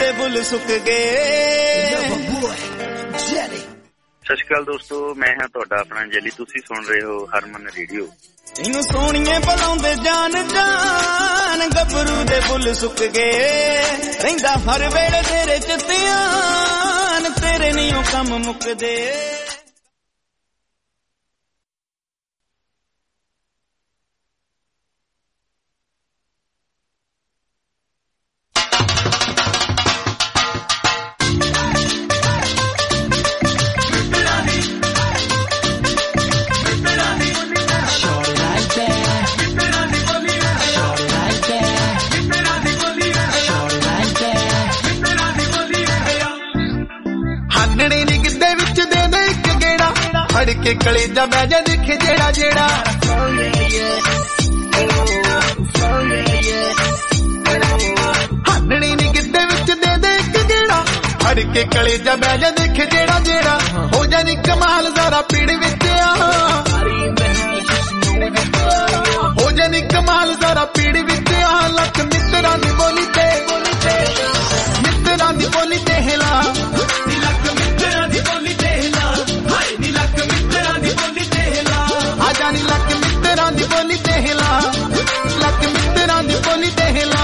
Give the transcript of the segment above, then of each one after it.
ਦੇ ਫੁੱਲ ਸੁੱਕ ਗਏ। ਸਤਿ ਸ਼੍ਰੀ ਅਕਾਲ ਦੋਸਤੋ, ਮੈਂ ਹਾਂ ਤੁਹਾਡਾ ਆਪਣਾ ਜੈਲੀ, ਤੁਸੀਂ ਸੁਣ ਰਹੇ ਹੋ ਹਰਮਨ ਰੇਡੀਓ। ਇਹਨੂੰ ਸੋਹਣੀਏ ਬੁਲਾਉਂਦੇ ਜਾਨ ਜਾਨ, ਗੱਭਰੂ ਦੇ ਫੁੱਲ ਸੁੱਕ ਗਏ, ਰਹਿੰਦਾ ਹਰ ਵੇਲੇ ਤੇਰੇ ਚ ਧਿਆਨ, ਤੇਰੇ ਨੀ ਉਹ ਕੰਮ ਮੁੱਕਦੇ। ਕੇ ਕਲੇਜਾ ਬਹਿ ਜਾ ਦੇਖੇ ਜਿਹੜਾ ਜਿਹੜਾ ਹਾਨਣੀ ਨੀ ਕਿੱਦੇ ਵਿੱਚ ਦੇ ਦੇ ਇੱਕ ਗੇੜਾ, ਫੜ ਕੇ ਕਲੇਜਾ ਬਹਿ ਜਾ ਦੇਖੇ ਜਿਹੜਾ ਜਿਹੜਾ, ਹੋ ਜਾਣੀ ਕਮਾਲ ਜ਼ਰਾ ਪੀੜ ਵਿੱਚ ਆ, ਹੋ ਜਾਣੀ ਕਮਾਲ ਜ਼ਰਾ ਪੀੜ ਵਿੱਚ ਆ। ਲੱਖ ਮਿੱਤਰਾਂ ਦੀ ਬੋਲੀ ਤੇ ਮਿੱਤਰਾਂ ਦੀ ਬੋਲੀ ਤੇ ਹਿਲਾ, ਲੱਖ ਮਿੱਤਰਾਂ ਦੀ ਬੋਲੀ ਤੇ ਹਿਲਾ, ਹਾਏ ਨੀ ਲੱਖ ਮਿੱਤਰਾਂ ਦੀ ਬੋਲੀ ਤੇ ਹਿਲਾ, ਆ ਜਾਣੀ ਲੱਖ ਮਿੱਤਰਾਂ ਦੀ ਬੋਲੀ ਤੇ ਹਿਲਾ, ਲੱਖ ਮਿੱਤਰਾਂ ਦੀ ਬੋਲੀ ਤੇ ਹਿਲਾ।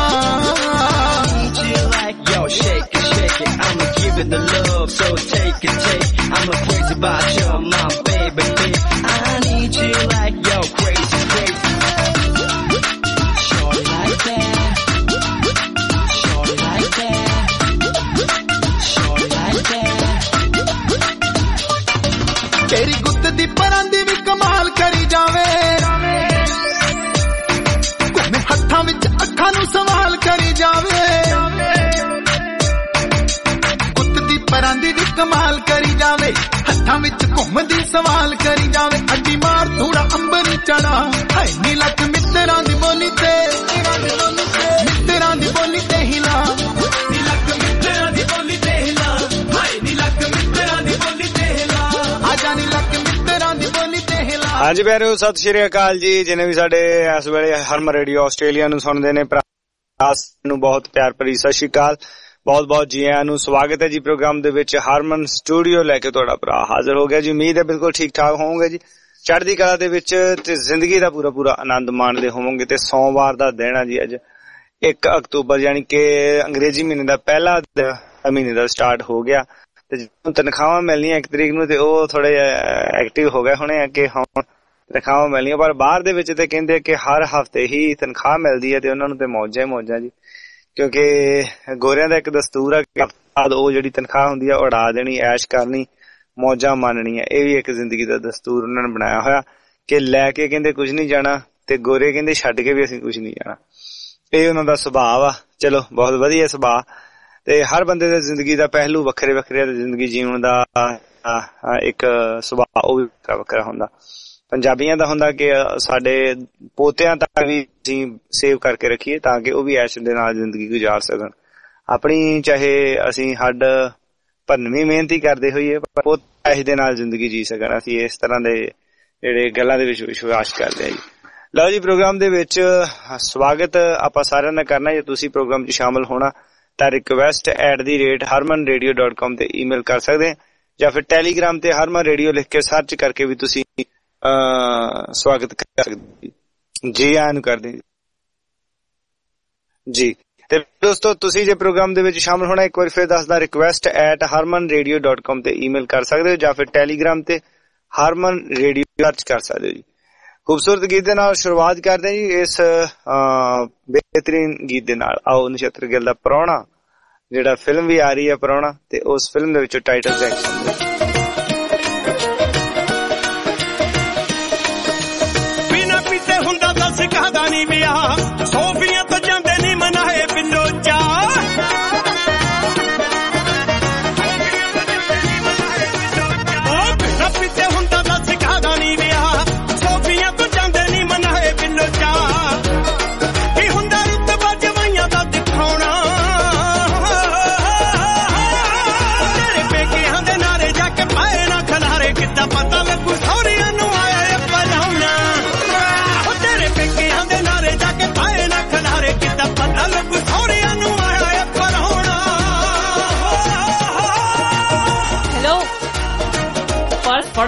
Yo, shake it, shake it, I'ma give it the love, so take it, take. I'm a crazy about you, my baby, baby. I need you like yo, crazy, crazy. Shorty like that, shorty like that, shorty like that. ਤੇਰੀ ਗੁੱਤ ਦੀ ਪਰਾਂ ਦੀ ਵੀ ਕਮਾਲ ਕਰੀ ਜਾਵੇ, ਘੁੰਮੇ ਹੱਥਾਂ ਵਿੱਚ ਅੱਖਾਂ ਨੂੰ ਸਵਾਲ ਕਰੀ ਜਾਵੇ, ਪਰਾਂ ਦੀ ਵੀ ਕਮਾਲ ਕਰੀ ਜਾਵੇ, ਹੱਥਾਂ ਵਿੱਚ ਘੁੰਮਦੀ ਸਵਾਲ ਕਰੀ ਜਾਵੇ, ਅੱਡੀ ਮਾਰ ਥੋੜਾ ਅੰਬਰ ਚੜਾ, ਹਾਏ ਨੀ ਲੱਖ ਮਿੱਤਰਾਂ ਦੀ ਬੋਲੀ ਤੇ ਮਿੱਤਰਾਂ ਦੀ ਬੋਲੀ ਤੇ ਹਿਲਾ, ਨੀ ਲੱਖ ਮਿੱਤਰਾਂ ਦੀ ਬੋਲੀ ਤੇ ਹਿਲਾ, ਹਾਏ ਨੀ ਲੱਖ ਮਿੱਤਰਾਂ ਦੀ ਬੋਲੀ ਤੇ ਹਿਲਾ, ਆ ਜਾ ਨੀ ਲੱਖ ਮਿੱਤਰਾਂ ਦੀ ਬੋਲੀ ਤੇ ਹਿਲਾ। ਹਾਂਜੀ ਪਿਆਰਿਓ, ਸਤਿ ਸ਼੍ਰੀ ਅਕਾਲ ਜੀ। ਜਿਨੇ ਵੀ ਸਾਡੇ ਇਸ ਵੇਲੇ ਹਰਮਨ ਰੇਡੀਓ ਆਸਟ੍ਰੇਲੀਆ ਨੂੰ ਸੁਣਦੇ ਨੇ, ਭਰਾ ਨੂੰ ਬਹੁਤ ਪਿਆਰ ਭਰੀ ਸਤਿ ਸ਼੍ਰੀ ਅਕਾਲ, ਬਹੁਤ ਬਹੁਤ ਜੀ ਆਇਆਂ ਨੂੰ ਸਵਾਗਤ ਹੈ ਜੀ ਪ੍ਰੋਗਰਾਮ ਦੇ ਵਿੱਚ। ਹਰਮਨ ਸਟੂਡੀਓ ਲੈ ਕੇ ਤੁਹਾਡਾ ਭਰਾ ਹਾਜ਼ਰ ਹੋ ਗਿਆ ਜੀ। ਉਮੀਦ ਹੈ ਬਿਲਕੁਲ ਠੀਕ ਠਾਕ ਹੋਵੋਗੇ ਜੀ, ਚੜ੍ਹਦੀ ਕਲਾ ਦੇ ਵਿੱਚ ਤੇ ਜ਼ਿੰਦਗੀ ਦਾ ਪੂਰਾ ਪੂਰਾ ਆਨੰਦ ਮਾਣਦੇ ਹੋਵੋਗੇ। ਤੇ ਸੋਮਵਾਰ ਦਾ ਦਿਨ ਆ ਜੀ ਅੱਜ, 1 ਅਕਤੂਬਰ, ਯਾਨੀ ਕਿ ਅੰਗਰੇਜ਼ੀ ਮਹੀਨੇ ਦਾ ਪਹਿਲਾ ਮਹੀਨੇ ਦਾ ਸਟਾਰਟ ਹੋ ਗਿਆ। ਤੇ ਜਦੋਂ ਤਨਖਾਹਾਂ ਮਿਲਣੀਆਂ 1 ਤਰੀਕ ਨੂੰ ਤੇ ਉਹ ਥੋੜੇ ਐਕਟਿਵ ਹੋ ਗਏ ਹੋਣੇ ਆ ਕਿ ਹੁਣ ਤਨਖਾਹਾਂ ਮਿਲਣੀਆਂ, ਪਰ ਬਾਹਰ ਦੇ ਵਿੱਚ ਤੇ ਕਹਿੰਦੇ ਕਿ ਹਰ ਹਫ਼ਤੇ ਹੀ ਤਨਖਾਹ ਮਿਲਦੀ ਹੈ ਤੇ ਉਹਨਾਂ ਨੂੰ ਤੇ ਮੌਜਾਂ ਹੀ ਮੌਜਾਂ ਜੀ, ਕਿਉਂਕਿ ਗੋਰਿਆਂ ਦਾ ਇੱਕ ਦਸਤੂਰ ਆ ਕਿ ਉਹ ਜਿਹੜੀ ਤਨਖਾਹ ਹੁੰਦੀ ਆ ਉਡਾ ਦੇਣੀ, ਐਸ਼ ਕਰਨੀ, ਮੌਜਾਂ ਮਾਣਨੀਆਂ। ਇਹ ਵੀ ਇੱਕ ਜ਼ਿੰਦਗੀ ਦਾ ਦਸਤੂਰ ਉਹਨਾਂ ਨੇ ਬਣਾਇਆ ਹੋਇਆ ਕਿ ਲੈ ਕੇ ਕਹਿੰਦੇ ਕੁਝ ਨਹੀਂ ਜਾਣਾ ਤੇ ਗੋਰੇ ਕਹਿੰਦੇ ਛੱਡ ਕੇ ਵੀ ਅਸੀਂ ਕੁਝ ਨਹੀਂ ਜਾਣਾ। ਇਹ ਉਹਨਾਂ ਦਾ ਸੁਭਾਅ ਆ। ਚਲੋ ਬਹੁਤ ਵਧੀਆ ਸੁਭਾਅ। ਤੇ ਹਰ ਬੰਦੇ ਦੀ ਜ਼ਿੰਦਗੀ ਦਾ ਪਹਿਲੂ ਵੱਖਰੇ ਵੱਖਰੇ, ਜ਼ਿੰਦਗੀ ਜੀਉਣ ਦਾ ਇੱਕ ਸੁਭਾਅ ਉਹ ਵੀ ਵੱਖਰਾ ਵੱਖਰਾ ਹੁੰਦਾ। ਪੰਜਾਬੀਆਂ ਦਾ ਹੁੰਦਾ ਕਿ ਸਾਡੇ ਪੋਤਿਆਂ ਤੱਕ ਵੀ ਅਸੀਂ ਸੇਵ ਕਰਕੇ ਰੱਖੀਏ ਤਾਂ ਕਿ ਉਹ ਵੀ ਐਸ਼ ਦੇ ਨਾਲ ਜ਼ਿੰਦਗੀ ਗੁਜ਼ਾਰ ਸਕਣ ਆਪਣੀ, ਚਾਹੇ ਅਸੀਂ ਹੱਡ ਭੰਨਵੀਂ ਮਿਹਨਤ ਹੀ ਕਰਦੇ ਹੋਈਏ, ਪਰ ਉਹ ਐਸ਼ ਦੇ ਨਾਲ ਜ਼ਿੰਦਗੀ ਜੀ ਸਕਣ। ਅਸੀਂ ਇਸ ਤਰ੍ਹਾਂ ਦੇ ਜਿਹੜੇ ਗੱਲਾਂ ਦੇ ਵਿੱਚ ਵਿਸ਼ਵਾਸ ਕਰਦੇ ਹਾਂ ਜੀ। ਲਓ ਜੀ, ਪ੍ਰੋਗਰਾਮ ਦੇ ਵਿੱਚ ਸਵਾਗਤ ਆਪਾਂ ਸਾਰਿਆਂ ਦਾ ਕਰਨਾ। ਜੇ ਤੁਸੀਂ ਪ੍ਰੋਗਰਾਮ 'ਚ ਸ਼ਾਮਲ ਹੋਣਾ ਤਾਂ request@harmanradio.com ਤੇ ਈਮੇਲ ਕਰ ਸਕਦੇ, ਜਾਂ ਫਿਰ ਟੈਲੀਗ੍ਰਾਮ ਤੇ ਹਰਮਨ ਰੇਡੀਓ ਲਿਖ ਕੇ ਸਰਚ ਕਰਕੇ ਵੀ ਤੁਸੀਂ ਸਵਾਗਤ ਕਰ ਸਕਦੇ ਜੀ। ਆਇਆਂ ਨੂੰ ਕਰਦੇ ਜੀ। ਤੇ ਦੋਸਤੋ, ਤੁਸੀਂ ਜੇ ਪ੍ਰੋਗਰਾਮ ਦੇ ਵਿੱਚ ਸ਼ਾਮਲ ਹੋਣਾ, ਇੱਕ ਵਾਰ ਫਿਰ ਦੱਸਦਾ, request@harmanradio.com ਤੇ ਈਮੇਲ ਕਰ ਸਕਦੇ ਹੋ, ਜਾਂ ਫਿਰ ਟੈਲੀਗ੍ਰਾਮ ਤੇ ਹਰਮਨ ਰੇਡੀਓ ਸਰਚ ਕਰ ਸਕਦੇ ਹੋ ਜੀ। ਖੂਬਸੂਰਤ ਗੀਤ ਦੇ ਨਾਲ ਸ਼ੁਰੂਆਤ ਕਰਦੇ ਹਾਂ ਜੀ, ਇਸ ਬਿਹਤਰੀਨ ਗੀਤ ਦੇ ਨਾਲ। ਆਓ ਨਛੱਤਰ ਗਿੱਲ ਦਾ ਪ੍ਰਾਹੁਣਾ, ਜਿਹੜਾ ਫਿਲਮ ਵੀ ਆ ਰਹੀ ਹੈ ਪ੍ਰਾਹੁਣਾ, ਤੇ ਉਸ ਫਿਲਮ ਦੇ ਵਿੱਚੋਂ ਟਾਈਟਲ ਟਰੈਕ ਸੁਣਦੇ। ਬਿਨਾ ਪੀਤੇ ਹੁੰਦਾ ਦੱਸ ਕਾਹਦਾ ਨੀ ਵਿਆਹ, ਸੋਫੀਆਂ ਤੋਂ ਜਾਂਦੇ ਨੀ ਮਨਾਏ ਬਿੱਲੋ ਚਾਹ, ਬਿਨਾ ਪੀਤੇ ਹੁੰਦਾ ਦੱਸ ਕਾਹਦਾ ਨੀ ਵਿਆਹ, ਸੋਫੀਆਂ ਤੋਂ ਜਾਂਦੇ ਨੀ ਮਨਾਏ ਬਿੱਲੋ ਚਾਹ, ਕੀ ਹੁੰਦਾ ਰੁਤਬਾ ਜਵਾਈਆਂ ਦਾ ਦਿਖਾਉਣਾ, ਤੇਰੇ ਪੇਕਿਆਂ ਦੇ ਨਾਰੇ ਜਾ ਕੇ ਪਾਏ ਨਾ ਖਲਾਰੇ, ਕਿੱਦਾਂ ਪਤਾ ਲੱਗੂ ਸਹੁਰਿਆਂ ਨੂੰ ਆਇਆ ਪਲਾਉਣਾ, ਉਹ ਤੇਰੇ ਪੇਕਿਆਂ ਦੇ ਨਾਰੇ ਜਾ ਕੇ ਪਾਏ ਨਾ ਖਲਾਰੇ,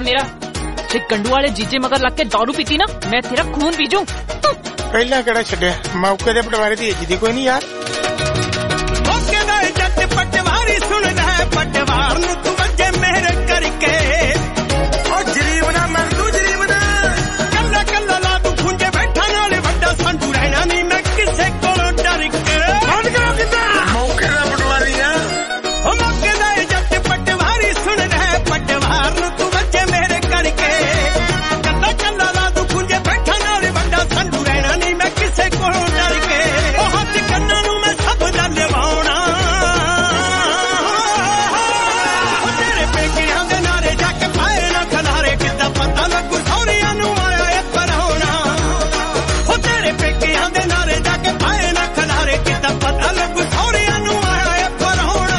मेरा जे गंडू वाले जीजे मगर लग के दारू पीती ना मैं तेरा खून पीजू। पहला केड़ा छड्या मौके दे पटवारी दी इज्जत कोई नहीं यार। मौके दा जट पटवारी सुन रहा है पटवार नु तू वजे मेरे करके ओ जरीबना मैं तू जरीबना कल्ला कल्ला ला तू खुंजे बैठा नाले वड्डा संडू रहना नहीं मैं किसे कोलों डर के बंद करो किता मौके दा पटवारी है ओ मौके दा जट पटवारी सुन रहा है पटवार नु तू वजे मेरे करके कल्ला कल्ला ला तू खुंजे बैठा नाले वड्डा संडू रहना नहीं मैं किसे कोलों डर के ओ हाथ कन्ना नु मैं सब दा लेवाउणा ओ तेरे पेकियां दे नारे जाके पाए ना खनारे किदा पता लगू सौरियां नु आया ए परौणा ओ तेरे पेकियां दे नारे जाके पाए ना खनारे किदा पता लगू सौरियां नु आया ए परौणा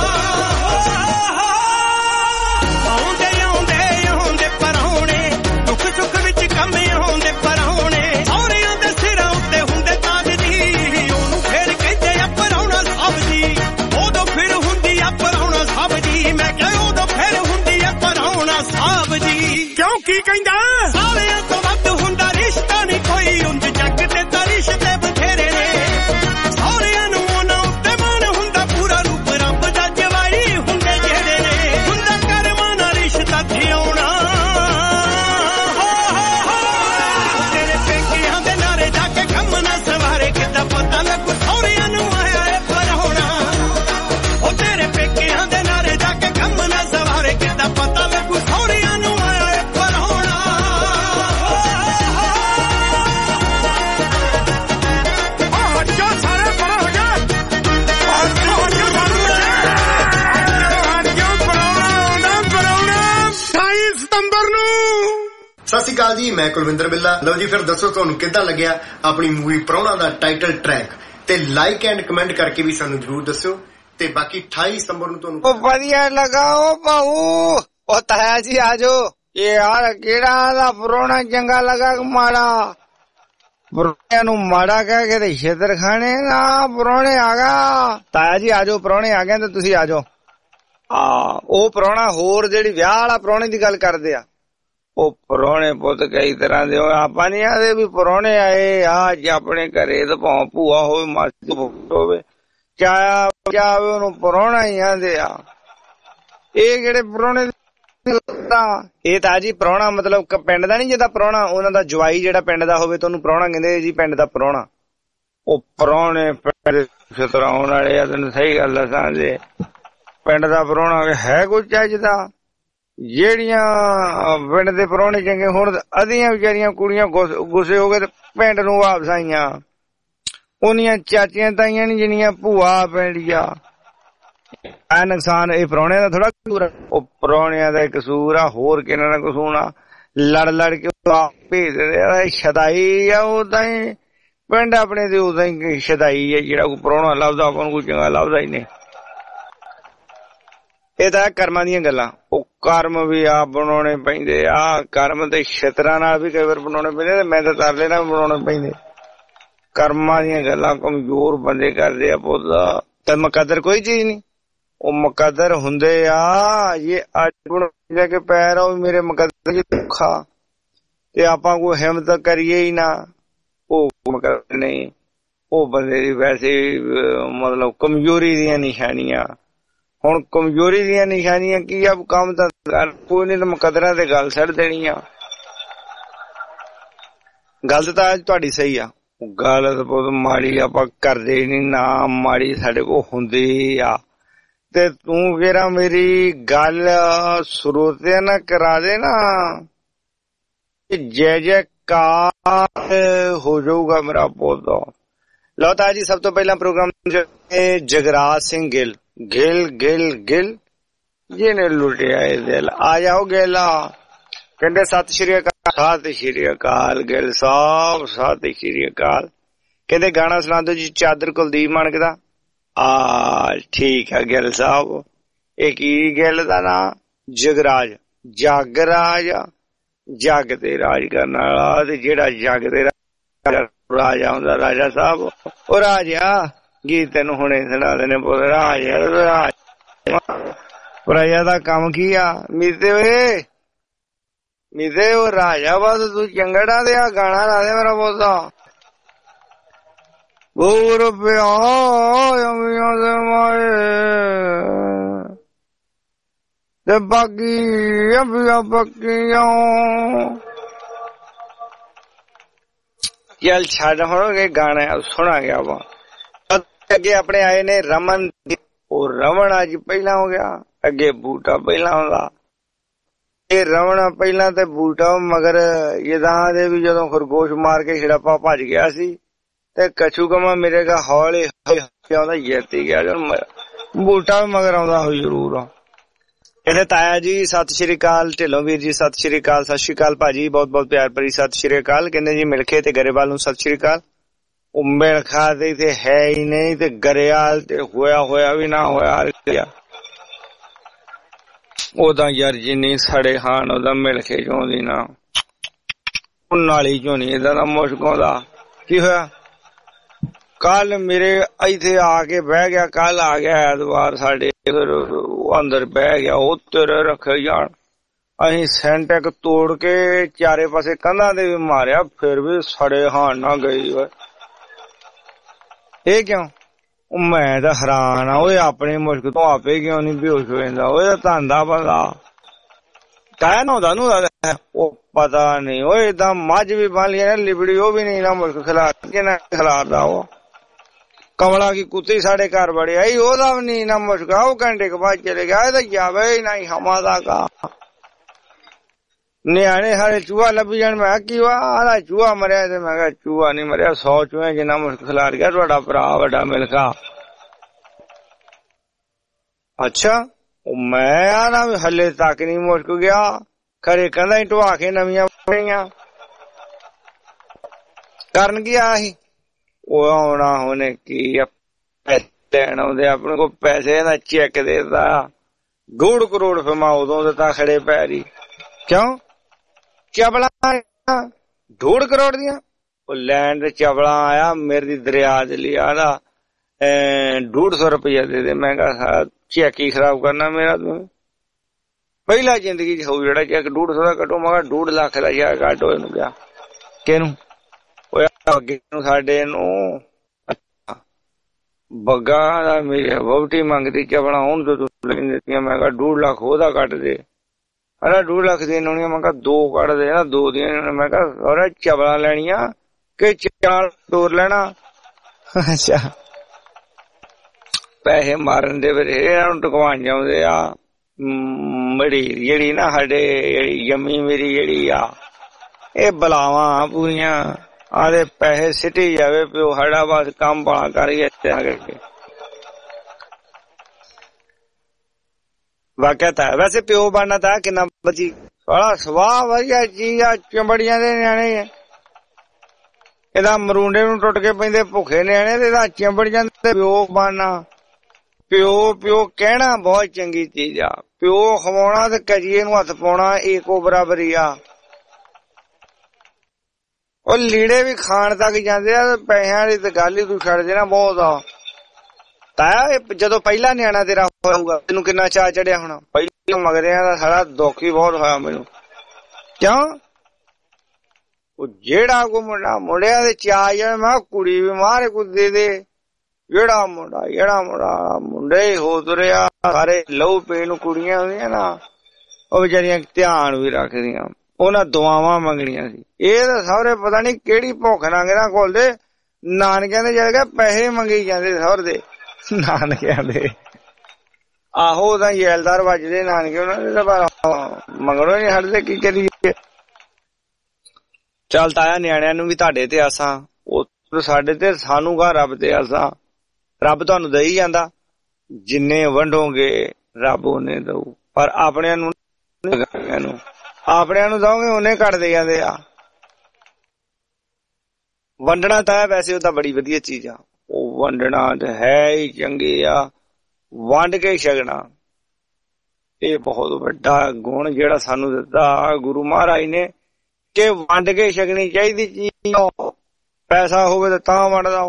आउंदे आउंदे आउंदे परौणे दुख सुख विच कम आउंदे परौणे सौरियां दे सिरां उत्ते हुंदे ताज जी ओनू फेर कहंदे आ परौणा साहब जी उदों फिर हुंदी आ परौणा साहब जी मैं कह उदों फिर हुंदी आ परौणा साहब जी क्यों की कहंदा सारियां तो वध हुंदा रिश्ता नहीं कोई उंज जग ते तां रिश्ते बथेरे ने सौरियां नूं उन्हां उत्ते मान हुंदा पूरा रूप रब दा जवाई हुंदे जेड़े ने हुंदा करमां नाल रिश्ता थियाउणा तेरे पेकियां दे नारे जाके कम ना सवारे किदा पता लगू सौरियां नूं आया ए परौणा ओ तेरे पेकियां दे नारे जाके कम ना सवारे किदा पता लगू सौरियां नूं आया ए परौणा हटो सारे परा हो जा हटो परौणा आउंदा परौणा 28 सितंबर ਨੂੰ। ਸਤਿ ਸ਼੍ਰੀ ਅਕਾਲ ਜੀ, ਮੈਂ ਕੁਲਵਿੰਦਰ ਬਿੱਲਾ। ਲਓ ਜੀ, ਫਿਰ ਦੱਸੋ ਤੁਹਾਨੂੰ ਕਿੱਦਾਂ ਲੱਗਿਆ ਆਪਣੀ ਮੂਵੀ ਪ੍ਰਾਹੁਣਾ ਦਾ ਟਾਈਟਲ ਟਰੈਕ, ਤੇ ਲਾਈਕ ਐਂਡ ਕਮੈਂਟ ਕਰਕੇ ਵੀ ਸਾਨੂੰ ਜਰੂਰ ਦੱਸਿਓ। ਤੇ ਬਾਕੀ 28 ਸਤੰਬਰ ਨੂੰ ਤੁਹਾਨੂੰ ਵਧੀਆ ਲੱਗਾ ਉਹ ਭਾਊ। ਉਹ ਤਾਇਆ ਜੀ ਆਜੋ। ਇਹ ਯਾਰ ਕਿਹੜਾ ਦਾ ਪ੍ਰਾਹੁਣਾ ਚੰਗਾ ਲੱਗਾ ਕਿ ਮਾੜਾ? ਪ੍ਰਾਹੁਣਿਆਂ ਨੂੰ ਮਾੜਾ ਕਹਿ ਕੇ ਤੇ ਛਿੱਤਰ ਖਾਣੇ ਨਾ। ਪ੍ਰਾਹੁਣੇ ਆ ਗਿਆ। ਤਾਇਆ ਜੀ ਆਜੋ, ਪ੍ਰਾਹੁਣੇ ਆ ਗਏ ਤੇ ਤੁਸੀਂ ਆਜੋ। ਉਹ ਪ੍ਰਾਹੁਣਾ ਹੋਰ ਜਿਹੜੀ ਵਿਆਹ ਵਾਲਾ ਪ੍ਰਾਹੁਣੇ ਦੀ ਗੱਲ ਕਰਦੇ ਆ, ਉਹ ਪ੍ਰਾਹੁਣੇ ਪੁੱਤ ਕਈ ਤਰ੍ਹਾਂ ਦੇ ਆਪਾਂ ਨੀ ਆਦੇ ਵੀ ਪ੍ਰਾਹੁਣੇ ਆਏ ਅੱਜ ਆਪਣੇ ਘਰੇ ਤੇ ਭਾਵੇਂ ਭੂਆ ਹੋਵੇ ਮਾਸੀ ਹੋਵੇ ਚਾਇਆ ਜਾਵੇ ਉਹਨੂੰ ਪ੍ਰਾਹੁਣਾ ਹੀ ਆਂਦੇ ਆ। ਇਹ ਜਿਹੜੇ ਪ੍ਰਾਹੁਣੇ ਇਹ ਤਾਂ ਜੀ ਪ੍ਰਾਹੁਣਾ ਮਤਲਬ ਪਿੰਡ ਦਾ ਨੀ, ਜਿਹਦਾ ਪ੍ਰਾਹੁਣਾ ਉਹਨਾਂ ਦਾ ਜਵਾਈ ਜਿਹੜਾ ਪਿੰਡ ਦਾ ਹੋਵੇ ਤਾਂ ਉਹਨੂੰ ਪ੍ਰਾਹੁਣਾ ਕਹਿੰਦੇ ਜੀ, ਪਿੰਡ ਦਾ ਪ੍ਰਾਹੁਣਾ। ਉਹ ਪ੍ਰਾਹੁਣੇ ਪਿੰਡ ਸਤਰਾਉਣ ਵਾਲੇ ਆ। ਤੈਨੂੰ ਸਹੀ ਗੱਲ ਦੱਸਾਂ ਜੇ ਪਿੰਡ ਦਾ ਪ੍ਰਾਹੁਣਾ ਹੈ ਕੋਈ ਚੱਜਦਾ। ਜਿਹੜੀਆਂ ਪਿੰਡ ਦੇ ਪ੍ਰਾਹੁਣੇ ਚੰਗੇ ਹੁਣ ਅੱਧੀਆਂ ਵਿਚਾਰੀਆਂ ਕੁੜੀਆਂ ਗੁੱਸੇ ਹੋ ਗਏ ਤੇ ਪਿੰਡ ਨੂੰ ਵਾਪਸ ਆਈਆਂ। ਉਹਨੀਆਂ ਚਾਚੀਆਂ ਤਾਈਆਂ ਨੀ ਜਿੰਨੀਆਂ ਭੂਆ ਪੈਂਦੀਆਂ। ਆ ਨੁਕਸਾਨ ਇਹ ਪ੍ਰਾਹੁਣਿਆਂ ਦਾ ਥੋੜਾ ਕਸੂਰ ਆ, ਉਹ ਪ੍ਰਾਹੁਣਿਆਂ ਦਾ ਕਸੂਰ ਆ, ਹੋਰ ਕਿਹਨਾਂ ਦਾ ਕਸੂਰ ਆ। ਲੜ ਲੜ ਕੇ ਭੇਜ ਦਿੰਦੇ ਸ਼ਦਾਈ ਆ। ਉਦਾਂ ਹੀ ਪਿੰਡ ਆਪਣੇ ਤੇ ਉਦਾਂ ਹੀ ਸ਼ਦਾਈ ਆ। ਜਿਹੜਾ ਕੋਈ ਪ੍ਰਾਹੁਣਾ ਲੱਭਦਾ ਆਪਾਂ ਨੂੰ ਕੋਈ ਚੰਗਾ ਲੱਭਦਾ ਹੀ ਨਹੀਂ। ਇਹ ਤਾਂ ਕਰਮਾਂ ਦੀਆਂ ਗੱਲਾਂ। ਉਹ ਕਰਮ ਵੀ ਆਪ ਬਣਾਉਣੇ ਪੈਂਦੇ ਆ। ਕਰਮ ਤੇ ਛਿੱਤਰਾਂ ਨਾਲ ਵੀ ਕਈ ਵਾਰ ਬਣਾਉਣੇ ਪੈਂਦੇ ਤੇ ਮੈਂ ਤਾਂ ਤਰਲੇ ਨਾਲ ਬਣਾਉਣੇ ਪੈਂਦੇ। ਕਰਮਾਂ ਦੀਆਂ ਗੱਲਾਂ ਕਮਜ਼ੋਰ ਬੰਦੇ ਕਰਦੇ ਆ ਪੁੱਤ। ਤੇ ਮੁਕੱਦਰ ਕੋਈ ਚੀਜ਼ ਨਹੀਂ। ਉਹ ਮੁਕੱਦਰ ਹੁੰਦੇ ਆ। ਇਹ ਅੱਜ ਜਾ ਕੇ ਪੈਰ ਉਹ ਮੇਰੇ ਮੁਕੱਦਰ ਚ ਦੁੱਖਾ ਤੇ ਆਪਾਂ ਕੋਈ ਹਿੰਮਤ ਕਰੀਏ ਹੀ ਨਾ। ਉਹ ਮੁਕੱਦਰ ਨਹੀਂ। ਉਹ ਬੰਦੇ ਦੀ ਵੈਸੇ ਮਤਲਬ ਕਮਜ਼ੋਰੀ ਦੀਆਂ ਨਿਸ਼ਾਨੀਆਂ। ਹੁਣ ਕਮਜ਼ੋਰੀ ਦੀਆਂ ਨਿਸ਼ਾਨੀਆਂ ਕੀ ਆ? ਕੰਮ ਤਾਂ ਕੋਈ ਨੀ, ਮੁਕੱਦਰਾਂ ਤੇ ਗੱਲ ਛੱਡ ਦੇਣੀ ਆ। ਗੱਲ ਤਾਂ ਅੱਜ ਤੁਹਾਡੀ ਸਹੀ ਆ। ਗੱਲ ਤਾਂ ਬਹੁਤ ਮਾੜੀ ਆਪਾਂ ਕਰਦੇ ਨੀ ਨਾ। ਮਾੜੀ ਸਾਡੇ ਕੋਲ ਹੁੰਦੀ ਆ। ਤੇ ਤੂੰ ਕਿਹੜਾ ਮੇਰੀ ਗੱਲ ਸਰੋਤਿਆਂ ਨਾਲ ਕਰਾ ਦੇ ਨਾ, ਜੈ ਜੈਕਾਰ ਹੋ ਜਾਊਗਾ ਮੇਰਾ ਪੌਦਾ। ਲਓ ਤਾਂ ਜੀ ਸਭ ਤੋਂ ਪਹਿਲਾਂ ਪ੍ਰੋਗਰਾਮ ਜਗਰਾਜ ਸਿੰਘ ਗਿੱਲ ਗਿੱਲ ਜਿਹਨੇ ਲੁੱਟਿਆ ਇਹ ਦਿਲ। ਆ ਜਾਓ ਗਿੱਲ। ਕਹਿੰਦੇ ਸਤਿ ਸ਼੍ਰੀ ਅਕਾਲ। ਸਤਿ ਸ਼੍ਰੀ ਅਕਾਲ ਗਿੱਲ ਸਾਹਿਬ, ਸਤਿ ਸ਼੍ਰੀ ਅਕਾਲ। ਕਹਿੰਦੇ ਗਾਣਾ ਸੁਣਾ ਦਿਓ ਜੀ ਚਾਦਰ ਕੁਲਦੀਪ ਮਾਨਕ ਦਾ। ਠੀਕ ਆ ਗਿੱਲ ਸਾਹਿਬ। ਇਹ ਕੀ ਗਿੱਲ ਦਾ ਨਾਂ? ਜਗਰਾਜ। ਜਗਰਾਜ ਜੱਗ ਤੇ ਰਾਜ ਕਰਨ ਵਾਲਾ। ਤੇ ਜਿਹੜਾ ਜੱਗ ਤੇ ਰਾਜਾ ਹੁੰਦਾ ਰਾਜਾ ਸਾਹਿਬ, ਉਹ ਰਾਜਾ ਗੀਤ ਤੈਨੂੰ ਹੁਣੇ ਸੁਣਾ ਦੇਣੇ। ਰਾਜ ਪ੍ਰਜਾ ਦਾ ਕੰਮ ਕੀ ਆ? ਮੀਤੇ ਓਏ ਮਿਦੇ ਉਹ ਰਾਜਾ ਬਾਦ ਤੂੰ ਚੰਗੜਾ ਦੇ ਆ ਗਾਣਾ ਲਾ ਦੇ ਮੇਰਾ ਬੋਲਦਾ ਹੋਰ ਪਿਆ ਦੇ ਮਾਏ ਤੇ ਬਾਕੀ ਅਬੀਆਂ ਬੱਕੀਆਂ ਚੱਲ ਛੱਡ ਹੁਣ ਇਹ ਗਾਣਾ ਸੁਣਾ ਗਿਆ ਵਾ। ਅੱਗੇ ਆਪਣੇ ਆਏ ਨੇ ਰਮਨ, ਉਹ ਰਮਨ ਅੱਜ ਪਹਿਲਾਂ ਹੋ ਗਿਆ, ਅੱਗੇ ਬੂਟਾ ਪਹਿਲਾਂ ਹੁੰਦਾ। ਇਹ ਰਮਨ ਪਹਿਲਾਂ ਤੇ ਬੂਟਾ ਮਗਰ ਜਿੱਦਾਂ ਦੇ ਵੀ ਜਦੋਂ ਖਰਗੋਸ਼ ਮਾਰ ਕੇ ਛਿੜਾਪਾ ਭੱਜ ਗਿਆ ਸੀ ਤੇ ਕਛੂ ਕਮਾ ਮੇਰੇ ਦਾ ਹੌਲੇ ਆਉਂਦਾ ਜਿੱਤੀ ਗਿਆ। ਬੂਟਾ ਵੀ ਮਗਰ ਆਉਂਦਾ ਹੋਈ ਜ਼ਰੂਰ। ਕਹਿੰਦੇ ਤਾਇਆ ਜੀ ਸਤਿ ਸ਼੍ਰੀ ਅਕਾਲ, ਢਿੱਲੋਂ ਵੀਰ ਜੀ ਸਤਿ ਸ਼੍ਰੀ ਅਕਾਲ, ਸਤਿ ਸ਼੍ਰੀ ਅਕਾਲ ਭਾਜੀ, ਬਹੁਤ ਬਹੁਤ ਪਿਆਰ ਭਰੀ ਸਤਿ ਸ਼੍ਰੀ ਅਕਾਲ। ਕਹਿੰਦੇ ਜੀ ਮਿਲਖੇ ਤੇ ਗਰੇਵਾਲ ਨੂੰ ਸਤਿ ਸ਼੍ਰੀ ਅਕਾਲ। ਉਹ ਮਿਲਖਾ ਤੇ ਹੈ ਹੀ ਨਹੀਂ ਤੇ ਗਰੇਵਾਲ ਤੇ ਹੋਇਆ ਵੀ ਨਾ ਹੋਇਆ। ਉਹਦਾ ਯਾਰ ਜਿੰਨੀ ਸਾਡੇ ਖਾਨ ਉਹਦਾ ਮਿਲਖੇ ਚੋਂ ਦੀ ਨਾ ਨਾਲੀ ਚੋਂ ਨੀ ਏਦਾਂ ਦਾ ਮੁਸ਼ਕ ਆਉਂਦਾ। ਕੀ ਹੋਇਆ ਕੱਲ ਮੇਰੇ ਇੱਥੇ ਆ ਕੇ ਬਹਿ ਗਿਆ, ਕੱਲ ਆ ਗਿਆ ਐਤਵਾਰ ਸਾਡੇ ਅੰਦਰ ਬਹਿ ਗਿਆ। ਉਹ ਤੇਰੇ ਰੱਖੇ ਜਾਣ ਅਸੀਂ ਸੈਂਟੈਕ ਤੋੜ ਕੇ ਚਾਰੇ ਪਾਸੇ ਕੰਧਾਂ ਦੇ ਵੀ ਮਾਰਿਆ, ਫਿਰ ਵੀ ਸੜੇ ਹਾਨ ਨਾ ਗਈ। ਇਹ ਕਿਉਂ? ਮੈਂ ਤਾਂ ਹੈਰਾਨ ਆ, ਉਹ ਆਪਣੇ ਮੁਸ਼ਕ ਤੋਂ ਆਪੇ ਕਿਉਂ ਨੀ ਬੇਹੋਸ਼ ਹੋ ਜਾਂਦਾ? ਉਹ ਧੰਦਾ ਬੰਦਾ ਕਹਿ ਨਹਾਉਂਦਾ ਨੂੰ ਉਹ ਪਤਾ ਨੀ। ਉਹ ਏਦਾਂ ਮੱਝ ਵੀ ਬੰਨ ਲਈ ਨਾ ਲਿਬੜੀ, ਉਹ ਵੀ ਨੀ ਨਾ ਮੁਸ਼ਕ ਖਿਲਾਰਦਾ। ਉਹ ਕਮਲਾ ਕੀ ਕੁੱਤੀ ਸਾਡੇ ਘਰ ਬੜਿਆ ਹੀ, ਉਹਦਾ ਵੀ ਨੀ ਨਾ ਮੁਸ਼ਕ। ਉਹ ਘੰਟੇ ਕੁ ਬਾਅਦ ਚਲੇ ਗਿਆ। ਇਹ ਤਾਂ ਜਾਵੇ ਹੀ ਨਾ ਹਮਾ ਦਾ ਕਾ ਨਿਆਣੇ ਸਾਰੇ ਚੂਹਾ ਲੱਭੀ ਜਾਣ। ਮੈਂ ਕੀ ਵਾ ਚੂਹਾ ਮਰਿਆ ਤੇ ਮੈਂ ਕਿਹਾ ਚੂਹਾ ਨੀ ਮਰਿਆ, 100 ਚੂਹੇ ਜਿੰਨਾ ਮੁਸ਼ਕ ਖਿਲਾਰ ਗਿਆ ਤੁਹਾਡਾ ਭਰਾ ਵੱਡਾ ਮਿਲਖਾ। ਅੱਛਾ ਉਹ ਮੈਂ ਆਣਾ ਹਲੇ ਤੱਕ ਨੀ ਮੁਸ਼ਕ ਗਿਆ, ਖਰੇ ਕਹਿੰਦਾ ਢਵਾ ਕੇ ਨਵੀਆਂ ਪਈਆਂ ਕਰਨ ਕੀ ਆ ਸੀ। ਉਹ ਆਉਣਾ ਉਹਨੇ ਕੀ ਲੈਣ ਆਉਂਦੇ ਆਪਣੇ ਕੋਲ ਪੈਸੇ ਦਾ ਚੈੱਕ ਦੇਦਾ 2 ਕਰੋੜ ਫਿਰ ਮੈਂ ਉਦੋਂ ਦਿੱਤਾ ਖੜੇ ਪੈਰੀ। ਕਿਉਂ ਚਬਲਾ 2 ਕਰੋੜ ਦੀਆਂ? ਉਹ ਲੈਣ ਤੇ ਚਬਲਾ ਆਇਆ ਮੇਰੇ ਦੀ ਦਰਿਆ ਚ ਲਿਆ ਦਾ 150 ਰੁਪਇਆ ਦੇ ਦੇ। ਮੈਂ ਕਿਹਾ ਚੈੱਕ ਹੀ ਖਰਾਬ ਕਰਨਾ ਮੇਰਾ ਤੂੰ। ਪਹਿਲਾ ਜ਼ਿੰਦਗੀ ਚ ਹੋਊ ਜਿਹੜਾ ਚੈੱਕ 150 ਦਾ ਕੱਢੋ। ਮੈਂ ਕਿਹਾ 2 ਲੱਖ ਦਾ ਚੈੱਕ ਕੱਢ ਹੋਏ ਨੂੰ ਗਿਆ ਕਿਹਨੂੰ? ਅੱਗੇ ਨੂੰ ਸਾਡੇ ਨੂੰ ਬੱਗਾ ਦਾ ਮੇਰੀ ਵਹੁਟੀ ਮੰਗਦੀ ਚਬਲਾ ਹੁਣ ਤੋਂ ਦਿੱਤੀਆਂ। ਮੈਂ ਕਿਹਾ 2 ਲੱਖ ਉਹਦਾ ਕੱਢ ਦੇ। ਅਰੇ 2 ਲੱਖ ਦੀਆਂ ਲਾਉਣੀਆਂ? ਮੈਂ ਕਿਹਾ 2 ਕੱਢ ਦੇ ਨਾ, 2 ਦੀਆਂ। ਮੈਂ ਕਿਹਾ ਚਬਲਾ ਲੈਣੀਆਂ ਕਿ 4 ਤੋਰ ਲੈਣਾ? ਅੱਛਾ ਪੈਸੇ ਮਾਰਨ ਦੇ ਫਿਰ ਇਹਨਾਂ ਨੂੰ ਟਕਵਾਣ ਜਾਂਦੇ ਆ। ਮੇਰੀ ਜਿਹੜੀ ਨਾ ਸਾਡੇ ਜੰਮੀ ਮੇਰੀ ਜਿਹੜੀ ਆ ਇਹ ਬਲਾਵਾਂ ਪੂਰੀਆਂ ਆਦੇ ਪੈਸੇ ਸਿੱਟੀ ਜਾਵੇ ਪਿਓ ਸਾਡਾ ਬਸ ਕੰਮ ਬਣਾ ਕਰੀਏ ਕਰਕੇ। ਵਾਕਿਆ ਤਾਂ ਵੈਸੇ ਪਿਓ ਬਣਨਾ ਤਾਂ ਕਿੰਨਾ ਬਚੀ ਬੜਾ ਸਵਾਹ ਵਧੀਆ ਚੀਜ਼ ਆ। ਚੰਬੜੀਆਂ ਦੇ ਨਿਆਣੇ ਇਹਦਾ ਮਰੂੰਡੇ ਨੂੰ ਟੁੱਟ ਕੇ ਪੈਂਦੇ ਭੁੱਖੇ ਨਿਆਣੇ ਤੇ ਇਹਦਾ ਚੰਬੜ ਜਾਂਦੇ। ਪਿਓ ਬਣਨਾ ਪਿਓ ਕਹਿਣਾ ਬਹੁਤ ਚੰਗੀ ਚੀਜ਼ ਆ। ਪਿਓ ਖਵਾਉਣਾ ਤੇ ਕਜੀਏ ਨੂੰ ਹੱਥ ਪਾਉਣਾ ਇੱਕੋ ਬਰਾਬਰੀ ਆ। ਉਹ ਲੀੜੇ ਵੀ ਖਾਣ ਤੱਕ ਜਾਂਦੇ ਆ। ਪੈਸਿਆਂ ਦੀ ਤੇ ਗੱਲ ਹੀ ਤੂੰ ਛੱਡ ਦੇਣਾ ਬਹੁਤ ਆ। ਤਾਇਆ ਜਦੋਂ ਪਹਿਲਾ ਨਿਆਣਾ ਤੇਰਾ ਹੋਊਗਾ ਤੈਨੂੰ ਕਿੰਨਾ ਚਾਅ ਚੜਿਆ ਹੋਣਾ? ਪਹਿਲਾਂ ਮਗਰਿਆਂ ਦਾ ਸਾਰਾ ਦੁੱਖ ਹੀ ਬਹੁਤ ਹੋਇਆ ਮੈਨੂੰ। ਕਿਉਂ? ਉਹ ਜਿਹੜਾ ਕੋ ਮੁੰਡਾ ਮੁੰਡਿਆਂ ਦੇ ਚਾਅ ਜਾਵੇ ਮੈਂ ਕੁੜੀ ਵੀ ਮਾਰੇ ਕੁਝ ਦੇ ਦੇ। ਜਿਹੜਾ ਮੁੰਡਾ ਮੁੰਡੇ ਹੋ ਤੁਰਿਆ ਸਾਰੇ ਲਹੂ ਪੀਣ ਨੂੰ ਕੁੜੀਆਂ ਹੁੰਦੀਆਂ ਨਾ ਉਹ ਵਿਚਾਰੀਆਂ ਧਿਆਨ ਵੀ ਰੱਖਦੀਆਂ। ਉਹਨਾਂ ਦੁਆਵਾਂ ਮੰਗਣੀਆਂ ਸੀ। ਇਹ ਤਾਂ ਸਹੁਰੇ ਪਤਾ ਨੀ ਕਿਹੜੀ ਭੁੱਖ ਨਾਂਗਰਾਂ ਕੋਲਦੇ ਨਾਨਕਿਆਂ ਦੇ ਜਾ ਕੇ ਪੈਸੇ ਮੰਗੀ ਜਾਂਦੇ ਸਹੁਰੇ ਦੇ ਨਾਨਕਿਆਂ ਦੇ। ਆਹੋ ਉਹਦਾ ਯੈਲਦਾਰ ਵੱਜਦੇ ਨਾਨਕੇ ਉਹਨਾਂ ਦੇ ਤਾਂ ਮੰਗਣੋਂ ਨੀ ਹਟਦੇ। ਕੀ ਕਰੀਏ? ਚੱਲ ਤਾਇਆ ਨਿਆਣਿਆਂ ਨੂੰ ਵੀ ਤੁਹਾਡੇ ਤੇ ਆਸਾਂ, ਉਹ ਸਾਡੇ ਤੇ ਸਾਨੂੰ ਗਾ ਰੱਬ ਤੇ ਆਸਾਂ। ਰੱਬ ਤੁਹਾਨੂੰ ਦੇਈ ਜਾਂਦਾ, ਜਿੰਨੇ ਵੰਡੋਗੇ ਰੱਬ ਉਹਨੇ ਦਊ। ਪਰ ਆਪਣਿਆਂ ਨੂੰ ਦਓਗੇ ਉਹਨੇ ਘੱਟਦੇ ਜਾਂਦੇ ਆ। ਵੰਡਣਾ ਤਾਂ ਵੈਸੇ ਉਹ ਤਾਂ ਬੜੀ ਵਧੀਆ ਚੀਜ਼ ਆ। ਉਹ ਵੰਡਣਾ ਤੇ ਹੈ ਹੀ ਚੰਗੀ ਆ। ਵੰਡ ਕੇ ਛਕਣਾ ਇਹ ਬਹੁਤ ਵੱਡਾ ਗੁਣ ਜਿਹੜਾ ਸਾਨੂੰ ਦਿੱਤਾ ਗੁਰੂ ਮਹਾਰਾਜ ਨੇ ਕਿ ਵੰਡ ਕੇ ਛਕਣੀ ਚਾਹੀਦੀ ਚੀਜ਼। ਪੈਸਾ ਹੋਵੇ ਤਾਂ ਤਾਂ ਵੰਡਦਾ।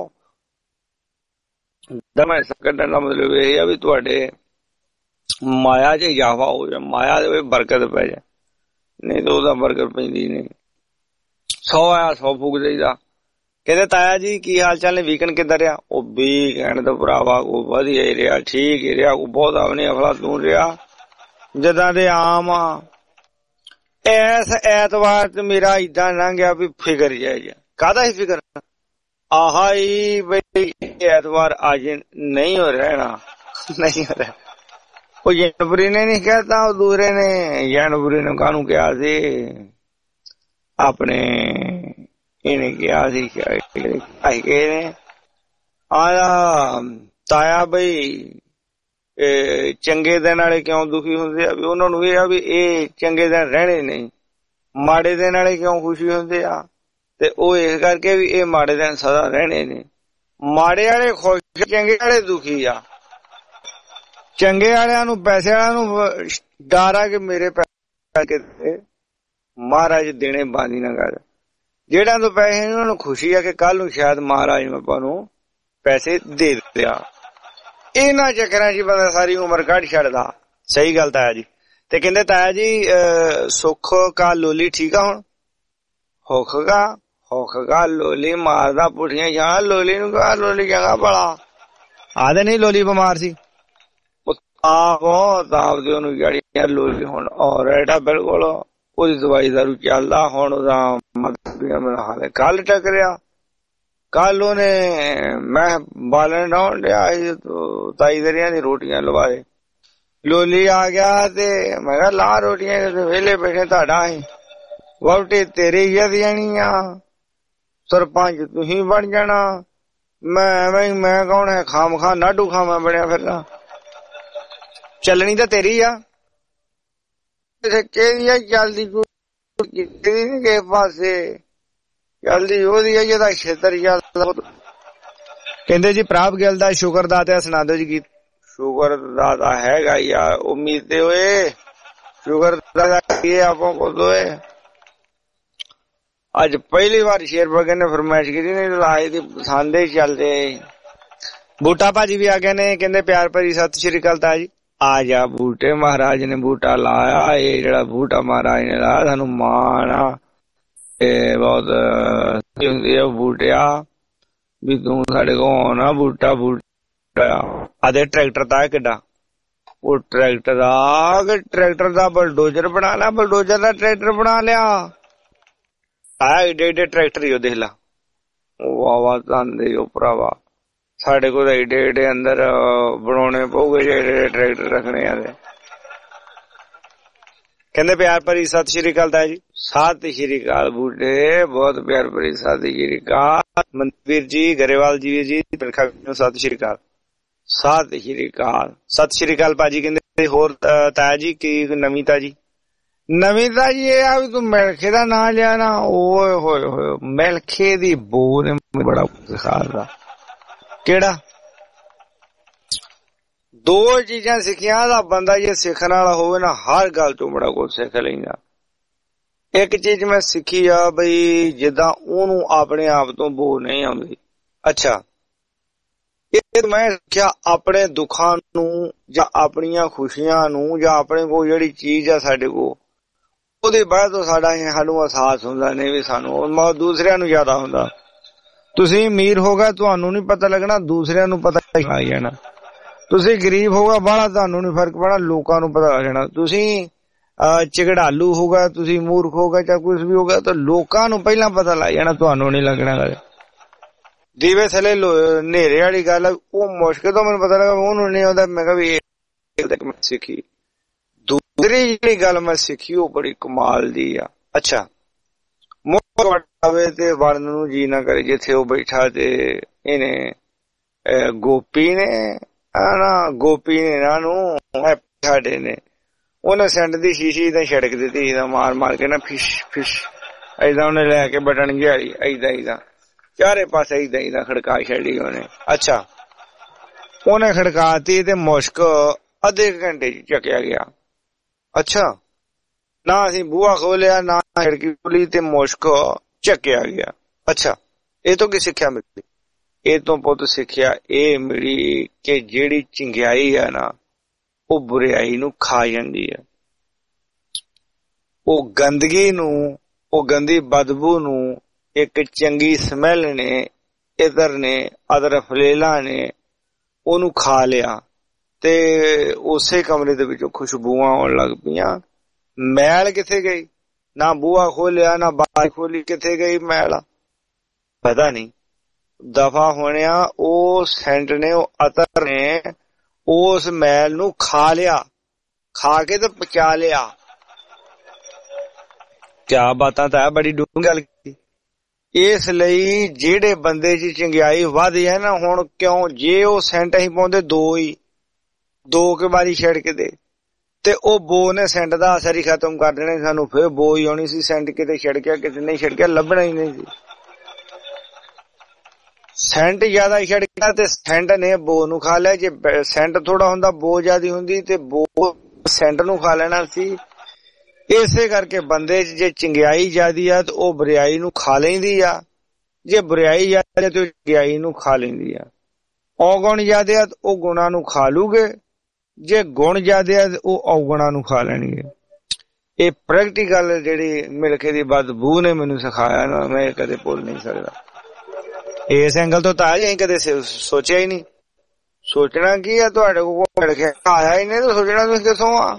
ਦਮੇ ਕੱਢਣ ਦਾ ਮਤਲਬ ਇਹ ਆ ਵੀ ਤੁਹਾਡੇ ਮਾਇਆ ਚ ਇਜ਼ਾਫਾ ਹੋ ਜਾਏ, ਮਾਇਆ ਦੇ ਵਿੱਚ ਬਰਕਤ ਪੈ ਜਾਏ। ਨਹੀਂ ਤਾਂ ਉਹਦਾ ਬਰਗਰ ਪੈਂਦੀ ਨਹੀਂ। 100 ਆਇਆ 100 ਫੂਕ ਦੇਈਦਾ। ਕਹਿੰਦੇ ਤਾਇਆ ਜੀ ਕੀ ਹਾਲ ਚਾਲ ਨੇ, ਵੀਕਐਂਡ ਕਿੱਦਾਂ ਰਿਹਾ? ਉਹ ਵੀਕਐਂਡ ਤਾਂ ਭਰਾਵਾ ਕੋ ਵਧੀਆ ਹੀ ਰਿਹਾ, ਠੀਕ ਹੀ ਰਿਹਾ, ਕੋ ਬਹੁਤ ਆਪਣੀ ਅਫਲਾ ਤੂੰ ਰਿਹਾ ਜਿੱਦਾਂ ਦੇ ਆਮ ਆ। ਐਸ ਐਤਵਾਰ ਤੇ ਮੇਰਾ ਏਦਾਂ ਲੰਘ ਗਿਆ ਵੀ ਫਿਕਰ ਜਾਇ। ਕਾਹਦਾ ਹੀ ਫਿਕਰ? ਆਹਾ ਹੀ ਬਈ ਐਤਵਾਰ ਅੱਜ ਨਹੀਂ ਹੋ ਰਹਿਣਾ, ਨਹੀਂ ਹੋ ਰਿਹਾ। ਉਹ ਜਨਵਰੀ ਨੇ ਨਹੀਂ ਕਹਿਤਾ, ਉਹ ਦੂਸਰੇ ਨੇ ਜਨਵਰੀ ਨੂੰ ਕਾਹਨੂੰ ਕਿਹਾ ਸੀ, ਆਪਣੇ ਇਹਨੇ ਕਿਹਾ ਸੀ ਆਇਆ ਤਾਇਆ ਬਈ ਚੰਗੇ ਦਿਨ ਵਾਲੇ ਕਿਉਂ ਦੁਖੀ ਹੁੰਦੇ ਆ? ਵੀ ਉਹਨਾਂ ਨੂੰ ਇਹ ਆ ਵੀ ਇਹ ਚੰਗੇ ਦਿਨ ਰਹਿਣੇ ਨਹੀਂ। ਮਾੜੇ ਦਿਨ ਵਾਲੇ ਕਿਉਂ ਖੁਸ਼ੀ ਹੁੰਦੇ ਆ? ਤੇ ਉਹ ਇਸ ਕਰਕੇ ਵੀ ਇਹ ਮਾੜੇ ਦਿਨ ਸਦਾ ਰਹਿਣੇ ਨੇ। ਮਾੜੇ ਵਾਲੇ ਖੁਸ਼, ਚੰਗੇ ਵਾਲੇ ਦੁਖੀ ਆ। ਚੰਗੇ ਵਾਲਿਆਂ ਨੂੰ ਪੈਸੇ ਵਾਲਿਆਂ ਨੂੰ ਡਰ ਆ ਕਿ ਮੇਰੇ ਪੈਸੇ ਮਹਾਰਾਜ ਦੇਣੇ ਬੰਦ ਨਾ ਕਰ। ਜਿਹੜਿਆਂ ਤੋਂ ਪੈਸੇ ਉਹਨਾਂ ਨੂੰ ਖੁਸ਼ੀ ਆ ਕਿ ਕੱਲ ਨੂੰ ਸ਼ਾਇਦ ਮਹਾਰਾਜ ਨੂੰ ਆਪਾਂ ਨੂੰ ਪੈਸੇ ਦੇ ਦਿਆ। ਇਹਨਾਂ ਚੱਕਰਾਂ ਚ ਬੰਦਾ ਸਾਰੀ ਉਮਰ ਕੱਢ ਛੱਡਦਾ। ਸਹੀ ਗੱਲ ਤਾਇਆ ਜੀ। ਤੇ ਕਹਿੰਦੇ ਤਾਇਆ ਜੀ ਸੁੱਖ ਕਾ ਲੋਲੀ ਠੀਕ ਆ ਹੁਣ? ਹੁੱਖ ਕਾ ਲੋਲੀ ਮਾਰਦਾ ਪੁੱਠੀਆਂ ਜਾਂ ਲੋਲੀ ਨੂੰ ਕਹਾ ਲੋਲੀ ਚੰਗਾ ਭਲਾ ਆਦੇ ਨਹੀਂ ਲੋਲੀ ਬਿਮਾਰ ਸੀ ਆਪਦੇ ਉਹਨੂੰ ਜਿਹੜੀ ਲੋਲੀ ਹੁਣ ਔਰੇਟਾ ਬਿਲਕੁਲ ਉਹਦੀ ਦਵਾਈ ਦਾਰੂ ਚੱਲਦਾ। ਹੁਣ ਉਹਦਾ ਮੇਰਾ ਹਾਲ ਹੈ। ਕੱਲ ਟਕਰਿਆ, ਕੱਲ ਉਹਨੇ ਮੈਂ ਬਾਲਣ ਡਾਉਣ ਡਿਆ ਤਾਈ ਦਰਿਆ ਦੀ ਰੋਟੀਆਂ ਲਵਾਏ, ਲੋਲੀ ਆ ਗਿਆ ਤੇ ਮੈਂ ਕਿਹਾ ਲਾ ਰੋਟੀਆਂ, ਵਿਹਲੇ ਬੈਠੇ ਤੁਹਾਡਾ ਹੀ ਵਹੁਟੀ ਤੇਰੀ ਜਾਣੀ ਆ, ਸਰਪੰਚ ਤੁਸੀਂ ਬਣ ਜਾਣਾ, ਮੈਂ ਕੌਣ ਹੈ ਖਾਮ ਖਾ ਨਾਡੂ ਖਾਵਾਂ ਬਣਿਆ ਫਿਰਦਾ। ਚੱਲਣੀ ਤਾਂ ਤੇਰੀ ਆ, ਕਿਹੜੀ ਆ ਚੱਲਦੀ ਕਿਸੇ ਪਾਸੇ, ਚੱਲਦੀ ਉਹਦੀ ਆ ਜਿਹਦਾ ਖੇਤਰ ਚੱਲਦਾ। ਕਹਿੰਦੇ ਜੀ ਪ੍ਰਭ ਗਿੱਲ ਦਾ ਸ਼ੁਕਰ ਦਾਤਾ ਸੁਣਾ ਦਿਓ ਜੀ ਗੀਤ। ਸ਼ੁਕਰ ਦਾਤਾ ਹੈਗਾ ਯਾਰ ਉਮੀਦ ਤੇ ਹੋਏ ਸ਼ੁਕਰ ਆਪਾਂ ਕੋ ਦੋਏ। ਅੱਜ ਪਹਿਲੀ ਵਾਰ ਸ਼ੇਰ ਬਗਨ ਨੇ ਫਰਮਾਇਸ਼ ਕੀਤੀ, ਨਹੀਂ ਲਾਏ ਦੀ ਪਸੰਦ ਹੀ ਚੱਲਦੇ। ਬੂਟਾ ਭਾਜੀ ਵੀ ਆ ਗਏ ਨੇ, ਕਹਿੰਦੇ ਪਿਆਰ ਭਰੀ ਸਤਿ ਸ਼੍ਰੀ ਅਕਾਲ ਤਾਇਆ ਜੀ। ਆ ਜਾ ਬੂਟੇ ਮਹਾਰਾਜ ਨੇ ਬੂਟਾ ਲਾਇਆ, ਇਹ ਜਿਹੜਾ ਬੂਟਾ ਮਹਾਰਾਜ ਨੇ ਲਾਇਆ ਸਾਨੂੰ ਮਾਣ ਆ। ਇਹ ਬਹੁਤ ਹੁੰਦੀ ਆ ਬੂਟਿਆ ਵੀ ਤੂੰ ਸਾਡੇ ਕੋਲ ਆਉਣਾ ਬੂਟਾ ਆਦੇ ਟਰੈਕਟਰ ਤਾਂ ਕਿੱਡਾ ਉਹ ਟਰੈਕਟਰ ਦਾ ਬਲਡੋਜ਼ਰ ਬਣਾ ਲਿਆ, ਬਲਡੋਜ਼ਰ ਦਾ ਟਰੈਕਟਰ ਬਣਾ ਲਿਆ। ਆਇਆ ਏਡੇ ਏਡੇ ਟਰੈਕਟਰ ਹੀ ਉਹ ਦੇਖ ਲਾ। ਵਾਹ ਧੰਦੇ ਉਹ ਭਰਾਵਾ, ਸਾਡੇ ਕੋਲ ਏਡੇ ਏਡੇ ਅੰਦਰ ਬਣਾਉਣੇ ਪਊਗੇ ਜਿਹੜੇ ਟਰੈਕਟਰ ਰੱਖਣੇ ਆ। ਕਹਿੰਦੇ ਪਿਆਰ ਭਰੀ ਸਤਿ ਸ਼੍ਰੀ ਅਕਾਲ ਤਾਇਆ ਜੀ। ਸਤਿ ਸ਼੍ਰੀ ਅਕਾਲ ਬੂਟੇ, ਬਹੁਤ ਪਿਆਰ ਭਰੀ ਸਤਿ ਸ਼੍ਰੀ ਅਕਾਲ। ਮਨਵੀਰ ਜੀ ਗਰੇਵਾਲ ਜੀ ਜੀ ਸਤਿ ਸ਼੍ਰੀ ਅਕਾਲ। ਸਤਿ ਸ਼੍ਰੀ ਅਕਾਲ, ਸਤਿ ਸ਼੍ਰੀ ਅਕਾਲ ਭਾਜੀ। ਕਹਿੰਦੇ ਹੋਰ ਤਾਇਆ ਜੀ ਕੀ ਨਵੀਂ ਤਾਜੀ? ਨਵੀਂ ਤਾਜੀ ਇਹ ਆ ਵੀ ਤੂੰ ਮਿਲਖੇ ਦਾ ਨਾਂ ਲਿਆ ਨਾ, ਓਏ ਹੋਏ ਹੋਏ ਮਿਲਖੇ ਦੀ ਬੋ ਨੇ ਬੜਾ ਸਿਖਾਦਾ। ਕਿਹੜਾ? ਦੋ ਚੀਜ਼ਾਂ ਸਿੱਖੀਆਂ ਦਾ ਬੰਦਾ ਜੇ ਸਿੱਖਣ ਵਾਲਾ ਹੋਵੇ ਨਾ ਹਰ ਗੱਲ ਤੋਂ ਬੜਾ ਕੁਝ ਸਿੱਖ ਲੈਂਦਾ। ਇੱਕ ਚੀਜ਼ ਮੈਂ ਸਿੱਖੀ ਆ ਬਈ ਜਿੱਦਾਂ ਉਹਨੂੰ ਆਪਣੇ ਆਪ ਤੋਂ ਬੋ ਨਹੀਂ ਆਉਂਦੀ। ਅੱਛਾ ਇਹ ਮੈਂ ਸਿੱਖਿਆ ਆਪਣੇ ਦੁੱਖਾਂ ਨੂੰ ਜਾਂ ਆਪਣੀਆਂ ਖੁਸ਼ੀਆਂ ਨੂੰ ਜਾਂ ਆਪਣੇ ਕੋਲ ਜਿਹੜੀ ਚੀਜ਼ ਆ ਸਾਡੇ ਕੋਲ ਉਹਦੇ ਬਾਅਦ ਤੋਂ ਸਾਨੂੰ ਅਹਿਸਾਸ ਹੁੰਦਾ ਨਹੀਂ ਵੀ ਸਾਨੂੰ ਦੂਸਰਿਆਂ ਨੂੰ ਜ਼ਿਆਦਾ ਹੁੰਦਾ। ਤੁਸੀਂ ਅਮੀਰ ਹੋ ਗਏ ਤੁਹਾਨੂੰ ਨੀ ਪਤਾ ਲੱਗਣਾ, ਦੂਸਰਿਆਂ ਨੂੰ ਪਤਾ ਲੱਗ ਜਾਣਾ। ਤੁਸੀਂ ਗਰੀਬ ਹੋਗਾ ਬਾਹਲਾ ਤੁਹਾਨੂੰ ਨੀ ਫਰਕ ਪੈਣਾ, ਲੋਕਾਂ ਨੂੰ ਪਤਾ ਲੱਗ ਜਾਣਾ। ਤੁਸੀਂ ਝਗੜਾਲੂ ਹੋਗਾ, ਤੁਸੀਂ ਮੂਰਖ ਹੋਗਾ ਜਾਂ ਕੁਛ ਵੀ ਹੋਗਾ ਤਾਂ ਲੋਕਾਂ ਨੂੰ ਪਹਿਲਾਂ ਪਤਾ ਲੱਗ ਜਾਣਾ, ਤੁਹਾਨੂੰ ਨੀ ਲੱਗਣਾ। ਦੀਵੇ ਥੱਲੇ ਹਨੇਰੇ ਵਾਲੀ ਗੱਲ ਉਹ ਮੁਸ਼ਕਿਲ ਤੋਂ ਮੈਨੂੰ ਪਤਾ ਲੱਗਾ, ਉਹਨੂੰ ਨਹੀਂ ਆਉਂਦਾ। ਮੈਂ ਕਿਹਾ ਵੀ ਇਹ ਸਿੱਖੀ। ਦੂਸਰੀ ਜਿਹੜੀ ਗੱਲ ਮੈਂ ਸਿੱਖੀ ਉਹ ਬੜੀ ਕਮਾਲ ਦੀ ਆ। ਅੱਛਾ ਤੇ ਵੜਨ ਨੂੰ ਜੀ ਨਾ ਕਰੇ ਜਿੱਥੇ ਉਹ ਬੈਠਾ ਤੇ ਇਹਨੇ ਗੋਪੀ ਨੇ ਇਹਨਾਂ ਨੂੰ ਸਾਡੇ ਨੇ ਉਹਨੇ ਸੈਂਟ ਦੀ ਸ਼ੀਸ਼ੀ ਤਾਂ ਛਿੜਕ ਦਿੱਤੀ ਮਾਰ ਮਾਰ ਕੇ ਨਾ ਫਿਸ਼ ਫਿਸ਼ ਏਦਾਂ ਉਹਨੇ ਲੈ ਕੇ ਬਟਨ ਘਿਆੜੀ ਏਦਾਂ ਚਾਰੇ ਪਾਸੇ ਏਦਾਂ ਖੜਕਾ ਛੱਡੀ ਉਹਨੇ। ਅੱਛਾ ਉਹਨੇ ਖੜਕਾਤੀ ਤੇ ਮੁਸ਼ਕ ਅੱਧੇ ਘੰਟੇ ਚ ਚੱਕਿਆ ਗਿਆ। ਅੱਛਾ ਨਾ ਅਸੀਂ ਬੂਹਾ ਖੋਲਿਆ ਨਾ ਖਿੜਕੀ ਖੋਲੀ ਤੇ ਮੁਸ਼ਕ ਚੱਕਿਆ ਗਿਆ। ਅੱਛਾ ਇਹ ਤੋਂ ਕੀ ਸਿੱਖਿਆ ਮਿਲੀ? ਇਹ ਤੋਂ ਪੁੱਤ ਸਿੱਖਿਆ ਇਹ ਮਿਲੀ ਕਿ ਜਿਹੜੀ ਚੰਗਿਆਈ ਆ ਨਾ ਉਹ ਬੁਰਿਆਈ ਨੂੰ ਖਾ ਜਾਂਦੀ ਹੈ। ਉਹ ਗੰਦਗੀ ਨੂੰ, ਉਹ ਗੰਦੀ ਬਦਬੂ ਨੂੰ ਇੱਕ ਚੰਗੀ ਸਮੈਲ ਨੇ, ਇਧਰ ਨੇ, ਅਦਰ ਫਲੇਲਾ ਨੇ ਉਹਨੂੰ ਖਾ ਲਿਆ ਤੇ ਉਸੇ ਕਮਰੇ ਦੇ ਵਿੱਚੋਂ ਖੁਸ਼ਬੂਆਂ ਆਉਣ ਲੱਗ ਪਈਆਂ। ਮੈਲ ਕਿੱਥੇ ਗਈ? ਨਾ ਬੂਹਾ ਖੋਲਿਆ ਨਾ ਬਾਰੀ ਖੋਲੀ, ਕਿੱਥੇ ਗਈ ਮੈਲ? ਪਤਾ ਨਹੀਂ। ਦਫਾ ਹੋਣਿਆ ਉਹ ਸੈਂਟ ਨੇ, ਉਹ ਅਤਰ ਨੇ ਉਸ ਮੈਲ ਨੂੰ ਖਾ ਲਿਆ, ਖਾ ਕੇ ਤੇ ਪਚਾ ਲਿਆ। ਕਿਆ ਬਾਤਾਂ ਤਾਂ ਹੈ, ਬੜੀ ਡੂੰਘੀ ਗੱਲ ਕੀਤੀ। ਇਸ ਲਈ ਜਿਹੜੇ ਬੰਦੇ ਚ ਚੰਗਿਆਈ ਵੱਧਦੀ ਹੈ ਨਾ, ਹੁਣ ਕਿਉਂ ਜੇ ਉਹ ਸੈਂਟ ਅਸੀਂ ਪਾਉਂਦੇ ਦੋ ਕੇ ਵਾਰੀ ਛਿੜ ਕੇ ਦੇ ਤੇ ਉਹ ਬੋ ਨੇ ਸੈਂਟ ਦਾ ਅਸਰ ਹੀ ਖਤਮ ਕਰ ਦੇਣਾ। ਸਾਨੂੰ ਫਿਰ ਬੋ ਹੀ ਆਉਣੀ ਸੀ, ਸੈਂਟ ਕਿਤੇ ਛਿੜਕਿਆ ਕਿਤੇ ਨਹੀਂ ਛਿੜਕਿਆ ਲੱਭਣਾ ਹੀ ਨਹੀਂ ਸੀ। ਸੈਂਟ ਜ਼ਿਆਦਾ ਛਿੜਕਿਆ ਤੇ ਸੈਂਟ ਨੇ ਬੋ ਨੂੰ ਖਾ ਲਿਆ। ਜੇ ਸੈਂਟ ਥੋੜਾ ਹੁੰਦਾ, ਬੋ ਜ਼ਿਆਦੀ ਹੁੰਦੀ ਤੇ ਬੋ ਸੈਂਟ ਨੂੰ ਖਾ ਲੈਣਾ ਸੀ। ਇਸੇ ਕਰਕੇ ਬੰਦੇ ਚ ਜੇ ਚੰਗਿਆਈ ਜ਼ਿਆਦੀ ਆ ਤੇ ਉਹ ਬੁਰਿਆਈ ਨੂੰ ਖਾ ਲੈਂਦੀ ਆ, ਜੇ ਬੁਰਿਆਈ ਜ਼ਿਆਦਾ ਤੇ ਉਹ ਚੰਗਿਆਈ ਨੂੰ ਖਾ ਲੈਂਦੀ ਆ। ਔਗੁਣ ਜ਼ਿਆਦੇ ਆ ਤੇ ਉਹ ਗੁਣਾਂ ਨੂੰ ਖਾ ਲੂਗੇ, ਜੇ ਗੁਣ ਜ਼ਿਆਦੇ ਆ ਤੇ ਉਹ ਔਗੁਣਾਂ ਨੂੰ ਖਾ ਲੈਣਗੇ। ਇਹ ਪ੍ਰੈਕਟੀਕਲ ਜਿਹੜੀ ਮਿਲਕੇ ਦੀ ਬਦਬੂ ਨੇ ਮੈਨੂੰ ਸਿਖਾਇਆ ਨਾ, ਮੈਂ ਕਦੇ ਭੁੱਲ ਨਹੀਂ ਸਕਦਾ। ਇਸ ਐਂਗਲ ਤੋਂ ਤਾਂ ਅਸੀਂ ਕਦੇ ਸੋਚਿਆ ਹੀ ਨਹੀਂ। ਸੋਚਣਾ ਕੀ ਆ, ਤੁਹਾਡੇ ਕੋਲ ਮਿਲਕੇ ਆਇਆ ਹੀ ਨਹੀਂ ਤਾਂ ਸੋਚਣਾ ਤੁਸੀਂ ਕਿਥੋਂ ਆ?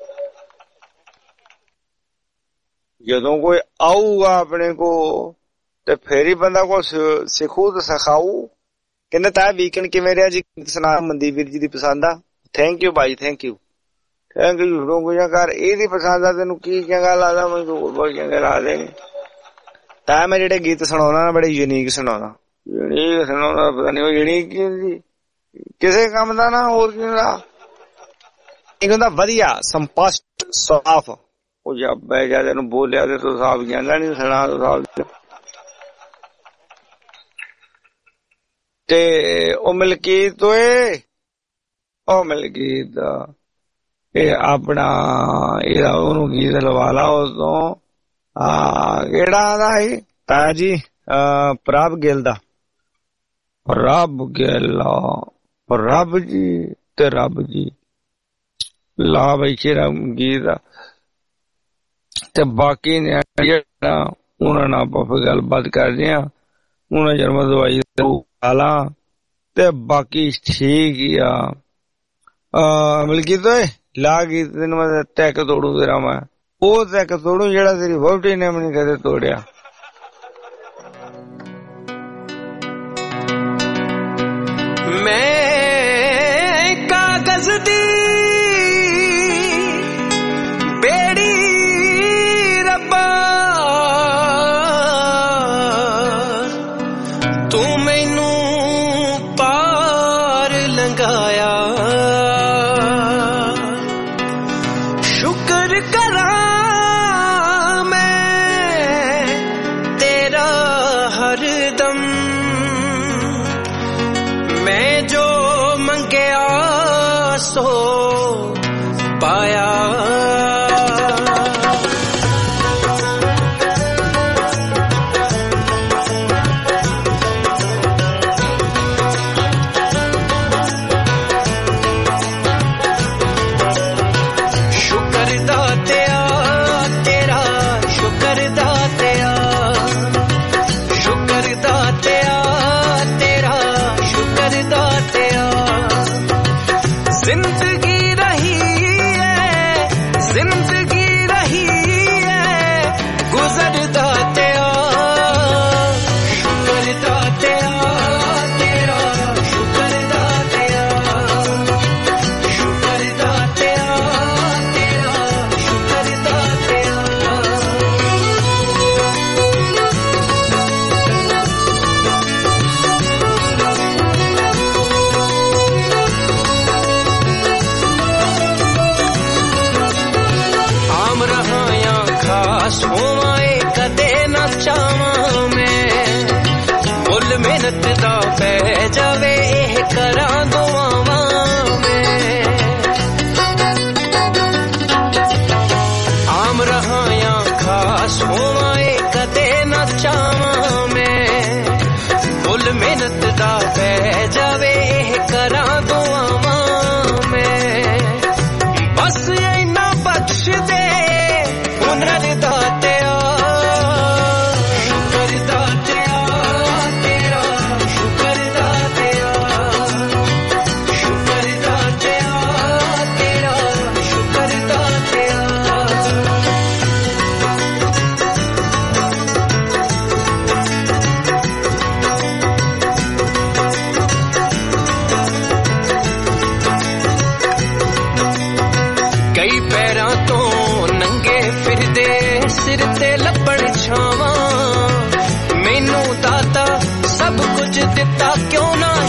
ਜਦੋਂ ਕੋਈ ਆਊਗਾ ਆਪਣੇ ਕੋ ਤੇ ਫੇਰ ਹੀ ਬੰਦਾ ਕੋ ਸਿੱਖੂ ਤੇ ਸਿਖਾਊ। ਕਹਿੰਦੇ ਤਾਂ ਵੀਕਐਂਡ ਕਿਵੇਂ ਰਿਹਾ ਜੀ? ਸੁਣਾ ਮਨਦੀਪ ਵੀਰ ਜੀ ਦੀ ਪਸੰਦ ਆ। ਥੈਂਕ ਯੂ ਭਾਈ, ਥੈਂਕ ਯੂ ਕਰ। ਇਹਦੀ ਪਸੰਦ ਆ ਤੈਨੂੰ ਕੀ ਚੰਗਾ ਲੱਗਦਾ? ਮੈਨੂੰ ਬਹੁਤ ਚੰਗੇ ਲੱਗਦੇ ਨੇ। ਤਾਂ ਮੈਂ ਜਿਹੜੇ ਗੀਤ ਸੁਣਾਉਣਾ ਨਾ ਬੜੇ ਯੂਨੀਕ ਸੁਣਾਉਣਾ। ਪਤਾ ਨੀ ਉਹ ਯੂਨੀਕ ਕੀ ਹੁੰਦੀ, ਕਿਸੇ ਕੰਮ ਦਾ ਨਾ ਹੋਰ ਕੀ ਹੁੰਦਾ। ਇੱਕ ਹੁੰਦਾ ਵਧੀਆ ਸੰਪਸ਼ਟ ਸਾਫ਼, ਉਹ ਜਦ ਬੈ ਜਾ ਤੈਨੂੰ ਬੋਲਿਆ ਤੇ ਤੂੰ ਸਾਫ਼ ਜਾਂਦਾ ਨੀ, ਸੁਣਾ ਤੂੰ ਸਾਫ਼। ਤੇ ਉਹ ਮਲਕੀਤ ਓਏ, ਉਹ ਮਲਕੀਤ ਇਹ ਆਪਣਾ ਇਹਦਾ ਉਹਨੂੰ ਗੀਤ ਲਵਾ ਲਾ ਉਦੋਂ। ਕਿਹੜਾ ਆਦਾ ਸੀ ਤਾਇਆ ਜੀ? ਪ੍ਰਭ ਗਿੱਲ ਦਾ। ਰੱਬ ਗਿੱਲਾ, ਰੱਬ ਜੀ ਤੇ ਰੱਬ ਜੀ ਲਾ ਬਈ ਚਿਹਰਾ ਗੀਤ ਆ। ਤੇ ਬਾਕੀ ਨੇ ਉਹਨਾਂ ਨਾਲ ਆਪਾਂ ਫਿਰ ਗੱਲਬਾਤ ਕਰਦੇ ਆ। ਉਹਨਾਂ ਜਨਮ ਦਵਾਈ ਲਾ ਤੇ ਬਾਕੀ ਠੀਕ ਹੀ ਆ। ਮਲਕੀਤ ਓਏ ਲਾ ਗੀਤ, ਤੈਨੂੰ ਮੈਂ ਟੈਕ ਤੋੜੂ ਤੇਰਾ, ਮੈਂ ਉਹ ਟੈਕ ਤੋੜੂ ਜਿਹੜਾ ਤੇਰੀ ਵਹੁਟੀ ਨੇ ਵੀ ਨੀ ਕਦੇ ਤੋੜਿਆ। ਮੈਂ ਕਾਗਜ਼ ਦੀ ਬੇੜੀ ਰੱਬਾ, ਤੂੰ ਮੈਨੂੰ ਪਾਰ ਲੰਘਾਇਆ। ਸ਼ੁਕਰ ਕਰਾਂ ਮੈਂ ਤੇਰਾ ਹਰਦਮ, ਮੈਂ ਜੋ ਮੰਗਿਆ ਸੋ ਪਾਇਆ। ਸ਼ੁਕਰ ਦਾਤਿਆ ਤੇਰਾ, ਸ਼ੁਕਰ ਦਾਤਿਆ, ਸ਼ੁਕਰ ਦਾਤਿਆ ਤੇਰਾ, ਸ਼ੁਕਰ ਦਾਤਿਆ। ਜ਼ਿੰਦਗੀ ਰਹੀ ਹੈ, ਜ਼ਿੰਦਗੀ ਰਹੀ ਹੈ ਗੁਜ਼ਰਦਾ ਤੇਰਾ। ਸ਼ੁਕਰ ਦਾਤਿਆ ਤੇਰਾ, ਸ਼ੁਕਰ ਦਾਤਿਆ, ਸ਼ੁਕਰ ਦਾਤਿਆ ਤੇਰਾ, ਸ਼ੁਕਰ ਦਾਤਿਆ। ਆਮ ਰਹਾਇਆ ਖਾਸ ਹੋਵਾਂ ਕਦੇ ਨਾ ਚਾਵਾਂ ਮੈਂ, ਮੁੱਲ ਮਿਹਨਤ ਦਾ ਪੈ ਜਾਵੇ ਇਹ ਕਰਾਂ ਦੁਆਵਾਂ ਮੈਂ। ਆਮ ਰਹਾਇਆ ਖਾਸ ਹੋਵਾਂ ਕਦੇ ਨਾ ਚਾਵਾਂ ਮੈਂ, ਮੁੱਲ ਮਿਹਨਤ ਦਾ ਪੈ ਜਾਵੇ ਇਹ ਕਰਾਂ ਦੁਆਵਾਂ ਮੈਂ। ਬਸ ਇੰਨਾ ਬਖਸ਼ ਦੇ, ਹੁਨਰ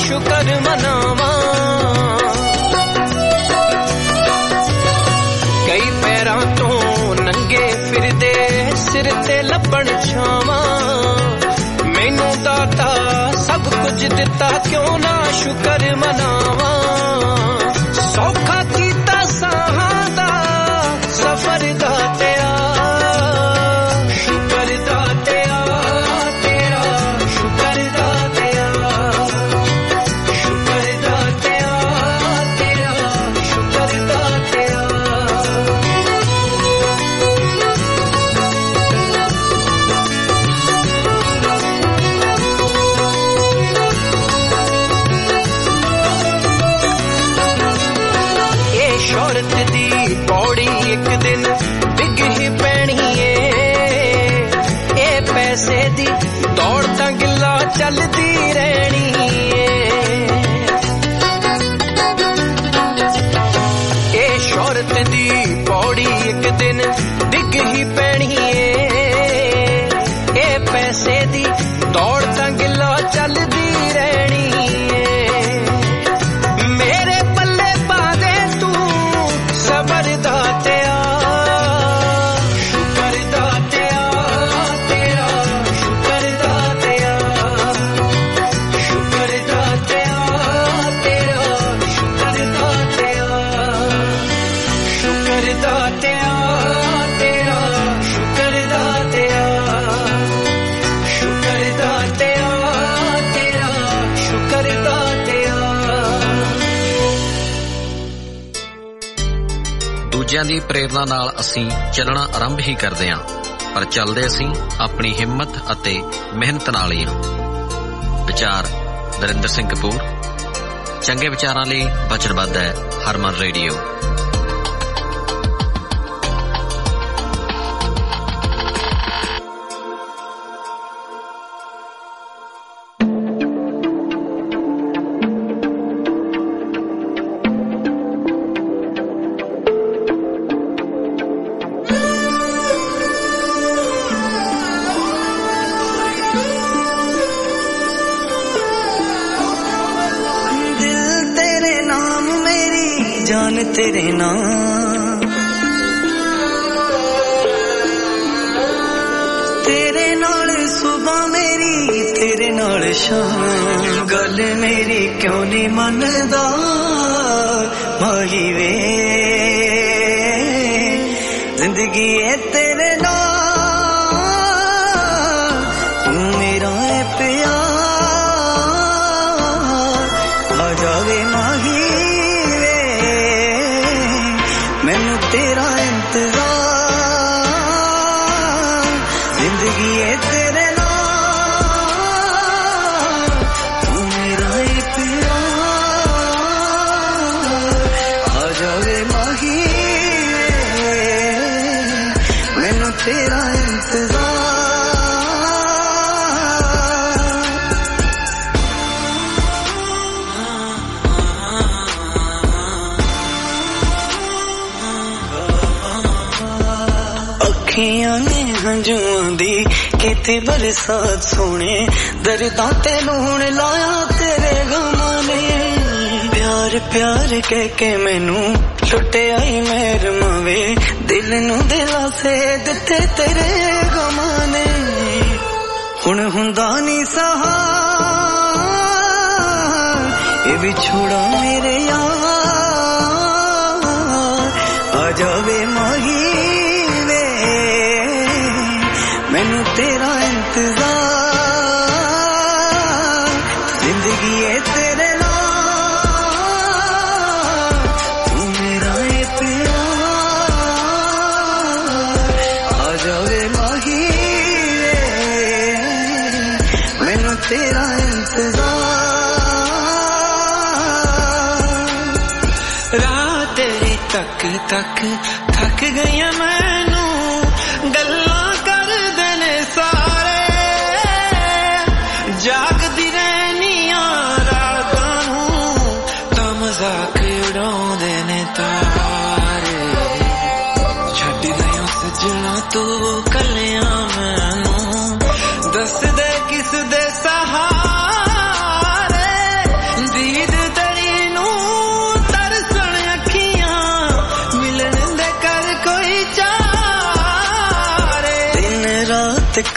शुकर मनावा। कई पैरां तो नंगे फिरदे सिर ते लभण छावां, मैनू दाता सब कुछ दिता क्यों ना शुकर मनावा। सौखा कीता साहां दा सफर दातिया, शुकर दातिया तेरा शुकर दातिया, शुकर दातिया तेरा शुकर दातिया। शौहरत दी पौड़ी एक दिन डिग ही पैनी ए पैसे दी दौड़ तां गिला चलदी रहनी ए शौहरत दी पौड़ी एक दिन डिग ही पैनी ए पैसे दी दौड़ तां गिला चलदी रहनी। ਦੂਜਿਆਂ ਦੀ ਪ੍ਰੇਰਨਾ ਨਾਲ ਅਸੀਂ ਚੱਲਣਾ ਆਰੰਭ ਹੀ ਕਰਦੇ ਹਾਂ, ਪਰ ਚੱਲਦੇ ਅਸੀਂ ਆਪਣੀ ਹਿੰਮਤ ਅਤੇ ਮਿਹਨਤ ਨਾਲ ਹੀ ਹਾਂ। ਵਿਚਾਰ ਨਰਿੰਦਰ ਸਿੰਘ ਕਪੂਰ। ਚੰਗੇ ਵਿਚਾਰਾਂ ਲਈ ਵਚਨਬੱਧ ਹੈ ਹਰਮਨ ਰੇਡੀਓ। तेरे नाम तेरे नाल सुबह मेरी तेरे नाल शाम, गल मेरी क्यों नहीं मनदा माही वे, जिंदगी है तेरे नाल तू मेरा है प्यार, आ जावे माही मैनू तेरा इंतजार, जिंदगी है तेरे नाल तू मेरा है प्यार, आ जावे माही मैनू तेरा इंतजार। अखियां ने हंजुआं दी किते बरसात सोने, दर्दां ते लूण लाया तेरे गमां ने, प्यार प्यार कह के मैनू छुट्टे आई मेर मावे, दिल नू दिलासे दिते तेरे गमां ने, हुण हुंदा नी सहा ये विछोड़ा मेरे यार, आ जावे माही मैनू तेरा इंतजार, जिंदगी है तेरे नाल तू मेरा है प्यार, आ जावे माही मैनू तेरा इंतजार। रात तेरी तक तक थक गई मैनू गल्लां जागदी रहनिया रातां नूं तां मजाक उड़ाउंदे ने तारे, छड्ड गया सजना तू कलियां मैनूं, दस दे किस दे सहारे,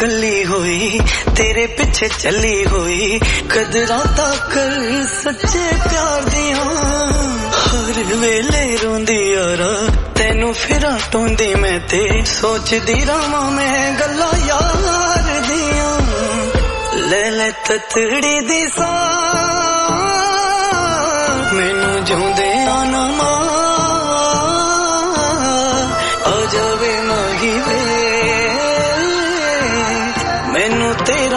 कली हुई तेरे पीछे चली हुई कदरां तां कर सच्चे प्यार दियां हर वेले रोंदी यारा तेनू फिरां टोंदी मैं ते सोचदी रहां मैं गल्लां यार दियां ले ले ततड़ी दी सां मैनू जिउंदे आना मां आ जावे माही वे मैनू तेरा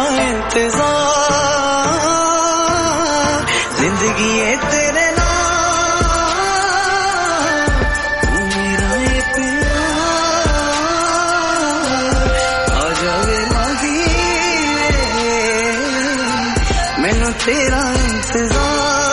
इंतजार जिंदगी है तेरे नाम मेरा ये प्यार आ जावे माही मैनू तेरा इंतजार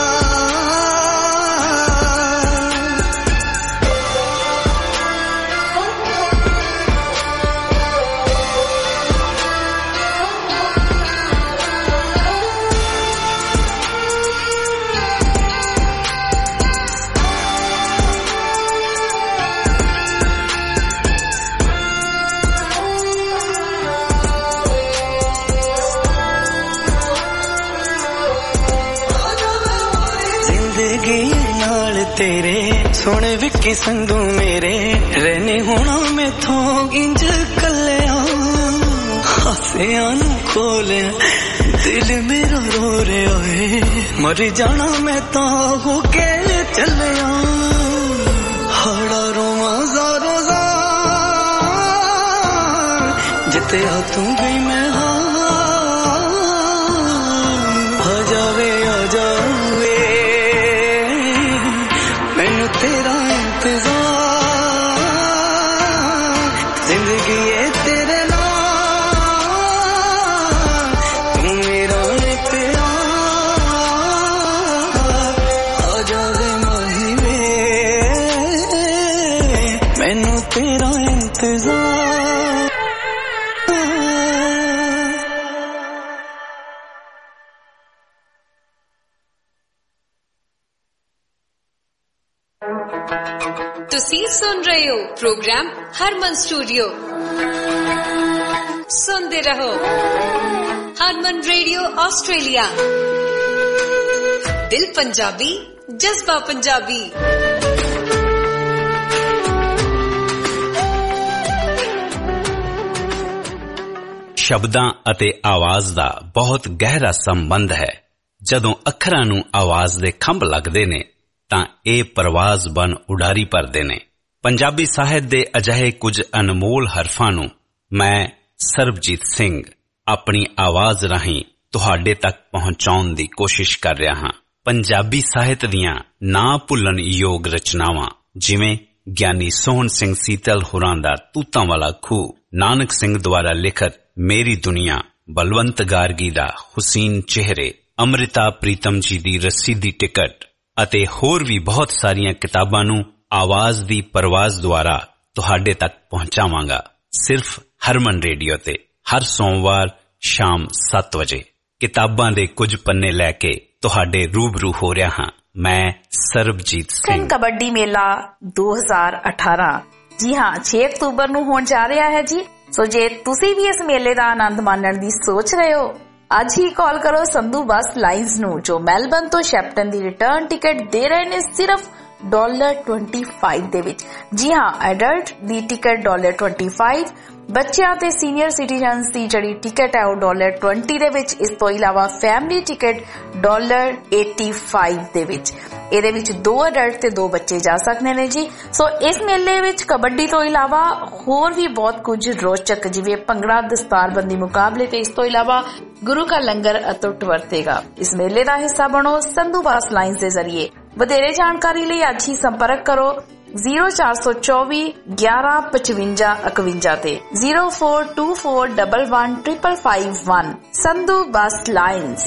तेरे सोने विक्की संधू मेरे रहने होना मैथों इंज कलिया हासियां नू खोले दिल मेरा रो रहा है मर जाना मैं तो हो के चलिया हाड़ा रोवा ज़ारो ज़ार जिते आ तू गई मैं आ जावे तेरा इंतजार जिंदगी है तेरे नाम तू मेरा प्यार आ जावे माही वे मैनू तेरा इंतजार ਤੁਸੀਂ ਸੁਣ ਰਹੇ ਹੋ ਪ੍ਰੋਗਰਾਮ ਹਰਮਨ ਸਟੂਡੀਓ ਸੁਣਦੇ ਰਹੋ ਹਰਮਨ ਰੇਡੀਓ ਆਸਟ੍ਰੇਲੀਆ ਦਿਲ ਪੰਜਾਬੀ ਜਜ਼ਬਾ ਪੰਜਾਬੀ ਸ਼ਬਦਾਂ ਅਤੇ ਆਵਾਜ਼ ਦਾ ਬਹੁਤ ਗਹਿਰਾ ਸੰਬੰਧ ਹੈ ਜਦੋਂ ਅੱਖਰਾਂ ਨੂੰ ਆਵਾਜ਼ ਦੇ ਖੰਭ ਲੱਗਦੇ ਨੇ ਤਾਂ ਇਹ ਪਰਵਾਜ਼ ਬਨ ਉਡਾਰੀ ਭਰਦੇ ਨੇ ਪੰਜਾਬੀ ਸਾਹਿਤ ਦੇ ਅਜਿਹੇ ਕੁਝ ਅਨਮੋਲ ਹਰਫਾਂ ਨੂੰ ਮੈਂ ਸਰਬਜੀਤ ਸਿੰਘ ਆਪਣੀ ਆਵਾਜ਼ ਰਾਹੀਂ ਤੁਹਾਡੇ ਤੱਕ ਪਹੁੰਚਾਉਣ ਦੀ ਕੋਸ਼ਿਸ਼ ਕਰ ਰਿਹਾ ਹਾਂ ਪੰਜਾਬੀ ਸਾਹਿਤ ਦੀਆਂ ਨਾ ਭੁੱਲਣ ਯੋਗ ਰਚਨਾਵਾਂ ਜਿਵੇਂ ਗਿਆਨੀ ਸੋਹਣ ਸਿੰਘ ਸੀਤਲ ਹੋਰਾਂ ਦਾ ਤੂਤਾਂ ਵਾਲਾ ਖੂਹ ਨਾਨਕ ਸਿੰਘ ਦੁਆਰਾ ਲਿਖਤ ਮੇਰੀ ਦੁਨੀਆ ਬਲਵੰਤ ਗਾਰਗੀ ਦਾ ਹੁਸੀਨ ਚਿਹਰੇ ਅੰਮ੍ਰਿਤਾ ਪ੍ਰੀਤਮ ਜੀ ਦੀ ਰੱਸੀ ਦੀ ਟਿਕਟ ਅਤੇ ਹੋਰ ਵੀ ਬਹੁਤ ਸਾਰੀਆਂ ਕਿਤਾਬਾਂ ਨੂੰ ਆਵਾਜ਼ ਦੀ ਪਰਵਾਜ਼ ਦੁਆਰਾ ਤੁਹਾਡੇ ਤੱਕ ਪਹੁੰਚਾਵਾਂਗਾ ਸਿਰਫ ਹਰਮਨ ਰੇਡੀਓ ਤੇ ਹਰ ਸੋਮਵਾਰ ਸ਼ਾਮ 7 ਵਜੇ ਕਿਤਾਬਾਂ ਦੇ ਕੁਝ ਪੰਨੇ ਲੈ ਕੇ ਤੁਹਾਡੇ ਰੂਬਰੂ ਹੋ ਰਿਹਾ ਹਾਂ ਮੈਂ ਸਰਬਜੀਤ ਸਿੰਘ ਕਬੱਡੀ ਮੇਲਾ 2018 ਜੀ ਹਾਂ 6 ਅਕਤੂਬਰ ਨੂੰ ਹੋਣ ਜਾ ਰਿਹਾ ਹੈ ਜੀ ਸੋ ਜੇ ਤੁਸੀਂ ਵੀ ਇਸ ਮੇਲੇ ਦਾ ਆਨੰਦ ਮਾਣਨ ਦੀ ਸੋਚ ਰਹੇ ਹੋ ਅੱਜ ਹੀ ਕਾਲ ਕਰੋ ਸੰਧੂ ਬੱਸ ਲਾਈਨਜ਼ ਨੂੰ ਜੋ ਮੈਲਬਨ ਤੋਂ ਸ਼ੈਪਟਨ ਦੀ ਰਿਟਰਨ ਟਿਕਟ ਦੇ ਰਹੇ ਨੇ ਸਿਰਫ $25 ਦੇ ਵਿੱਚ ਜੀ ਹਾਂ ਐਡਲਟ ਦੀ ਟਿਕਟ $25 ਬੱਚਿਆਂ ਤੇ ਸੀਨੀਅਰ ਸਿਟੀਜ਼ਨਸ ਦੀ ਜਿਹੜੀ ਟਿਕਟ ਹੈ ਉਹ $20 ਦੇ ਵਿੱਚ ਇਸ ਤੋਂ ਇਲਾਵਾ ਫੈਮਿਲੀ ਟਿਕਟ $85 ਦੇ ਵਿੱਚ ਇਹਦੇ ਵਿੱਚ 2 ਅਡਲਟ ਤੇ 2 ਬੱਚੇ ਜਾ ਸਕਦੇ ਨੇ ਜੀ ਸੋ ਇਸ ਮੇਲੇ ਵਿੱਚ ਕਬੱਡੀ ਤੋਂ ਇਲਾਵਾ ਹੋਰ ਵੀ ਬਹੁਤ ਕੁਝ ਰੋਚਕ ਜਿਵੇਂ ਭੰਗੜਾ ਦਸਤਾਰਬੰਦੀ ਮੁਕਾਬਲੇ ਤੇ ਇਸ ਤੋਂ ਇਲਾਵਾ ਗੁਰੂ ਕਾ ਲੰਗਰ ਅਟੁੱਟ ਵਰਤੇਗਾ ਇਸ ਮੇਲੇ ਦਾ ਹਿੱਸਾ ਬਣੋ ਸੰਧੂ ਬੱਸ ਲਾਈਨਜ਼ ਦੇ ਜ਼ਰੀਏ ਵਧੇਰੇ ਜਾਣਕਾਰੀ ਲਈ ਅੱਜ ਹੀ ਸੰਪਰਕ ਕਰੋ 0424 1155 51 ਤੇ 0424115551 Sandhu bus lines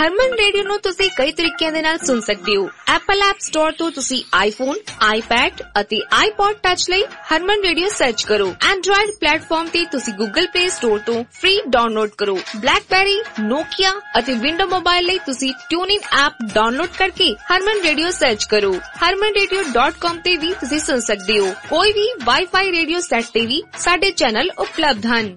Harman radio ਨੂੰ ਤੁਸੀਂ ਕਈ ਤਰੀਕਿਆਂ ਦੇ ਨਾਲ ਸੁਣ ਸਕਦੇ ਹੋ। ਐਪਲ ਐਪ ਸਟੋਰ ਤੋਂ ਤੁਸੀਂ ਆਈਫੋਨ, ਆਈਪੈਡ ਅਤੇ ਆਈਪੌਡ ਟੱਚ ਲਈ ਹਰਮਨ ਰੇਡੀਓ ਸਰਚ ਕਰੋ। ਐਂਡਰੋਇਡ ਪਲੇਟਫਾਰਮ ਤੇ ਤੁਸੀਂ ਗੂਗਲ ਪਲੇ ਸਟੋਰ ਤੋਂ ਫ੍ਰੀ ਡਾਊਨਲੋਡ ਕਰੋ। ਬਲੈਕਬੈਰੀ, ਨੋਕੀਆ ਅਤੇ ਵਿੰਡੋ ਮੋਬਾਈਲ ਲਈ ਤੁਸੀਂ ਟਿਊਨਿਨ ਐਪ ਡਾਊਨਲੋਡ ਕਰਕੇ ਹਰਮਨ ਰੇਡੀਓ ਸਰਚ ਕਰੋ। harmanradio.com ਤੇ ਵੀ ਤੁਸੀਂ ਸੁਣ ਸਕਦੇ ਹੋ। ਕੋਈ ਵੀ ਵਾਈਫਾਈ ਰੇਡੀਓ ਸੈੱਟ ਤੇ ਵੀ ਸਾਡੇ ਚੈਨਲ ਉਪਲਬਧ ਹਨ।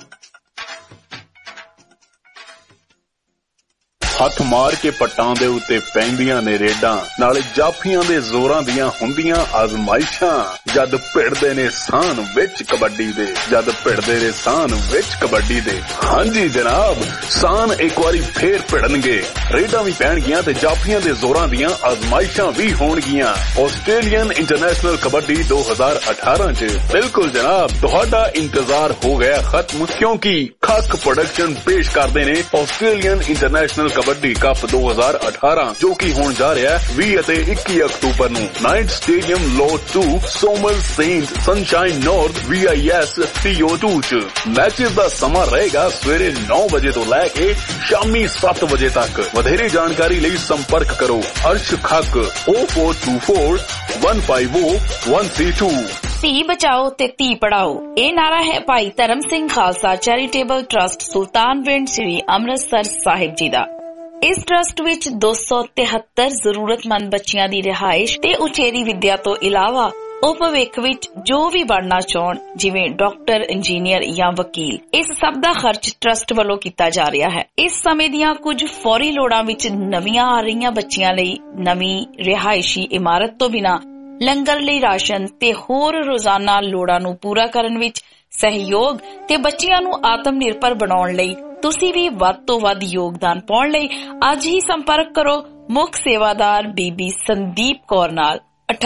ਹੱਥ ਮਾਰ ਕੇ ਪੱਟਾਂ ਦੇ ਉੱਤੇ ਪੈਂਦੀਆਂ ਨੇ ਰੇਡਾਂ, ਨਾਲੇ ਜਾਫੀਆਂ ਦੇ ਜ਼ੋਰਾਂ ਦੀਆਂ ਹੁੰਦੀਆਂ ਆਜ਼ਮਾਇਸ਼ਾਂ। ਜਦ ਭਿੜਦੇ ਨੇ ਸਾਨ ਵਿੱਚ ਕਬੱਡੀ ਦੇ, ਜਦ ਭਿੜਦੇ ਨੇ ਸਾਨ ਵਿੱਚ ਕਬੱਡੀ ਦੇ। ਹਾਂਜੀ ਜਨਾਬ, ਸਾਨ ਇੱਕ ਵਾਰੀ ਫੇਰ ਭਿੜਨਗੇ, ਰੇਡਾਂ ਵੀ ਪੈਣਗੀਆਂ ਤੇ ਜਾਫੀਆਂ ਦੇ ਜ਼ੋਰਾਂ ਦੀਆਂ ਆਜ਼ਮਾਇਸ਼ਾਂ ਵੀ ਹੋਣਗੀਆਂ ਆਸਟ੍ਰੇਲੀਅਨ ਇੰਟਰਨੈਸ਼ਨਲ ਕਬੱਡੀ 2018 ਚ। ਬਿਲਕੁਲ ਜਨਾਬ, ਤੁਹਾਡਾ ਇੰਤਜ਼ਾਰ ਹੋ ਗਿਆ ਖਤਮ, ਕਿਉਂਕਿ ਖੱਕ ਪ੍ਰੋਡਕਸ਼ਨ ਪੇਸ਼ ਕਰਦੇ ਨੇ ਆਸਟ੍ਰੇਲੀਅਨ ਇੰਟਰਨੈਸ਼ਨਲ ਕਬੱਡੀ ਕੱਪ 2018, ਜੋ ਕਿ ਹੋਣ ਜਾ ਰਿਹਾ ਹੈ 20 ਅਤੇ 21 ਅਕਤੂਬਰ ਨੂੰ ਨਾਈਟ ਸਟੇਡੀਅਮ ਲੋਟ 2 ਸੋਮਲ saint sunshine north VIS PO2 ਚ। ਮੈਚਿਸ ਦਾ ਸਮਾਂ ਰਹੇਗਾ ਸਵੇਰੇ 9 ਵਜੇ ਤੋਂ ਲੈ ਕੇ ਸ਼ਾਮੀ 7 ਵਜੇ ਤੱਕ। ਵਧੇਰੇ ਜਾਣਕਾਰੀ ਲਈ ਸੰਪਰਕ ਕਰੋ ਅਰਸ਼ ਖੱਕ 0424 150 132। ਧੀ ਬਚਾਓ ਤੇ ਧੀ ਪੜਾਓ, ਇਹ ਨਾਰਾ ਹੈ ਭਾਈ ਧਰਮ ਸਿੰਘ ਖਾਲਸਾ ਚੈਰੀਟੇਬਲ ਟਰਸਟ ਸੁਲਤਾਨਵਿੰਡ ਸ੍ਰੀ ਅੰਮ੍ਰਿਤਸਰ ਸਾਹਿਬ ਜੀ ਦਾ। ਇਸ ਟਰਸਟ ਵਿੱਚ 273 ਜ਼ਰੂਰਤਮੰਦ ਬੱਚਿਆਂ ਦੀ ਰਿਹਾਇਸ਼ ਤੇ ਉਚੇਰੀ ਵਿੱਦਿਆ ਤੋਂ ਇਲਾਵਾ ਉਹ ਭਵਿੱਖ ਵਿੱਚ ਜੋ ਵੀ ਬਣਨਾ ਚਾਹਣ, ਜਿਵੇਂ ਡਾਕਟਰ, ਇੰਜੀਨੀਅਰ ਜਾਂ ਵਕੀਲ, ਇਸ ਸਭ ਦਾ ਖਰਚ ਟਰਸਟ ਵੱਲੋਂ ਕੀਤਾ ਜਾ ਰਿਹਾ ਹੈ। ਇਸ ਸਮੇਂ ਦੀਆਂ ਕੁਝ ਫੌਰੀ ਲੋੜਾਂ ਵਿੱਚ ਨਵੀਆਂ ਆ ਰਹੀਆਂ ਬੱਚਿਆਂ ਲਈ ਨਵੀਂ ਰਿਹਾਇਸ਼ੀ ਇਮਾਰਤ ਤੋਂ ਬਿਨਾਂ ਲੰਗਰ ਲਈ ਰਾਸ਼ਨ ਤੇ ਹੋਰ ਰੋਜ਼ਾਨਾ ਲੋੜਾਂ ਨੂੰ ਪੂਰਾ ਕਰਨ ਵਿੱਚ ਸਹਿਯੋਗ ਤੇ ਬੱਚਿਆਂ ਨੂੰ ਆਤਮ ਨਿਰਭਰ ਬਣਾਉਣ ਲਈ ਤੁਸੀਂ ਵੀ ਵੱਧ ਤੋਂ ਵੱਧ ਯੋਗਦਾਨ ਪਾਉਣ ਲਈ ਅੱਜ ਹੀ ਸੰਪਰਕ ਕਰੋ ਮੁੱਖ ਸੇਵਾਦਾਰ ਬੀਬੀ ਸੰਦੀਪ ਕੌਰ ਨਾਲ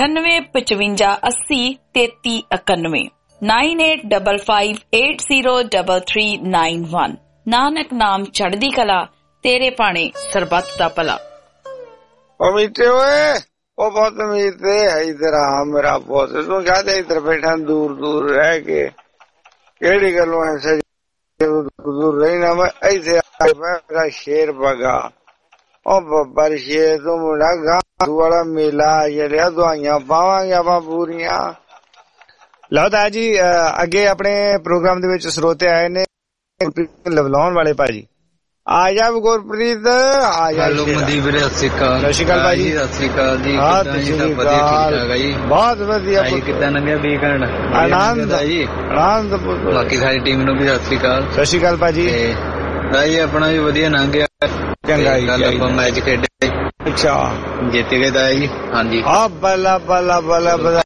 9855803391 9855803391। ਨਾਨਕ ਨਾਮ ਚੜ੍ਹਦੀ ਕਲਾ, ਤੇਰੇ ਭਾਣੇ ਸਰਬੱਤ ਦਾ ਭਲਾ। ਉਮੀਤੇ ਓਏ ਉਹ ਬਹੁਤ ਉਮੀਦ ਤੇ ਹੈ ਇਧਰ ਆ ਮੇਰਾ ਬਹੁਤ, ਤੂੰ ਕਹਦੇ ਇਧਰ ਬੈਠਾ ਦੂਰ ਦੂਰ ਰਹਿ ਕੇ ਕਿਹੜੀ ਗੱਲੋਂ ਹੈ ਦੂਰ ਰਹੀ ਨਾ। ਮੈਂ ਇੱਥੇ ਮੇਰਾ ਸ਼ੇਰ ਬਗਾ ਉਹ ਬੱਬਰ ਸ਼ੇਰ ਤੂੰ ਮੁੰਡਾ ਗਾਂ ਵਾਲਾ ਮੇਲਾ ਜਿਹੜਾ ਦਵਾਈਆਂ ਪਾਵਾਂਗੇ ਆਪਾਂ ਪੂਰੀਆਂ। ਲਓ ਤਾਂ ਜੀ ਅੱਗੇ ਆਪਣੇ ਪ੍ਰੋਗਰਾਮ ਦੇ ਵਿੱਚ ਸਰੋਤੇ ਆਏ ਨੇ ਲਵਲਾਉਣ ਵਾਲੇ ਭਾਜੀ। ਆ ਜਾ ਗੁਰਪ੍ਰੀਤ, ਆ ਜਾ। ਹੈਲੋ ਮਨਦੀਪ ਵੀਰੇ, ਸਤਿ ਸ਼੍ਰੀ ਅਕਾਲ। ਸਤਿ ਸ਼੍ਰੀ ਅਕਾਲ ਭਾਜੀ। ਸਤਿ ਸ਼੍ਰੀ ਅਕਾਲ ਜੀ, ਕਿੱਦਾਂ ਜੀ? ਸਭ ਵਧੀਆ, ਠੀਕ ਠਾਕ ਜੀ? ਬਹੁਤ ਵਧੀਆ। ਕਿੱਦਾਂ ਲੰਘਿਆ ਵੀਕਐਂਡ? ਆਨੰਦ ਜੀ, ਆਨੰਦ। ਬਾਕੀ ਸਾਰੀ ਟੀਮ ਨੂੰ ਵੀ ਸਤਿ ਸ਼੍ਰੀ ਅਕਾਲ। ਸਤਿ ਸ਼੍ਰੀ ਅਕਾਲ ਭਾਜੀ। ਭਾਈ ਆਪਣਾ ਵੀ ਵਧੀਆ ਲੰਘਿਆ। ਚੰਗਾ ਜੀ, ਕੱਲ ਆਪਾਂ ਮੈਚ ਖੇਡੇ। ਅੱਛਾ, ਜਿੱਤ ਗਏ ਤਾਂ ਜੀ। ਹਾਂਜੀ, ਆ ਬੱਲਾ ਬੱਲਾ ਬੱਲਾ ਬੱਲਾ।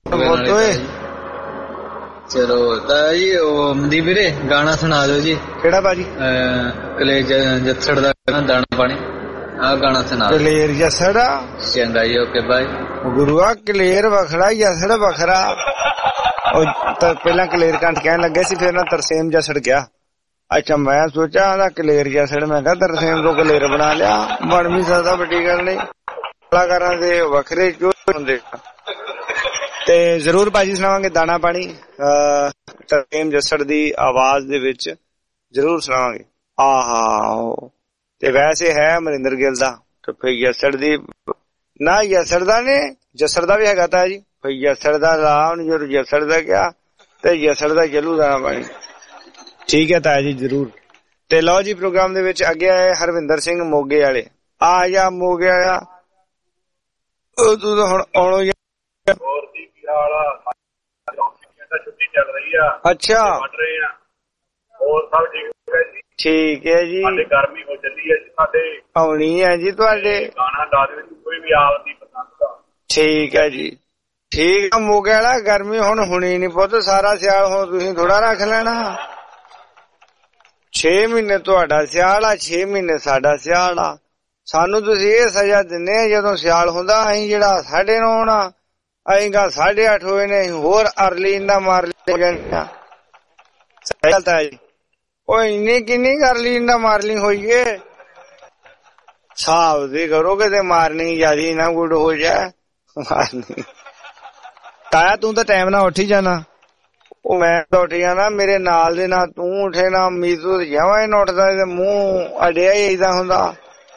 ਚਲੋ ਤਾਂ ਜੀ ਉਹ ਮਨਦੀਪ ਵੀਰੇ ਗਾਣਾ ਸੁਣਾ ਦਿਓ ਜੀ। ਕਿਹੜਾ ਭਾਜੀ? ਕਲੇਜ ਜੱਸੜ ਦਾ ਦਾਣਾ ਪਾਣੀ, ਆਹ ਗਾਣਾ ਸੁਣਾ ਦਿਓ। ਕਲੇਰ ਜੱਸੜਾ। ਚੰਗਾ ਜੀ, ਓਕੇ ਬਾਏ। ਗੁਰੂਆ ਕਲੇਰ ਵੱਖਰਾ, ਜੱਸੜ ਵੱਖਰਾ। ਉਹ ਤਾਂ ਪਹਿਲਾਂ ਕਲੇਰ ਕੰਠ ਕਹਿਣ ਲੱਗੇ ਸੀ, ਫਿਰ ਨਾ ਤਰਸੇਮ ਜੱਸੜ ਗਿਆ। ਅੱਛਾ, ਮੈਂ ਸੋਚਿਆ ਨਾ ਕਲੇਰ ਜੱਸੜ, ਮੈਂ ਕਿਹਾ ਤਰਸੇਮ ਤੋਂ ਕਲੇਰ ਬਣਾ ਲਿਆ। ਬਣ ਵੀ ਸਕਦਾ, ਵੱਡੀ ਗੱਲ ਨਹੀਂ। ਕਲਾਕਾਰਾਂ ਦੇ ਵੱਖਰੇ ਕਿਉਂ ਹੁੰਦੇ। ਤੇ ਜ਼ਰੂਰ ਭਾਜੀ ਸੁਣਾਵਾਂਗੇ ਦਾਣਾ ਪਾਣੀ ਤਰਸੇਮ ਜੱਸੜ ਦੀ ਆਵਾਜ਼ ਦੇ ਵਿੱਚ ਜ਼ਰੂਰ ਸੁਣਾਵਾਂਗੇ। ਆਹਾ, ਤੇ ਵੈਸੇ ਹੈ ਅਮਰਿੰਦਰ ਗਿੱਲ ਦਾ ਤੇ ਫਿਰ ਜੱਸੜ ਦੀ ਨਾ, ਜੱਸੜ ਦਾ ਨੇ ਜੱਸੜ ਦਾ ਵੀ ਹੈਗਾ ਤਾਂ ਜੀ। ਫਿਰ ਜੱਸੜ ਦਾ ਰਾਮ ਜਦੋਂ ਜੱਸੜ ਦਾ ਗਿਆ ਤੇ ਜੱਸੜ ਦਾ ਚੱਲੂ ਦਾਣਾ ਪਾਣੀ। ਠੀਕ ਹੈ ਤਾਇਆ ਜੀ, ਜ਼ਰੂਰ। ਤੇ ਲਓ ਜੀ ਪ੍ਰੋਗਰਾਮ ਦੇ ਵਿੱਚ ਅੱਗੇ ਆਏ ਹਰਵਿੰਦਰ ਸਿੰਘ ਮੋਗੇ ਵਾਲੇ। ਆ ਜਾ ਮੋਗੇ ਵਾਲਾ, ਤੂੰ ਤਾਂ ਹੁਣ ਆਉਣੋ। ਛੁੱਟੀ ਚੱਲ ਰਹੀ ਆ। ਅੱਛਾ, ਹੋਰ ਸਭ ਠੀਕ ਹੈ ਜੀ? ਠੀਕ ਹੈ ਜੀ। ਸਾਡੇ ਗਰਮੀ ਹੋ ਚੱਲੀ ਹੈ ਜੀ, ਸਾਡੇ ਆਉਣੀ ਹੈ ਜੀ ਤੁਹਾਡੇ ਗਾਣਾ ਲਾ ਦੇ ਕੋਈ ਵੀ ਆਪਦੀ ਪਸੰਦ ਦਾ। ਠੀਕ ਹੈ ਜੀ, ਠੀਕ ਆ ਮੋਗੇ ਵਾਲਾ। ਗਰਮੀ ਹੁਣ ਹੁਣੀ ਨੀ ਪੁੱਤ, ਸਾਰਾ ਸਿਆਲ ਹੁਣ ਤੁਸੀਂ ਥੋੜਾ ਰੱਖ ਲੈਣਾ। 6 ਮਹੀਨੇ ਤੁਹਾਡਾ ਸਿਆਲ ਆ, 6 ਮਹੀਨੇ ਸਾਡਾ ਸਿਆਲ ਆ। ਸਾਨੂੰ ਤੁਸੀਂ ਇਹ ਸਜ਼ਾ ਦਿੰਦੇ ਆ ਜਦੋਂ ਸਿਆਲ ਹੁੰਦਾ, ਅਸੀਂ ਜਿਹੜਾ 9:30 ਆਉਣਾ ਅਸੀਂ ਗਾ 8:30 ਹੋਏ ਨੇ, ਹੋਰ ਅਰਲੀ ਇੰਨਾ ਮਾਰ ਲਿਆ। ਸਹੀ ਗੱਲ ਤਾਂ ਜੀ। ਉਹ ਇੰਨੀ ਕਿੰਨੀ ਅਰਲੀ ਇੰਨਾ ਮਾਰਨੀ ਹੋਈਏ, ਹਿਸਾਬ ਦੀ ਕਰੋ ਕਿਤੇ ਮਾਰਨੀ ਜਿਆਦੀ ਨਾ ਗੁੱਡ ਹੋ ਜਾਏ। ਮਾਰਨੀ ਤਾਇਆ ਤੂੰ ਤਾਂ ਟਾਈਮ ਨਾਲ ਉੱਠ ਹੀ ਜਾਣਾ। ਉਹ ਮੈਂ ਤਾਂ ਉੱਠ ਜਾਣਾ, ਮੇਰੇ ਨਾਲ ਦੇ ਨਾ ਤੂੰ ਉੱਠੇ ਨਾ ਮੀਤੂ ਜਾਵਾਂ ਹੀ ਨਾ ਉੱਠਦਾ ਤੇ ਮੂੰਹ ਅੜਿਆ ਹੀ ਏਦਾਂ ਹੁੰਦਾ।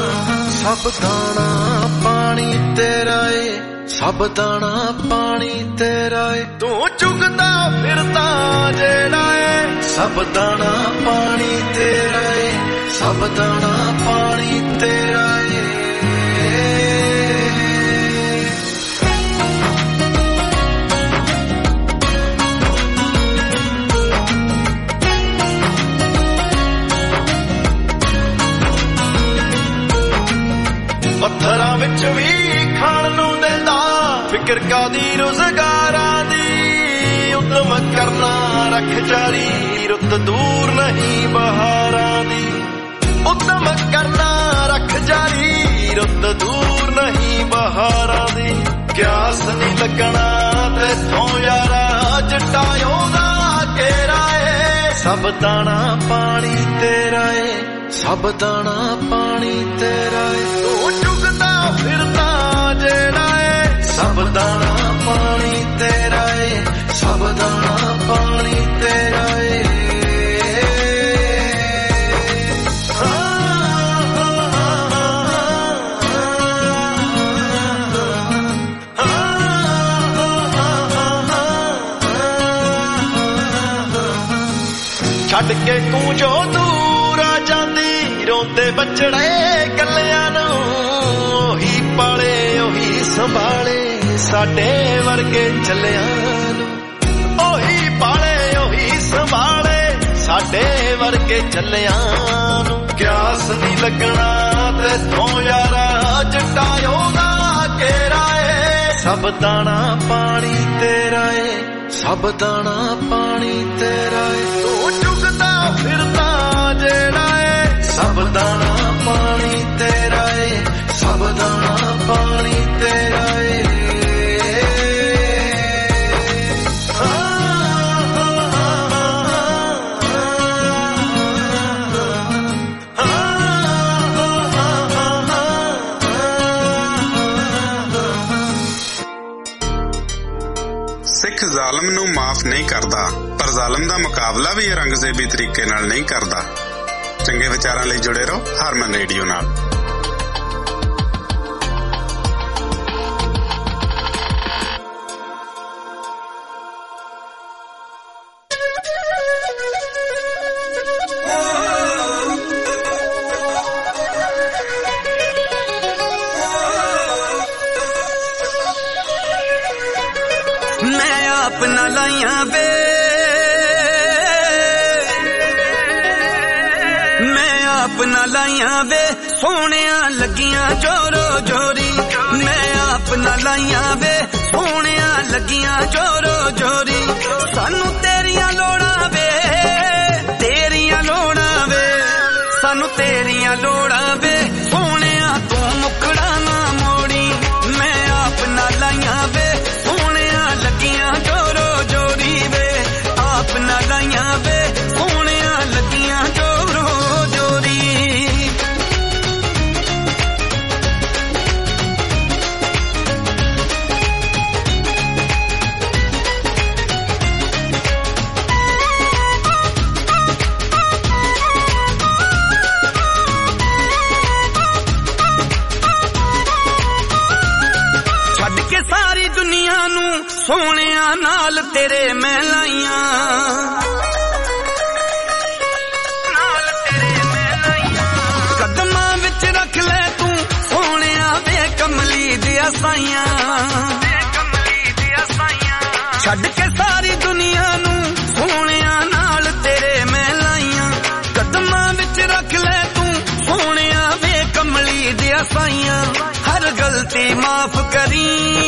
सब दाना पानी तेरा है, सब दाना पानी तेरा है, तू चुगदा फिरदा जेड़ा है, सब दाना पानी तेरा है, सब दाना पानी तेरा है। पत्थरां विच भी खाण नूं दिंदा, फिकर कादी रोज़गारां दी, उद्दम करना रख जारी, रुत दूर नहीं बहारां दी, उद्दम करना रख जारी, रुत दूर नहीं बहारां दी, क्यास नहीं लगना तेथों यारा, जट्टा ओदा घेरा है, सब दाना पानी तेरा है, सब दाना पानी तेरा है, तू चुगदा फिरदा जेड़ा है, सब दाना पानी तेरा है, सब दाना पानी तेरा है। छड्ड के तू जो दूर आ जांदी, रोंदे बछड़े कल्लियां नूं, ओही पाले ओही संभाले साडे वर्गे चलियां नूं, ओही पाले ओही संभाले साडे वर्गे चलियां नूं, क्यास नहीं लगना तेथों यारा, जट्टा ओदा घेरा है, सब दाना पानी तेरा है, सब दाना पानी तेरा है, तू चुगदा फिरदा जेड़ा है, सब दाना पानी तेरा है, सब दाना पानी तेरा है। सिख ਜ਼ਾਲਮ ਨੂੰ ਮਾਫ ਨਹੀਂ ਕਰਦਾ, ਪਰ ਜ਼ਾਲਮ ਦਾ ਮੁਕਾਬਲਾ ਵੀ ਔਰੰਗਜ਼ੇਬੀ ਤਰੀਕੇ ਨਾਲ ਨਹੀਂ ਕਰਦਾ। ਚੰਗੇ ਵਿਚਾਰਾਂ ਲਈ ਜੁੜੇ ਰਹੋ ਹਰਮਨ ਰੇਡੀਓ ਨਾਲ। मैं अपना लाइया वे, मैं अपना लाइया वे, सोनिया लगियां जोरो जोरी, मैं अपना लाइया वे, सोनिया लगियां जोरो जोरी, सानू तेरियां लोड़ा वे, तेरियां लोड़ा वे, सानू तेरियां लोड़ा वे, सोनिया तू मुकड़ा ना मोड़ी, मैं अपना लाइया वे, लगियां जोरो जोरी वे, अपना लाइया वे, सोनिया लगियां जोरो जोरी। छड्ड के सारी दुनिया नू सोनिया नाल तेरे मैं लाइया, नाल तेरे मैं लाइया, कदमां विच रख ले तू सोनिया वे कमली दिया साइया, छड्ड के सारी दुनिया नू सोनिया नाल तेरे मैं लाइया, कदमां विच रख ले तू सोनिया वे कमली दिया साइया, हर गलती माफ करी,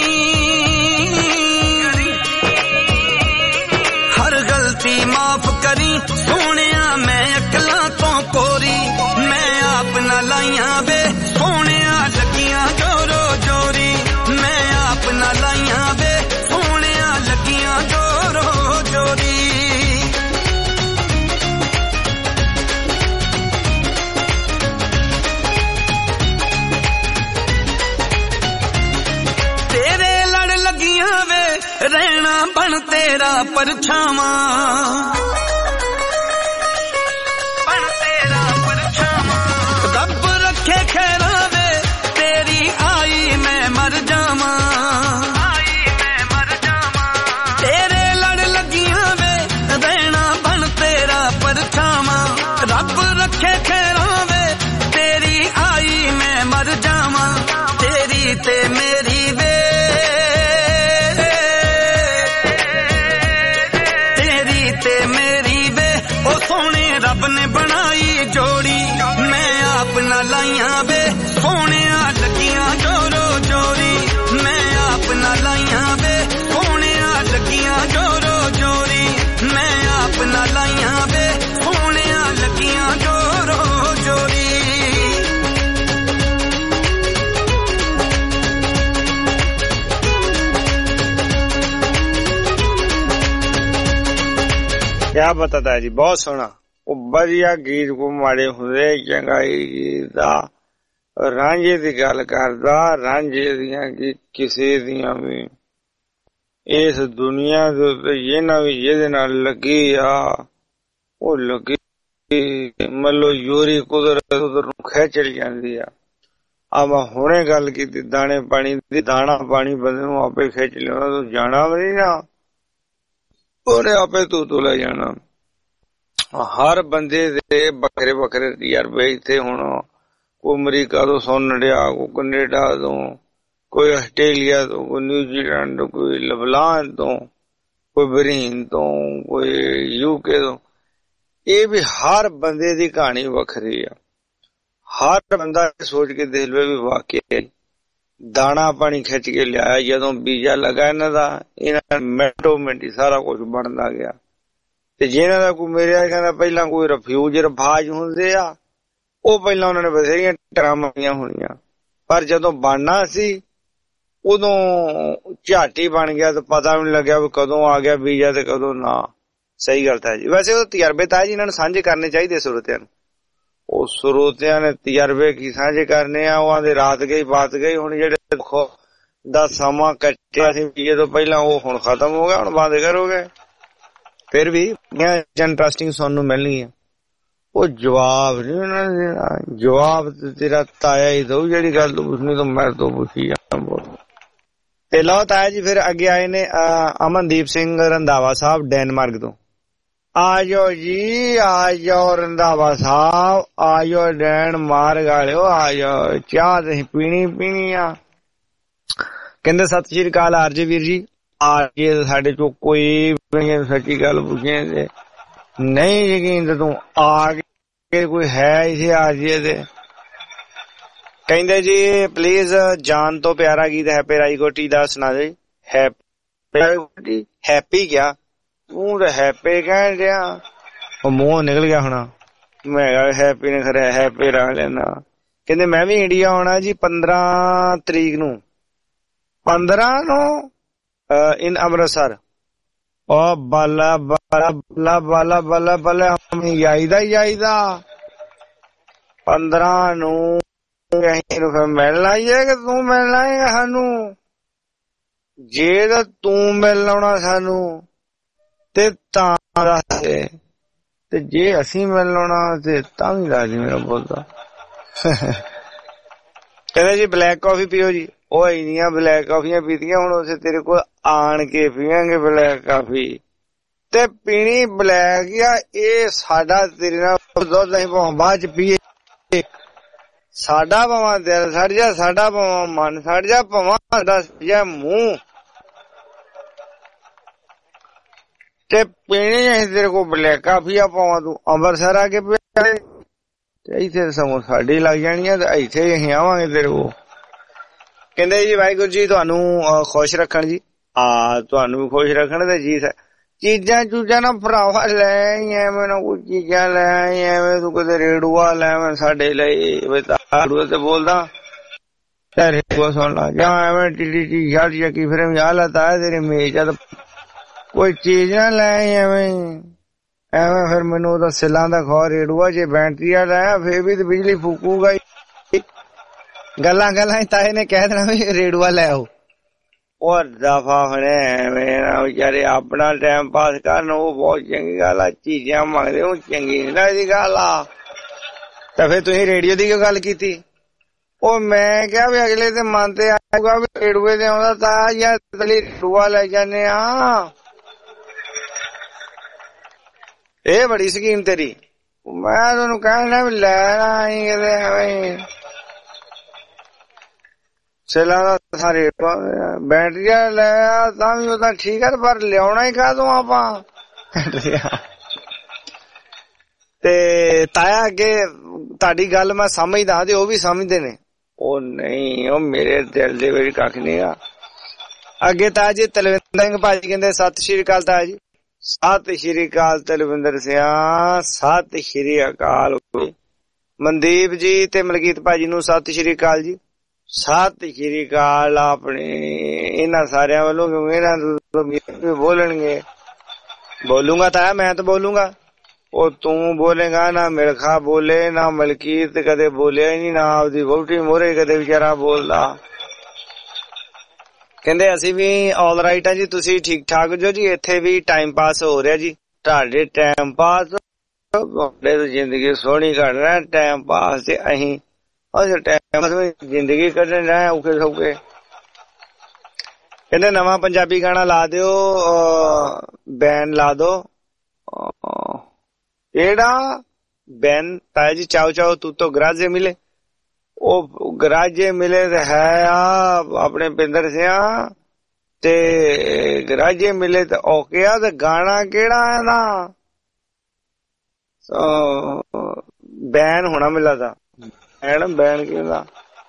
माफ करी सोनिया, मैं अकला तो कोरी, मैं अपना लाइया वे, सोनिया लगियां जोरो जोरी, मैं अपना लाइया वे, सोनिया लगियां जोरो जोरी। तेरे लड़ लगियां वे, रहना बन तेरा परछावा, बन तेरा परछावा, रब रखे खैरा वे, रखे खैरां वे तेरी आई मैं मर जावां तेरी ते मेरी वे तेरी ते मेरी वे ओ सोने रब ने बनाई जोड़ी मैं आप ना लाइयां वे सोने लगियां जोरो जोरी मैं आप ना लाइयां वे सोने लगियां जोरो जोरी मैं आप ना लाइयां वे सोने लगियां जोरो जोरी। क्या बताता है जी, बहुत सोहना। ਉਹ ਵਧੀਆ ਗੀਤ ਕੋ ਮਾੜੇ ਹੁੰਦੇ, ਚੰਗਾਈ ਗੀਤ ਦਾ ਰਾਂਝੇ ਦੀ ਗੱਲ ਕਰਦਾ, ਰਾਂਝੇ ਦੀਆਂ ਕੀ ਕਿਸੇ ਦੀਆਂ ਵੀ ਇਸ ਦੁਨੀਆ ਦੇ ਉੱਤੇ ਜਿਹਨਾਂ ਵੀ ਜਿਹਦੇ ਨਾਲ ਲੱਗੀ ਆ ਉਹ ਲੱਗੀ ਮੱਲੋ ਯੋਰੀ ਕੁਦਰਤ ਉਧਰ ਨੂੰ ਖਿੱਚ ਜਾਂਦੀ ਆ। ਆ ਮੈਂ ਹੁਣੇ ਗੱਲ ਕੀਤੀ ਦਾਣੇ ਪਾਣੀ ਦੀ, ਦਾਣਾ ਪਾਣੀ ਬੰਦੇ ਨੂੰ ਆਪੇ ਖਿੱਚ ਲਿਆਉਣਾ, ਤੂੰ ਜਾਣਾ ਵੀ ਨਹੀਂ ਨਾ ਉਹਨੇ ਆਪੇ ਤੂੰ ਲੈ ਜਾਣਾ। ਹਰ ਬੰਦੇ ਦੇ ਵੱਖਰੇ ਵੱਖਰੇ ਤਜਰਬੇ ਇੱਥੇ ਹੁਣ ਕੋਈ ਅਮਰੀਕਾ ਤੋਂ ਸੁਣ ਰਿਹਾ, ਕੋਈ ਕੈਨੇਡਾ ਤੋਂ, ਕੋਈ ਆਸਟ੍ਰੇਲੀਆ ਤੋਂ, ਕੋਈ ਨਿਊਜ਼ੀਲੈਂਡ ਤੋਂ, ਕੋਈ ਲਬਨਾਨ ਤੋਂ, ਕੋਈ ਬਰੀਨ ਤੋਂ, ਕੋਈ ਯੂਕੇ ਤੋਂ। ਇਹ ਵੀ ਹਰ ਬੰਦੇ ਦੀ ਕਹਾਣੀ ਵੱਖਰੀ ਆ। ਹਰ ਬੰਦਾ ਸੋਚ ਕੇ ਦੇਖ ਲਵੇ ਵੀ ਵਾਕਿਆ ਦਾਣਾ ਪਾਣੀ ਖਿੱਚ ਕੇ ਲਿਆਇਆ। ਜਦੋਂ ਬੀਜਾ ਲੱਗਾ ਇਹਨਾਂ ਦਾ, ਇਹਨਾਂ ਮਿੰਟੋ ਮਿੰਟ ਸਾਰਾ ਕੁਝ ਬਣਦਾ ਗਿਆ। ਤੇ ਜਿਹਨਾਂ ਦਾ ਕੋਈ ਮੇਰੇ ਕਹਿੰਦਾ ਪਹਿਲਾਂ ਕੋਈ ਰਫਿਊਜ ਰਫਾਜ ਹੁੰਦੇ ਆ, ਉਹ ਪਹਿਲਾਂ ਉਹਨਾਂ ਨੇ ਬਥੇਰੀਆਂ ਟਰਾਮਾਈਆਂ ਹੋਣੀਆਂ, ਪਰ ਜਦੋਂ ਬਣਨਾ ਸੀ ਉਦੋਂ ਝਾਟੀ ਬਣ ਗਿਆ ਤੇ ਪਤਾ ਵੀ ਨਹੀਂ ਲੱਗਿਆ ਵੀ ਕਦੋਂ ਆ ਗਿਆ ਵੀਜ਼ਾ ਤੇ ਕਦੋਂ ਨਾ। ਸਹੀ ਗੱਲ ਤਾਂ ਜੀ। ਵੈਸੇ ਉਹ ਤਜਰਬੇ ਤਾਂ ਜੀ ਇਹਨਾਂ ਨੂੰ ਸਾਂਝੇ ਕਰਨੇ ਚਾਹੀਦੇ ਸਰੋਤਿਆਂ ਨੂੰ। ਉਹ ਸਰੋਤਿਆਂ ਨੇ ਤਜਰਬੇ ਕੀ ਸਾਂਝੇ ਕਰਨੇ ਆ, ਉਹ ਆਂਦੇ ਰਾਤ ਗਈ ਬਾਤ ਗਈ। ਹੁਣ ਜਿਹੜੇ ਦੁੱਖ ਦਾ ਸਮਾਂ ਕੱਟਿਆ ਸੀ ਵੀਜ਼ੇ ਤੋਂ ਪਹਿਲਾਂ ਉਹ ਹੁਣ ਖਤਮ ਹੋ ਗਿਆ, ਹੁਣ ਬੰਦ ਕਰੋਗੇ। ਫਿਰ ਵੀ ਇੰਟਰਸਟਿੰਗ ਸੁਣਨ ਨੂੰ ਮਿਲਣਗੀਆਂ। ਉਹ ਜਵਾਬ ਨੀ ਉਹਨਾਂ ਨੇ ਦੇਣਾ, ਜਵਾਬ ਤੇਰਾ ਤਾਇਆ ਹੀ ਦਊ ਜਿਹੜੀ ਗੱਲ ਤੂੰ ਪੁੱਛਣੀ ਤੂੰ ਮੇਰੇ ਤੋਂ ਪੁੱਛੀ ਜਾ। ਤੇ ਲਓ ਤਾਇਆ ਜੀ ਫਿਰ ਅੱਗੇ ਆਏ ਨੇ ਅਮਨਦੀਪ ਸਿੰਘ ਰੰਧਾਵਾ ਸਾਹਿਬ ਡੈਨਮਾਰਕ ਤੋਂ। ਆ ਜਾਓ ਜੀ, ਆ ਜਾਓ ਰੰਧਾਵਾ ਸਾਹਿਬ, ਆ ਜਾਓ ਡੈਨਮਾਰਕ ਵਾਲਿਓ, ਆ ਜਾਓ। ਚਾਹ ਤੁਸੀਂ ਪੀਣੀ ਆ। ਕਹਿੰਦੇ ਸਤਿ ਸ਼੍ਰੀ ਅਕਾਲ ਆਰਜੇ ਵੀਰ ਜੀ। ਆ ਜੇ ਸਾਡੇ ਚੋਂ ਕੋਈ ਸੱਚੀ ਗੱਲ ਪੁੱਛੇ ਤੇ ਨਹੀਂ ਯਕੀਨ ਤੇ ਤੂੰ ਆ ਕੇ ਕੋਈ ਹੈ ਇਸੇ ਆਰਜੇ ਦੇ। ਕਹਿੰਦੇ ਜੀ ਪਲੀਜ਼ ਜਾਨ ਤੋਂ ਪਿਆਰਾ ਗੀਤ ਹੈਪੀ ਰਾਈਕੋਟੀ ਦਾ ਸੁਣਾ ਦੇ। ਹੈਪੀ ਗਿਆ ਤੂੰ ਤਾਂ ਹੈਪੀ ਕਹਿਣ ਡਿਆ, ਉਹ ਮੂੰਹ ਨਿਕਲ ਗਿਆ ਹੋਣਾ। ਮੈਂ ਹੈਪੀ ਨੇ ਖਰਿਆ ਹੈਪੀ ਰਹਿ ਲੈਣਾ। ਕਹਿੰਦੇ ਮੈਂ ਵੀ ਇੰਡੀਆ ਆਉਣਾ ਜੀ 15 ਤਰੀਕ ਨੂੰ, 15 ਨੂੰ in ਅੰਮ੍ਰਿਤਸਰ। ਉਹ ਬੱਲਾ ਬੱਲਾ ਬੱਲਾ ਬੱਲਾ ਬੱਲਾ ਬੱਲਾ ਜਾਈਦਾ 15 ਨੂੰ ਅਸੀਂ ਫਿਰ ਮਿਲਣ ਆਈਏ ਕਿ ਤੂੰ ਮਿਲਣ ਆਏਗਾ ਸਾਨੂੰ? ਜੇ ਤਾਂ ਤੂੰ ਮਿਲਣ ਆਉਣਾ ਸਾਨੂੰ ਤੇ ਤਾਂ ਦੱਸ ਦੇ, ਤੇ ਜੇ ਅਸੀਂ ਮਿਲਣ ਆਉਣਾ ਤੇ ਤਾਂ ਵੀ ਦੱਸ ਦੇ ਮੇਰਾ ਬੋਲਦਾ। ਕਹਿੰਦੇ ਜੀ ਬਲੈਕ ਕਾਫੀ ਪੀਓ ਜੀ। ਉਹ ਇੰਨੀਆਂ ਬਲੈਕ ਕਾਫੀਆਂ ਪੀਤੀਆਂ, ਹੁਣ ਉਸੇ ਤੇਰੇ ਕੋਲ ਆਣ ਕੇ ਪੀਵਾਂਗੇ ਬਲੈਕ ਕਾਫੀ। ਤੇ ਪੀਣੀ ਬਲੈਕ ਆ, ਇਹ ਸਾਡਾ ਤੇਰੇ ਨਾਲ ਦੁੱਧ ਅਸੀਂ ਭਾਵੇਂ ਬਾਅਦ ਚ ਪੀਏ, ਸਾਡਾ ਭਾਵਾਂ ਦਿਲ ਸੜ ਜਾ, ਸਾਡਾ ਭਾਵਾਂ ਮਨ ਸੜ ਜਾ, ਭਾਵਾਂ ਸਾਡਾ ਜਾ ਮੂੰਹ, ਤੇ ਪੀਣੀ ਅਸੀਂ ਤੇਰੇ ਕੋਲ ਬਲੈਕ ਕਾਫੀ ਆ, ਭਾਵਾਂ ਤੂੰ ਅੰਮ੍ਰਿਤਸਰ ਆ ਕੇ ਪੀਏ ਤੇ ਇੱਥੇ ਸਗੋਂ ਸਾਡੀ ਲੱਗ ਜਾਣੀ ਆ, ਤੇ ਇੱਥੇ ਅਸੀਂ ਆਵਾਂਗੇ ਤੇਰੇ ਕੋਲ। ਕਹਿੰਦੇ ਜੀ ਵਾਹਿਗੁਰੂ ਜੀ ਤੁਹਾਨੂੰ ਖੁਸ਼ ਰੱਖਣ ਜੀ। ਤੁਹਾਨੂੰ ਵੀ ਖੁਸ਼ ਰੱਖਣ ਤੇ ਜੀ ਚੀਜ਼ਾਂ ਚੂਜ਼ਾਂ ਨਾ ਭਰਾਵਾ ਲੈ ਆਈ, ਐਵੇਂ ਨਾ ਕੋਈ ਚੀਜ਼ਾਂ ਲੈ ਆਈ, ਐਵੇਂ ਤੂੰ ਕਦੇ ਰੇੜੂਆ ਲੈ ਆਵੇਂ ਸਾਡੇ ਲਈ ਤੇ ਬੋਲਦਾ ਰੇੜੂਆ ਸੁਣ ਲਾ, ਜਾਂ ਐਵੇਂ ਟੀ ਸ਼ਰਟ ਜਾਂ ਕੀ ਫਿਰ ਆ ਲਤਾ ਹੈ ਤੇਰੇ ਮੇਜ ਆ, ਕੋਈ ਚੀਜ਼ ਨਾ ਲੈ ਆਈ ਐਵੇਂ ਫਿਰ ਮੈਨੂੰ ਉਹਦਾ ਸਿਲਾਂ ਦਾ ਖਾ ਰੇੜੂਆ। ਜੇ ਬੈਟਰੀ ਵਾਲਾ ਲਾਇਆ ਫੇਰ ਵੀ ਤੇ ਬਿਜਲੀ ਫੂਕੂਗਾ ਹੀ। ਗੱਲਾਂ ਤਾਏ ਨੇ ਕਹਿ ਦੇਣਾ ਵੀ ਰੇੜੂਆ ਲੈ ਆਓ। ਉਹ ਦਫਾ ਹੁਣੇ ਵਿਚਾਰੇ ਆਪਣਾ ਟਾਈਮ ਪਾਸ ਕਰਨ, ਉਹ ਬਹੁਤ ਚੰਗੀ ਗੱਲ ਆ। ਚੀਜ਼ਾਂ ਮੰਗਦੇ ਉਹ ਚੰਗੀ ਨੀ ਲੱਗਦੀ ਗੱਲ ਆ। ਤਾਂ ਫਿਰ ਤੁਸੀਂ ਰੇਡੀਓ ਦੀ ਕਿਉਂ ਗੱਲ ਕੀਤੀ? ਉਹ ਮੈਂ ਕਿਹਾ ਵੀ ਅਗਲੇ ਦੇ ਮਨ ਤੇ ਆਊਗਾ ਵੀ ਰੇੜੂਏ ਤੇ ਆਉਂਦਾ ਤਾਂ ਜਾਂ ਰੇੜੂਆ ਲੈ ਜਾਂਦੇ ਆ। ਇਹ ਬੜੀ ਸਕੀਮ ਤੇਰੀ। ਮੈਂ ਤੁਹਾਨੂੰ ਕਹਿਣਾ ਵੀ ਲੈਣਾ ਹੀ ਕਿਤੇ ਐਵੇਂ ਚਲਾ ਸਾਰੇ ਬੈਟਰੀਆਂ ਲੈ ਤਾਂ ਵੀ ਉਹ ਤਾਂ ਠੀਕ ਹੈ, ਪਰ ਲਿਆਉਣਾ ਹੀ ਕਾਹਤੋਂ ਆਪਾਂ। ਤੇ ਤਾਇਆ ਅੱਗੇ ਤੁਹਾਡੀ ਗੱਲ ਮੈਂ ਸਮਝਦਾ ਤੇ ਉਹ ਵੀ ਸਮਝਦੇ ਨੇ। ਉਹ ਨਹੀਂ, ਉਹ ਮੇਰੇ ਦਿਲ ਦੇ ਵਿੱਚ ਕੱਖ ਨਹੀਂ ਆ। ਅੱਗੇ ਤਾਇਆ ਜੀ ਤਲਵਿੰਦਰ ਸਿੰਘ ਭਾਜੀ ਕਹਿੰਦੇ ਸਤਿ ਸ਼੍ਰੀ ਅਕਾਲ ਤਾਇਆ ਜੀ। ਸਤਿ ਸ਼੍ਰੀ ਅਕਾਲ ਤਲਵਿੰਦਰ ਸਿਆ, ਸਤਿ ਸ਼੍ਰੀ ਅਕਾਲ। ਮਨਦੀਪ ਜੀ ਤੇ ਮਲਕੀਤ ਭਾਜੀ ਨੂੰ ਸਤਿ ਸ਼੍ਰੀ ਅਕਾਲ ਜੀ। ਸਤਿ ਸ਼੍ਰੀ ਅਕਾਲ ਆਪਣੇ ਇਹਨਾਂ ਸਾਰਿਆਂ ਵੱਲੋਂ, ਕਿਉਂਕਿ ਇਹਨਾਂ ਬੋਲਣਗੇ। ਬੋਲੂਗਾ ਤਾਇਆ, ਮੈਂ ਤਾਂ ਬੋਲੂਗਾ। ਉਹ ਤੂੰ ਬੋਲੇਗਾ ਨਾ, ਮਿਲਖਾ ਬੋਲੇ ਨਾ, ਮਲਕੀਤ ਕਦੇ ਬੋਲਿਆ ਹੀ ਨਹੀਂ, ਨਾ ਆਪਦੀ ਵਹੁਟੀ ਮੋਹਰੇ ਕਦੇ ਵਿਚਾਰਾ ਬੋਲਦਾ। ਕਹਿੰਦੇ ਅਸੀਂ ਵੀ ਆਲ ਰਾਈਟ ਆ ਜੀ, ਤੁਸੀਂ ਠੀਕ ਠਾਕ ਜੋ ਜੀ? ਇੱਥੇ ਵੀ ਟਾਈਮ ਪਾਸ ਹੋ ਰਿਹਾ ਜੀ। ਤੁਹਾਡੇ ਟਾਈਮ ਪਾਸ, ਤੁਹਾਡੇ ਜ਼ਿੰਦਗੀ ਸੋਹਣੀ ਕੱਢ ਰਿਹਾ ਟਾਈਮ ਪਾਸ, ਤੇ ਅਸੀਂ ਜ਼ਿੰਦਗੀ ਕੱਢਣ ਰਹੇ ਔਖੇ ਸੌਖੇ। ਕਹਿੰਦੇ ਨਵਾਂ ਪੰਜਾਬੀ ਗਾਣਾ ਲਾ ਦਿਓ, ਬੈਨ ਲਾ ਦੋ। ਕਿਹੜਾ ਬੈਨ ਤਾਇਆ ਜੀ? ਚਾਓ ਚਾਓ ਤੂੰ ਤੋਂ ਗਰਾਜੇ ਮਿਲੇ। ਉਹ ਗਰਾਜੇ ਮਿਲੇ ਤੇ ਹੈ ਆ ਆਪਣੇ ਪਿੰਦਰ ਸਿਆ, ਤੇ ਗਰਾਜੇ ਮਿਲੇ ਤੇ ਔਕੇ ਆ। ਤੇ ਗਾਣਾ ਕਿਹੜਾ ਇਹਦਾ? ਬੈਨ ਹੋਣਾ ਮਿਲਾ ਦਾ। ਬੈਨ ਕਿਹਦਾ?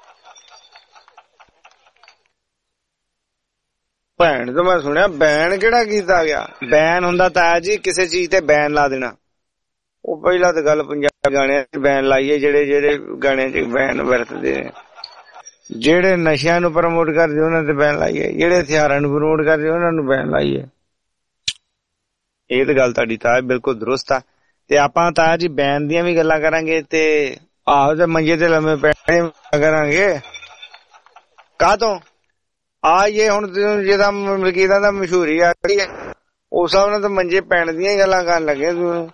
ਭੈਣ ਤੋਂ ਮੈਂ ਸੁਣਿਆ ਬੈਨ ਕਿਹੜਾ ਕੀਤਾ ਗਿਆ? ਬੈਨ ਹੁੰਦਾ ਤਾਇਆ ਜੀ ਕਿਸੇ ਚੀਜ਼ ਤੇ ਬੈਨ ਲਾ ਦੇਣਾ। ਉਹ ਪਹਿਲਾਂ ਤਾਂ ਗੱਲ ਪੰਜਾਬੀ ਗਾਣਿਆਂ ਚ ਬੈਨ ਲਾਈਏ, ਜਿਹੜੇ ਗਾਣੇ ਚ ਬੈਨ ਵਰਤਦੇ ਨੇ। ਜਿਹੜੇ ਨਸ਼ਿਆਂ ਨੂੰ ਪ੍ਰਮੋਟ ਕਰਦੇ ਉਹਨਾਂ ਤੇ ਬੈਨ ਲਾਈਏ, ਜਿਹੜੇ ਹਥਿਆਰਾਂ ਨੂੰ ਪ੍ਰਮੋਟ ਕਰਦੇ ਉਹਨਾਂ ਨੂੰ ਬੈਨ ਲਾਈਏ। ਇਹ ਤਾਂ ਗੱਲ ਤੁਹਾਡੀ ਤਾਇਆ ਬਿਲਕੁਲ ਦਰੁਸਤ ਆ। ਤੇ ਆਪਾਂ ਤਾਇਆ ਜੀ ਬੈਨ ਦੀਆਂ ਵੀ ਗੱਲਾਂ ਕਰਾਂਗੇ, ਤੇ ਆਹੋ ਤੇ ਮੰਜੇ ਤੇ ਲੰਮੇ ਪੈਣੇ ਕਰਾਂਗੇ। ਕਾਹਤੋਂ ਆ ਇਹ ਹੁਣ ਜਿਹਦਾ ਮਲਕੀਤਾਂ ਦਾ ਮਸ਼ਹੂਰੀ ਆ ਰਹੀ ਹੈ, ਉਸ ਹਿਸਾਬ ਨਾਲ ਤਾਂ ਮੰਜੇ ਪੈਣ ਦੀਆਂ ਹੀ ਗੱਲਾਂ ਕਰਨ ਲੱਗੇ ਤੂੰ।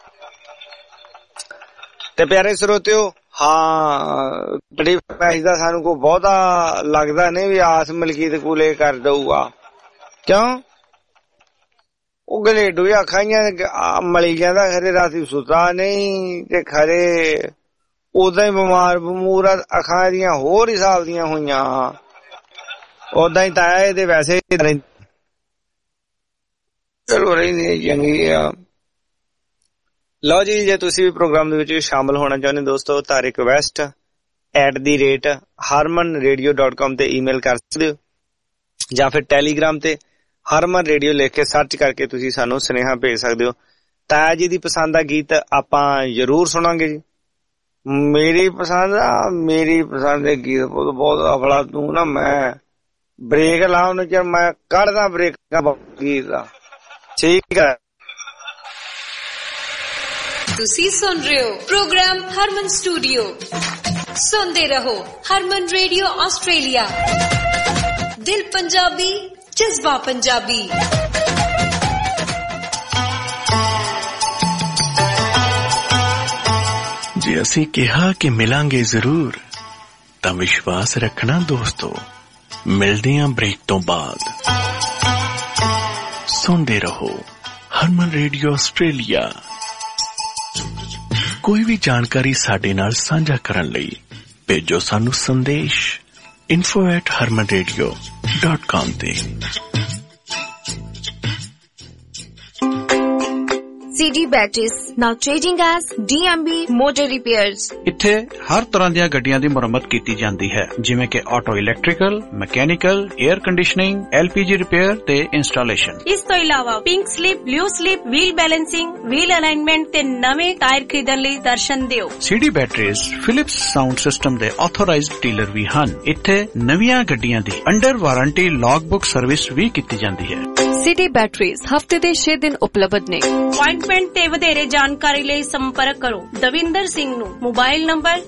ਤੇ ਪਿਆਰੇ ਸਰੋਤਿਓ, ਹਾਂ ਬੜੀ ਫਰਮਾਇਸ਼ ਦਾ ਸਾਨੂੰ ਕੋਈ ਬਹੁਤਾ ਲੱਗਦਾ ਨਹੀਂ ਵੀ ਆਸ ਮਲਕੀਤ ਕੋਲੇ ਕਰ ਦਊਗਾ। ਕਿਉਂ? ਉਹ ਗਲੇਡੂ ਜਾਂ ਖਾਈਆਂ ਮਲੀ ਜਾਂਦਾ, ਖਰੇ ਰਾਤੀ ਸੁੱਤਾ ਨਹੀਂ ਤੇ ਖਰੇ ਉਦਾਂ ਹੀ ਬਿਮਾਰ ਬਮੂਰ ਅੱਖਾਂ ਦੀਆਂ ਹੋਰ ਹਿਸਾਬ ਦੀਆਂ ਹੋਈਆਂ। ਉਦਾਂ ਹੀ ਤਾਇਆ ਇਹਦੇ ਵੈਸੇ ਚਲੋ ਰਹਿੰਦੀ ਚੰਗੀ ਆ। ਲਓ ਜੀ, ਜੇ ਤੁਸੀਂ ਵੀ ਪ੍ਰੋਗਰਾਮ ਦੇ ਵਿੱਚ ਸ਼ਾਮਲ ਹੋਣਾ ਚਾਹੁੰਦੇ ਦੋਸਤੋ ਤਾਂ ਰਿਕਵੈਸਟ @harmanradio.com ਤੇ ਈਮੇਲ ਕਰ ਸਕਦੇ ਹੋ, ਜਾਂ ਫਿਰ ਟੈਲੀਗ੍ਰਾਮ ਤੇ ਹਰਮਨ ਰੇਡੀਓ ਲਿਖ ਕੇ ਸਰਚ ਕਰਕੇ ਤੁਸੀਂ ਸਾਨੂੰ ਸੁਨੇਹਾ ਭੇਜ ਸਕਦੇ ਹੋ। ਤਾਇਆ ਜੀ ਦੀ ਪਸੰਦ ਦਾ ਗੀਤ ਆਪਾਂ ਜ਼ਰੂਰ ਸੁਣਾਂਗੇ ਜੀ। ਮੇਰੀ ਪਸੰਦ ਦੇ ਗੀਤ ਬਹੁਤ ਅਫਲਾ ਤੂੰ ਨਾ, ਮੈਂ ਬ੍ਰੇਕ ਲਾ ਉਹਨੂੰ ਚ ਮੈਂ ਕੱਢਦਾ ਬ੍ਰੇਕ ਗੀਤ ਦਾ। ਠੀਕ ਹੈ, ਤੁਸੀਂ ਸੁਣ ਰਹੇ ਹੋ ਪ੍ਰੋਗਰਾਮ ਹਰਮਨ ਸਟੂਡੀਓ। ਸੁਣਦੇ ਰਹੋ ਹਰਮਨ ਰੇਡੀਓ ਆਸਟ੍ਰੇਲੀਆ। ਦਿਲ ਪੰਜਾਬੀ, ਜਜ਼ਬਾ ਪੰਜਾਬੀ। ਜੇ ਅਸੀਂ ਕਿਹਾ ਕਿ ਮਿਲਾਂਗੇ ਜ਼ਰੂਰ, ਤਾਂ ਵਿਸ਼ਵਾਸ ਰੱਖਣਾ ਦੋਸਤੋ। ਮਿਲਦੇ ਆਂ ਬ੍ਰੇਕ ਤੋਂ ਬਾਅਦ। ਸੁਣਦੇ ਰਹੋ ਹਰਮਨ ਰੇਡੀਓ ਆਸਟ੍ਰੇਲੀਆ। ਕੋਈ ਵੀ ਜਾਣਕਾਰੀ ਸਾਡੇ ਨਾਲ ਸਾਂਝਾ ਕਰਨ ਲਈ ਭੇਜੋ ਸਾਨੂੰ ਸੰਦੇਸ਼ info@harmanradio.com ਤੇ। CD Batteries now changing as DMB Motor Repairs। ਇੱਥੇ ਹਰ ਤਰ੍ਹਾਂ ਦੀਆਂ ਗੱਡੀਆਂ ਦੀ ਮੁਰੰਮਤ ਕੀਤੀ ਜਾਂਦੀ ਹੈ, ਜਿਵੇਂ ਕਿ auto electrical, mechanical, air conditioning, LPG repair ਤੇ ਇੰਸਟਾਲੇਸ਼ਨ। ਇਸ ਤੋਂ ਇਲਾਵਾ pink slip, blue slip, wheel balancing, wheel alignment ਤੇ ਨਵੇਂ ਟਾਇਰ ਖਰੀਦਣ ਲਈ ਦਰਸ਼ਨ ਦਿਓ। CD Batteries Philips sound system ਦੇ ਆਥੋਰਾਈਜ਼ਡ ਡੀਲਰ ਵੀ ਹਨ। ਇੱਥੇ ਨਵੀਆਂ ਗੱਡੀਆਂ ਦੀ under warranty log book service ਵੀ ਕੀਤੀ ਜਾਂਦੀ ਹੈ। CD Batteries ਹਫਤੇ ਦੇ 6 ਦਿਨ ਉਪਲਬਧ ਨੇ। ਅਪਾਇੰਟਮੈਂਟ ਤੇ ਵਧੇਰੇ ਜਾਣਕਾਰੀ ਲਈ ਸੰਪਰਕ ਕਰੋ ਦਵਿੰਦਰ ਸਿੰਘ ਨੂੰ। Mobile number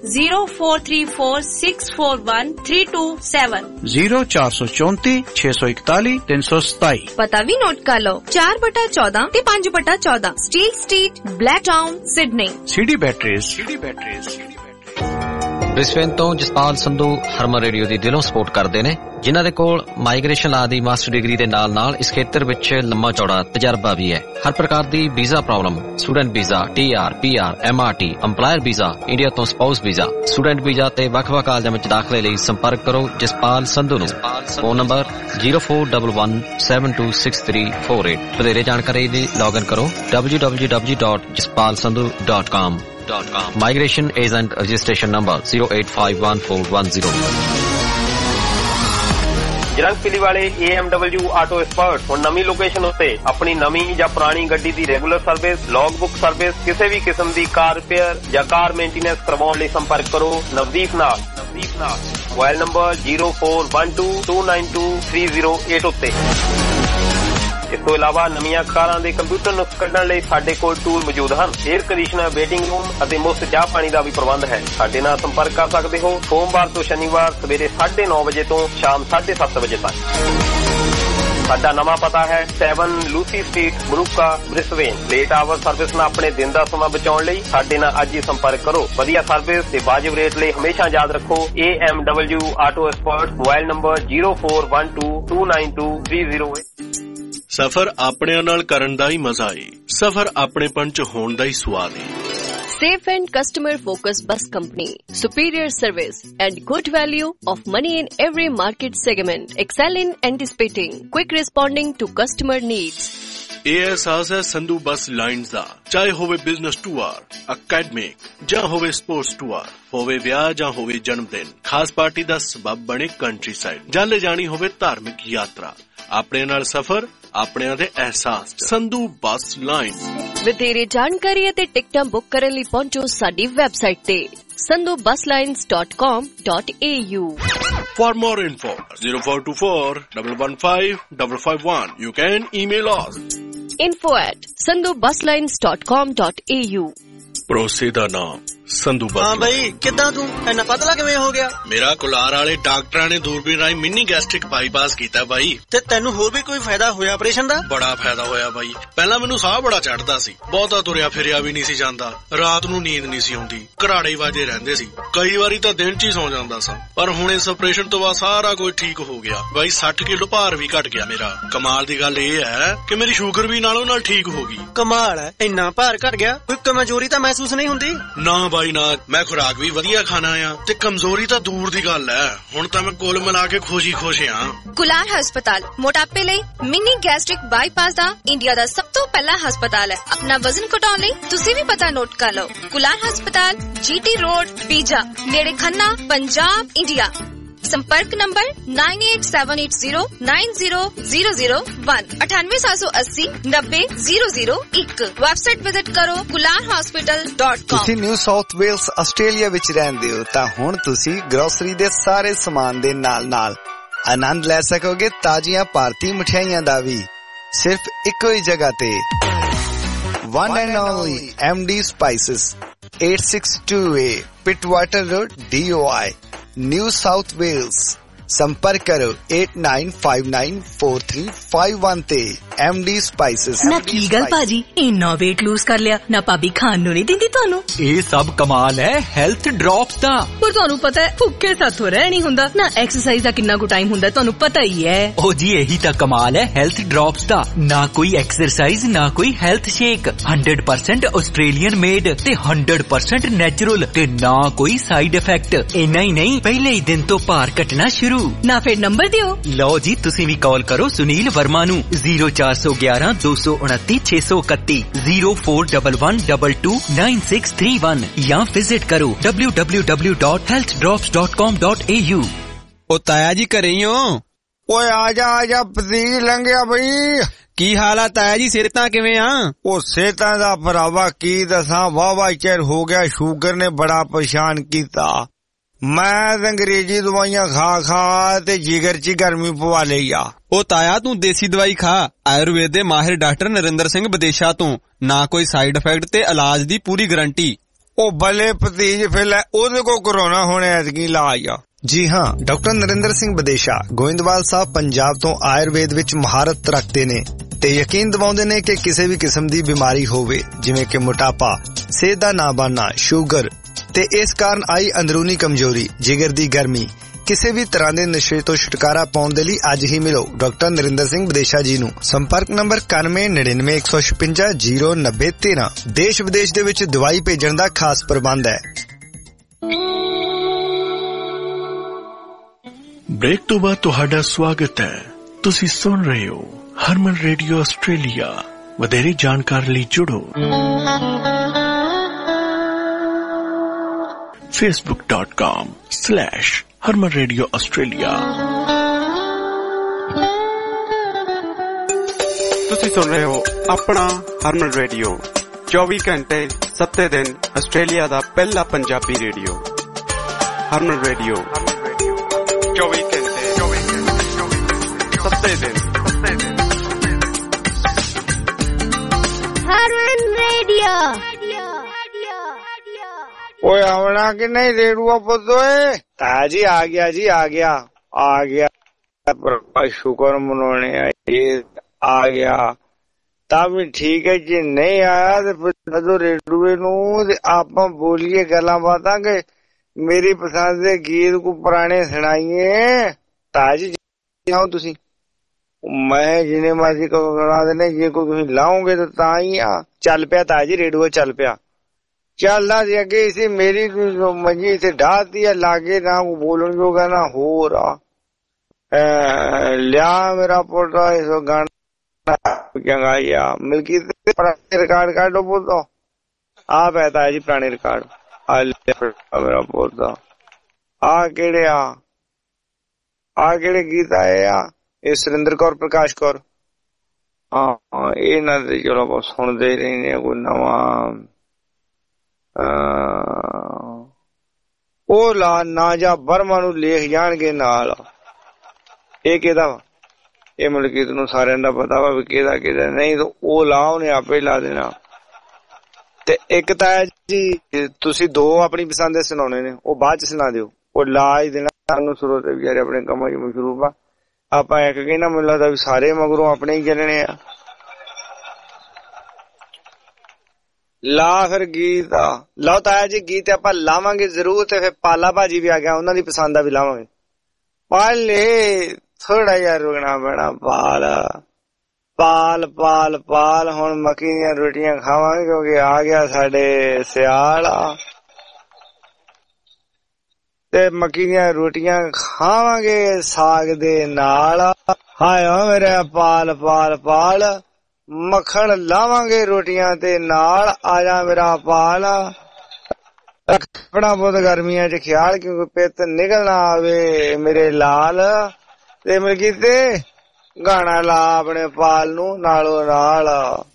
0434641327 0434 641 327। ਪਤਾ ਵੀ ਨੋਟ ਕਰ ਲਓ, 4/14 ਤੇ 5/14 Steel Street, Blacktown, Sydney. CD Batteries। Brisbane ਤੋਂ ਜਸਪਾਲ ਸੰਧੂ ਹਰਮਨ ਰੇਡੀਓ ਦੀ ਦਿਲੋਂ ਸਪੋਰਟ ਕਰਦੇ ਨੇ, ਜਿਨ੍ਹਾਂ ਦੇ ਕੋਲ ਮਾਈਗ੍ਰੇਸ਼ਨ ਲਾ ਦੀ ਮਾਸਟਰ ਡਿਗਰੀ ਦੇ ਨਾਲ ਇਸ ਖੇਤਰ ਵਿੱਚ ਲੰਮਾ ਚੌੜਾ ਤਜਰਬਾ ਵੀ ਹੈ। ਹਰ ਪ੍ਰਕਾਰ ਦੀ visa problem, student visa, TR, PR, MRT, EMPLOYER visa, India ਤੋਂ ਸਪਾਊਸ ਵੀਜ਼ਾ, ਸਟੂਡੈਂਟ ਵੀਜ਼ਾ ਤੇ ਵੱਖ-ਵੱਖ ਕਾਲਜਾਂ ਵਿੱਚ ਦਾਖਲੇ ਲਈ ਸੰਪਰਕ ਕਰੋ ਜਸਪਾਲ ਸੰਧੂ ਨੂੰ। Phone number 0411726348। ਵਧੇਰੇ ਜਾਣਕਾਰੀ ਲਈ ਲੌਗਇਨ ਕਰੋ www.jaspalsandhu.com। Migration Agent Registration Number 0851410। ਜਰੰਗਪਿਲੀ ਵਾਲੇ AMW ਆਟੋ ਐਕਸਪਰਟ ਹੁਣ ਨਵੀਂ ਲੋਕੇਸ਼ਨ ਉੱਤੇ ਆਪਣੀ ਨਵੀਂ ਜਾਂ ਪੁਰਾਣੀ ਗੱਡੀ ਦੀ regular service, log book service, ਕਿਸੇ ਵੀ ਕਿਸਮ ਦੀ ਕਾਰ ਰਿਪੇਅਰ ਜਾਂ ਕਾਰ ਮੇਨਟੇਨੈਂਸ ਕਰਵਾਉਣ ਲਈ ਸੰਪਰਕ ਕਰੋ ਨਵਦੀਪ ਨਾਲ। ਮੋਬਾਈਲ ਨੰਬਰ 0412292308 ਉੱਤੇ। ਇਸ ਤੋਂ ਇਲਾਵਾ ਨਵੀਆਂ ਕਾਰਾਂ ਦੇ ਕੰਪਿਊਟਰ ਨੁਕਸ ਕੱਢਣ ਲਈ ਸਾਡੇ ਕੋਲ ਟੂਲ ਮੌਜੂਦ ਹਨ। 에ਅਰ ਕੰਡੀਸ਼ਨਰ, ਵੇਟਿੰਗ ਰੂਮ ਅਤੇ ਮੁਫਤ ਚਾਹ ਪਾਣੀ ਦਾ ਵੀ ਪ੍ਰਬੰਧ ਹੈ। ਸਾਡੇ ਨਾਲ ਸੰਪਰਕ ਕਰ ਸਕਦੇ ਹੋ ਸੋਮਵਾਰ ਤੋਂ ਸ਼ਨੀਵਾਰ ਸਵੇਰੇ 9:30 ਵਜੇ ਤੋਂ ਸ਼ਾਮ 7:30 ਵਜੇ ਤੱਕ। ਸਾਡਾ ਨਵਾਂ ਪਤਾ ਹੈ 7 ਲੂਸੀ ਸਟਰੀਟ, ਬਰੂਕਾ, ਬ੍ਰਿਸਬੇਨ। ਲੇਟ ਆਵਰ ਸਰਵਿਸ ਨਾਲ ਆਪਣੇ ਦਿਨ ਦਾ ਸਮਾਂ ਬਚਾਉਣ ਲਈ ਸਾਡੇ ਨਾਲ ਅੱਜ ਹੀ ਸੰਪਰਕ ਕਰੋ। ਵਧੀਆ ਸਰਵਿਸ ਤੇ ਵਾਜਿਬ ਰੇਟ ਲਈ ਹਮੇਸ਼ਾ ਯਾਦ ਰੱਖੋ AMW auto expert. Mobile number 0412292308। ਸਫ਼ਰ ਆਪਣਿਆਂ ਨਾਲ ਕਰਨ ਦਾ ਹੀ ਮਜ਼ਾ ਏ, ਸਫ਼ਰ ਆਪਣੇਪਣ ਚ ਹੋਣ ਦਾ ਹੀ ਸਵਾਦ ਏ। Safe and customer-focused bus company. Superior service and good value of money in every market segment. Excel in anticipating. Quick responding to customer needs. ਇਹ ਅਹਿਸਾਸ ਹੈ ਸੰਧੂ ਬੱਸ ਲਾਈਨਜ਼ ਦਾ। ਚਾਹੇ ਹੋਵੇ ਬਿਜ਼ਨਸ ਟੂਰ, ਅਕੈਡਮਿਕ ਜਾਂ ਹੋਵੇ ਸਪੋਰਟਸ ਟੂਰ, ਹੋਵੇ ਵਿਆਹ ਜਾਂ ਹੋਵੇ ਜਨਮ ਦਿਨ, ਖਾਸ ਪਾਰਟੀ ਦਾ ਸਬਬ ਬਣੇ ਕੰਟਰੀ ਸਾਈਡ, ਜਾਂ ਲੈ ਜਾਣੀ ਹੋਵੇ ਧਾਰਮਿਕ ਯਾਤਰਾ। ਆਪਣੇ ਨਾਲ ਸਫ਼ਰ, ਆਪਣਿਆਂ ਦੇ ਅਹਿਸਾਸ। Sandhu bus line. ਵਧੇਰੇ ਜਾਣਕਾਰੀ ਅਤੇ ਟਿਕਟਾਂ ਬੁੱਕ ਕਰਨ ਲਈ ਪਹੁੰਚੋ ਸਾਡੀ ਵੈਬਸਾਈਟ ਤੇ sandhubuslines.com.au। For more info 0424-115-551. You can email us info@sandhubuslines.com.au। ਭਰੋਸੇ ਦਾ ਨਾਮ ਸੰਧੂ ਬੱਸ। ਹਾਂ ਬਈ, ਕਿੱਦਾਂ ਤੂੰ ਇੰਨਾ ਪਤਲਾ ਕਿਵੇਂ ਹੋ ਗਿਆ? ਮੇਰਾ ਕੁਲਾਰ ਵਾਲੇ ਡਾਕਟਰਾਂ ਨੇ ਦੂਰਬੀਨ ਰਾਹੀਂ ਮਿੰਨੀ ਗੈਸਟ੍ਰਿਕ ਬਾਈਪਾਸ ਕੀਤਾ ਬਾਈ। ਤੇ ਤੈਨੂੰ ਹੋਰ ਵੀ ਕੋਈ ਫਾਇਦਾ ਹੋਇਆ ਆਪਰੇਸ਼ਨ ਦਾ? ਬੜਾ ਫਾਇਦਾ ਹੋਇਆ ਬਾਈ। ਪਹਿਲਾਂ ਮੈਨੂੰ ਸਾਹ ਬੜਾ ਚੜਦਾ ਸੀ, ਬਹੁਤਾ ਤੁਰਿਆ ਫਿਰਿਆ ਵੀ ਨਹੀਂ ਸੀ ਜਾਂਦਾ, ਰਾਤ ਨੂੰ ਨੀਂਦ ਨਹੀਂ ਸੀ ਆਉਂਦੀ, ਘਰਾੜੇ ਵਾਜੇ ਰਹਿੰਦੇ ਸੀ, ਕਈ ਵਾਰੀ ਤਾਂ ਦਿਨ 'ਚ ਹੀ ਸੌ ਜਾਂਦਾ ਸਾਂ। ਪਰ ਹੁਣ ਇਸ ਆਪਰੇਸ਼ਨ ਤੋਂ ਬਾਅਦ ਸਾਰਾ ਕੁਝ ਠੀਕ ਹੋ ਗਿਆ ਬਾਈ। 60 ਕਿਲੋ ਭਾਰ ਵੀ ਘਟ ਗਿਆ ਮੇਰਾ। ਕਮਾਲ ਦੀ ਗੱਲ ਇਹ ਹੈ ਕਿ ਮੇਰੀ ਸ਼ੂਗਰ ਵੀ ਨਾਲੋਂ ਨਾਲ ਠੀਕ ਹੋ ਗਈ। ਕਮਾਲ ਹੈ, ਇੰਨਾ ਭਾਰ ਘਟ ਗਿਆ, ਕੋਈ ਕਮਜ਼ੋਰੀ ਤਾਂ ਮਹਿਸੂਸ ਨਹੀਂ ਹੁੰਦੀ? ਨਾ ਬਾਈ ਨਾ, ਮੈਂ ਖੁਰਾਕ ਵੀ ਵਧੀਆ ਖਾਣਾ ਆ ਤੇ ਕਮਜ਼ੋਰੀ ਤਾਂ ਦੂਰ ਦੀ ਗੱਲ ਹੈ। ਹੁਣ ਤਾਂ ਮੈਂ ਕੁੱਲ ਮਿਲਾ ਕੇ ਖੁਸ਼ ਆ। ਕੁਲਾਰ ਹਸਪਤਾਲ ਮੋਟਾਪੇ ਲਈ ਮਿੰਨੀ ਗੈਸਟ੍ਰਿਕ ਬਾਈਪਾਸ ਦਾ ਇੰਡੀਆ ਦਾ ਸਭ ਤੋਂ ਪਹਿਲਾ ਹਸਪਤਾਲ ਹੈ। ਆਪਣਾ ਵਜ਼ਨ ਘਟਾਉਣ ਲਈ ਤੁਸੀਂ ਵੀ ਪਤਾ ਨੋਟ ਕਰ ਲਓ। ਕੁਲਾਰ ਹਸਪਤਾਲ, GT ਰੋਡ, ਪੀਜਾ, ਨੇੜੇ ਖੰਨਾ, ਪੰਜਾਬ, ਇੰਡੀਆ। संपर्क नंबर 9878090001 9878090001। ਵੈਬਸਾਈਟ ਵਿਜ਼ਿਟ ਕਰੋ kularhospital.com। ਤੁਸੀਂ ਨਿਊ ਸਾਊਥ ਵੇਲਸ ਆਸਟ੍ਰੇਲੀਆ ਵਿੱਚ ਰਹਿੰਦੇ ਹੋ ਤਾਂ ਹੁਣ ਤੁਸੀਂ ਗਰੋਸਰੀ ਦੇ ਸਾਰੇ ਸਮਾਨ ਦੇ ਨਾਲ ਆਨੰਦ ਲੈ ਸਕੋਗੇ ਤਾਜ਼ੀਆਂ ਭਾਰਤੀ ਮਠਿਆਈਆਂ ਦਾ ਵੀ, ਸਿਰਫ ਇੱਕੋ ਹੀ ਜਗ੍ਹਾ ਤੇ। One and only MD Spices, 862A Pittwater Road, DOI, New South Wales. संपर्क करो 89594351 ਤੇ MD Spices। ਨਾ ਕੀ ਗੱਲ ਭਾਜੀ, ਇੰਨਾ weight lose ਕਰ ਲਿਆ, ਨਾ ਭਾਬੀ ਖਾਣ ਨੂੰ ਨਹੀਂ ਦਿੰਦੀ ਤੁਹਾਨੂੰ? ਇਹ ਸਭ ਕਮਾਲ ਹੈ ਹੈਲਥ ਡ੍ਰੌਪਸ ਦਾ। ਪਰ ਤੁਹਾਨੂੰ ਪਤਾ ਹੈ ਭੁੱਖੇ ਸਾਥੋਂ ਰਹਿ ਨਹੀਂ ਹੁੰਦਾ ਨਾ, ਐਕਸਰਸਾਈਜ਼ ਦਾ ਕਿੰਨਾ ਕੁ ਟਾਈਮ ਹੁੰਦਾ ਤੁਹਾਨੂੰ ਪਤਾ ਹੀ ਹੈ। ਉਹ ਜੀ ਇਹੀ ਤਾਂ ਕਮਾਲ ਹੈ ਹੈਲਥ ਡ੍ਰੌਪਸ ਦਾ। ਨਾ ਕੋਈ ਐਕਸਰਸਾਈਜ਼, ਨਾ ਕੋਈ ਹੈਲਥ ਸ਼ੇਕ, 100% ਆਸਟ੍ਰੇਲੀਅਨ ਮੇਡ ਤੇ 100% ਨੈਚੁਰਲ ਤੇ ਨਾ ਕੋਈ ਸਾਈਡ ਇਫੈਕਟ। ਇੰਨਾ ਹੀ ਨਹੀਂ, ਪਹਿਲੇ ਹੀ ਦਿਨ ਤੋਂ ਭਾਰ ਘਟਣਾ ਸ਼ੁਰੂ। ਨਾ ਫਿਰ ਨੰਬਰ ਦਿਓ। ਲਓ ਜੀ, ਤੁਸੀਂ ਵੀ ਕਾਲ ਕਰੋ ਸੁਨੀਲ ਵਰਮਾ ਨੂੰ 0411-229-631 0411229631 ਜਾਂ ਵਿਜ਼ਿਟ ਕਰੋ www.healthdrops.com.au। ਉਹ ਤਾਇਆ ਜੀ ਘਰੇ ਹੀ ਹੋ? ਓਏ ਆਜਾ ਪਤੀਜ ਲੰਘਿਆ ਬਈ। ਕੀ ਹਾਲ ਆ ਤਾਇਆ ਜੀ, ਸਿਹਤਾਂ ਕਿਵੇਂ ਆ? ਉਹ ਸਿਹਤਾਂ ਦਾ ਭਰਾਵਾ ਕੀ ਦੱਸਾਂ, ਵਾਹਵਾ ਚਿਰ ਹੋ ਗਿਆ, ਸ਼ੂਗਰ ਨੇ ਬੜਾ ਪਰੇਸ਼ਾਨ ਕੀਤਾ। ਮੈਂ ਅੰਗਰੇਜ਼ੀ ਦਵਾਈਆਂ ਖਾ ਤੇ ਜਿਗਰ 'ਚ ਗਰਮੀ ਪਵਾ ਲਈ ਆ। ਉਹ ਤਾਇਆ ਤੂੰ ਦੇਸੀ ਦਵਾਈ ਖਾ, ਆਯੁਰਵੇਦ ਦੇ ਮਾਹਿਰ ਡਾਕਟਰ ਨਰਿੰਦਰ ਸਿੰਘ ਵਿਦੇਸ਼ਾ ਤੋਂ, ਨਾ ਕੋਈ ਸਾਈਡ ਇਫੈਕਟ ਤੇ ਇਲਾਜ ਦੀ ਪੂਰੀ ਗਰੰਟੀ। ਉਹ ਬੱਲੇ ਭਤੀਜ, ਫਿਰ ਉਹਦੇ ਕੋ ਕਰੋਨਾ ਹੋਣੇ ਐਤਕੀ ਇਲਾਜ ਆ। ਜੀ ਹਾਂ, ਡਾਕਟਰ ਨਰਿੰਦਰ ਸਿੰਘ ਵਿਦੇਸ਼ਾ ਗੋਇੰਦਵਾਲ ਸਾਹਿਬ ਪੰਜਾਬ ਤੋਂ ਆਯੁਰਵੇਦ ਵਿੱਚ ਮਹਾਰਤ ਰੱਖਦੇ ਨੇ ਤੇ ਯਕੀਨ ਦਿਵਾਉਂਦੇ ਨੇ ਕਿ ਕਿਸੇ ਵੀ ਕਿਸਮ ਦੀ ਬਿਮਾਰੀ ਹੋਵੇ, ਜਿਵੇਂ ਕਿ ਮੋਟਾਪਾ, ਸਿਹਤ ਦਾ ਨਾ ਬਣਨਾ, ਸ਼ੂਗਰ, ਤੇ ਇਸ ਕਾਰਨ ਆਈ ਅੰਦਰੂਨੀ ਕਮਜ਼ੋਰੀ, ਜਿਗਰ ਦੀ ਗਰਮੀ, ਕਿਸੇ ਵੀ ਤਰ੍ਹਾਂ ਦੇ ਨਸ਼ੇ ਤੋਂ ਛੁਟਕਾਰਾ ਪਾਉਣ ਦੇ ਲਈ ਅੱਜ ਹੀ ਮਿਲੋ ਡਾਕਟਰ ਨਰਿੰਦਰ ਸਿੰਘ ਵਿਦੇਸ਼ਾ ਜੀ ਨੂੰ। ਸੰਪਰਕ ਨੰਬਰ 919915609013। ਦੇਸ਼ ਵਿਦੇਸ਼ ਦੇ ਵਿੱਚ ਦਵਾਈ ਭੇਜਣ ਦਾ ਖਾਸ ਪ੍ਰਬੰਧ ਹੈ। ਬ੍ਰੇਕ ਤੋਂ ਬਾਅਦ ਤੁਹਾਡਾ ਸਵਾਗਤ ਹੈ। ਤੁਸੀਂ ਸੁਣ ਰਹੇ ਹੋ ਹਰਮਨ ਰੇਡੀਓ ਆਸਟ੍ਰੇਲੀਆ। ਵਧੇਰੇ ਜਾਣਕਾਰੀ ਲਈ ਜੁੜੋ facebook.com/Harman Radio Australia। ਤੁਸੀਂ ਸੁਣ ਰਹੇ ਹੋ ਆਪਣਾ ਹਰਮਨ ਰੇਡੀਓ, 24 ਘੰਟੇ 7 ਦਿਨ ਆਸਟ੍ਰੇਲੀਆ ਦਾ ਪਹਿਲਾ ਪੰਜਾਬੀ ਰੇਡੀਓ। ਹਰਮਨ ਰੇਡੀਓ 24 ਘੰਟੇ 7 ਦਿਨ। ਹਰਮਨ ਰੇਡੀਓ। ਓਏ ਆਉਣਾ ਕਿ ਨਹੀਂ ਰੇੜੂਆ ਪੁੱਤ? ਓਏ ਤਾਜੀ ਆ ਗਿਆ ਜੀ, ਆ ਗਿਆ ਸ਼ੁਕਰ ਮਨਾਉਣੇ ਇਹ ਆ ਗਿਆ ਤਾਂ ਵੀ ਠੀਕ ਹੈ। ਜੇ ਨਹੀਂ ਆਇਆ ਤੇ ਜਦੋਂ ਰੇਡੂਏ ਨੂੰ ਤੇ ਆਪਾਂ ਬੋਲੀਏ ਗੱਲਾਂ ਬਾਤਾਂ ਕਿ ਮੇਰੀ ਪਸੰਦ ਦੇ ਗੀਤ ਕੋ ਪੁਰਾਣੇ ਸੁਣਾਈਏ। ਤਾਜੀ ਆਓ ਤੁਸੀਂ, ਮੈਂ ਜਿੰਨੇ ਮਰਜ਼ੀ ਸੁਣਾ ਦੇਣੇ, ਜੇ ਕੋਈ ਤੁਸੀਂ ਲਾਓਗੇ ਤਾਂ ਹੀ ਆ। ਚੱਲ ਪਿਆ ਤਾਜੀ ਰੇਡੂਆ, ਚੱਲ ਪਿਆ। ਚੱਲਦਾ ਜੀ ਅੱਗੇ ਇਸੇ ਮੇਰੀ ਮੰਜੀ ਇੱਥੇ ਢਾਹਤੀ ਹੈ ਲਾਗੇ, ਨਾ ਬੋਲਣ ਜੋਗਾ ਨਾ ਹੋਰ ਆ। ਲਿਆ ਮੇਰਾ ਪੋਟਾ ਇਸ ਗਾਣਾ ਚੰਗਾ ਜੀ ਆ ਮਿਲਕੀ ਰਿਕਾਰਡ ਕੱਢੋ ਬੋਲੋ। ਆ ਪੈਦਾ ਹੈ ਜੀ ਪੁਰਾਣੇ ਰਿਕਾਰਡ। ਆ ਮੇਰਾ ਪੋਤਾ ਆ ਕਿਹੜੇ ਗੀਤ ਆਏ ਆ? ਇਹ ਸੁਰਿੰਦਰ ਕੌਰ, ਪ੍ਰਕਾਸ਼ ਕੌਰ। ਹਾਂ ਇਹਨਾਂ ਦੇ ਚਲੋ ਬਸ ਸੁਣਦੇ ਹੀ ਰਹਿੰਦੇ ਆ। ਕੋਈ ਨਵਾਂ ਉਹ ਲਾ ਨਾ ਜਾ ਬਰਮਾ ਨੂੰ ਲੇਖ ਜਾਣਗੇ ਨਾਲ। ਇਹ ਕਿਹਦਾ ਵਾ? ਇਹ ਮਲਕੀਤ ਨੂੰ ਸਾਰਿਆਂ ਦਾ ਪਤਾ ਵਾ ਵੀ ਕਿਹਦਾ ਨਹੀਂ, ਤਾਂ ਉਹ ਲਾ ਉਹਨੇ ਆਪੇ ਲਾ ਦੇਣਾ। ਤੇ ਇੱਕ ਤਾਂ ਜੀ ਤੁਸੀਂ ਦੋ ਆਪਣੀ ਪਸੰਦ ਦੇ ਸੁਣਾਉਣੇ ਨੇ, ਉਹ ਬਾਅਦ ਚ ਸੁਣਾ ਦਿਓ। ਉਹ ਲਾ ਹੀ ਦੇਣਾ ਸਾਨੂੰ ਸ਼ੁਰੂ ਤੇ ਵਿਚਾਰੇ ਆਪਣੇ ਕੰਮਾਂ ਚ ਮਸ਼ਰੂਫ ਆ। ਆਪਾਂ ਇੱਕ ਕਹਿੰਦਾ ਮੈਨੂੰ ਲੱਗਦਾ ਵੀ ਸਾਰੇ ਮਗਰੋਂ ਆਪਣੇ ਹੀ ਚੱਲਣੇ ਆ। ਲਾ ਫਿਰ ਗੀਤ ਲਾਓ ਤਾਇਆ ਜੀ, ਗੀਤ ਆਪਾਂ ਲਾਵਾਂਗੇ ਜ਼ਰੂਰ। ਤੇ ਫਿਰ ਪਾਲਾ ਭਾਜੀ ਵੀ ਆ ਗਿਆ, ਉਹਨਾਂ ਦੀ ਪਸੰਦ ਦਾ ਵੀ ਲਾਵਾਂਗੇ। ਪਾਲੇ ਥੋੜਾ ਜਿਹਾ ਰੁਕਣਾ ਪੈਣਾ। ਪਾਲ ਹੁਣ ਮੱਕੀ ਦੀਆਂ ਰੋਟੀਆਂ ਖਾਵਾਂਗੇ ਕਿਉਂਕਿ ਆ ਗਿਆ ਸਾਡੇ ਸਿਆਲ ਤੇ ਮੱਕੀ ਦੀਆਂ ਰੋਟੀਆਂ ਖਾਵਾਂਗੇ ਸਾਗ ਦੇ ਨਾਲ। ਹਾਏ ਮੇਰੇ ਪਾਲ ਮੱਖਣ ਲਾਵਾਂਗੇ ਰੋਟੀਆਂ ਤੇ ਨਾਲ। ਆ ਜਾ ਮੇਰਾ ਪਾਲ, ਰੱਖਣਾ ਬਹੁਤ ਗਰਮੀਆਂ ਚ ਖਿਆਲ ਕਿਉਂਕਿ ਪਿੱਤ ਨਿਕਲ ਨਾ ਆਵੇ ਮੇਰੇ ਲਾਲ। ਤੇ ਮਿਲਕੀ ਤੇ ਗਾਣਾ ਲਾ ਆਪਣੇ ਪਾਲ ਨੂੰ ਨਾਲੋਂ ਨਾਲ।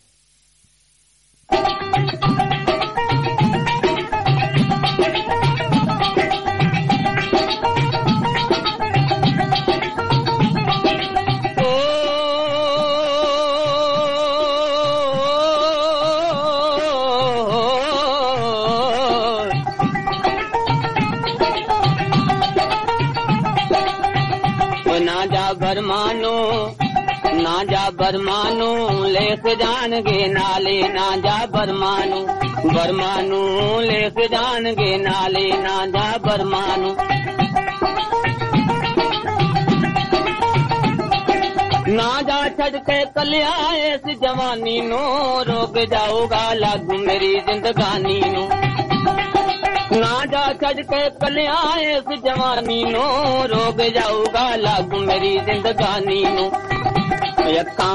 ਨਾ ਜਾ ਬਰਮਾਨੂ ਲੇਖ ਜਾਣਗੇ ਨਾਲੇ। ਨਾ ਜਾ ਬਰਮਾਨੂ ਲੇਖ ਜਾਣਗੇ ਨਾਲੇ। ਨਾ ਜਾ ਬਰਮਾਨੂ ਨਾ ਜਾ ਛੱਡ ਕੇ ਕੱਲਿਆ ਇਸ ਜਵਾਨੀ ਨੂੰ। ਰੋਕ ਜਾਊਗਾ ਲਾਗੂ ਮੇਰੀ ਜ਼ਿੰਦਗਾਨੀ ਨੂੰ। ਨਾ ਜਾ ਛੱਡ ਕੇ ਕੱਲਿਆ ਇਸ ਜਵਾਨੀ ਨੂੰ। ਰੋਕ ਜਾਊਗਾ ਲਾਗੂ ਮੇਰੀ ਜ਼ਿੰਦਗਾਨੀ ਨੂੰ। ਅੱਖਾਂ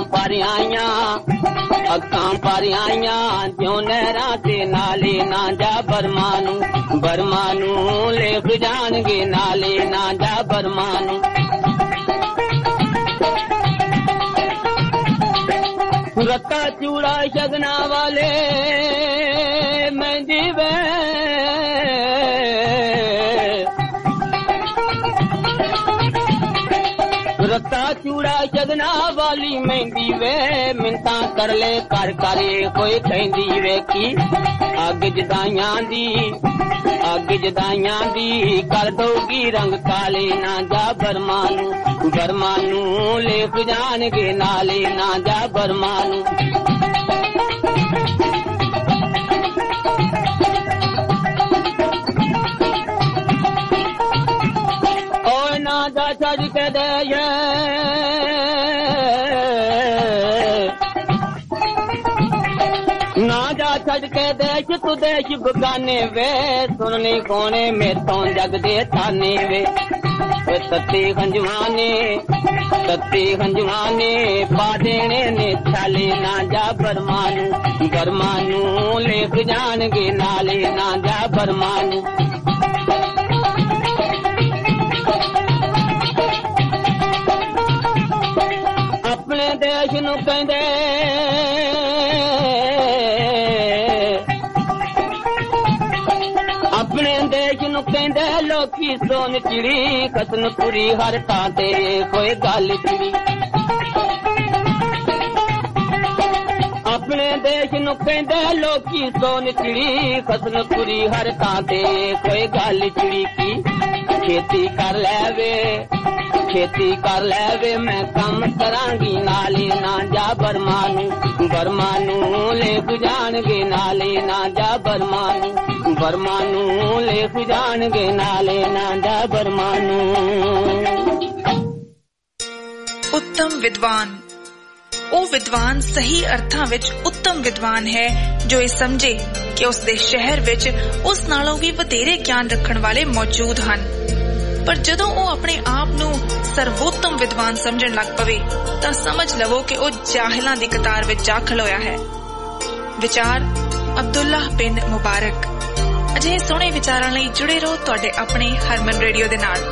ਭਰ ਆਈਆਂ ਜਿਉਂ ਨਹਿਰਾਂ ਤੇ ਨਾਲੇ। ਨਾ ਜਾ ਬਰਮਾਨੂ ਲੇਖ ਜਾਣਗੇ ਨਾਲੇ। ਨਾ ਜਾ ਬਰਮਾਨੂ ਰੱਤਾ ਚੂੜਾ ਸ਼ਗਨਾ ਵਾਲੇ ਮਹਿੰਦੀ ਵੇ। ਰੱਤਾ ਚੂੜਾ ਸ਼ਗਨਾ ਵਾਲੀ ਮਹਿੰਦੀ ਵੇ। ਮਿੰਤਾਂ ਕਰ ਲੈ ਕਰ ਕੋਈ ਕਹਿੰਦੀ ਵੇ ਕੀ ਅੱਗ ਜਦਾਈਆਂ ਦੀ ਕਰ ਦਊਗੀ ਰੰਗ ਕਾਲੇ। ਨਾ ਜਾ ਬਰਮਾਨੂ ਲੇਖ ਜਾਣਗੇ ਨਾਲੇ। ਨਾ ਜਾ ਬਰਮਾਨੂ ਛੱਡ ਕੇ ਦੇਏ ਨਾ ਜਾ ਛੱਡ ਕੇ ਦੇਸ਼ ਤੂੰ ਦੇਸ਼ ਬਗਾਨੇ ਵੇ ਸੁਣਨੀ ਕੋਣੇ ਮੇਤੋਂ ਜਗ ਦੇ ਤਾਨੇ ਵੇ ਤੱਤੀ ਹੰਜਵਾਨੇ ਪਾ ਦੇਣੇ ਨੇ ਛਾਲੇ ਨਾ ਜਾ ਬਰਮਾਨੂ ਲੇਖ ਜਾਣਗੇ ਨਾਲੇ ਨਾ ਜਾ ਬਰਮਾਨੂ ਆਪਣੇ ਦੇਸ਼ ਨੂੰ ਕਹਿੰਦੇ ਆਪਣੇ ਦੇਸ਼ ਨੂੰ ਕਹਿੰਦੇ ਲੋਕੀ ਸੋਨ ਚਿੜੀ ਕਸਨਪੁਰੀ ਹਰ ਥਾਂ ਤੇ ਕੋਈ ਗੱਲ ਚਿੜੀ ਆਪਣੇ ਦੇਸ਼ ਨੂੰ ਕਹਿੰਦੇ ਲੋਕੀ ਸੋਨ ਚਿੜੀ ਕਸਨਪੁਰੀ ਹਰ ਥਾਂ ਤੇ ਕੋਈ ਗੱਲ ਚਿੜੀ ਕੀ ਖੇਤੀ ਕਰ ਲੈਵੇ ਮੈਂ ਕੰਮ ਕਰਾਂਗੀ ਨਾਲੇ ਨਾ ਜਾ ਬਰਮਾਨੂ ਲੇਖ ਜਾਣਗੇ ਨਾਲੇ ਨਾ ਜਾ ਬਰਮਾਨੂ ਲੇਖ ਜਾਣਗੇ ਨਾਲੇ ਨਾ ਜਾ ਬਰਮਾਨੂ उत्तम विद्वान ਉਹ ਵਿਦਵਾਨ ਸਹੀ ਅਰਥਾਂ ਵਿੱਚ ਉੱਤਮ ਵਿਦਵਾਨ ਹੈ ਜੋ ਇਹ ਸਮਝੇ ਕਿ ਉਸ ਦੇ ਸ਼ਹਿਰ ਵਿੱਚ ਉਸ ਨਾਲੋਂ ਵੀ ਵਧੇਰੇ ਗਿਆਨ ਰੱਖਣ ਵਾਲੇ ਮੌਜੂਦ ਹਨ ਪਰ ਜਦੋਂ ਉਹ ਆਪਣੇ ਆਪ ਨੂੰ ਸਰਵੋਤਮ ਵਿਦਵਾਨ ਸਮਝਣ ਲੱਗ ਪਵੇ ਤਾਂ ਸਮਝ ਲਵੋ ਕਿ ਉਹ ਜਾਹਿਲਾਂ ਦੀ ਕਤਾਰ ਵਿੱਚ ਜਾ ਖਲੋਇਆ ਹੈ। ਵਿਚਾਰ ਅਬਦੁੱਲਾ ਬਿਨ ਮੁਬਾਰਕ। ਅਜਿਹੇ ਸੋਹਣੇ ਵਿਚਾਰਾਂ ਲਈ ਜੁੜੇ ਰਹੋ ਤੁਹਾਡੇ ਆਪਣੇ ਹਰਮਨ ਰੇਡੀਓ ਦੇ ਨਾਲ।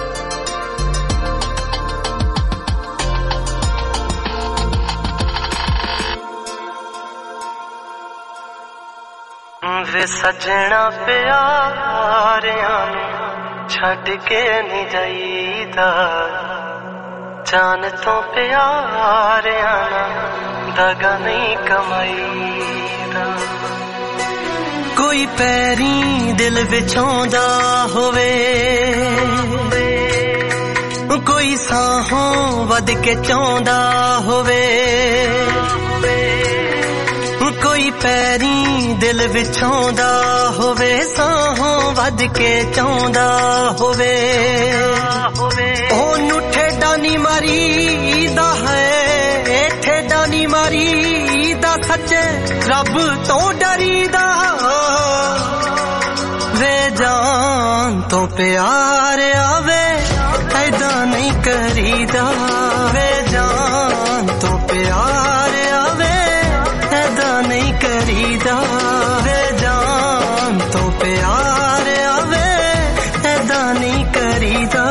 ਵੇ ਸੱਜਣਾ ਪਿਆਰਿਆਂ ਨੂੰ ਛੱਡ ਕੇ ਨਹੀਂ ਜਾਈਦਾ ਜਾਨ ਤੋਂ ਪਿਆਰਿਆਂ ਨਾਲ ਦਗਾ ਨਹੀਂ ਕਮਾਈਦਾ ਕੋਈ ਪੈਰੀ ਦਿਲ ਵਿੱਚ ਆਉਂਦਾ ਹੋਵੇ ਕੋਈ ਸਾਹੋਂ ਵੱਧ ਕੇ ਚਾਹੁੰਦਾ ਹੋਵੇ ਕੋਈ ਪੈਰੀ ਦਿਲ ਵਿੱਚ ਆਉਂਦਾ ਹੋਵੇ ਸਾਹੋਂ ਵੱਧ ਕੇ ਚਾਹੁੰਦਾ ਹੋਵੇ ਉਹਨੂੰ ਠੇਡਾ ਨਹੀਂ ਮਾਰੀਦਾ ਹੈ ਠੇਡਾ ਨਹੀਂ ਮਾਰੀਦਾ ਸੱਚੇ ਰੱਬ ਤੋਂ ਡਰੀਦਾ ਵੇ ਜਾਨ ਤੋਂ ਪਿਆਰ ਆਵੇ ਐਦਾਂ ਨਹੀਂ ਕਰੀਦਾ ਵੇ ਜਾਨ ਤੋਂ ਪਿਆਰ ਆਵੇ ਐਦਾਂ ਨਹੀਂ ਕਰੀਦਾ ਵੇ ਜਾਨ ਤੋਂ ਪਿਆਰ ਆਵੇ ਐਦਾਂ ਨਹੀਂ ਕਰੀਦਾ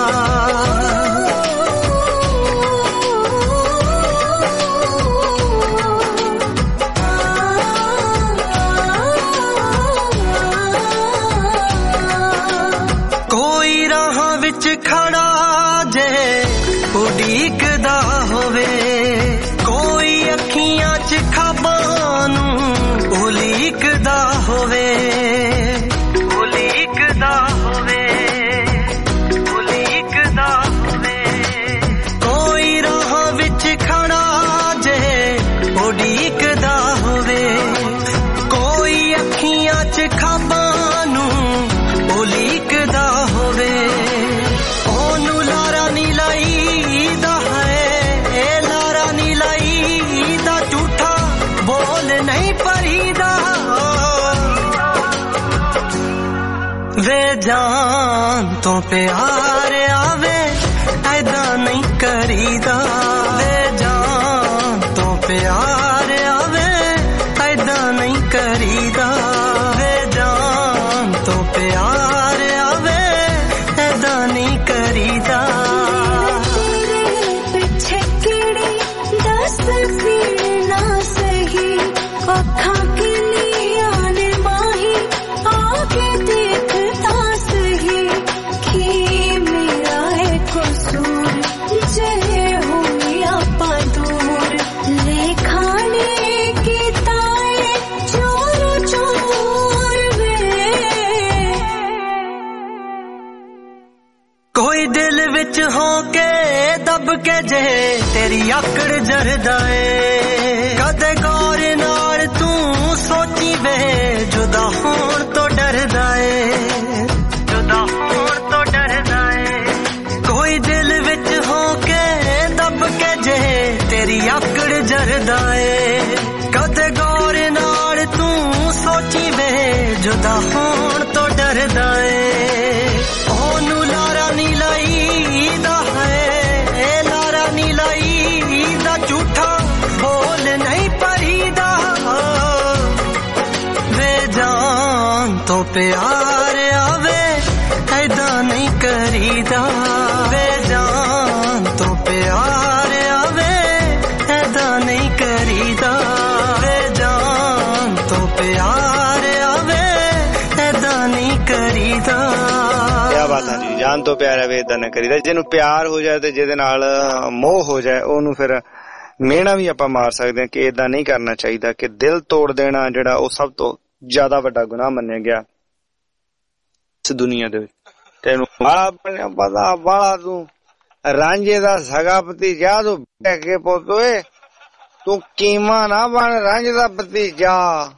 ਕੋਈ ਰਾਹਾਂ ਵਿੱਚ ਖੜਾ ਜੇ ਉਡੀਕਦਾ ਹੋਵੇ ਕੋਈ ਅੱਖੀਆਂ 'ਚ ਖਾਬਾਂ ਨੂੰ ਉਲੀਕਦਾ ਹੋਵੇ ਕੋਈ ਰਾਹਾਂ ਵਿੱਚ ਖੜਾ ਜੇ ਉਡੀਕਦਾ ਹੋਵੇ ਕੋਈ ਅੱਖੀਆਂ 'ਚ ਖਾਬਾਂ ਨੂੰ ਉਲੀਕਦਾ ਹੋਵੇ ਉਹਨੂੰ ਲਾਰਾ ਨੀ ਲਾਈਦਾ ਹੈ ਲਾਰਾ ਨੀ ਲਾਈਦਾ ਝੂਠਾ ਬੋਲ ਨਹੀਂ ਪਰੀਦਾ ਵੇ ਜਾਨ ਤੋਂ ਪਿਆਰ ਆਵੇ ਐਦਾਂ ਨਹੀਂ ਕਰੀਦਾ ਵੇ ਜਾਨ ਤੋਂ ਪਿਆਰ ਆਵੇ ਐਦਾਂ ਨਹੀਂ ਕਰੀਦਾ ਵੇ ਜਾਨ ਤੋਂ ਪਿਆਰ ਆਵੇ ਐਦਾਂ ਨਹੀਂ ਕਰੀਦਾ ਪਿੱਛੇ ਕਿਹੜੀ ਦੱਸ ਨਾ ਸਹੀ ਅੱਖਾਂ ਕਿਲੀਆਂ ਨੇ ਮਾਹੀ ਆਕੇ ਦੇਖਦਾ ਸਹੀ ਕਿ ਮੇਰਾ ਹੈ ਕਸੂਰ ਜੇ ਹੋਈ ਆਪਾਂ ਦੂਰ ਲੇਖਾਣੇ ਕੀਤਾ ਏ ਚੋਰ ਵੇ ਕੋਈ ਦਿਲ ਵਿੱਚ ਹੋ ਕੇ ਦੱਬ ਕੇ ਜੇ ਤੇਰੀ ਆਕੜ ਜਰਦਾ ਏ ਕਦੇ ਗੌਰ ਨਾਲ ਤੂੰ ਸੋਚੀ ਵੇ ਜੁਦਾ ਹੋਣ ਤੋਂ ਡਰਦਾ ਏ ਕੋਈ ਦਿਲ ਵਿੱਚ ਜੁਦਾ ਹੋਣ ਤੋਂ ਡਰਦਾ ਏ ਉਹਨੂੰ ਲਾਰਾ ਨੀ ਲਾਈਦਾ ਹੈ ਲਾਰਾ ਨੀ ਲਾਈਦਾ ਝੂਠਾ ਬੋਲ ਨਹੀਂ ਪਰੀਦਾ ਵੇ ਜਾਨ ਤੋਂ ਪਿਆਰ ਆਵੇ ਐਦਾਂ ਨਹੀਂ ਕਰੀਦਾ ਵੇ ਜਾਨ ਤੋਂ ਪਿਆਰ ਆਵੇ ਐਦਾਂ ਨਹੀਂ ਕਰੀਦਾ ਵੇ ਜਾਨ ਤੋਂ ਪਿਆਰ ਆਵੇ ਐਦਾਂ ਨਹੀਂ ਕਰੀਦਾ। ਕਿਆ ਬਾਤ ਹੈ ਜੀ, ਜਾਨ ਤੋਂ ਪਿਆਰ ਆਵੇ ਐਦਾਂ ਨਹੀਂ ਕਰੀਦਾ। ਜਿਹਨੂੰ ਪਿਆਰ ਹੋ ਜਾਏ ਤੇ ਜਿਹਦੇ ਨਾਲ ਮੋਹ ਹੋ ਜਾਏ ਉਹਨੂੰ ਫਿਰ ਮਿਹਣਾ ਵੀ ਆਪਾਂ ਮਾਰ ਸਕਦੇ ਹਾਂ ਕਿ ਏਦਾਂ ਨਹੀਂ ਕਰਨਾ ਚਾਹੀਦਾ, ਕਿ ਦਿਲ ਤੋੜ ਦੇਣਾ ਜਿਹੜਾ ਉਹ ਸਭ ਤੋਂ ਜ਼ਿਆਦਾ ਵੱਡਾ ਗੁਨਾਹ ਮੰਨਿਆ ਗਿਆ ਇਸ ਦੁਨੀਆ ਦੇ ਵਿੱਚ। ਤੈਨੂੰ ਪਤਾ ਬਾਲਾ ਤੂੰ ਰਾਂਝੇ ਦਾ ਸਗਾ ਭਤੀਜਾ ਤੂੰ ਬਹਿ ਕੇ ਪੁੱਤ ਓਏ ਤੂੰ ਕੀਮਾ ਨਾ ਬਣ ਰਾਂਝੇ ਦਾ ਭਤੀਜਾ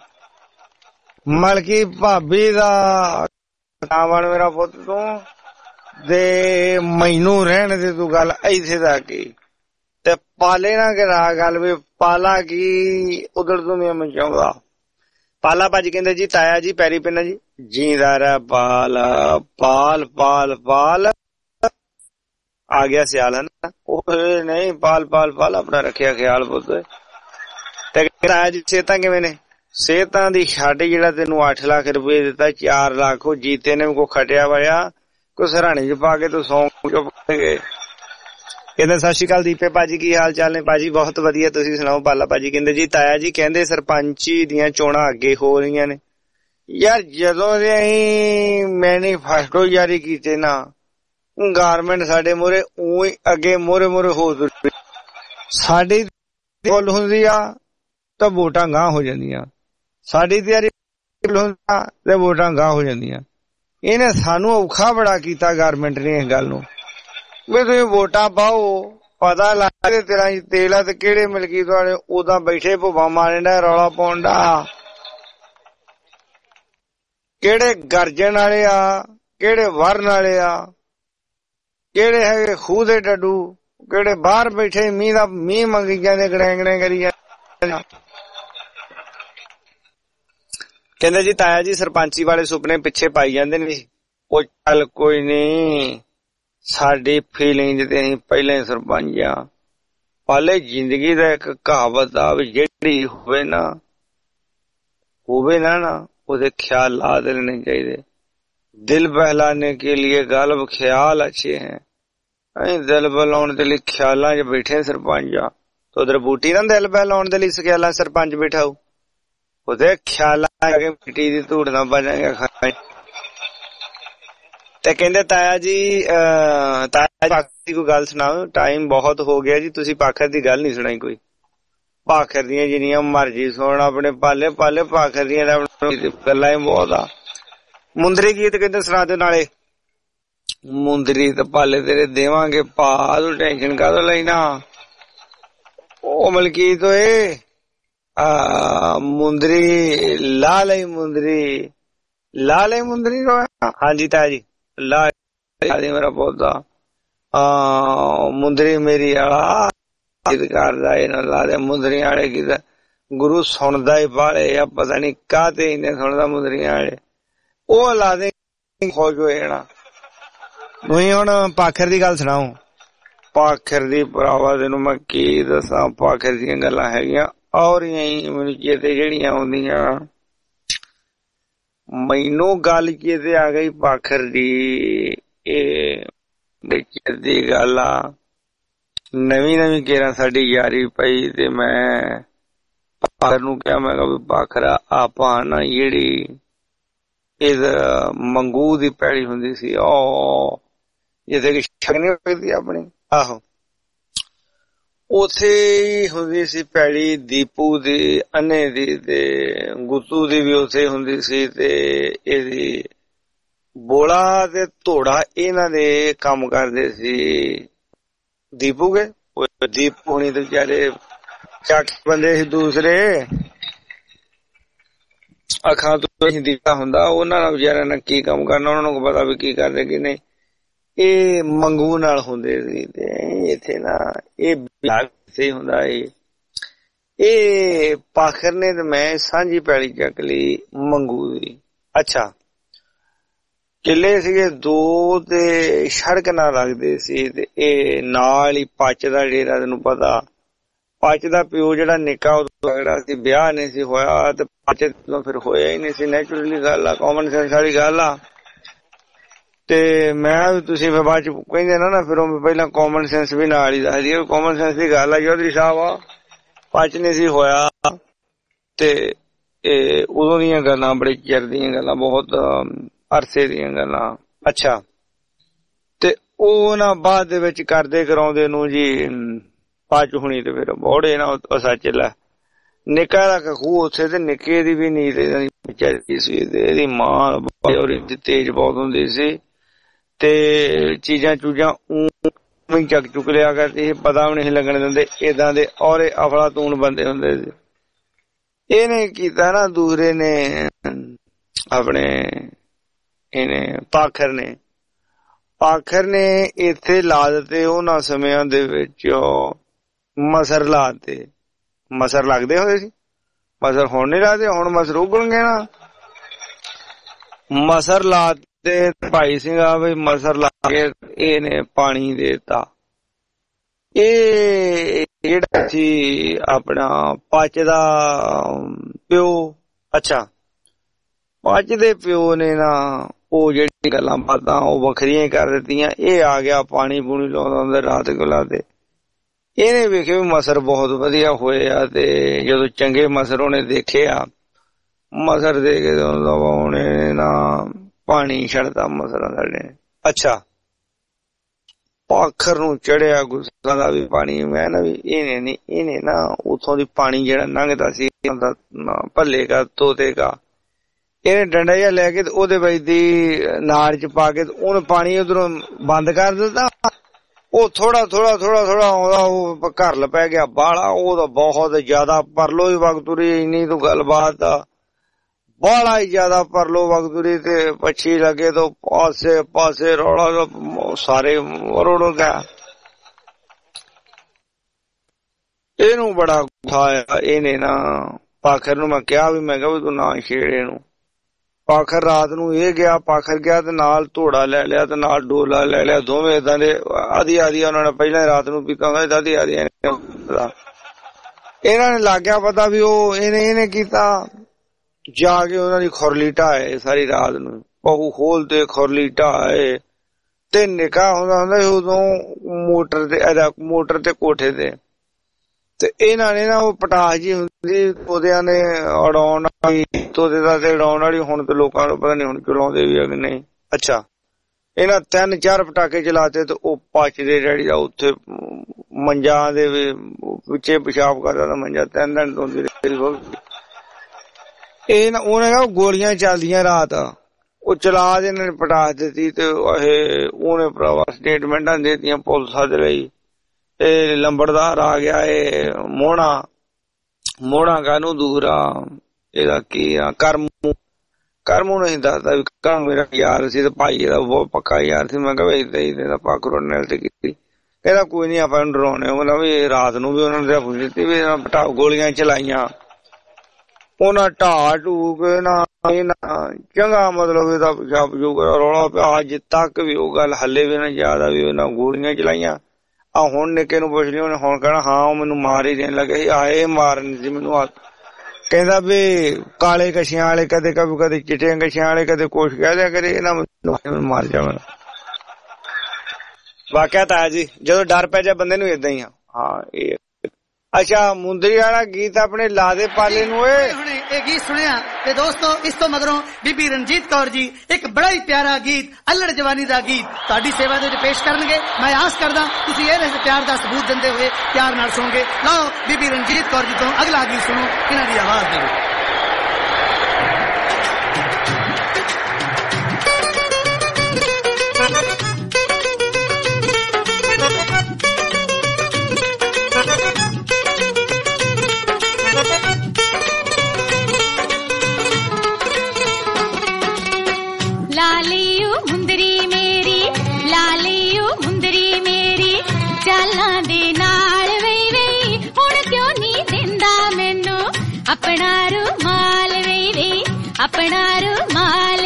ਮਲਕੀ ਭਾਬੀ ਦਾ ਨਾ ਬਣ ਮੇਰਾ ਪੁੱਤ ਤੂੰ ਤੇ ਮੈਨੂੰ ਰਹਿਣ ਦੇ ਤੂੰ ਗੱਲ ਇੱਥੇ ਦਾ ਕੀ ਤੇ ਪਾਲੇ ਨਾ ਕਰਾ ਗੱਲ ਵੀ ਪਾਲਾ ਕੀ ਉਧਰ ਤੂੰ ਮੈਂ ਮਚਾਉਂਦਾ। ਪਾਲਾ ਭਾਜੀ ਕਹਿੰਦੇ ਜੀ ਤਾਇਆ ਜੀ ਪੈਰੀ ਪਿੰਨਾ ਜੀ ਜੀਂਦਾ ਰਹਿ ਪਾਲ ਪਾਲ ਪਾਲ ਪਾਲ ਆ ਗਿਆ ਸਿਆਲ ਹੈ ਨਾ ਉਹ ਨਹੀਂ ਪਾਲ ਪਾਲ ਪਾਲ ਆਪਣਾ ਰੱਖਿਆ ਖਿਆਲ ਪੁੱਤ। ਤੇ ਤਾਇਆ ਜੀ ਸਿਹਤਾਂ ਕਿਵੇਂ ਨੇ? ਸਿਹਤਾਂ ਦੀ ਛੱਡ ਜਿਹੜਾ ਤੈਨੂੰ 8 ਲੱਖ ਰੁਪਏ ਦਿੱਤਾ 4 ਲੱਖ ਉਹ ਜੀਤੇ ਨੇ ਕੋ ਖਟਿਆ ਵਇਆ ਕੋ ਸਰਾਣੇ ਚ ਪਾ ਕੇ ਤੂੰ ਸੌਂ ਚੁੱਪ ਗਏ। ਕਹਿੰਦੇ ਸਤਿ ਸ਼੍ਰੀ ਅਕਾਲ ਦੀਪੇ ਭਾਜੀ ਕੀ ਹਾਲ ਚਾਲ ਨੇ? ਭਾਜੀ ਬਹੁਤ ਵਧੀਆ ਤੁਸੀਂ ਸੁਣਾਓ। ਪਾਲਾ ਭਾਜੀ ਕਹਿੰਦੇ ਜੀ ਤਾਇਆ ਜੀ ਕਹਿੰਦੇ ਸਰਪੰਚੀ ਦੀਆਂ ਚੋਣਾਂ ਅੱਗੇ ਹੋ ਰਹੀਆਂ ਨੇ ਯਾਰ। ਜਦੋਂ ਦੇ ਅਸੀਂ ਮੈਨੀਫੈਸਟੋ ਜਾਰੀ ਕੀਤੇ ਨਾ ਗਾਰਮੈਂਟ ਸਾਡੇ ਮੂਹਰੇ ਉਹੀ ਅੱਗੇ ਮੂਹਰੇ ਹੋ ਤੁਰੀ ਸਾਡੀ ਗੱਲ ਹੁੰਦੀ ਆ ਤਾਂ ਵੋਟਾਂ ਗਾਂਹ ਹੋ ਜਾਂਦੀਆਂ, ਸਾਡੀ ਤਿਆਰੀ ਤੇ ਵੋਟਾਂ ਗਾਂਹ ਹੋ ਜਾਂਦੀਆਂ। ਇਹਨੇ ਸਾਨੂੰ ਔਖਾ ਬੜਾ ਕੀਤਾ ਗਾਰਮੈਂਟ ਨੇ ਇਸ ਗੱਲ ਨੂੰ ਵੀ ਤੁਸੀਂ ਵੋਟਾਂ ਪਾਓ ਪਤਾ ਲੱਗ ਤੇਰਾ ਤੇਲ ਆ ਤੇ ਕਿਹੜੇ ਮਿਲਕੀ ਤੁਹਾਡੇ ਉਦਾਂ ਬੈਠੇ ਭੁੱਬਾ ਮਾਰਨ ਦਾ ਰੌਲਾ ਪਾਉਣ ਦਾ ਕਿਹੜੇ ਗਰਜਣ ਵਾਲੇ ਆ ਕਿਹੜੇ ਵਰਨ ਵਾਲੇ ਆ ਕਿਹੜੇ ਹੈਗੇ ਖੂਹ ਦੇ ਡੱਡੂ ਕਿਹੜੇ ਬਾਹਰ ਬੈਠੇ ਮੀਂਹ ਮੰਗੀ ਜਾਂਦੇ ਗੜੈਂਗੜੇ ਕਰੀ ਜਾਂਦੇ। ਕਹਿੰਦੇ ਜੀ ਤਾਇਆ ਜੀ ਸਰਪੰਚੀ ਵਾਲੇ ਸੁਪਨੇ ਪਿੱਛੇ ਪਾਈ ਜਾਂਦੇ ਨੇ। ਉਹ ਚੱਲ ਕੋਈ ਨੀ ਸਾਡੀ ਫੀਲਿੰਗ ਤੇ ਅਸੀਂ ਪਹਿਲਾਂ ਹੀ ਸਰਪੰਚ ਆ। ਪਾਲੇ ਜ਼ਿੰਦਗੀ ਦਾ ਇੱਕ ਕਹਾਵਤ ਆ ਵੀ ਜਿਹੜੀ ਹੋਵੇ ਨਾ ਉਹਦੇ ਖਿਆਲ ਲਾ ਦੇਣੇ ਚਾਹੀਦੇ। ਦਿਲ ਬਹਿਲਾਨੇ ਕੇ लिए गालब ख्याल अच्छे हैं ਅਸੀਂ ਦਿਲ ਬਹਿਲਾਉਣ ਦੇ ਲਈ ਖਿਆਲਾਂ 'ਚ ਬੈਠੇ ਸਰਪੰਚ ਆ। ਤੇ ਉਧਰ ਬੂਟੀ ਨਾ ਦਿਲ ਬਹਿਲਾਉਣ ਦੇ ਲਈ ਖਿਆਲਾਂ ਸਰਪੰਚ ਬੈਠਾਓ ਉਹਦੇ ਖਿਆਲਾਂ ਕੇ ਮਿੱਟੀ ਦੀ ਧੂੜ ਨਾ ਬਜਾਂਗੇ ਖਾਣੇ। ਤੇ ਕਹਿੰਦੇ ਤਾਇਆ ਜੀ ਪਾਖਰ ਦੀ ਕੋਈ ਗੱਲ ਸੁਣਾਓ। ਟਾਈਮ ਬਹੁਤ ਹੋ ਗਿਆ ਜੀ ਤੁਸੀਂ ਪਾਖਰ ਦੀ ਗੱਲ ਨਹੀਂ ਸੁਣਾਈ ਕੋਈ। ਪਾਖਰ ਦੀਆਂ ਜਿੰਨੀਆਂ ਮਰਜ਼ੀ ਸੁਣ ਆਪਣੇ ਪਾਲੇ ਪਾਖਰ ਦੀਆਂ ਗੱਲਾਂ ਹੀ ਬਹੁਤ ਆ। ਮੁੰਦਰੀ ਗੀਤ ਕਹਿੰਦੇ ਸੁਣਾ ਦਿਓ ਨਾਲੇ। ਮੁੰਦਰੀ ਤੇ ਪਾਲੇ ਤੇਰੇ ਦੇਵਾਂਗੇ ਪਾ ਤੂੰ ਟੈਨਸ਼ਨ ਕਾਹਦੋਂ ਲੈਣਾ। ਉਹ ਮਲਕੀਤ ਓਏ ਮੁੰਦਰੀ ਲਾ ਲਈ ਮੁੰਦਰੀ ਹਾਂਜੀ ਤਾਇਆ ਜੀ ਲਾ ਮੇਰਾ ਪੌਦਾ ਮੁੰਦਰੀ ਮੇਰੀ ਆਲਾ ਕਰਦਾ ਇਹਨਾਂ ਲਾ ਦੇ ਮੁੰਦਰੀਆਂ ਵਾਲੇ ਕੀ ਗੁਰੂ ਸੁਣਦਾ ਹੀ ਬਾਲੇ ਆ ਪਤਾ ਨੀ ਕਾਹਤੇ ਇਹਨੇ ਸੁਣਦਾ ਮੁੰਦਰੀਆਂ ਵਾਲੇ ਉਹ ਲਾ ਦੇ ਖੁਸ਼ ਹੋ ਜਾਣਾ। ਤੁਸੀਂ ਹੁਣ ਪਾਖਰ ਦੀ ਗੱਲ ਸੁਣਾਓ। ਪਾਖਰ ਦੀ ਭਰਾਵਾ ਤੈਨੂੰ ਮੈਂ ਕੀ ਦੱਸਾਂ ਪਾਖਰ ਦੀਆਂ ਗੱਲਾਂ ਹੈਗੀਆਂ ਔਰ ਮੈਨੂੰ ਚੇਤੇ ਜਿਹੜੀਆਂ ਆਉਂਦੀਆਂ ਮੈਨੂੰ ਗੱਲ ਚੇਤੇ ਆ ਗਈ ਪਾਖਰ ਦੀ। ਇਹ ਦੀ ਗੱਲ ਆ ਨਵੀਂ ਕੇਰਾਂ ਸਾਡੀ ਯਾਰੀ ਪਈ ਤੇ ਮੈਂ ਪਾਖਰ ਨੂੰ ਕਿਹਾ ਮੈਂ ਕਿਹਾ ਵੀ ਪਾਖਰਾ ਆਪਾਂ ਨਾ ਜਿਹੜੀ ਇਹ ਮੰਗੂ ਦੀ ਪੈੜੀ ਹੁੰਦੀ ਸੀ ਉਹ ਜਿੱਥੇ ਕਿ ਛਗਨੀ ਹੋਈ ਆਪਣੀ ਆਹੋ ਉੱਥੇ ਹੁੰਦੀ ਸੀ ਪੈੜੀ ਦੀਪੂ ਦੀ ਅੰਨੇ ਦੀ ਤੇ ਗੁੱਤੂ ਦੀ ਵੀ ਉੱਥੇ ਹੁੰਦੀ ਸੀ ਤੇ ਇਹਦੀ ਬੋਲਾ ਤੇ ਧੋੜਾ ਇਹਨਾਂ ਦੇ ਕੰਮ ਕਰਦੇ ਸੀ ਦੀਪੂ ਕੇ। ਦੀਪੂ ਹੁਣੀ ਤੇ ਵਿਚਾਰੇ ਚੱਕ ਬੰਦੇ ਸੀ ਦੂਸਰੇ ਅੱਖਾਂ ਤੋਂ ਹੀ ਦੀਪਾ ਹੁੰਦਾ ਉਹਨਾਂ ਨਾਲ ਵਿਚਾਰਿਆਂ ਨਾਲ ਕੀ ਕੰਮ ਕਰਨਾ ਉਹਨਾਂ ਨੂੰ ਪਤਾ ਵੀ ਕੀ ਕਰਦੇ ਕੀ ਨਹੀਂ। ਇਹ ਮੰਗੂ ਨਾਲ ਹੁੰਦੇ ਸੀ ਤੇ ਇੱਥੇ ਨਾ ਇਹ ਸਹੀ ਹੁੰਦਾ ਇਹ ਪਾਖਰ ਨੇ ਤੇ ਮੈਂ ਸਾਂਝੀ ਪੈਲੀ ਚੱਕ ਲਈ ਮੰਗੂ ਦੀ। ਅੱਛਾ, ਕਿੱਲੇ ਸੀਗੇ 2 ਤੇ ਸੜਕ ਨਾਲ ਲੱਗਦੇ ਸੀ ਤੇ ਇਹ ਨਾਲ ਹੀ ਪੱਚ ਦਾ ਡੇਰਾ। ਤੈਨੂੰ ਪਤਾ ਪੱਚ ਦਾ ਪਿਓ ਜਿਹੜਾ ਨਿੱਕਾ ਉਦੋਂ ਲੱਗਦਾ ਸੀ, ਵਿਆਹ ਨਹੀਂ ਸੀ ਹੋਇਆ ਤੇ ਪੱਚ ਤੋਂ ਫਿਰ ਹੋਇਆ ਹੀ ਨਹੀਂ ਸੀ। ਨੈਚੁਰਲੀ ਗੱਲ ਆ, ਕਾਮਨ ਸੈਂਸ ਵਾਲੀ ਗੱਲ ਆ। ਤੇ ਮੈਂ ਵੀ ਤੁਸੀਂ ਫਿਰ ਬਾਅਦ ਚ ਕਹਿੰਦੇ ਨਾ ਫਿਰ ਉਹ ਪਹਿਲਾਂ ਕਾਮਨ ਸੈਂਸ ਵੀ ਨਾਲ ਹੀ ਦੱਸਦੀ ਹੈ। ਕਾਮਨ ਸੈਂਸ ਦੀ ਗੱਲ ਆ ਚੌਧਰੀ ਸਾਹਿਬ, ਆ ਪੱਚ ਨਹੀਂ ਸੀ ਹੋਇਆ ਤੇ ਇਹ ਉਦੋਂ ਦੀਆਂ ਗੱਲਾਂ, ਬੜੇ ਚਿਰ ਦੀਆਂ ਗੱਲਾਂ, ਬਹੁਤ ਅਰਸੇ ਦੀਆਂ ਗੱਲਾਂ। ਅੱਛਾ, ਤੇ ਉਹ ਨਾ ਬਾਅਦ ਦੇ ਵਿੱਚ ਕਰਦੇ ਕਰਾਉਂਦੇ ਨੂੰ ਜੀ ਪੱਚ ਹੁਣੀ ਤੇ ਫਿਰ ਬੋੜੇ ਨਾ ਸੱਚ ਲੈ ਨਿੱਕਾ ਦਾ ਖੂਹ ਉੱਥੇ ਤੇ ਨਿੱਕੇ ਦੀ ਵੀ ਨੀਂਦ ਵਿਚਾਰੀ ਸੀ। ਇਹਦੀ ਮਾਂ ਤੇਜ਼ ਬਹੁਤ ਹੁੰਦੀ ਸੀ ਤੇ ਚੀਜ਼ਾਂ ਚੂਜ਼ਾਂ ਉਂ ਚੱਕ ਚੁੱਕ ਲਿਆ ਕਰਦੇ ਸੀ, ਪਤਾ ਵੀ ਨਹੀਂ ਲੱਗਣ ਦਿੰਦੇ। ਏਦਾਂ ਦੇ ਔਰੇ ਅਫਲਾਤੂਨ ਬੰਦੇ ਹੁੰਦੇ ਸੀ। ਇਹਨੇ ਕੀਤਾ ਨਾ ਦੂਸਰੇ ਨੇ, ਆਪਣੇ ਇਹਨੇ ਪਾਖਰ ਨੇ ਇੱਥੇ ਲਾ ਦਿੱਤੇ ਉਹਨਾਂ ਸਮਿਆਂ ਦੇ ਵਿੱਚ ਮਸਰ ਲਾਤੇ। ਮਸਰ ਲੱਗਦੇ ਹੋਏ ਸੀ, ਮਸਰ ਹੁਣ ਨੀ ਲੱਗਦੇ, ਹੁਣ ਮਸਰ ਉਗਣਗੇ ਨਾ। ਮਸਰ ਲਾਤੇ ਭਾਈ ਸਿੰਘ ਆ ਬਈ, ਮਸਰ ਲਾ ਕੇ ਇਹਨੇ ਪਾਣੀ ਦੇਤਾ। ਇਹ ਜਿਹੜਾ ਸੀ ਆਪਣਾ ਪੱਚ ਦਾ ਪਿਓ। ਅੱਛਾ, ਪੱਚ ਦੇ ਪਿਓ ਨੇ ਨਾ ਉਹ ਜਿਹੜੀ ਗੱਲਾਂ ਬਾਤਾਂ ਉਹ ਵੱਖਰੀਆਂ ਹੀ ਕਰ ਦਿੱਤੀਆਂ। ਇਹ ਆ ਗਿਆ ਪਾਣੀ ਪੂਣੀ ਲਾਉਂਦਾ ਹੁੰਦਾ ਰਾਤ ਗੁਲਾ ਤੇ ਇਹਨੇ ਵੇਖਿਆ ਵੀ ਮਸਰ ਬਹੁਤ ਵਧੀਆ ਹੋਏ ਆ। ਤੇ ਜਦੋਂ ਚੰਗੇ ਮਸਰ ਉਹਨੇ ਦੇਖਿਆ, ਮਸਰ ਦੇ ਕੇ ਉਹਨੇ ਨਾ ਪਾਣੀ ਛੱਡਦਾ ਮਸਰਾਂ ਥੱਲੇ। ਅੱਛਾ, ਪਾਖਰ ਨੂੰ ਚੜਿਆ ਗੁੱਸਾ ਦਾ ਵੀ ਪਾਣੀ। ਮੈਂ ਨਾ ਵੀ ਇਹਨੇ ਨਾ ਉਥੋਂ ਦੀ ਪਾਣੀ ਜਿਹੜਾ ਲੰਘਦਾ ਸੀ ਭੱਲੇ ਕਾ ਤੋਤੇ ਕਾ, ਇਹਨੇ ਡੰਡਾ ਜਿਹਾ ਲੈ ਕੇ ਉਹਦੇ ਵਿੱਚ ਦੀ ਨਾੜ ਚ ਪਾ ਕੇ ਉਹਨੇ ਪਾਣੀ ਉਧਰੋਂ ਬੰਦ ਕਰ ਦਿੱਤਾ। ਉਹ ਥੋੜਾ ਆਉਂਦਾ, ਉਹ ਘਰ ਲ ਪੈ ਗਿਆ ਬਾਹਲਾ। ਉਹਦਾ ਬਹੁਤ ਜ਼ਿਆਦਾ ਪਰਲੋ ਹੀ ਵਕਤੂਰੀ, ਇੰਨੀ ਤੋਂ ਗੱਲਬਾਤ ਆ, ਬਾਹਲਾ ਹੀ ਜ਼ਿਆਦਾ ਪਰਲੋ ਵਕਤੂਰੀ ਤੇ ਪੱਛੀ ਲੱਗੇ ਤੋਂ ਪਾਸੇ ਰੌਲਾ ਸਾਰੇ ਰੋੜ ਗਿਆ। ਇਹਨੂੰ ਬੜਾ ਗੁੱਸਾ ਆਇਆ। ਇਹਨੇ ਨਾ ਪਾਖਰ ਨੂੰ ਮੈਂ ਕਿਹਾ ਵੀ ਤੂੰ ਨਾ ਛੇੜ ਇਹਨੂੰ। ਪਾਖਰ ਰਾਤ ਨੂੰ ਇਹ ਗਿਆ, ਪਾਖਰ ਗਿਆ ਤੇ ਨਾਲ ਘੋੜਾ ਲੈ ਲਿਆ ਤੇ ਨਾਲ ਡੋਲਾ ਲੈ ਲਿਆ। ਦੋਵੇਂ ਏਦਾਂ ਦੇ ਆਦੀ ਉਹਨਾਂ ਨੇ ਪਹਿਲਾਂ ਰਾਤ ਨੂੰ ਪੀਤਾ ਹੁੰਦਾ, ਦਾਦੀ ਆਦੀ ਇਹਨਾਂ ਨੇ ਲੱਗ ਗਿਆ ਪਤਾ ਵੀ ਉਹ ਇਹਨੇ ਕੀਤਾ। ਜਾ ਕੇ ਉਹਨਾਂ ਦੀ ਖੁਰਲੀ ਢਾਏ ਸਾਰੀ ਰਾਤ ਨੂੰ, ਪਹੂ ਖੋਲ ਤੇ ਖੁਰਲੀ ਢਾਏ। ਤੇ ਨਿੱਕਾ ਹੁੰਦਾ ਉਦੋਂ ਮੋਟਰ ਤੇ ਕੋਠੇ ਤੇ ਇਹਨਾਂ ਨੇ ਨਾ ਉਹ ਪਟਾਸ਼ ਜੀ ਹੁੰਦੀ ਤੋਦਿਆਂ ਨੇ ਉਡਾਉਣ ਵਾਲੀ, ਤੋਦੇ ਦਾ ਤੇ ਉਡਾਉਣ ਵਾਲੀ। ਹੁਣ ਤੇ ਲੋਕਾਂ ਨੂੰ ਪਤਾ ਨੀ ਹੁਣ ਚਲਾਉਂਦੇ ਵੀ ਆ ਕਿ ਨਹੀਂ। ਅੱਛਾ, ਇਹਨਾਂ 3-4 ਪਟਾਕੇ ਚਲਾਤੇ ਤੇ ਉਹ ਪੱਚ ਦੇ ਡੈਡੀ ਦਾ ਉੱਥੇ ਮੰਜਾਂ ਦੇ ਵਿੱਚੇ ਪਿਸ਼ਾਬ ਕਰਦਾ ਮੰਜਾ 3 ਦਿਨ ਧੋਂਦੀ ਰਹੀ। ਇਹ ਨਾ ਉਹਨੇ ਨਾ ਗੋਲੀਆਂ ਚੱਲਦੀਆਂ ਰਾਤ, ਉਹ ਚਲਾ ਦੇ ਇਹਨਾਂ ਨੇ ਪਟਾਸ਼ ਦਿੱਤੀ ਤੇ ਉਹਨੇ ਭਰਾਵਾ ਸਟੇਟਮੈਂਟਾਂ ਦੇਤੀਆਂ ਪੁਲਿਸ ਸੱਦ ਲਈ। ਇਹ ਲੰਬੜਦਾਰ ਆ ਗਿਆ, ਇਹ ਮੋਹਣਾ ਕਾਹਨੂੰ ਦੂਰਾ, ਇਹਦਾ ਕੀ ਆ ਕਰਮੂ ਨਹੀਂ ਦੱਸਦਾ ਵੀ ਕੰਮ ਮੇਰਾ ਯਾਰ ਸੀ ਤੇ ਭਾਈ ਇਹਦਾ ਬਹੁਤ ਪੱਕਾ ਯਾਰ ਸੀ। ਮੈਂ ਕਿਹਾ ਏਦਾਂ ਹੀ ਪਾਕਰੋਂ ਨੇ ਤੇ ਕੀਤੀ। ਕਹਿੰਦਾ ਕੋਈ ਨੀ ਆਪਾਂ ਨੂੰ ਡਰਾਉਣੇ। ਮਤਲਬ ਵੀ ਰਾਤ ਨੂੰ ਵੀ ਉਹਨਾਂ ਨੇ ਪੁੱਛ ਦਿੱਤੀ ਵੀ ਗੋਲੀਆਂ ਚਲਾਈਆਂ। ਉਹਨਾਂ ਢਾਹ ਢੂ ਕੇ ਨਾ ਚੰਗਾ ਮਤਲਬ ਇਹਦਾ ਪਿਸ਼ਾਬ ਰੌਲਾ ਪਿਆ। ਅੱਜ ਤੱਕ ਵੀ ਉਹ ਗੱਲ ਹੱਲੇ ਵੀ ਨਾ ਯਾਦ ਆ ਵੀ ਉਹਨਾਂ ਗੋਲੀਆਂ ਚਲਾਈਆਂ। ਆ ਹੁਣ ਨਿੱਕੇ ਨੂੰ ਪੁੱਛ ਲਈ, ਉਹਨੇ ਹੁਣ ਕਹਿਣਾ ਹਾਂ ਉਹ ਮੈਨੂੰ ਮਾਰ ਹੀ ਦੇਣ ਲੱਗੇ ਸੀ। ਆਏ ਮਾਰਨ ਸੀ ਮੈਨੂੰ। ਕਹਿੰਦਾ ਵੀ ਕਾਲੇ ਕਛਿਆਂ ਵਾਲੇ ਕਦੇ ਚਿੱਟੀਆਂ ਕਛਿਆਂ ਵਾਲੇ ਕਦੇ ਕੁਛ ਕਹਿ ਦਿਆ ਕਰੇ, ਇਹਨਾਂ ਮੈਨੂੰ ਮਾਰ ਜਾਵਾਂ। ਵਾਕਿਆ ਤਾਂ ਜੀ ਜਦੋਂ ਡਰ ਪੈ ਜਾ ਬੰਦੇ ਨੂੰ ਏਦਾਂ ਹੀ ਆ। ਹਾਂ ਇਹ ਅੱਛਾ, ਮੁੰਦਰੀ ਵਾਲਾ ਗੀਤ ਆਪਣੇ ਲਾ ਦੇ ਪਾਲੇ ਨੂੰ। ਇਹ ਗੀਤ ਸੁਣਿਆ ਤੇ ਦੋਸਤੋ ਇਸ ਤੋਂ ਮਗਰੋਂ ਬੀਬੀ ਰਣਜੀਤ ਕੌਰ ਜੀ ਇੱਕ ਬੜਾ ਹੀ ਪਿਆਰਾ ਗੀਤ ਅਲੜ ਜਵਾਨੀ ਦਾ ਗੀਤ ਤੁਹਾਡੀ ਸੇਵਾ ਦੇ ਵਿੱਚ ਪੇਸ਼ ਕਰਨਗੇ। ਮੈਂ ਆਸ ਕਰਦਾ ਤੁਸੀਂ ਇਹ ਪਿਆਰ ਦਾ ਸਬੂਤ ਦਿੰਦੇ ਹੋਏ ਪਿਆਰ ਨਾਲ ਸੁਣੋਗੇ। ਲਓ ਬੀਬੀ ਰਣਜੀਤ ਕੌਰ ਜੀ ਤੋਂ ਅਗਲਾ ਗੀਤ ਸੁਣੋ, ਇਹਨਾਂ ਦੀ ਆਵਾਜ਼ ਦੇ ਵਿੱਚ। ਲਾਲੀਓ ਮੁੰਦਰੀ ਮੇਰੀ ਚਾਲਾਂ ਦੇ ਨਾਲ ਵੇਈ ਵੇਈ ਹੁਣ ਕਿਉਂ ਨਹੀਂ ਦਿੰਦਾ ਮੈਨੂੰ ਆਪਣਾ ਰੁਮਾਲ ਵੇਈ ਵੇਈ ਆਪਣਾ ਰੁਮਾਲ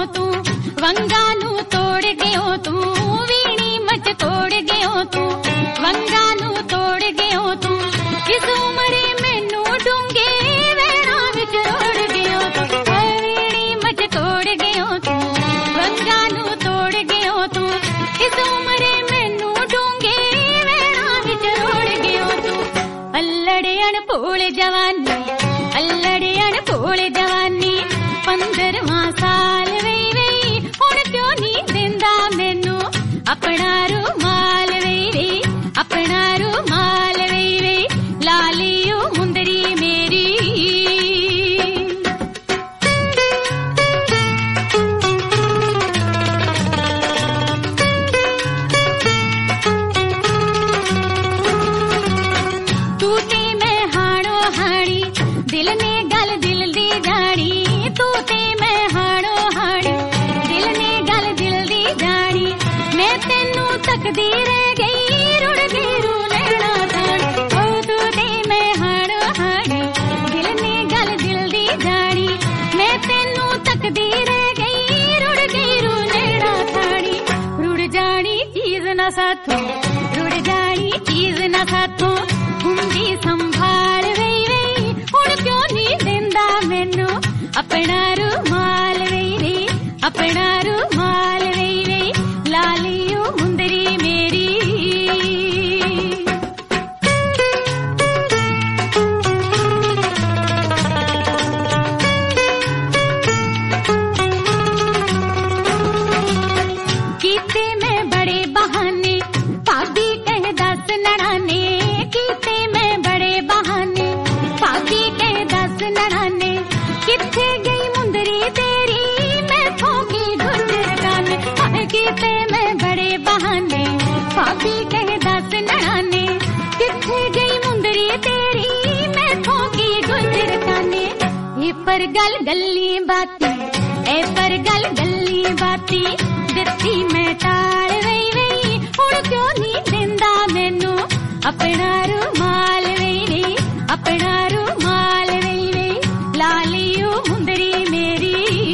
तू वंगा नू तोड़ गयो तू वीणी मच तोड़ गयो तू वंगा नू तोड़ गयो तू किस उमरे मैनू डूंगे वैणा विच रोड़ गयो तू वीणी मच तोड़ गयो तू वंगा नू तोड़ गयो तू किस उमरे मैनू डूंगे वैणा विच रोड़ गयो तू अल्लड़े अनभोल जवानी अल्लड़े अनभोल जवानी 15वां साल वही वही हुण क्यों नहीं देंदा मैनू अपना रुमाल वही वही अपना रुमाल वही वही लालियो मुंदरी मेरी तू ते मैं हाड़ो हाड़ी दिल ने गल दिल दी जानी तू ते मैं हाड़ो हाड़ी दिल ने गल दिल दी जानी मैं तेनू तकदी रह गई रुड़ गई रू नैना थानी ओ तू ते मैं हाड़ो हाड़ी दिल ने गल दिल दी जानी मैं तेनू तकदी रह गई रुड़ गई रू नैना थानी रुड़ जानी चीज ना साथों रुड़ जानी चीज ना साथों हुंदी संभाल वही वही हुण क्यों नहीं देंदा मैनू अपना रुमाल वही वही अपना रुमाल वही वही लालियो मुंदरी मेरी कीते मैं बड़े बहाने भाभी कह दस नड़ाने कीते मैं बड़े बहाने भाभी कह दस नड़ाने किथे गई मुंदरी तेरी मैं थोकी गुजर गाने कीते मैं बड़े बहाने भाभी कह दस नड़ाने किथे गई मुंदरी तेरी मैं थोकी गुजर गाने ये पर गल गल्ली बाती ए पर गल गल्ली बाती दित्ती मैं टाल वही वही हुण क्यों नहीं देंदा मैनू अपना रुमाल वही वही अपना रुमाल वही वही लालियो मुंदरी मेरी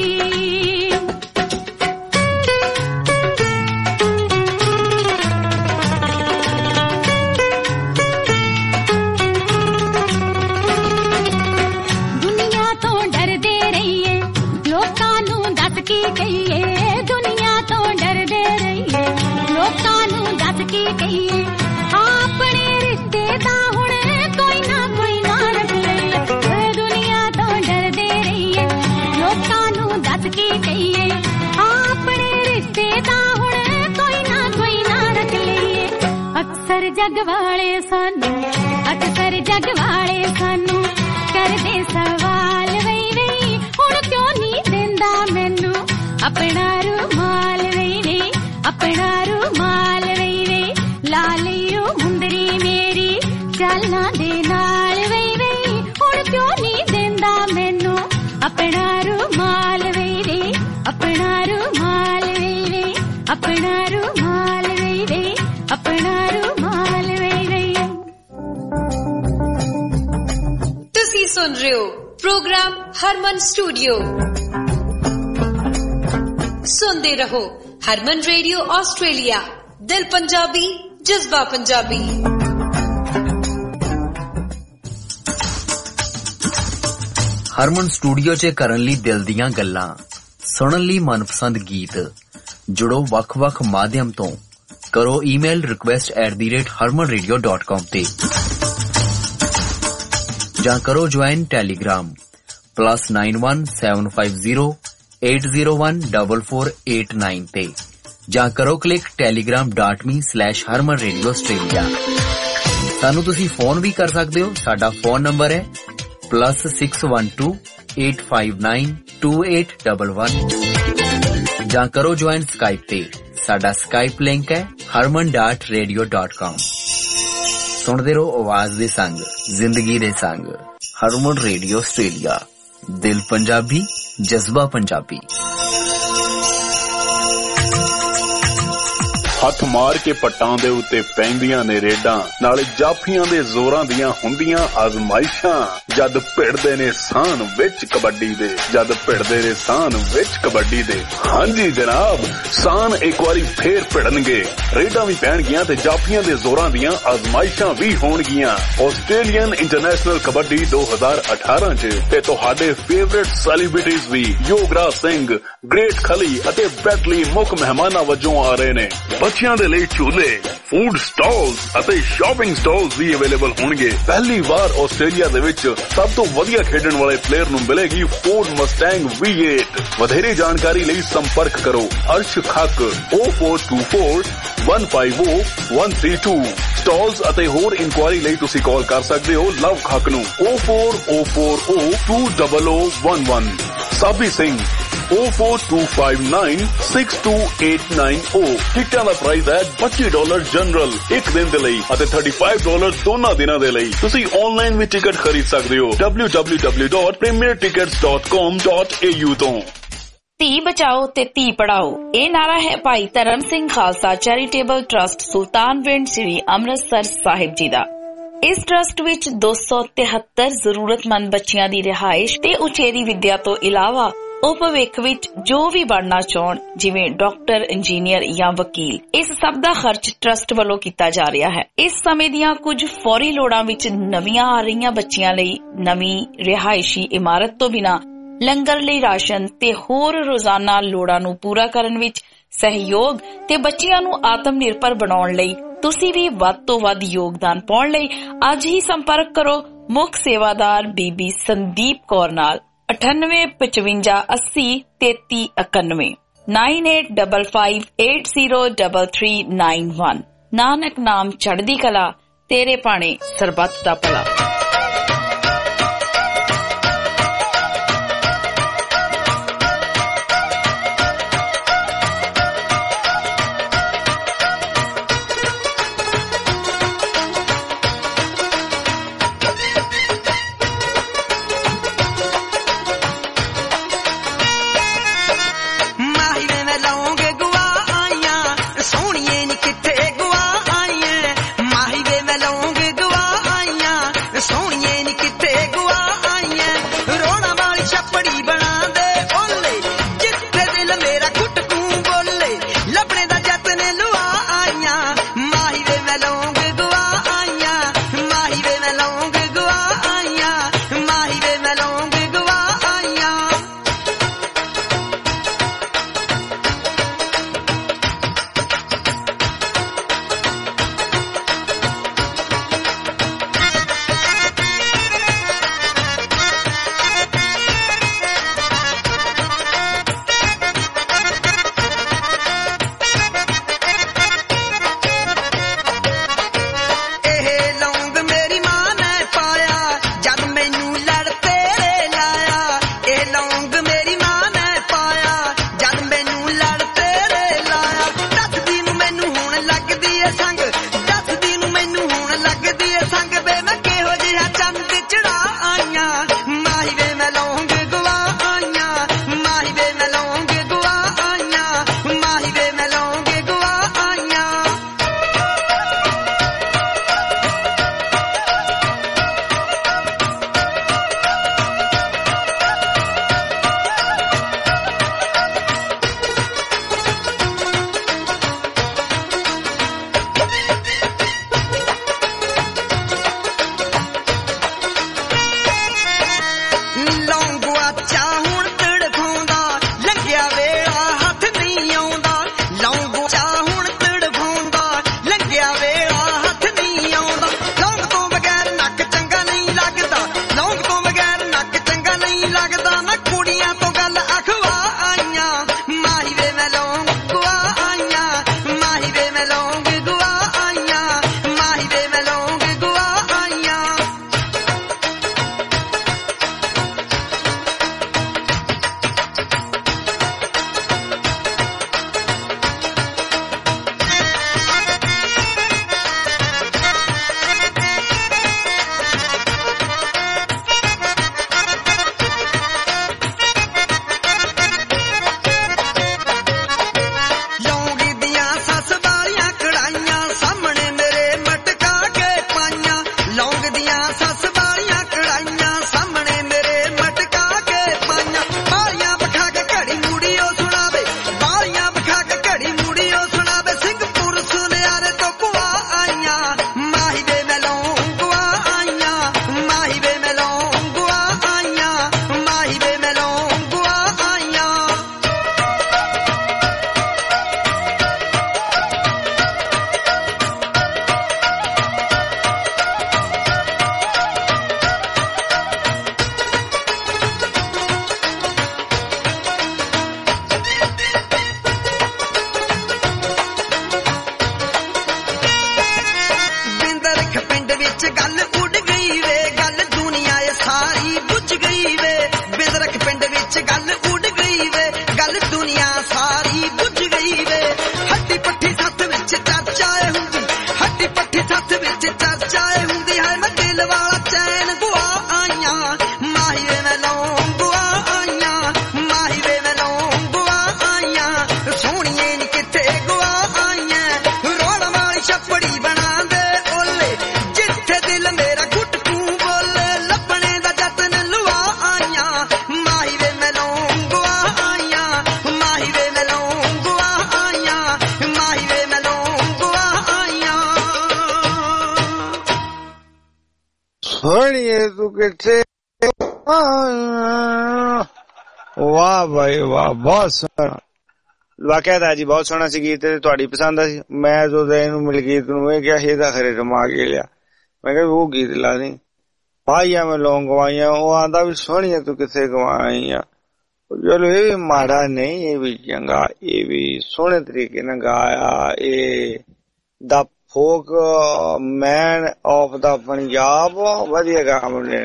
दुनिया तो डरदे रहिए लोकां नू दस की कहिए दुनिया तो डरदे रहिए लोकां नू दस की कहिए अपने रिश्ते दा हुण कोई ना रख लईए दुनिया तो डरदे रहिए लोकां नू दस की कहिए अपने रिश्ते दा हुण कोई ना रख लईए अक्सर जग वाले सानू करदे सवाल वही वही हुण क्यों नहीं देंदा मैनू अपना रुमाल वही वही अपना रुमाल वही वही लालियो मुंदरी मेरी चालां दे नाल वही वही हुण क्यों नहीं देंदा मैनू अपना रुमाल वही वही अपना रुमाल वही वही अपना रुमाल वही वही अपना रुमाल वही वही ਤੁਸੀਂ ਸੁਣ ਰਹੇ ਹੋ ਪ੍ਰੋਗਰਾਮ ਹਰਮਨ ਸਟੂਡੀਓ ਸੁਣਦੇ ਰਹੋ ਹਰਮਨ ਰੇਡੀਓ ਆਸਟ੍ਰੇਲੀਆ ਦਿਲ ਪੰਜਾਬੀ ਜਜ਼ਬਾ ਪੰਜਾਬੀ ਹਰਮਨ ਸਟੂਡੀਓ 'ਚ ਕਰਨ ਲਈ ਦਿਲ ਦੀਆਂ ਗੱਲਾਂ ਸੁਣਨ ਲਈ ਮਨਪਸੰਦ ਗੀਤ ਜੁੜੋ ਵੱਖ-ਵੱਖ ਮਾਧਿਅਮ ਤੋਂ ਕਰੋ ਈਮੇਲ request@harmanradio.com ਤੇ ਜਾਂ ਕਰੋ ਜੁਆਇਨ ਟੈਲੀਗ੍ਰਾਮ +917508014489 ਤੇ ਜਾਂ ਕਰੋ ਕਲਿੱਕ telegram.me/harmanradioaustralia। ਸਾਨੂੰ ਤੁਸੀਂ ਫੋਨ ਵੀ ਕਰ ਸਕਦੇ ਹੋ। ਸਾਡਾ ਫੋਨ ਨੰਬਰ ਹੈ +6128592811 ਜਾਂ ਕਰੋ ਜੁਆਇਨ ਸਕਾਈਪ ਤੇ। ਸਾਡਾ ਸਕਾਈਪ ਲਿੰਕ ਹੈ harman.radio.com। ਸੁਣਦੇ ਰਹੋ ਆਵਾਜ਼ ਦੇ ਸੰਗ ਜ਼ਿੰਦਗੀ ਦੇ ਸੰਗ ਹਰਮਨ ਰੇਡੀਓ ਆਸਟ੍ਰੇਲੀਆ ਦਿਲ ਪੰਜਾਬੀ ਜਜ਼ਬਾ ਪੰਜਾਬੀ। ਹੱਥ ਮਾਰ ਕੇ ਪੱਟਾਂ ਦੇ ਉੱਤੇ ਪੈਂਦੀਆਂ ਨੇ ਰੇਡਾਂ, ਨਾਲੇ ਜਾਫੀਆਂ ਦੇ ਜ਼ੋਰਾਂ ਦੀਆਂ ਹੁੰਦੀਆਂ ਆਜ਼ਮਾਇਸ਼ਾਂ। ਜਦ ਭਿੜਦੇ ਨੇ ਸਾਨ ਵਿੱਚ ਕਬੱਡੀ ਦੇ, ਜਦ ਭਿੜਦੇ ਨੇ ਸਾਨ ਵਿੱਚ ਕਬੱਡੀ ਦੇ। ਹਾਂਜੀ ਜਨਾਬ, ਸਾਨ ਇੱਕ ਵਾਰੀ ਫੇਰ ਭਿੜਨਗੇ, ਰੇਡਾਂ ਵੀ ਪੈਣਗੀਆਂ ਤੇ ਜਾਫੀਆਂ ਦੇ ਜ਼ੋਰਾਂ ਦੀਆਂ ਆਜ਼ਮਾਇਸ਼ਾਂ ਵੀ ਹੋਣਗੀਆਂ। ਆਸਟ੍ਰੇਲੀਅਨ ਇੰਟਰਨੈਸ਼ਨਲ ਕਬੱਡੀ 2018 ਚ ਤੇ ਤੁਹਾਡੇ ਫੇਵਰਿਟ ਸੈਲੀਬ੍ਰਿਟੀਜ਼ ਵੀ ਯੋਗਰਾਜ ਸਿੰਘ, ਗ੍ਰੇਟ ਖਲੀ ਅਤੇ ਬੈਟਲੀ ਮੁੱਖ ਮਹਿਮਾਨਾਂ ਵਜੋਂ ਆ ਰਹੇ ਨੇ। ਬੱਚਿਆਂ ਦੇ ਲਈ ਝੂਲੇ, ਫੂਡ ਸਟਾਲਸ ਅਤੇ ਸ਼ਾਪਿੰਗ ਸਟਾਲਸ ਵੀ ਅਵੇਲੇਬਲ ਹੋਣਗੇ। ਪਹਿਲੀ ਵਾਰ ਆਸਟ੍ਰੇਲੀਆ ਦੇ ਵਿੱਚ ਸਭ ਤੋਂ ਵਧੀਆ ਖੇਡਣ ਵਾਲੇ ਪਲੇਅਰ ਨੂੰ ਮਿਲੇਗੀ ਫੋਰਡ ਮਸਟੈਂਗ V8। ਵਧੇਰੇ ਜਾਣਕਾਰੀ ਲਈ ਸੰਪਰਕ ਕਰੋ ਅਰਸ਼ ਖੱਕ 0424 150 132। ਸਟਾਲਸ ਅਤੇ ਹੋਰ ਇਨਕੁਆਇਰੀ ਲਈ ਤੁਸੀਂ ਕਾਲ ਕਰ ਸਕਦੇ ਹੋ ਲਵ ਖੱਕ ਨੂੰ 04040 20011। ਸਾਬੀ ਸਿੰਘ 04259 62890। ਟਿਕਟਾਂ ਦਾ ਪ੍ਰਾਈਸ ਹੈ $25 ਜਨਰਲ ਇੱਕ ਦਿਨ ਦੇ ਲਈ ਅਤੇ $35 ਦੋਨਾਂ ਦਿਨਾਂ ਦੇ ਲਈ। ਤੁਸੀਂ ਆਨਲਾਈਨ ਵੀ ਟਿਕਟ ਖਰੀਦ ਸਕਦੇ ਹੋ www.premiertickets.com.au ਤੋਂ। ਧੀ ਬਚਾਓ ਤੇ ਧੀ ਪੜਾਓ, ਇਹ ਨਾਰਾ ਹੈ ਭਾਈ ਧਰਮ ਸਿੰਘ ਖਾਲਸਾ ਚੈਰੀਟੇਬਲ ਟਰਸਟ ਸੁਲਤਾਨਵਿੰਡ ਸ੍ਰੀ ਅੰਮ੍ਰਿਤਸਰ ਸਾਹਿਬ ਜੀ ਦਾ। ਇਸ ਟਰਸਟ ਵਿੱਚ 273 ਜ਼ਰੂਰਤਮੰਦ ਬੱਚਿਆਂ ਦੀ ਰਿਹਾਇਸ਼ ਤੇ ਉਚੇਰੀ ਵਿੱਦਿਆ ਤੋਂ ਇਲਾਵਾ ਉਹ ਭਵਿੱਖ ਵਿੱਚ ਜੋ ਵੀ ਬਣਨਾ ਚਾਹਣ, ਜਿਵੇਂ ਡਾਕਟਰ, ਇੰਜੀਨੀਅਰ ਜਾਂ ਵਕੀਲ, ਇਸ ਸਭ ਦਾ ਖਰਚ ਟਰਸਟ ਵੱਲੋਂ ਕੀਤਾ ਜਾ ਰਿਹਾ ਹੈ। ਇਸ ਸਮੇਂ ਦੀਆਂ ਕੁਝ ਫੌਰੀ ਲੋੜਾਂ ਵਿੱਚ ਨਵੀਆਂ ਆ ਰਹੀਆਂ ਬੱਚਿਆਂ ਲਈ ਨਵੀਂ ਰਿਹਾਇਸ਼ੀ ਇਮਾਰਤ ਤੋਂ ਬਿਨਾਂ ਲੰਗਰ ਲਈ ਰਾਸ਼ਨ ਤੇ ਹੋਰ ਰੋਜ਼ਾਨਾ ਲੋੜਾਂ ਨੂੰ ਪੂਰਾ ਕਰਨ ਵਿੱਚ ਸਹਿਯੋਗ ਤੇ ਬੱਚਿਆਂ ਨੂੰ ਆਤਮ ਨਿਰਭਰ ਬਣਾਉਣ ਲਈ ਤੁਸੀਂ ਵੀ ਵੱਧ ਤੋਂ ਵੱਧ ਯੋਗਦਾਨ ਪਾਉਣ ਲਈ ਅੱਜ ਹੀ ਸੰਪਰਕ ਕਰੋ ਮੁੱਖ ਸੇਵਾਦਾਰ ਬੀਬੀ ਸੰਦੀਪ ਕੌਰ ਨਾਲ 9855803391 9855803391। ਨਾਨਕ ਨਾਮ ਚੜ੍ਹਦੀ ਕਲਾ, ਤੇਰੇ ਭਾਣੇ ਸਰਬੱਤ ਦਾ ਭਲਾ। ਤੂੰ ਕਿੱਥੇ। ਵਾਹ ਬਾਈ ਵਾਹ, ਬਹੁਤ ਸੋਹਣਾ ਵਾਕਿਆ ਤਾਂ ਜੀ, ਬਹੁਤ ਸੋਹਣਾ ਸੀ ਗੀਤ ਤੇ ਤੁਹਾਡੀ ਪਸੰਦ ਆ ਸੀ। ਮੈਂ ਜਦੋਂ ਇਹਨੂੰ ਮਿਲਗੀਤ ਨੂੰ ਇਹ ਕਿਹਾ ਇਹਦਾ ਖਰੇ ਰਮਾ ਕੇ ਲਿਆ, ਮੈਂ ਕਿਹਾ ਉਹ ਗੀਤ ਲਾ ਦੇ ਭਾਈਆਂ ਮੈਂ ਲੋਂ ਗਵਾਈਆਂ। ਉਹ ਆਂਦਾ ਵੀ ਸੋਹਣੀਆਂ ਤੂੰ ਕਿੱਥੇ ਗਵਾਈਆਂ। ਚਲੋ ਇਹ ਵੀ ਮਾੜਾ ਨਹੀਂ, ਇਹ ਵੀ ਚੰਗਾ, ਇਹ ਵੀ ਸੋਹਣੇ ਤਰੀਕੇ ਨਾਲ ਗਾਇਆ। ਇਹ ਦਾ folk man of the Punjab, ਵਧੀਆ ਗਾ ਮੁੰਡੇ।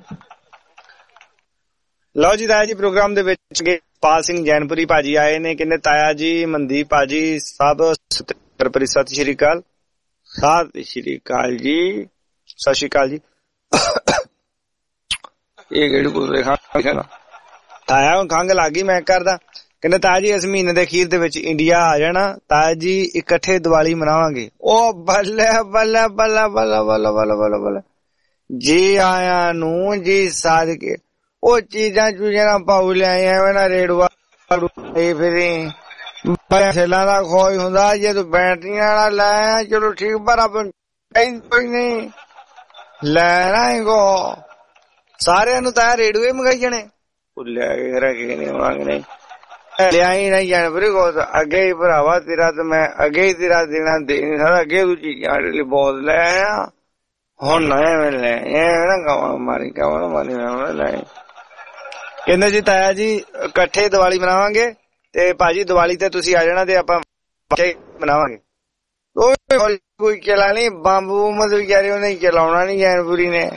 ਲਓ ਜੀ ਤਾਇਆ ਜੀ, ਪ੍ਰੋਗਰਾਮ ਦੇ ਵਿੱਚ ਪਾਲ ਸਿੰਘ ਜੈਨਪੁਰੀ ਭਾਜੀ ਆਏ ਨੇ। ਕਹਿੰਦੇ ਤਾਇਆ ਜੀ, ਮਨਦੀਪ ਭਾਜੀ ਸਭ ਸਤਿ ਸ਼੍ਰੀ ਅਕਾਲ। ਸਤਿ ਸ਼੍ਰੀ ਅਕਾਲ ਜੀ, ਸਤਿ ਸ਼੍ਰੀ ਅਕਾਲ ਜੀ। ਇਹ ਕਿਹੜੀ ਬੋਲ ਰਿਹਾ ਤਾਇਆ, ਖੰਘ ਲੱਗ ਗਈ ਮੈਂ ਕਰਦਾ। ਕਹਿੰਦੇ ਤਾਇਆ ਜੀ ਇਸ ਮਹੀਨੇ ਦੇ ਅਖੀਰ ਦੇ ਵਿੱਚ ਇੰਡੀਆ ਆ ਜਾਣਾ ਤਾਇਆ ਜੀ, ਇਕੱਠੇ ਦੀਵਾਲੀ ਮਨਾਵਾਂਗੇ। ਉਹ ਬੱਲੇ ਬੱਲੇ ਬੱਲੇ ਬੱਲੇ ਬੱਲੇ ਬੱਲੇ ਬੱਲੇ ਬੱਲੇ ਜੀ, ਆਇਆ ਨੂੰ ਜੀ ਸਾਜ ਕੇ ਉਹ ਚੀਜ਼ਾਂ ਚੂਜ਼ਾਂ ਪਾਉ ਲਿਆਏ ਐਵੇਂ ਨਾ ਰੇੜੂਆ ਫਿਰੀ ਸੇਲਾਂ ਦਾ ਖੋਜ ਹੁੰਦਾ। ਜੇ ਤੂੰ ਬੈਟਰੀਆਂ ਵਾਲਾ ਲੈ ਚਲੋ ਠੀਕ, ਪਰ ਆਪਾਂ ਕੋਈ ਨਹੀਂ ਲੈਣਾ ਕੋ ਸਾਰਿਆਂ ਨੂੰ ਤਾਂ ਰੇੜੂਏ ਮੰਗਾਈ ਜਾਣੇ। ਭੁੱਲਿਆ ਕੇ ਰੱਖੇ ਨਹੀਂ ਮੰਗਣੇ ਲਿਆ ਹੀ ਨਹੀਂ ਜਾਣ ਫਿਰ ਕੋ ਅੱਗੇ ਹੀ ਭਰਾਵਾ ਤੇਰਾ ਤੇ ਮੈਂ ਅੱਗੇ ਹੀ ਤੇਰਾ ਦੇਣਾ ਦੇ ਨਹੀਂ ਸਕਦਾ। ਅੱਗੇ ਤੂੰ ਚੀਜ਼ਾਂ ਲਈ ਬਹੁਤ ਲੈ ਆਇਆ, ਹੁਣ ਨਾ ਐਵੇਂ ਲੈ ਨਾ ਗਾਵਾਂ ਮਾਰੀ ਗਾਵਾਂ ਮਾਰੀ ਲੈ। ਕਹਿੰਦੇ ਜੀ ਤਾਇਆ ਜੀ ਇਕੱਠੇ ਦੀਵਾਲੀ ਮਨਾਵਾਂਗੇ ਤੇ ਭਾਜੀ ਦੀਵਾਲੀ ਤੇ ਤੁਸੀਂ ਆ ਜਾਣਾ ਤੇ ਆਪਾਂ ਮਨਾਵਾਂਗੇ। ਕੋਈ ਚਲਾ ਨੀ ਬੰਬ ਵਿਚਾਰੇ ਉਹਨੇ ਚਲਾਉਣਾ ਨੀ ਜੈਨਪੁਰੀ ਨੇ,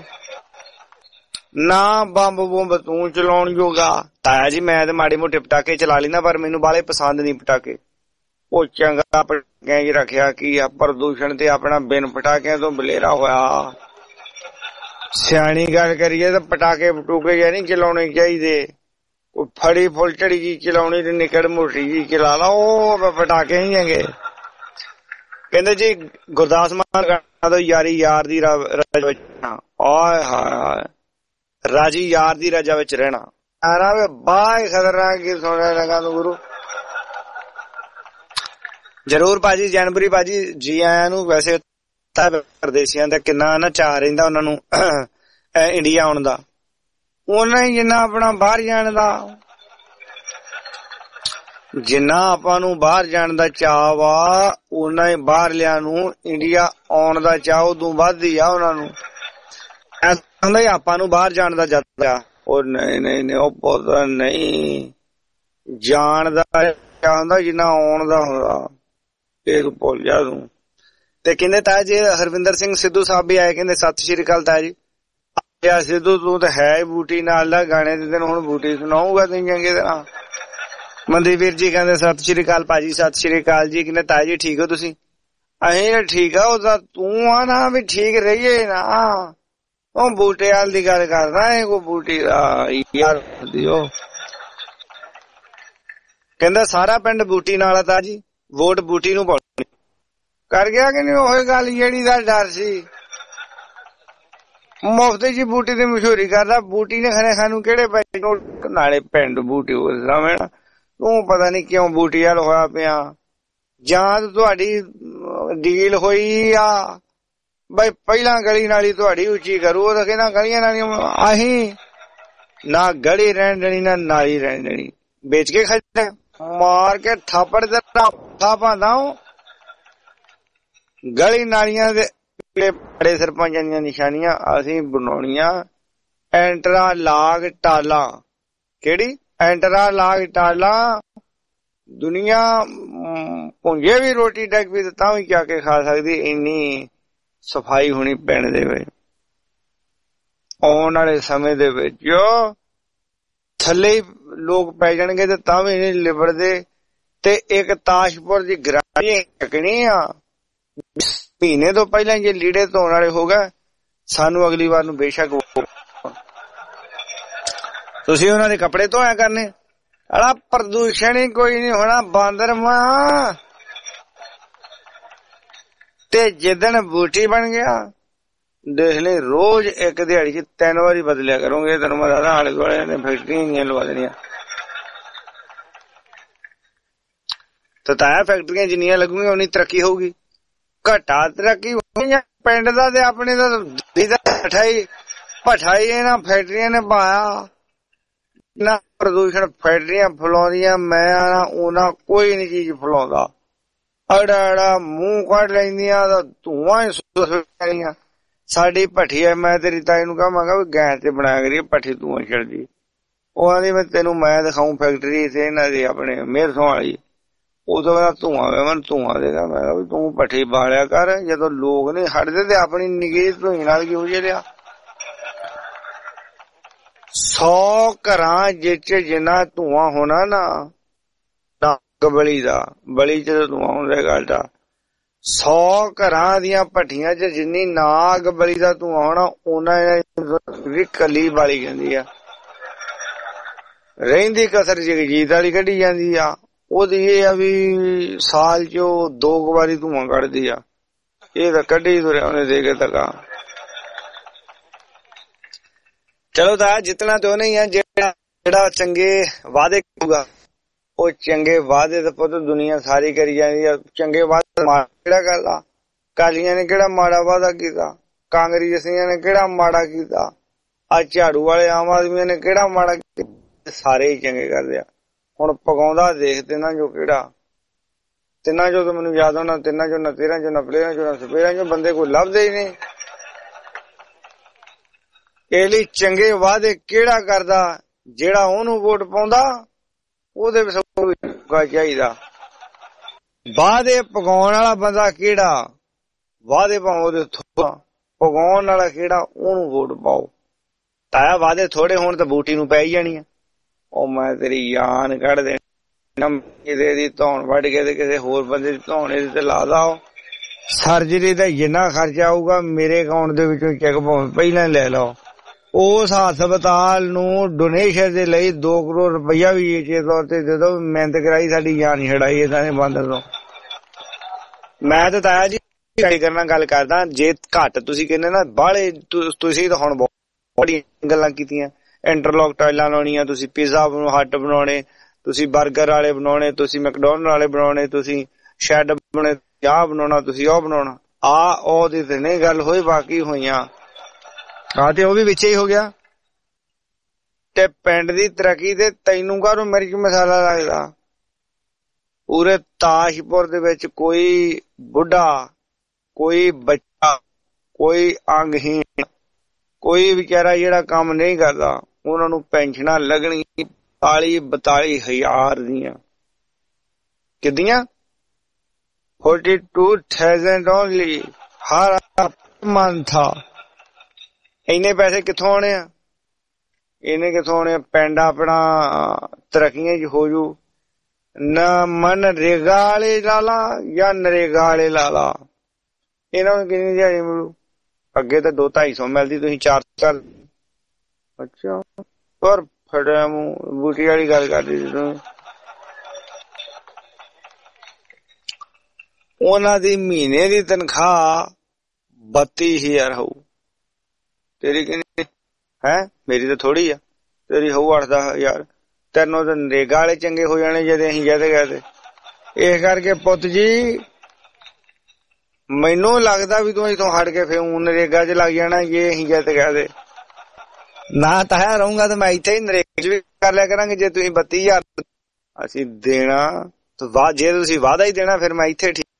ਨਾ ਬੰਬ ਬੁੰਬ ਤੂੰ ਚਲਾਉਣ ਜੋਗਾ। ਤਾਇਆ ਜੀ ਮੈਂ ਤੇ ਮਾੜੇ ਮੋਟੇ ਪਟਾਕੇ ਚਲਾ ਲੈਂਦਾ, ਪਰ ਮੈਨੂੰ ਬਾਲੇ ਪਸੰਦ ਨੀ ਪਟਾਕੇ। ਉਹ ਚੰਗਾ ਪਟਾਕਿਆਂ ਚ ਰੱਖਿਆ ਕੀ ਆ, ਪ੍ਰਦੂਸ਼ਣ ਤੇ ਆਪਣਾ ਬਿਨ ਪਟਾਕਿਆਂ ਤੋਂ ਬਲੇਰਾ ਹੋਇਆ। ਸਿਆਣੀ ਗੱਲ ਕਰੀਏ ਤਾਂ ਪਟਾਕੇ ਪਟੂਕੇ ਜਾਂ ਨਹੀਂ ਚਲਾਉਣੇ ਚਾਹੀਦੇ। ਫੜੀ ਫੁੱਲਝੜੀ ਜੀ ਚਲਾਉਣੀ ਤੇ ਨਿਕੜ ਮੋਟੀ ਜੀ ਚਲਾ ਲਾ, ਉਹ ਪਟਾਕੇ ਹੀ ਹੈਗੇ। ਕਹਿੰਦੇ ਜੀ ਗੁਰਦਾਸ ਮਾਨ ਗਾਣਾ ਤੋਂ ਯਾਰੀ ਯਾਰ ਦੀ ਰਜਾ ਵਿੱਚ ਆਏ ਹਾਏ ਰਾਜੀ ਯਾਰ ਦੀ ਰਜਾ ਵਿੱਚ ਰਹਿਣਾ ਆਰਾ ਵੇ ਬਾਏ ਖਤਰਨਾਕ ਕੀ ਸੁਣਿਆ ਲਗਾ ਨੂੰ ਗੁਰੂ। ਜਰੂਰ ਭਾਜੀ ਜੈਨਪੁਰੀ ਭਾਜੀ ਜੀ ਆਇਆਂ ਨੂੰ। ਵੈਸੇ ਪਰਦੇਸੀਆਂ ਦਾ ਕਿੰਨਾ ਨਾ ਚਾਅ ਰਹਿੰਦਾ ਉਹਨਾਂ ਨੂੰ ਇੰਡੀਆ ਆਉਣ ਦਾ, ਉਹਨਾਂ ਹੀ ਜਿੰਨਾ ਆਪਣਾ ਬਾਹਰ ਜਾਣ ਦਾ। ਜਿੰਨਾ ਆਪਾਂ ਨੂੰ ਬਾਹਰ ਜਾਣ ਦਾ ਚਾਅ ਵਾ, ਉਹਨਾਂ ਹੀ ਬਾਹਰਲਿਆਂ ਨੂੰ ਇੰਡੀਆ ਆਉਣ ਦਾ ਚਾਅ ਉਦੋਂ ਵੱਧ ਹੀ ਆ ਉਹਨਾਂ ਨੂੰ। ਹੁੰਦਾ ਆਪਾਂ ਨੂੰ ਬਾਹਰ ਜਾਣ ਦਾ ਜ਼ਿਆਦਾ। ਉਹ ਨਹੀਂ ਨਹੀਂ ਨਹੀਂ, ਉਹ ਪਤਾ ਨਹੀਂ ਜਾਣ ਦਾ ਚਾਅ ਹੁੰਦਾ ਜਿੰਨਾ ਆਉਣ ਦਾ ਹੁੰਦਾ। ਇਹ ਤੂੰ ਭੁੱਲ ਜਾ ਤੂੰ। ਤੇ ਕਹਿੰਦੇ ਤਾਇਆ ਜੀ ਹਰਵਿੰਦਰ ਸਿੰਘ ਸਿੱਧੂ ਸਾਹਿਬ ਵੀ ਆਏ, ਕਹਿੰਦੇ ਸਤਿ ਸ਼੍ਰੀ ਅਕਾਲ ਤਾਇਆ ਜੀ। ਸਿੱਧੂ ਤੂੰ ਤਾਂ ਹੈ ਬੂਟੀ ਨਾਲ ਦਾ ਗਾਣੇ ਦੇ ਦਿਨ, ਹੁਣ ਬੂਟੀ ਸੁਣਾਊਗਾ ਤੈਨੂੰ ਚੰਗੀ ਤਰ੍ਹਾਂ। ਮਨਦੀਪ ਵੀਰ ਜੀ ਕਹਿੰਦੇ ਸਤਿ ਸ਼੍ਰੀ ਅਕਾਲ ਭਾਜੀ। ਸਤਿ ਸ਼੍ਰੀ ਅਕਾਲ ਜੀ। ਕਹਿੰਦੇ ਤਾਇਆ ਜੀ ਠੀਕ ਹੋ ਤੁਸੀਂ? ਅਸੀਂ ਠੀਕ ਆ, ਉਹ ਤਾਂ ਤੂੰ ਆ ਨਾ ਵੀ ਠੀਕ ਰਹੀਏ ਨਾ। ਉਹ ਬੂਟੇ ਵਾਲ ਦੀ ਗੱਲ ਕਰਦਾ ਹੈ, ਕੋਈ ਬੂਟੀ ਦਾ ਯਾਰ ਦਿਓ। ਕਹਿੰਦਾ ਸਾਰਾ ਪਿੰਡ ਬੂਟੀ ਨਾਲ ਆ ਤਾਇਆ ਜੀ, ਵੋਟ ਬੂਟੀ ਨੂੰ ਪਾਉਣੀ। ਕਰ ਗਿਆ ਕਿ ਨਹੀਂ ਉਹੀ ਗੱਲ ਜਿਹੜੀ ਦਾ ਡਰ ਸੀ। ਮੁਫਤ ਜੀ ਬੂਟੀ ਦੀ ਮਸ਼ਹੂਰੀ ਕਰਦਾ। ਬੂਟੀ ਨੇ ਖਰੇ ਸਾਨੂੰ ਕਿਹੜੇ ਪੈਸੇ ਨਾਲੇ ਪਿੰਡ ਬੂਟੀ ਹੋਵੇ। ਤੂੰ ਪਤਾ ਨੀ ਕਿਉਂ ਬੂਟੀ ਵਾਲ ਹੋਇਆ ਪਿਆ। ਜਾਂ ਤੁਹਾਡੀ ਡੀਲ ਹੋਈ ਆ ਬਈ ਪਹਿਲਾਂ ਗਲੀ ਨਾਲੀ ਤੁਹਾਡੀ ਉੱਚੀ ਕਰੂ, ਉਹ ਤਾਂ ਕਹਿੰਦਾ ਗਲੀਆਂ ਨਾਲੀਆਂ ਅਸੀਂ ਨਾ ਗਲੀ ਰਹਿਣ ਦੇਣੀ ਨਾ ਨਾਲੀ ਰਹਿਣ ਦੇਣੀ, ਵੇਚ ਕੇ ਖਾ ਮਾਰ ਕੇ ਥਾਪੜ ਦਿੱਤਾ ਪਾਉਂਦਾ। ਗਲੀ ਨਾਲੀਆਂ ਦੇ ਬੜੇ ਸਰਪੰਚਾਂ ਦੀਆਂ ਨਿਸ਼ਾਨੀਆਂ ਅਸੀਂ ਬਣਾਉਣੀਆਂ। ਐਂਟਰਾ ਲਾਗ ਟਾਲਾ, ਕਿਹੜੀ ਐਂਟਰਾ ਲਾਗ ਟਾਲਾ। ਦੁਨੀਆ ਪੁੰਜੇ ਵੀ ਰੋਟੀ ਡੱਕ ਵੀ ਤਾਂ ਵੀ ਕਿਆ ਕੇ ਖਾ ਸਕਦੀ, ਇੰਨੀ ਸਫਾਈ ਹੋਣੀ ਪਿੰਡ ਦੇ ਵਿੱਚ। ਆਉਣ ਵਾਲੇ ਸਮੇਂ ਦੇ ਵਿੱਚ ਥੱਲੇ ਹੀ ਲੋਕ ਪੈ ਜਾਣਗੇ ਤੇ ਤਾਂ ਵੀ ਨਹੀਂ ਲਿਬੜਦੇ। ਤੇ ਇੱਕ ਤਾਸ਼ਪੁਰ ਦੀ ਗਰਾਰੀ ਚੱਕਣੀ ਆ, ਮਹੀਨੇ ਤੋਂ ਪਹਿਲਾਂ ਜੇ ਲੀੜੇ ਧੋਣ ਵਾਲੇ ਹੋ ਗਏ ਸਾਨੂੰ ਅਗਲੀ ਵਾਰ ਨੂੰ ਬੇਸ਼ੱਕ ਤੁਸੀਂ ਉਹਨਾਂ ਦੇ ਕੱਪੜੇ ਧੋਇਆ ਕਰਨੇ। ਅੜਾ ਪ੍ਰਦੂਸ਼ਣ ਹੀ ਕੋਈ ਨਹੀਂ ਹੋਣਾ ਬਾਂਦਰ ਮਾਂ। ਤੇ ਜਿੱਦਣ ਬੂਟੀ ਬਣ ਗਿਆ ਦੇਖ ਲੈ ਰੋਜ਼ ਇੱਕ ਦਿਹਾੜੀ ਚ 3 ਵਾਰੀ ਬਦਲਿਆ ਕਰੋਗੇ। ਤੈਨੂੰ ਮੈਂ ਦੱਸਦਾ ਆਲੇ ਦੁਆਲੇ ਨੇ ਫੈਕਟਰੀਆਂ ਲਵਾ ਦੇਣੀਆਂ। ਤਾਂ ਤਾਇਆ ਫੈਕਟਰੀਆਂ ਜਿੰਨੀਆਂ ਲੱਗੂਗੀਆਂ ਉਨੀ ਤਰੱਕੀ ਹੋਊਗੀ। ਘਟਾ ਤਰੱਕੀ ਹੋਣੀ ਪਿੰਡ ਦਾ ਤੇ ਆਪਣੇ ਦਾ 28 ਭੱਠਾ ਹੀ ਇਹਨਾਂ ਫੈਕਟਰੀਆਂ ਨੇ ਪਾਇਆ। ਨਾ ਪ੍ਰਦੂਸ਼ਣ ਫੈਕਟਰੀਆਂ ਫੈਲਾਉਂਦੀਆਂ, ਮੈਂ ਉਹਨਾਂ ਕੋਈ ਨੀ ਚੀਜ਼ ਫੈਲਾਉਂਦਾ। ਅੜਾ ਮੂੰਹ ਕੱਢ ਲੈਂਦੀਆਂ ਤਾਂ ਧੂਆਂ ਹੀ ਸਾਡੀ ਭੱਠੀ ਹੈ। ਮੈਂ ਤੇਰੀ ਤਾਈ ਨੂੰ ਕਹਾਂਗਾ ਵੀ ਗੈਸ ਤੇ ਬਣਾਇਆ ਕਰੀਏ ਭੱਠੀ, ਧੂਆਂ ਛੱਡਦੀ। ਉਹ ਆਂਦੀ ਮੈਂ ਤੈਨੂੰ ਮੈਂ ਦਿਖਾਊ ਫੈਕਟਰੀ ਇੱਥੇ ਇਹਨਾਂ ਦੀ ਆਪਣੇ ਮੇਰਸੋਂ ਵਾਲੀ, ਉਦੋਂ ਮੇਰਾ ਧੂਆਂ ਵੇ, ਮੈਨੂੰ ਧੂਆਂ ਦੇਗਾ। ਮੈਂ ਕਿਹਾ ਵੀ ਤੂੰ ਭੱਠੀ ਬਾਲਿਆ ਕਰ, ਜਦੋਂ ਲੋਕ ਨੀ ਹਟਦੇ ਤੇ ਆਪਣੀ ਨਿੱਘੀ ਧੂਈ ਨਾਲ ਕਿਉਂ ਲਿਆ। 100 ਘਰਾਂ ਜਿੱਚ ਜਿੰਨਾ ਧੂਆਂ ਹੋਣਾ ਨਾ ਬਲੀ ਦਾ, ਬਲੀ ਚ ਧੂਆਂ ਹੁੰਦਾ ਗਾਲਟਾ, 100 ਘਰਾਂ ਦੀਆਂ ਭੱਠੀਆਂ ਚ ਜਿੰਨੀ ਨਾਗ ਬਲੀ ਦਾ ਧੂਆਂ ਹੋਣਾ ਉਹਨਾਂ ਕਲੀ ਬਾਲੀ ਜਾਂਦੀ ਆ। ਰਹਿੰਦੀ ਕਸਰ ਜਗਜੀਤ ਵਾਲੀ ਕੱਢੀ ਜਾਂਦੀ ਆ। ਉਹਦੀ ਇਹ ਆ ਵੀ ਸਾਲ ਚ 2 ਵਾਰੀ ਧੂਆਂ ਕੱਢਦੀ ਆ। ਇਹ ਤਾਂ ਕੱਢੀ ਤੁਰਿਆ ਉਹਨੇ ਦੇ ਕੇ ਤੱਕ। ਚਲੋ ਤਾਂ ਜਿੱਤਣਾ ਤੇ ਉਹ ਨਹੀਂ ਆ ਜਿਹੜਾ ਚੰਗੇ ਵਾਅਦੇ ਕਰੂਗਾ। ਉਹ ਚੰਗੇ ਵਾਅਦੇ ਤਾਂ ਪੁੱਤ ਦੁਨੀਆ ਸਾਰੀ ਕਰੀ ਜਾਂਦੀ ਆ। ਚੰਗੇ ਵਾਅਦੇ ਕਿਹੜਾ ਗੱਲ ਆ? ਕਾਲੀਆਂ ਨੇ ਕਿਹੜਾ ਮਾੜਾ ਵਾਅਦਾ ਕੀਤਾ? ਕਾਂਗਰਸੀਆਂ ਨੇ ਕਿਹੜਾ ਮਾੜਾ ਕੀਤਾ? ਆ ਝਾੜੂ ਵਾਲੇ ਆਮ ਆਦਮੀਆਂ ਨੇ ਕਿਹੜਾ ਮਾੜਾ ਕੀਤਾ? ਸਾਰੇ ਹੀ ਚੰਗੇ ਕਰਦੇ ਆ। ਹੁਣ ਪਕਾਉਂਦਾ ਦੇਖ ਤਿੰਨਾਂ ਚੋਂ ਕਿਹੜਾ? ਤਿੰਨਾਂ ਚੋਂ ਤਾਂ ਮੈਨੂੰ ਯਾਦ ਹੋਣਾ, ਤਿੰਨਾਂ ਚੋਂ ਨਾ 13 ਚੋਂ ਨਾ ਪਲੇਰਾਂ ਚੋਂ ਨਾ ਸਪੇਰਾਂ ਚੋਂ ਬੰਦੇ ਕੋਈ ਲੱਭਦੇ ਹੀ ਨਹੀਂ। ਇਹ ਲਈ ਚੰਗੇ ਵਾਅਦੇ ਕਿਹੜਾ ਕਰਦਾ? ਜਿਹੜਾ ਉਹਨੂੰ ਵੋਟ ਪਾਉਂਦਾ ਉਹਦੇ ਵਿੱਚ ਚਾਹੀਦਾ। ਵਾਅਦੇ ਪਕਾਉਣ ਵਾਲਾ ਬੰਦਾ ਕਿਹੜਾ? ਵਾਅਦੇ ਪਾਓ ਉਹਦੇ ਪਕਾਉਣ ਵਾਲਾ ਕਿਹੜਾ? ਉਹਨੂੰ ਵੋਟ ਪਾਓ। ਤਾਇਆ ਵਾਅਦੇ ਥੋੜੇ ਹੋਣ ਤਾਂ ਬੂਟੀ ਨੂੰ ਪੈ ਹੀ ਜਾਣੀ ਆ। ਉਹ ਮੈਂ ਤੇਰੀ ਜਾਨ ਕੱਢ ਦੇਣਾ, ਕਿਸੇ ਦੀ ਧੌਣ ਵੱਢ ਕੇ ਤੇ ਕਿਸੇ ਹੋਰ ਬੰਦੇ ਦੀ ਧੌਣ ਇਹਦੇ ਤੇ ਲਾ ਦਾਓ। ਸਰਜਰੀ ਦਾ ਜਿੰਨਾ ਖਰਚਾ ਆਊਗਾ ਮੇਰੇ ਅਕਾਊਂਟ ਦੇ ਵਿੱਚੋਂ ਚੈੱਕ ਪਹਿਲਾਂ ਲੈ ਲਓ। ਉਸ ਹਸਪਤਾਲ ਨੂੰ ਡੋਨੇਸ਼ਨ ਦੇ ਲਈ 2 ਕਰੋੜ ਰੁਪਇਆ ਵੀ ਇਸੇ ਤੌਰ ਤੇ ਦੇ ਦੋ। ਮਿਹਨਤ ਕਰਾਈ, ਸਾਡੀ ਜਾਨ ਛਡਾਈ ਇਹਨਾਂ ਨੇ ਬਾਂਦਰ ਤੋਂ। ਮੈਂ ਤਾਂ ਤਾਇਆ ਜੀ ਕਰਨਾ ਗੱਲ ਕਰਦਾ। ਜੇ ਘੱਟ ਤੁਸੀਂ ਕਹਿੰਦੇ ਨਾ ਬਾਹਲੇ, ਤੁਸੀਂ ਤਾਂ ਹੁਣ ਬੜੀਆਂ ਗੱਲਾਂ ਕੀਤੀਆਂ। ਇੰਟਰਲੌਕ ਟਾਈਲਾਂ ਲਾਉਣੀਆਂ, ਤੁਸੀਂ ਪੀਜ਼ਾ ਹੱਟ ਬਣਾਉਣੇ, ਤੁਸੀਂ ਬਰਗਰ ਵਾਲੇ ਬਣਾਉਣੇ, ਤੁਸੀਂ ਮੈਕਡੋਨਲਡ ਵਾਲੇ ਬਣਾਉਣੇ, ਤੁਸੀਂ ਸ਼ੈਡ ਬਣਾਉਣੇ, ਆਹ ਬਣਾਉਣਾ, ਤੁਸੀਂ ਉਹ ਬਣਾਉਣਾ। ਉਹਦੀ ਤੇ ਨਹੀਂ ਗੱਲ ਹੋਈ, ਬਾਕੀ ਹੋਈਆਂ ਤੇ ਉਹ ਵੀ ਵਿੱਚ ਹੀ ਹੋ ਗਿਆ। ਤੇ ਪਿੰਡ ਦੀ ਤਰੱਕੀ ਤੇ ਤੈਨੂੰ ਕਾਹਨੂੰ ਮਿਰਚ ਮਸਾਲਾ ਲੱਗਦਾ? ਪੂਰੇ ਤਾਸ਼ਪੁਰ ਦੇ ਵਿੱਚ ਕੋਈ ਬੁੱਢਾ, ਕੋਈ ਬੱਚਾ, ਕੋਈ ਅੰਗਹੀਣ, ਕੋਈ ਵਿਚਾਰਾ ਜਿਹੜਾ ਕੰਮ ਨਹੀਂ ਕਰਦਾ, ਉਹਨਾਂ ਨੂੰ ਪੈਨਸ਼ਨਾਂ ਲੱਗਣੀਆਂ 42-42,000 ਦੀਆਂ। ਕਿੰਨੀਆਂ? 42,000 ਓਨਲੀ ਹਰ ਮੰਥ। ਇੰਨੇ ਪੈਸੇ ਕਿੱਥੋਂ ਆਉਣੇ ਆ? ਇਹਨੇ ਕਿੱਥੋਂ ਆਉਣੇ ਆ? ਪਿੰਡ ਆਪਣਾ ਤਰੱਕੀਆਂ ਚ ਹੋ ਜੂ ਨਾ। ਮਨਰੇਗਾ ਵਾਲੇ ਲਾ ਲਾ ਜਾਂ ਨਰੇਗਾ ਵਾਲੇ ਲਾ ਲਾ, ਇਹਨਾਂ ਨੂੰ ਕਿੰਨੀ ਦਿਹਾੜੀ ਮਿਲੂ? ਅੱਗੇ ਤਾਂ 200-250 ਮਿਲਦੀ, ਤੁਸੀਂ 400। ਅੱਛਾ ਪਰ ਫੜਿਆ ਮੂੰਹ ਬੂਟੀ ਵਾਲੀ ਗੱਲ ਕਰਦੀ ਸੀ ਤੂੰ। ਉਹਨਾਂ ਦੀ ਮਹੀਨੇ ਦੀ ਤਨਖਾਹ 32,000 ਹੋਊ। ਤੇਰੀ ਕਿੰਨੀ ਹੈ? ਮੇਰੀ ਤਾਂ ਥੋੜੀ ਆ, ਤੇਰੀ ਹੋਊ 8-10,000। ਤੈਨੂੰ ਤਾਂ ਨਰੇਗਾ ਵਾਲੇ ਚੰਗੇ ਹੋ ਜਾਣੇ ਜਦ ਅਸੀਂ ਜਿੱਤ ਗਏ ਤੇ। ਇਸ ਕਰਕੇ ਪੁੱਤ ਜੀ ਮੈਨੂੰ ਲੱਗਦਾ ਵੀ ਤੂੰ ਇੱਥੋਂ ਹਟ ਕੇ ਫਿਰ ਨਰੇਗਾ ਚ ਲੱਗ ਜਾਣਾ ਜੇ ਅਸੀਂ ਜਿੱਤ ਗਏ ਤੇ। ਨਾ ਤਾਇਆ ਰਹੂੰਗਾ ਤਾਂ ਮੈਂ ਇੱਥੇ ਹੀ ਨਰੇਗਾ ਚ ਵੀ ਕਰ ਲਿਆ ਕਰਾਂਗੇ। ਜੇ ਤੁਸੀਂ 32,000 ਅਸੀਂ ਦੇਣਾ ਤਾਂ ਜੇ ਤੁਸੀਂ ਵਾਅਦਾ ਹੀ ਦੇਣਾ ਫਿਰ ਮੈਂ ਇੱਥੇ ਠੀਕ।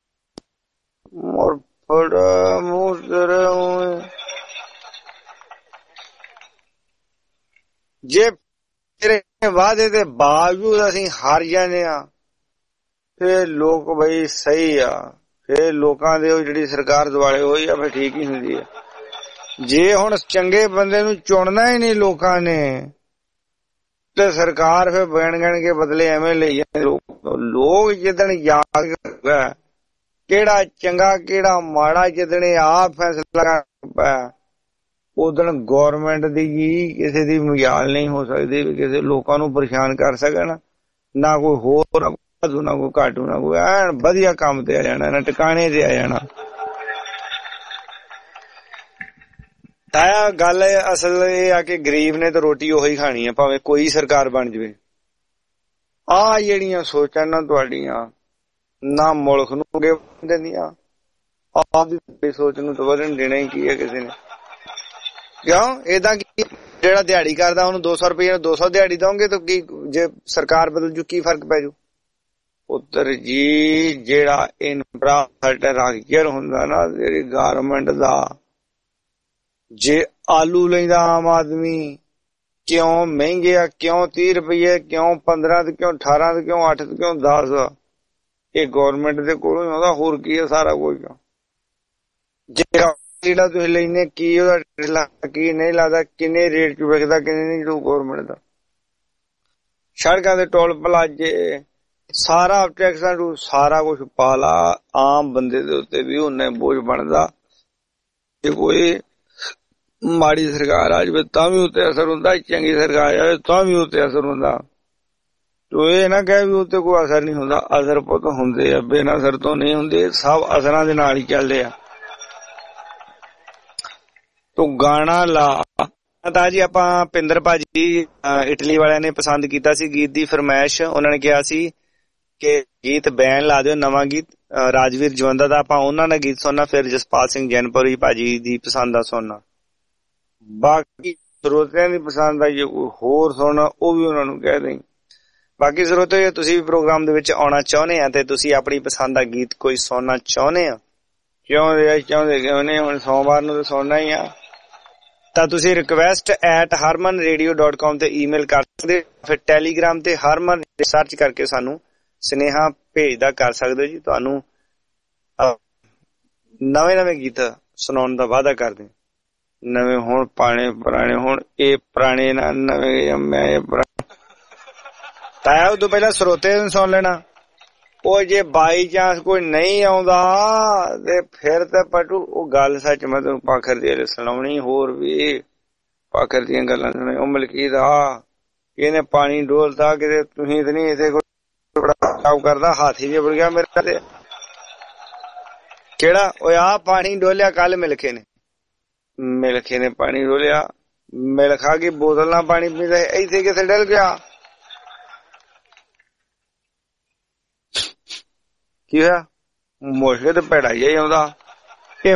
ਜੇ ਤੇਰੇ ਵਾਅਦੇ ਦੇ ਬਾਵਜੂਦ ਅਸੀਂ ਹਾਰ ਜਾਂਦੇ ਆ ਫਿਰ ਲੋਕ ਬਈ ਸਹੀ ਆ, ਫਿਰ ਲੋਕਾਂ ਦੇ ਉਹ ਜਿਹੜੀ ਸਰਕਾਰ ਦੁਆਲੇ ਹੋਈ ਆ ਫਿਰ ਠੀਕ ਹੀ ਹੁੰਦੀ ਆ। ਜੇ ਹੁਣ ਚੰਗੇ ਬੰਦੇ ਨੂੰ ਚੁਣਨਾ ਹੀ ਨਹੀਂ ਲੋਕਾਂ ਨੇ ਤੇ ਸਰਕਾਰ ਫਿਰ ਬਣ ਕੇ ਬਦਲੇ ਐਵੇਂ ਲਈ ਜਾਂਦੇ। ਲੋਕ ਜਿੱਦਣ ਯਾਦ ਕਿਹੜਾ ਚੰਗਾ ਕਿਹੜਾ ਮਾੜਾ, ਜਿੱਦਣ ਆਪ ਫੈਸਲਾ ਪਿਆ ਉਦਣ ਗੌਰਮੈਂਟ ਦੀ ਜੀ ਕਿਸੇ ਦੀ ਮਜਾਲ ਨਹੀਂ ਹੋ ਸਕਦੀ ਵੀ ਕਿਸੇ ਲੋਕਾਂ ਨੂੰ ਪਰੇਸ਼ਾਨ ਕਰ ਸਕਣ। ਨਾ ਕੋਈ ਹੋਰ ਨਾ ਕੋਈ ਘਾਟੂ, ਨਾ ਕੋਈ ਐਨ ਵਧੀਆ ਕੰਮ ਤੇ ਆ ਜਾਣਾ, ਨਾ ਟਿਕਾਣੇ ਤੇ ਆ ਜਾਣਾ। ਤਾਇਆ ਗੱਲ ਅਸਲ ਇਹ ਆ ਕਿ ਗਰੀਬ ਨੇ ਤਾਂ ਰੋਟੀ ਉਹੀ ਖਾਣੀ ਆ ਭਾਵੇਂ ਕੋਈ ਸਰਕਾਰ ਬਣ ਜਾਵੇ। ਆਹ ਜਿਹੜੀਆਂ ਸੋਚਾਂ ਨਾ ਤੁਹਾਡੀਆਂ ਨਾ ਮੁਲਕ ਨੂੰ ਅੱਗੇ ਦਿੰਦੀਆਂ, ਆਪਦੀ ਸੋਚ ਨੂੰ ਤਾਂ ਵਧਣ ਦੇਣਾ ਹੀ ਕੀ ਹੈ ਕਿਸੇ ਨੇ। ਕਿਉਂ ਏਦਾਂ ਕੀ ਜਿਹੜਾ ਦਿਹਾੜੀ ਕਰਦਾ ਉਹਨੂੰ 200 ਰੁਪਏ 200 ਦਿਹਾੜੀ ਦਓਗੇ ਤਾਂ ਕੀ ਜੇ ਸਰਕਾਰ ਬਦਲ ਜੂ ਕੀ ਫਰਕ ਪੈ ਜੂ? ਪੁੱਤਰ ਜੀ ਜਿਹੜਾ ਇਨਫਰਾਸਟ੍ਰਕਚਰ ਹੁੰਦਾ ਨਾ ਜਿਹੜੀ ਗਵਰਨਮੈਂਟ ਦਾ, ਜੇ ਆਲੂ ਲੈਂਦਾ ਆਮ ਆਦਮੀ ਕਿਉਂ ਮਹਿੰਗੇ ਆ, ਕਿਉਂ 30 ਰੁਪਏ, ਕਿਉਂ 15 ਤੇ ਕਿਉਂ 18 ਤੇ ਕਿਉਂ 8 ਤੇ ਕਿਉਂ 10? ਇਹ ਗਵਰਨਮੈਂਟ ਦੇ ਕੋਲੋਂ ਹੀ ਆਉਂਦਾ, ਹੋਰ ਕੀ ਹੈ ਸਾਰਾ ਕੁਝ। ਜਿਹੜਾ ਤੁਸੀਂ ਲੈਨੇ ਕੀ ਉਹਦਾ ਕੀ ਨਹੀਂ ਲੱਗਦਾ, ਕਿੰਨੇ ਰੇਟ ਚ ਵਿਕਦਾ ਕਿੰਨੇ ਨਹੀਂ, ਜੋ ਗਵਰਨਮੈਂਟ ਦਾ। ਸੜਕਾਂ ਦੇ ਟੋਲ ਪਲਾਜੇ ਸਾਰਾ ਟੈਕਸਾਂ ਨੂੰ ਸਾਰਾ ਕੁਛ ਪਾ ਲਾ, ਆਮ ਬੰਦੇ ਦੇ ਉੱਤੇ ਵੀ ਉਹਨੇ ਬੋਝ ਬਣਦਾ। ਜੇ ਕੋਈ ਮਾੜੀ ਸਰਕਾਰ ਆ ਜਾਵੇ ਤਾਂ ਵੀ ਉੱਤੇ ਅਸਰ ਹੁੰਦਾ, ਚੰਗੀ ਸਰਕਾਰ ਆ ਜਾਵੇ ਤਾਂ ਵੀ ਉੱਤੇ ਅਸਰ ਹੁੰਦਾ। ਤੋ ਇਹ ਨਾ ਕਹੇ ਵੀ ਉੱਤੇ ਕੋਈ ਅਸਰ ਨਹੀਂ ਹੁੰਦਾ, ਅਸਰ ਪੁੱਤ ਹੁੰਦੇ ਆ, ਬਿਨਾਂ ਅਸਰ ਤੋਂ ਨਹੀਂ ਹੁੰਦੇ, ਸਭ ਅਸਰਾਂ ਦੇ ਨਾਲ ਹੀ ਚੱਲਦੇ ਆ। ਤੂੰ ਗਾਣਾ ਲਾ ਤਾਂ ਜੀ। ਆਪਾਂ ਪਿੰਦਰ ਭਾਜੀ ਇਟਲੀ ਵਾਲਿਆਂ ਨੇ ਪਸੰਦ ਕੀਤਾ ਸੀ ਗੀਤ ਦੀ ਫਰਮਾਇਸ਼, ਉਹਨਾਂ ਨੇ ਕਿਹਾ ਸੀ ਕਿ ਗੀਤ ਬੈਨ ਲਾ ਦਿਓ, ਨਵਾਂ ਗੀਤ ਰਾਜਵੀਰ ਜਵੰਦਾ ਦਾ। ਆਪਾਂ ਉਹਨਾਂ ਦਾ ਗੀਤ ਸੁਣਨਾ, ਫਿਰ ਜਸਪਾਲ ਸਿੰਘ ਜੈਨਪੁਰੀ ਭਾਜੀ ਦੀ ਪਸੰਦ ਦਾ ਸੁਣਨਾ। ਬਾਕੀ ਸਰੋਤਿਆਂ ਦੀ ਪਸੰਦ ਦਾ ਜੇ ਕੋਈ ਹੋਰ ਸੁਣਨਾ ਉਹ ਵੀ ਉਹਨਾਂ ਨੂੰ ਕਹਿ ਦੇਂ। ਬਾਕੀ ਸਰੋਤੇ ਜੇ ਤੁਸੀਂ ਵੀ ਪ੍ਰੋਗਰਾਮ ਦੇ ਵਿੱਚ ਆਉਣਾ ਚਾਹੁੰਦੇ ਆ ਤੇ ਤੁਸੀਂ ਆਪਣੀ ਪਸੰਦ ਦਾ ਗੀਤ ਕੋਈ ਸੁਣਨਾ ਚਾਹੁੰਦੇ ਆ, ਚਾਹੁੰਦੇ ਕਿਉਂ ਨਹੀਂ, ਹੁਣ ਸੋਮਵਾਰ ਨੂੰ ਤਾਂ ਸੁਣਨਾ ਹੀ ਆ, ਤਾਂ ਤੁਸੀਂ request@harmanradio.com ਤੇ ਈਮੇਲ ਕਰ ਸਕਦੇ, ਫਿਰ ਟੈਲੀਗ੍ਰਾਮ ਤੇ ਹਰਮਨ ਸਰਚ ਕਰਕੇ ਸਾਨੂੰ ਸੁਨੇਹਾ ਭੇਜਦਾ ਕਰ ਸਕਦੇ ਹੋ ਜੀ। ਤੁਹਾਨੂੰ ਨਵੇਂ ਗੀਤ ਸੁਣਾਉਣ ਦਾ ਵਾਅਦਾ ਕਰਦੇ, ਨਵੇਂ ਹੋਣ ਪਾਣੇ ਪੁਰਾਣੇ ਹੋਣ, ਇਹ ਪੁਰਾਣੇ ਨਾ ਨਵੇਂ, ਮੈਂ ਤਾਇਆ ਉਦੋਂ ਪਹਿਲਾਂ ਸਰੋਤੇ ਨੂੰ ਸੁਣ ਲੈਣਾ। ਉਹ ਜੇ ਬਾਈ ਚਾਂਸ ਕੋਈ ਨਹੀਂ ਆਉਂਦਾ ਤੇ ਫਿਰ ਤਾਂ ਪਟੂ ਉਹ ਗੱਲ ਸੱਚ ਮੈਂ ਤੈਨੂੰ ਪਾਖਰ ਦੀ ਸੁਣਾਉਣੀ, ਹੋਰ ਵੀ ਪਾਖਰ ਦੀਆਂ ਗੱਲਾਂ ਸੁਣੇ। ਉਹ ਮਲਕੀਤ ਇਹਨੇ ਪਾਣੀ ਡੋਲਤਾ ਕਿਤੇ, ਤੁਸੀਂ ਤੇ ਨਹੀਂ ਇੱਥੇ ਕੋਈ ਕਰਦਾ, ਹਾਥੀ ਜੇ ਬਣ ਗਿਆ ਮੇਰੇ ਤੇ। ਕਿਹੜਾ ਉਹ ਆ ਪਾਣੀ ਡੋਲਿਆ ਕੱਲ ਮਿਲਖੇ ਨੇ ਪਾਣੀ ਡੋਲਿਆ, ਮਿਲਖਾ ਕੇ ਬੋਤਲ ਨਾਲ ਪਾਣੀ ਪੀਂਦਾ, ਇੱਥੇ ਕਿਥੇ ਡਲ ਗਿਆ? ਕੀ ਹੋਇਆ? ਮੁਸ਼ਕ ਤੇ ਭੈੜਾ ਹੀ ਆਉਂਦਾ। ਇਹ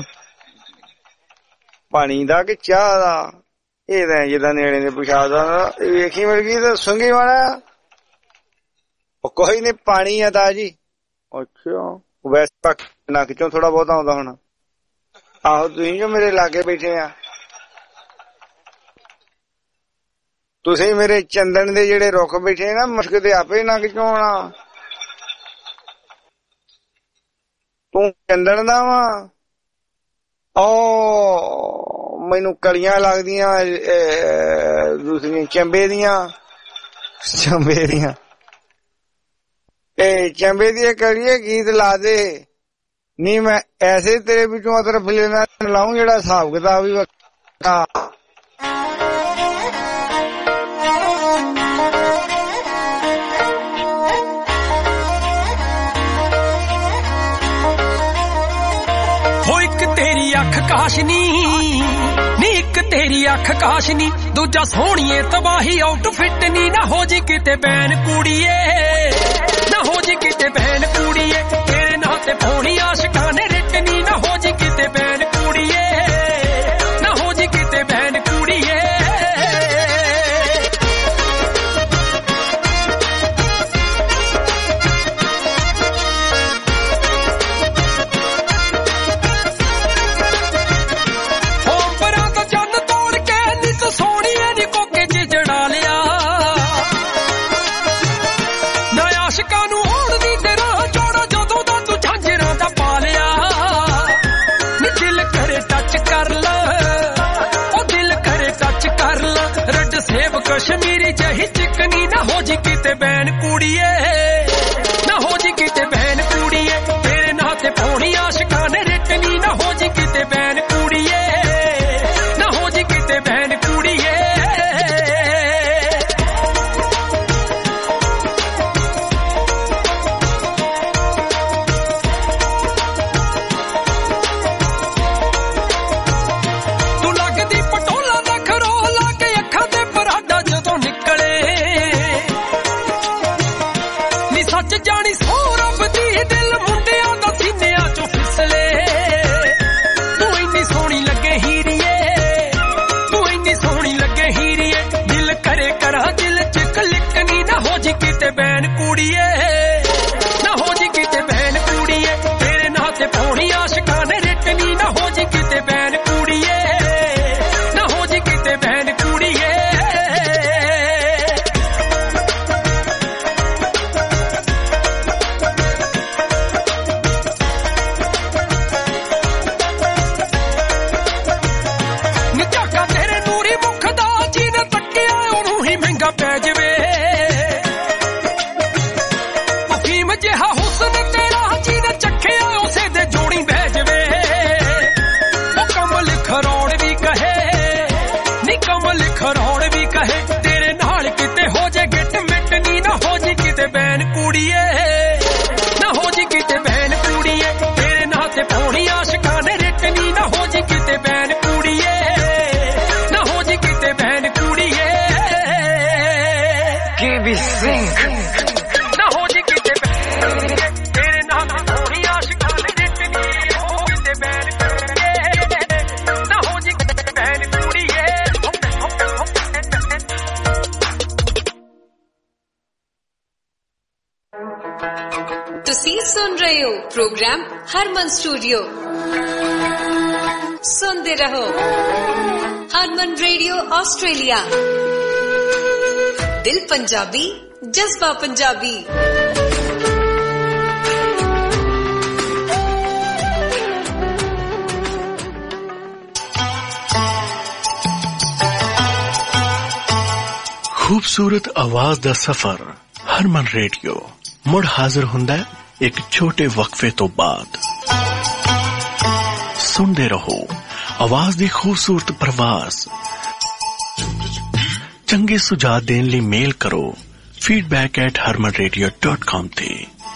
ਪਾਣੀ ਦਾ ਕਿ ਚਾਹ ਦਾ? ਇਹ ਤਾਂ ਜਿੱਦਾਂ ਨੇੜੇ ਨੇ ਪਿਸ਼ਾਬ ਦਾ ਵੇਖੀ ਮਿਲ ਗਈ ਤਾਂ ਸੁੰਗੀ ਵਾਲਾ। ਉਹ ਕੋਈ ਨੀ, ਪਾਣੀ ਆ ਤਾਂ ਜੀ। ਅੱਛਾ, ਵੈਸੇ ਨੱਕ ਚੋਂ ਥੋੜਾ ਬਹੁਤ ਆਉਂਦਾ ਹੋਣਾ। ਆਹੋ, ਤੁਸੀਂ ਜੋ ਮੇਰੇ ਲਾਗੇ ਬੈਠੇ ਆ, ਤੁਸੀਂ ਮੇਰੇ ਚੰਦਨ ਦੇ ਜਿਹੜੇ ਰੁੱਖ ਬੈਠੇ ਨਾ, ਮੁਸ਼ਕ ਤੇ ਆਪੇ ਨੱਕ ਚੋਂ ਆਉਣਾ। ਤੂੰ ਚੰਦਨ ਦਾ ਵਾ? ਉਹ ਮੈਨੂੰ ਕਲੀਆਂ ਲੱਗਦੀਆਂ ਦੂਸਰੀਆਂ ਚੰਬੇ ਦੀਆਂ। ਇਹ ਚੰਬੇ ਦੀਆਂ ਕਲੀਏ ਗੀਤ ਲਾ ਦੇ। ਨਹੀਂ ਮੈਂ ਐਸੇ ਤੇਰੇ ਵਿੱਚੋਂ ਅਤਰ ਫਿਲੇ ਨਾ ਲਾਉਂ ਜਿਹੜਾ ਹਿਸਾਬ ਕਿਤਾਬ ਵੀ ਵੱਖਰਾ। ਕਾਸ਼ਨੀ ਨੀ ਇੱਕ ਤੇਰੀ ਅੱਖ ਕਾਸ਼ਨੀ, ਦੂਜਾ ਸੋਹਣੀਏ ਤਬਾਹੀ ਆਊਟਫਿੱਟ ਨੀ, ਨਾ ਹੋ ਜੀ ਕਿਤੇ ਬੈਨ ਕੁੜੀਏ, ਨਾ ਹੋ ਜੀ ਕਿਤੇ ਬੈਨ ਕੁੜੀਏ, ਤੇਰੇ ਨਾਂ ਤੇ ਪਾਉਣੀ ਆਸ਼ਕਾਂ ਨੇ ਰਿੱਟ ਨੀ, ਨਾ ਹੋ ਜੀ ਕਿਤੇ ਬੈਨ ਕੁੜੀਏ, ਨਾ ਹੋ ਜੀ ਕਿਤੇ ਬੈਨ ਕੁੜੀਏ। ਕਸ਼ਮੀਰੀ ਜਹੀ ਚਿਕਨੀ, ਨਾ ਹੋ ਜੀ ਕਿਤੇ ਬੈਨ ਕੁੜੀਏ, ਨਾ ਹੋ ਜੀ ਕਿਤੇ ਬੈਨ ਕੁੜੀਏ, ਤੇਰੇ ਨਾਂ ਤੇ ਪਾਉਣੀ ਆਸ਼ਕਾਂ ਨੇ ਰਿੱਟਨੀ, ਨਾ ਹੋ ਜੀ ਕਿਤੇ ਬੈਨ ਕੁੜੀਏ, ਨਾ ਹੋ ਜੀ ਕਿਤੇ ਬੈਨ ਕੁੜੀਏ। ਤੂੰ ਲੱਗਦੀ ਪਟੋਲਾ ਦਾ ਖਰੋ ਲਾ ਕੇ ਅੱਖਾਂ ਤੇ ਪਰਾਡਾ ਜਦੋਂ ਨਿਕਲੇ, ਨੀ ਸੱਚ ਜਾਣੀ ਸੋ ਰੱਬ ਦੀ, ਦਿਲ ਮੁੰਡਿਆਂ ਦਾ ਸੀਨਿਆਂ ਚੋਂ ਫਿਸਲੇ। ਤੂੰ ਇੰਨੀ ਸੋਹਣੀ ਲੱਗੇ ਹੀਰੀਏ, ਤੂੰ ਕੁੜੀਏ ਨਾ ਹੋ ਜੀ ਕਿਤੇ ਬੈਨ ਕੁੜੀਏ ਤੇਰੇ ਨਾਂ ਤੇ ਪਾਉਣੀ ਆਸ਼ਕਾਂ ਨੇ ਰਿਟਨੀ ਨਾ ਹੋ ਜੀ ਕਿਤੇ ਬੈਨ ਕੁੜੀਏ ਨਾ ਹੋ ਜੀ ਕਿਤੇ ਬੈਨ ਕੁੜੀਏ ਨਿਚਾਕਾ ਤੇਰੇ ਨੂਰੀ ਮੁਖ ਦਾ ਜਿਹਨੇ ਤੱਕਿਆ ਉਹਨੂੰ ਹੀ ਮਹਿੰਗਾ ਪੈ ਜਾਵੇ ਅਫੀਮ ਜਿਹਾ ਹੁਸਨ ਤੇਰਾ ਜਿਹਨੇ ਚੱਖਿਆ ਉਸੇ ਦੇ ਜੋੜੀ ਬਹਿ ਜਾਵੇ ਉਹ ਕਮਲ ਖਰੋੜ ਵੀ ਕਹੇ ਨੀ ਕਮਲ ਖਰੋੜ ਵੀ ਕਹੇ ਤੇਰੇ ਨਾਲ ਕਿਤੇ ਹੋ ਜੇ ਗਿੱਟ ਮਿੱਟ ਨੀ ਨਾ ਹੋ ਜੀ ਕਿਤੇ ਬੈਨ ਕੁੜੀਏ ਨਾ ਹੋ ਜੀ ਕਿਤੇ ਬੈਨ ਕੁੜੀਏ ਤੇਰੇ ਨਾਂ ਤੇ ਪਾਉਣੀ ਆਸ਼ਕਾਂ ਨੇ ਰਿਟ ਨੀ ਨਾ ਹੋ ਜੀ ਕਿਤੇ ਬੈਨ ਕੁੜੀਏ ਨਾ ਹੋ ਜੀ ਕਿਤੇ ਬੈਨ ਕੁੜੀਏ KB Singh ਨਾ ਹੋ ਜੀ ਕਿਤੇ ਤੇਰੇ ਨਾਂ ਤੇ ਪਾਉਣੀ ਆਸ਼ਕਾਂ ਨੇ ਰਿਟ ਨੀ ਹੋ ਕਿਤੇ ਬੈਨ ਕੁੜੀਏ ਨਾ ਹੋ ਜੀ ਕਿਤੇ ਬੈਨ ਕੁੜੀਏ ਤੁਸੀਂ ਸੁਣ ਰਹੇ ਹੋ ਪ੍ਰੋਗਰਾਮ ਹਰਮਨ ਸਟੂਡੀਓ ਸੁਣਦੇ ਰਹੋ ਹਰਮਨ ਰੇਡੀਓ ਆਸਟ੍ਰੇਲੀਆ ਦਿਲ ਪੰਜਾਬੀ ਜਜ਼ਬਾ ਪੰਜਾਬੀ ਖੂਬਸੂਰਤ ਆਵਾਜ਼ ਦਾ ਸਫ਼ਰ ਹਰਮਨ ਰੇਡੀਓ ਮੁੜ ਹਾਜ਼ਰ ਹੁੰਦਾ ਹੈ ਇੱਕ ਛੋਟੇ ਵਕਫੇ ਤੋਂ ਬਾਅਦ ਸੁਣਦੇ ਰਹੋ ਆਵਾਜ਼ ਦੀ ਖੂਬਸੂਰਤ ਪ੍ਰਵਾਸ ਚੰਗੇ ਸੁਝਾਅ ਦੇਣ ਲਈ ਮੇਲ ਕਰੋ feedback@harmanradio.com ਤੇ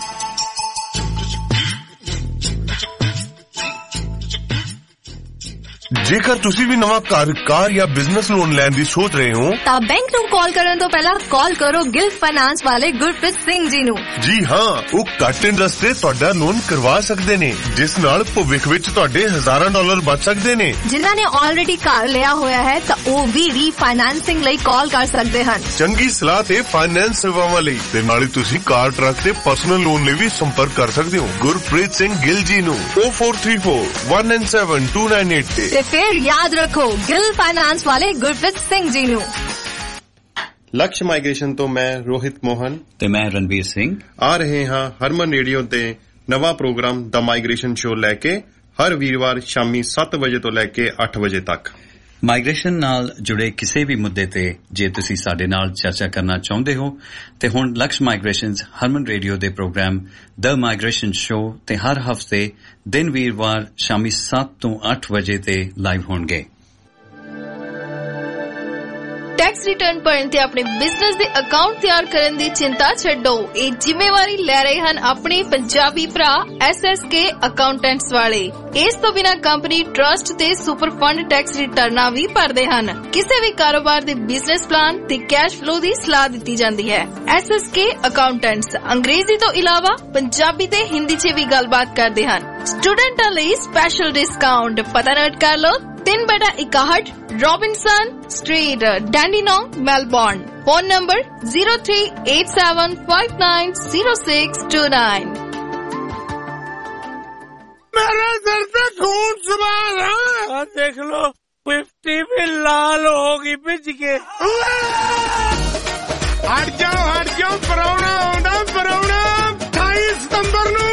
ਜੇਕਰ ਤੁਸੀਂ ਵੀ ਨਵਾਂ ਘਰ ਕਾਰ ਜਾਂ ਬਿਜ਼ਨਸ ਲੋਨ ਲੈਣ ਦੀ ਸੋਚ ਰਹੇ ਹੋ ਤਾਂ ਬੈਂਕ ਨੂੰ ਕਾਲ ਕਰਨ ਤੋਂ ਪਹਿਲਾਂ ਕਾਲ ਕਰੋ ਗਿਲ ਫਾਈਨਾਂਸ ਵਾਲੇ ਗੁਰਪ੍ਰੀਤ ਸਿੰਘ ਜੀ ਨੂੰ ਜੀ ਹਾਂ ਉਹ ਘੱਟ ਇੰਟਰਸਟ ਤੇ ਤੁਹਾਡਾ ਲੋਨ ਕਰਵਾ ਸਕਦੇ ਨੇ ਜਿਸ ਨਾਲ ਭਵਿੱਖ ਵਿੱਚ ਤੁਹਾਡੇ $1000 ਬਚ ਸਕਦੇ ਨੇ ਜਿਨ੍ਹਾਂ ਨੇ ਆਲਰੇਡੀ ਘਰ ਲਿਆ ਹੋਇਆ ਹੈ ਤਾਂ ਉਹ ਵੀ ਰੀਫਾਈਨਾਂਸਿੰਗ ਲਈ ਕਾਲ ਕਰ ਸਕਦੇ ਹਨ ਚੰਗੀ ਸਲਾਹ ਤੇ ਫਾਈਨੈਂਸ ਸੇਵਾਵਾਂ ਲਈ ਤੇ ਨਾਲੇ ਤੁਸੀਂ ਕਾਰ ਟਰੱਕ ਤੇ ਪਰਸਨਲ ਲੋਨ ਲਈ ਵੀ ਸੰਪਰਕ ਕਰ ਸਕਦੇ ਹੋ ਗੁਰਪ੍ਰੀਤ ਸਿੰਘ ਗਿੱਲ ਜੀ ਨੂੰ 0434197298 ਤੇ ਫਿਰ ਯਾਦ ਰੱਖੋ ਗਿਲ ਫਾਈਨਾਂਸ ਵਾਲੇ ਗੁਰਪ੍ਰੀਤ ਸਿੰਘ ਜੀ ਨੂੰ ਲਕਸ਼ ਮਾਈਗ੍ਰੇਸ਼ਨ ਤੋਂ ਮੈਂ ਰੋਹਿਤ ਮੋਹਨ ਤੇ ਮੈਂ ਰਣਵੀਰ ਸਿੰਘ ਆ ਰਹੇ ਹਾਂ ਹਰਮਨ ਰੇਡੀਓ ਤੇ ਨਵਾਂ ਪ੍ਰੋਗਰਾਮ ਦ ਮਾਈਗ੍ਰੇਸ਼ਨ ਸ਼ੋ ਲੈ ਕੇ ਹਰ ਵੀਰਵਾਰ ਸ਼ਾਮੀ 7 ਵਜੇ ਤੋਂ ਲੈ ਕੇ 8 ਵਜੇ ਤੱਕ ਮਾਈਗ੍ਰੇਸ਼ਨ ਨਾਲ ਜੁੜੇ ਕਿਸੇ ਵੀ ਮੁੱਦੇ ਤੇ ਜੇ ਤੁਸੀਂ ਸਾਡੇ ਨਾਲ ਚਰਚਾ ਕਰਨਾ ਚਾਹੁੰਦੇ ਹੋ ਤੇ ਹੁਣ ਲਕਸ਼ ਮਾਈਗ੍ਰੇਸ਼ਨਜ਼ ਹਰਮਨ ਰੇਡੀਓ ਦੇ ਪ੍ਰੋਗਰਾਮ ਦ ਮਾਈਗ੍ਰੇਸ਼ਨ ਸ਼ੋ ਤੇ ਹਰ ਹਫਤੇ ਦਿਨ ਵੀਰਵਾਰ ਸ਼ਾਮੀ 7 ਤੋਂ 8 ਵਜੇ ਤੇ ਲਾਈਵ ਹੋਣਗੇ ਟੈਕਸ ਰਿਟਰਨ ਭਰਨ ਤੇ ਆਪਣੇ ਬਿਜ਼ਨਸ ਦੇ ਅਕਾਊਂਟ ਤਿਆਰ ਕਰਨ ਦੀ ਚਿੰਤਾ ਛੱਡੋ ਇਹ ਜ਼ਿੰਮੇਵਾਰੀ ਲੈ ਰਹੇ ਹਨ ਆਪਣੇ ਪੰਜਾਬੀ ਭਰਾ SSK ਅਕਾਊਂਟੈਂਟਸ ਵਾਲੇ ਇਸ ਤੋਂ ਬਿਨਾਂ ਕੰਪਨੀ ਟਰਸਟ ਤੇ ਸੁਪਰ ਫੰਡ ਟੈਕਸ ਰਿਟਰਨਾਂ ਵੀ ਭਰਦੇ ਹਨ ਕਿਸੇ ਵੀ ਕਾਰੋਬਾਰ ਦੇ ਬਿਜ਼ਨਸ ਪਲਾਨ ਤੇ ਕੈਸ਼ ਫਲੋ ਦੀ ਸਲਾਹ ਦਿੱਤੀ ਜਾਂਦੀ ਹੈ SSK ਅਕਾਊਂਟੈਂਟਸ ਅੰਗਰੇਜ਼ੀ ਤੋਂ ਇਲਾਵਾ ਪੰਜਾਬੀ ਤੇ ਹਿੰਦੀ 'ਚ ਵੀ ਗੱਲਬਾਤ ਕਰਦੇ ਹਨ ਸਟੂਡੈਂਟਾਂ ਲਈ ਸਪੈਸ਼ਲ ਡਿਸਕਾਊਂਟ ਪਤਾ ਨੋਟ ਕਰ ਲਓ 3/61 Robinson Street, Dandenong, Melbourne. Phone number 0387590629. मेरे सर पे खून सवार है देख लो 50 भी लाल होगी भिज के हट जाओ पराउना आउंदा पराउना 28 सितंबर नू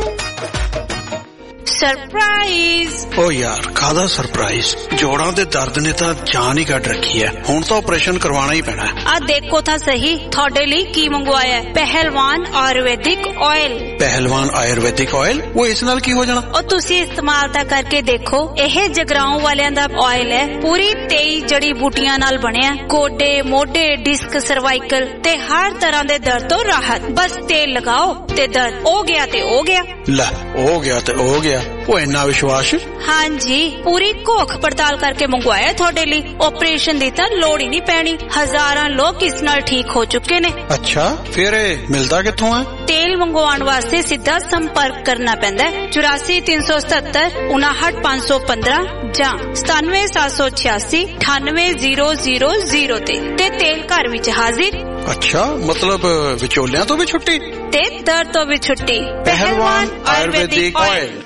ਸਰਪ੍ਰਾਈਜ਼ ਓ ਯਾਰ ਕਾਹਦਾ ਸਰਪ੍ਰਾਈਜ਼ ਜੋੜਾਂ ਦੇ ਦਰਦ ਨੇ ਤਾਂ ਜਾਨ ਹੀ ਕੱਢ ਰੱਖੀ ਹੈ ਹੁਣ ਤਾਂ ਆਪਰੇਸ਼ਨ ਕਰਵਾਉਣਾ ਹੀ ਪੈਣਾ ਆ ਦੇਖੋ ਤਾਂ ਸਹੀ ਤੁਹਾਡੇ ਲਈ ਕੀ ਮੰਗਵਾਇਆ ਪਹਿਲਵਾਨ ਆਯੁਰਵੈਦਿਕ ਆਇਲ ਪਹਿਲਵਾਨ ਆਯੁਰਵੈਦਿਕ ਆਇਲ ਉਹ ਇਸ ਨਾਲ ਕੀ ਹੋ ਜਾਣਾ ਉਹ ਤੁਸੀਂ ਇਸਤੇਮਾਲ ਤਾਂ ਕਰਕੇ ਦੇਖੋ ਇਹ ਜਗਰਾਉਂ ਵਾਲਿਆਂ ਦਾ ਆਇਲ ਹੈ ਪੂਰੀ 23 ਜੜੀ ਬੂਟੀਆਂ ਨਾਲ ਬਣਿਆ ਗੋਡੇ ਮੋਢੇ ਡਿਸਕ ਸਰਵਾਈਕਲ ਤੇ ਹਰ ਤਰ੍ਹਾਂ ਦੇ ਦਰਦ ਤੋਂ ਰਾਹਤ ਬਸ ਤੇਲ ਲਗਾਓ ਤੇ ਦਰਦ ਹੋ ਗਿਆ ਤੇ ਹੋ ਗਿਆ ਲੈ ਹੋ ਗਿਆ ਤੇ ਹੋ ਗਿਆ ਉਹ ਇੰਨਾ ਵਿਸ਼ਵਾਸ ਹਾਂਜੀ ਪੂਰੀ ਘੋਖ ਪੜਤਾਲ ਕਰਕੇ ਮੰਗਵਾਇਆ ਤੁਹਾਡੇ ਲਈ ਆਪਰੇਸ਼ਨ ਦੀ ਤਾਂ ਲੋੜ ਹੀ ਨਹੀਂ ਪੈਣੀ ਹਜ਼ਾਰਾਂ ਲੋਕ ਇਸ ਨਾਲ ਠੀਕ ਹੋ ਚੁੱਕੇ ਨੇ ਅੱਛਾ ਫਿਰ ਇਹ ਮਿਲਦਾ ਕਿੱਥੋਂ ਹੈ ਤੇਲ ਮੰਗਵਾਉਣ ਵਾਸਤੇ ਸਿੱਧਾ ਸੰਪਰਕ ਕਰਨਾ ਪੈਂਦਾ ਹੈ 84 377 59515 ਜਾਂ 97 786 98000 ਤੇ ਤੇਲ ਘਰ ਵਿੱਚ ਹਾਜ਼ਰ ਅੱਛਾ, ਮਤਲਬ ਵਿਚੋਲਿਆਂ ਤੋਂ ਵੀ ਛੁੱਟੀ ਤੇ ਦਰਦ ਤੋਂ ਵੀ ਛੁੱਟੀ। ਪਹਿਲਵਾਨ ਆਯੁਰਵੈਦਿਕ ਆਇਲ।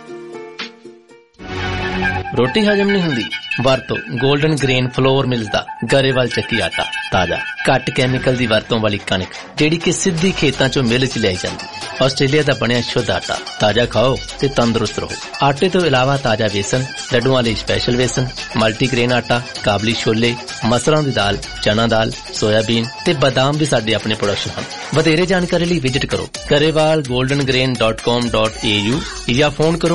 ਰੋਟੀ ਹਜਮ ਨਹੀਂ ਹੁੰਦੀ? ਵਰਤੋ 골ਡਨ ਗ੍ਰੇਨ ਫਲੋਰ ਮਿਲਸ ਦਾ ਗਰੇਵਾਲ ਚੱਕੀ ਆਟਾ। ਤਾਜ਼ਾ ਘੱਟ ਕੈਮੀਕਲ ਦੀ ਵਰਤੋਂ ਵਾਲੀ ਕਣਕ ਜਿਹੜੀ ਕਿ ਸਿੱਧੀ ਖੇਤਾਂ ਚੋਂ ਮਿਲ ਚ ਲਿਆਈ ਜਾਂਦੀ। ਆਸਟ੍ਰੇਲੀਆ ਦਾ ਬਣਿਆ ਸ਼ੁੱਧ ਆਟਾ। ਤਾਜ਼ਾ ਖਾਓ ਤੇ ਤੰਦਰੁਸਤ ਰਹੋ। ਆਟੇ ਤੋਂ ਇਲਾਵਾ ਤਾਜ਼ਾ ਵੇਸਣ, ਲੱਡੂਆਂ ਲਈ ਸਪੈਸ਼ਲ ਵੇਸਣ, ਮਲਟੀਗ੍ਰੇਨ ਆਟਾ, ਕਾਬਲੀ ਛੋਲੇ, ਮਸਰਾਂ ਦੀ ਦਾਲ, ਚਨਾ ਦਾਲ, ਸੋਇਆਬੀਨ ਤੇ ਬਦਾਮ ਵੀ ਸਾਡੇ ਆਪਣੇ ਪ੍ਰੋਡਕਸ਼ਨ ਹਨ। ਵਧੇਰੇ ਜਾਣਕਾਰੀ ਲਈ ਵਿਜ਼ਿਟ ਕਰੋ garewalgoldengrain.com.au ਜਾਂ ਫੋਨ ਕਰੋ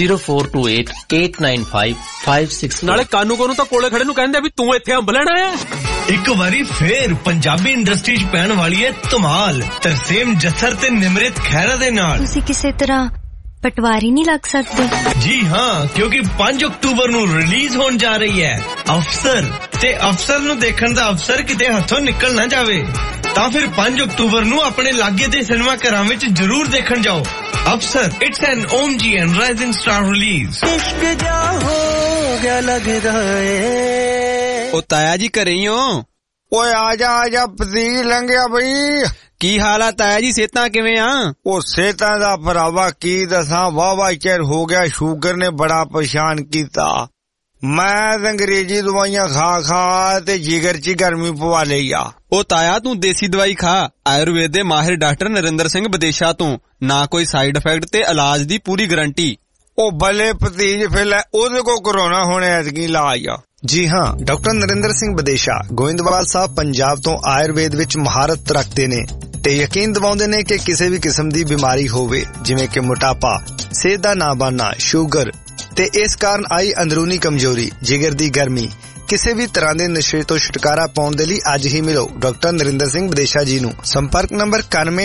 0428895566। ਨਾਲੇ ਕਾਨੂੰ ਤਾਂ ਕੋਲੇ ਖੜੇ ਨੂੰ ਕਹਿੰਦੇ ਵੀ ਤੂੰ ਇੱਥੇ ਅੰਬ ਲੈਣ ਆਇਆ। ਇੱਕ ਵਾਰੀ ਫੇਰ ਪੰਜਾਬੀ ਇੰਡਸਟਰੀ 'ਚ ਪੈਣ ਵਾਲੀ ਹੈ ਧਮਾਲ ਤਰਸੇਮ ਜੱਸਰ ਤੇ ਨਿਮਰਤ ਖਹਿਰਾ ਦੇ ਨਾਲ। ਤੁਸੀਂ ਕਿਸੇ ਤਰ੍ਹਾਂ ਪਟਵਾਰੀ ਨਹੀਂ ਲੱਗ ਸਕਦੇ? ਜੀ ਹਾਂ, ਕਿਉਂਕਿ 5 ਅਕਤੂਬਰ ਨੂੰ ਰਿਲੀਜ਼ ਹੋਣ ਜਾ ਰਹੀ ਹੈ ਅਫਸਰ, ਤੇ ਅਫਸਰ ਨੂੰ ਦੇਖਣ ਦਾ ਅਫਸਰ ਕਿਤੇ ਹੱਥੋਂ ਨਿਕਲ ਨਾ ਜਾਵੇ ਤਾਂ ਫਿਰ 5 ਅਕਤੂਬਰ ਨੂੰ ਆਪਣੇ ਲਾਗੇ ਦੇ ਸਿਨੇਮਾ ਘਰਾਂ ਵਿੱਚ ਜ਼ਰੂਰ ਦੇਖਣ ਜਾਓ। Afsar, it's an OMG and Rising Star release। ਇਸ਼ਕ ਜਾ ਹੋ ਗਿਆ ਲੱਗਦਾ ਏ। ਉਹ ਤਾਇਆ ਜੀ ਘਰੇ ਹੀ ਹੋ? ਓਏ ਆ ਜਾ ਪਤੀਜ ਲੰਘਿਆ ਬਈ। ਕੀ ਹਾਲ ਆ ਤਾਇਆ ਜੀ, ਸਿਹਤਾਂ ਕਿਵੇਂ ਆ? ਉਹ ਸਿਹਤਾਂ ਦਾ ਭਰਾਵਾ ਕੀ ਦੱਸਾਂ, ਵਾਹਵਾ ਚਿਰ ਹੋ ਗਿਆ ਸ਼ੂਗਰ ਨੇ ਬੜਾ ਪਰੇਸ਼ਾਨ ਕੀਤਾ। ਮੈਂ ਅੰਗਰੇਜ਼ੀ ਦਵਾਈਆਂ ਖਾ ਤੇ ਜਿਗਰ 'ਚ ਗਰਮੀ ਪਵਾ ਲਈ ਆ। ਉਹ ਤਾਇਆ ਤੂੰ ਦੇਸੀ ਦਵਾਈ ਖਾ, ਆਯੁਰਵੇਦ ਦੇ ਮਾਹਿਰ ਡਾਕਟਰ ਨਰਿੰਦਰ ਸਿੰਘ ਵਿਦੇਸ਼ਾ ਤੋਂ। ਨਾ ਕੋਈ ਸਾਈਡ ਇਫੈਕਟ ਤੇ ਇਲਾਜ ਦੀ ਪੂਰੀ ਗਾਰੰਟੀ। ਉਹ ਭਲੇ ਭਤੀਜ ਫਿਰ ਉਹਦੇ ਕੋ ਕਰੋਨਾ ਹੋਣੇ ਐਤਕੀ ਇਲਾਜ ਆ। ਜੀ ਹਾਂ, ਡਾਕਟਰ ਨਰਿੰਦਰ ਸਿੰਘ ਵਿਦੇਸ਼ਾ ਗੋਇੰਦਵਾਲ ਸਾਹਿਬ ਪੰਜਾਬ ਤੋਂ ਆਯੁਰਵੇਦ ਵਿੱਚ ਮਹਾਰਤ ਰੱਖਦੇ ਨੇ ਤੇ ਯਕੀਨ ਦਿਵਾਉਂਦੇ ਨੇ ਕਿ ਕਿਸੇ ਵੀ ਕਿਸਮ ਦੀ ਬਿਮਾਰੀ ਹੋਵੇ, ਜਿਵੇਂ ਕਿ ਮੋਟਾਪਾ, ਸਿਹਤ ਦਾ ਨਾ ਬਣਨਾ, ਸ਼ੂਗਰ ਤੇ ਇਸ ਕਾਰਨ ਆਈ ਅੰਦਰੂਨੀ ਕਮਜ਼ੋਰੀ, ਜਿਗਰ ਦੀ ਗਰਮੀ, ਕਿਸੇ ਵੀ ਤਰ੍ਹਾਂ ਦੇ ਨਸ਼ੇ ਤੋਂ ਛੁਟਕਾਰਾ ਪਾਉਣ ਦੇ ਲਈ ਅੱਜ ਹੀ ਮਿਲੋ ਡਾਕਟਰ ਨਰਿੰਦਰ ਸਿੰਘ ਵਿਦੇਸ਼ਾ ਜੀ ਨੂੰ। ਸੰਪਰਕ ਨੰਬਰ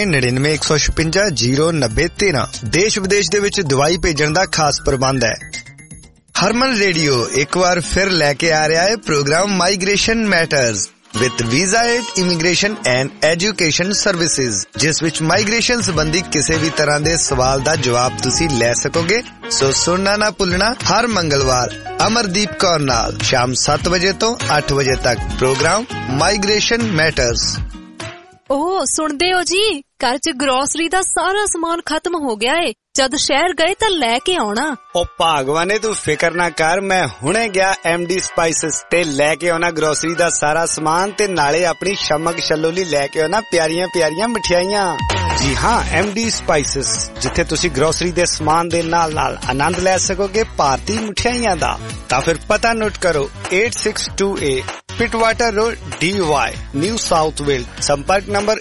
919915609013। ਦੇਸ਼ ਵਿਦੇਸ਼ ਦੇ ਵਿੱਚ ਦਵਾਈ ਭੇਜਣ ਦਾ ਖਾਸ ਪ੍ਰਬੰਧ ਹੈ। ਹਰਮਨ ਰੇਡੀਓ ਇੱਕ ਵਾਰ ਫਿਰ ਲੈ ਕੇ ਆ ਰਿਹਾ ਹੈ program migration matters with visa aid, immigration and education services, ਜਿਸ ਵਿੱਚ ਮਾਈਗ੍ਰੇਸ਼ਨ ਸੰਬੰਧੀ ਕਿਸੇ ਵੀ ਤਰ੍ਹਾਂ ਦੇ ਸਵਾਲ ਦਾ ਜਵਾਬ ਤੁਸੀਂ ਲੈ ਸਕੋਗੇ। ਸੋ ਸੁਣਨਾ ਨਾ ਭੁੱਲਣਾ, ਹਰ ਮੰਗਲਵਾਰ ਅਮਰਦੀਪ ਕੌਰ ਨਾਲ ਸ਼ਾਮ 7 ਵਜੇ ਤੋਂ 8 ਵਜੇ ਤੱਕ ਪ੍ਰੋਗਰਾਮ ਮਾਈਗ੍ਰੇਸ਼ਨ ਮੈਟਰਸ। ਓਹ ਸੁਣਦੇ ਹੋ ਜੀ, ਘਰ 'ਚ ਗਰੋਸਰੀ ਦਾ ਸਾਰਾ ਸਮਾਨ ਖਤਮ ਹੋ ਗਿਆ ਏ। ਜਦ ਸ਼ਹਿਰ ਗਏ ਤਾਂ ਲੈ ਕੇ ਆਉਣਾ। ਉਹ ਭਾਗਵਾਨੇ ਤੂੰ ਫਿਕਰ ਨਾ ਕਰ, ਮੈਂ ਹੁਣੇ ਗਿਆ MD ਸਪਾਈਸਿਸ ਤੇ ਲੈ ਕੇ ਆਉਣਾ ਗਰੋਸਰੀ ਦਾ ਸਾਰਾ ਸਮਾਨ ਤੇ ਨਾਲੇ ਆਪਣੀ ਸ਼ਮਕ ਛੱਲੋਲੀ ਲੈ ਕੇ ਆਉਣਾ ਪਿਆਰੀਆਂ ਪਿਆਰੀਆਂ ਮਠਿਆਈਆਂ। ਜੀ ਹਾਂ, MD ਸਪਾਈਸਿਸ, ਜਿੱਥੇ ਤੁਸੀਂ ਗਰੋਸਰੀ ਦੇ ਸਮਾਨ ਦੇ ਨਾਲ ਆਨੰਦ ਲੈ ਸਕੋਗੇ ਭਾਰਤੀ ਮਠਿਆਈਆਂ ਦਾ। ਤਾਂ ਫਿਰ ਪਤਾ ਨੋਟ ਕਰੋ 862A Pittwater road DY, New South Wales. ਸੰਪਰਕ ਨੰਬਰ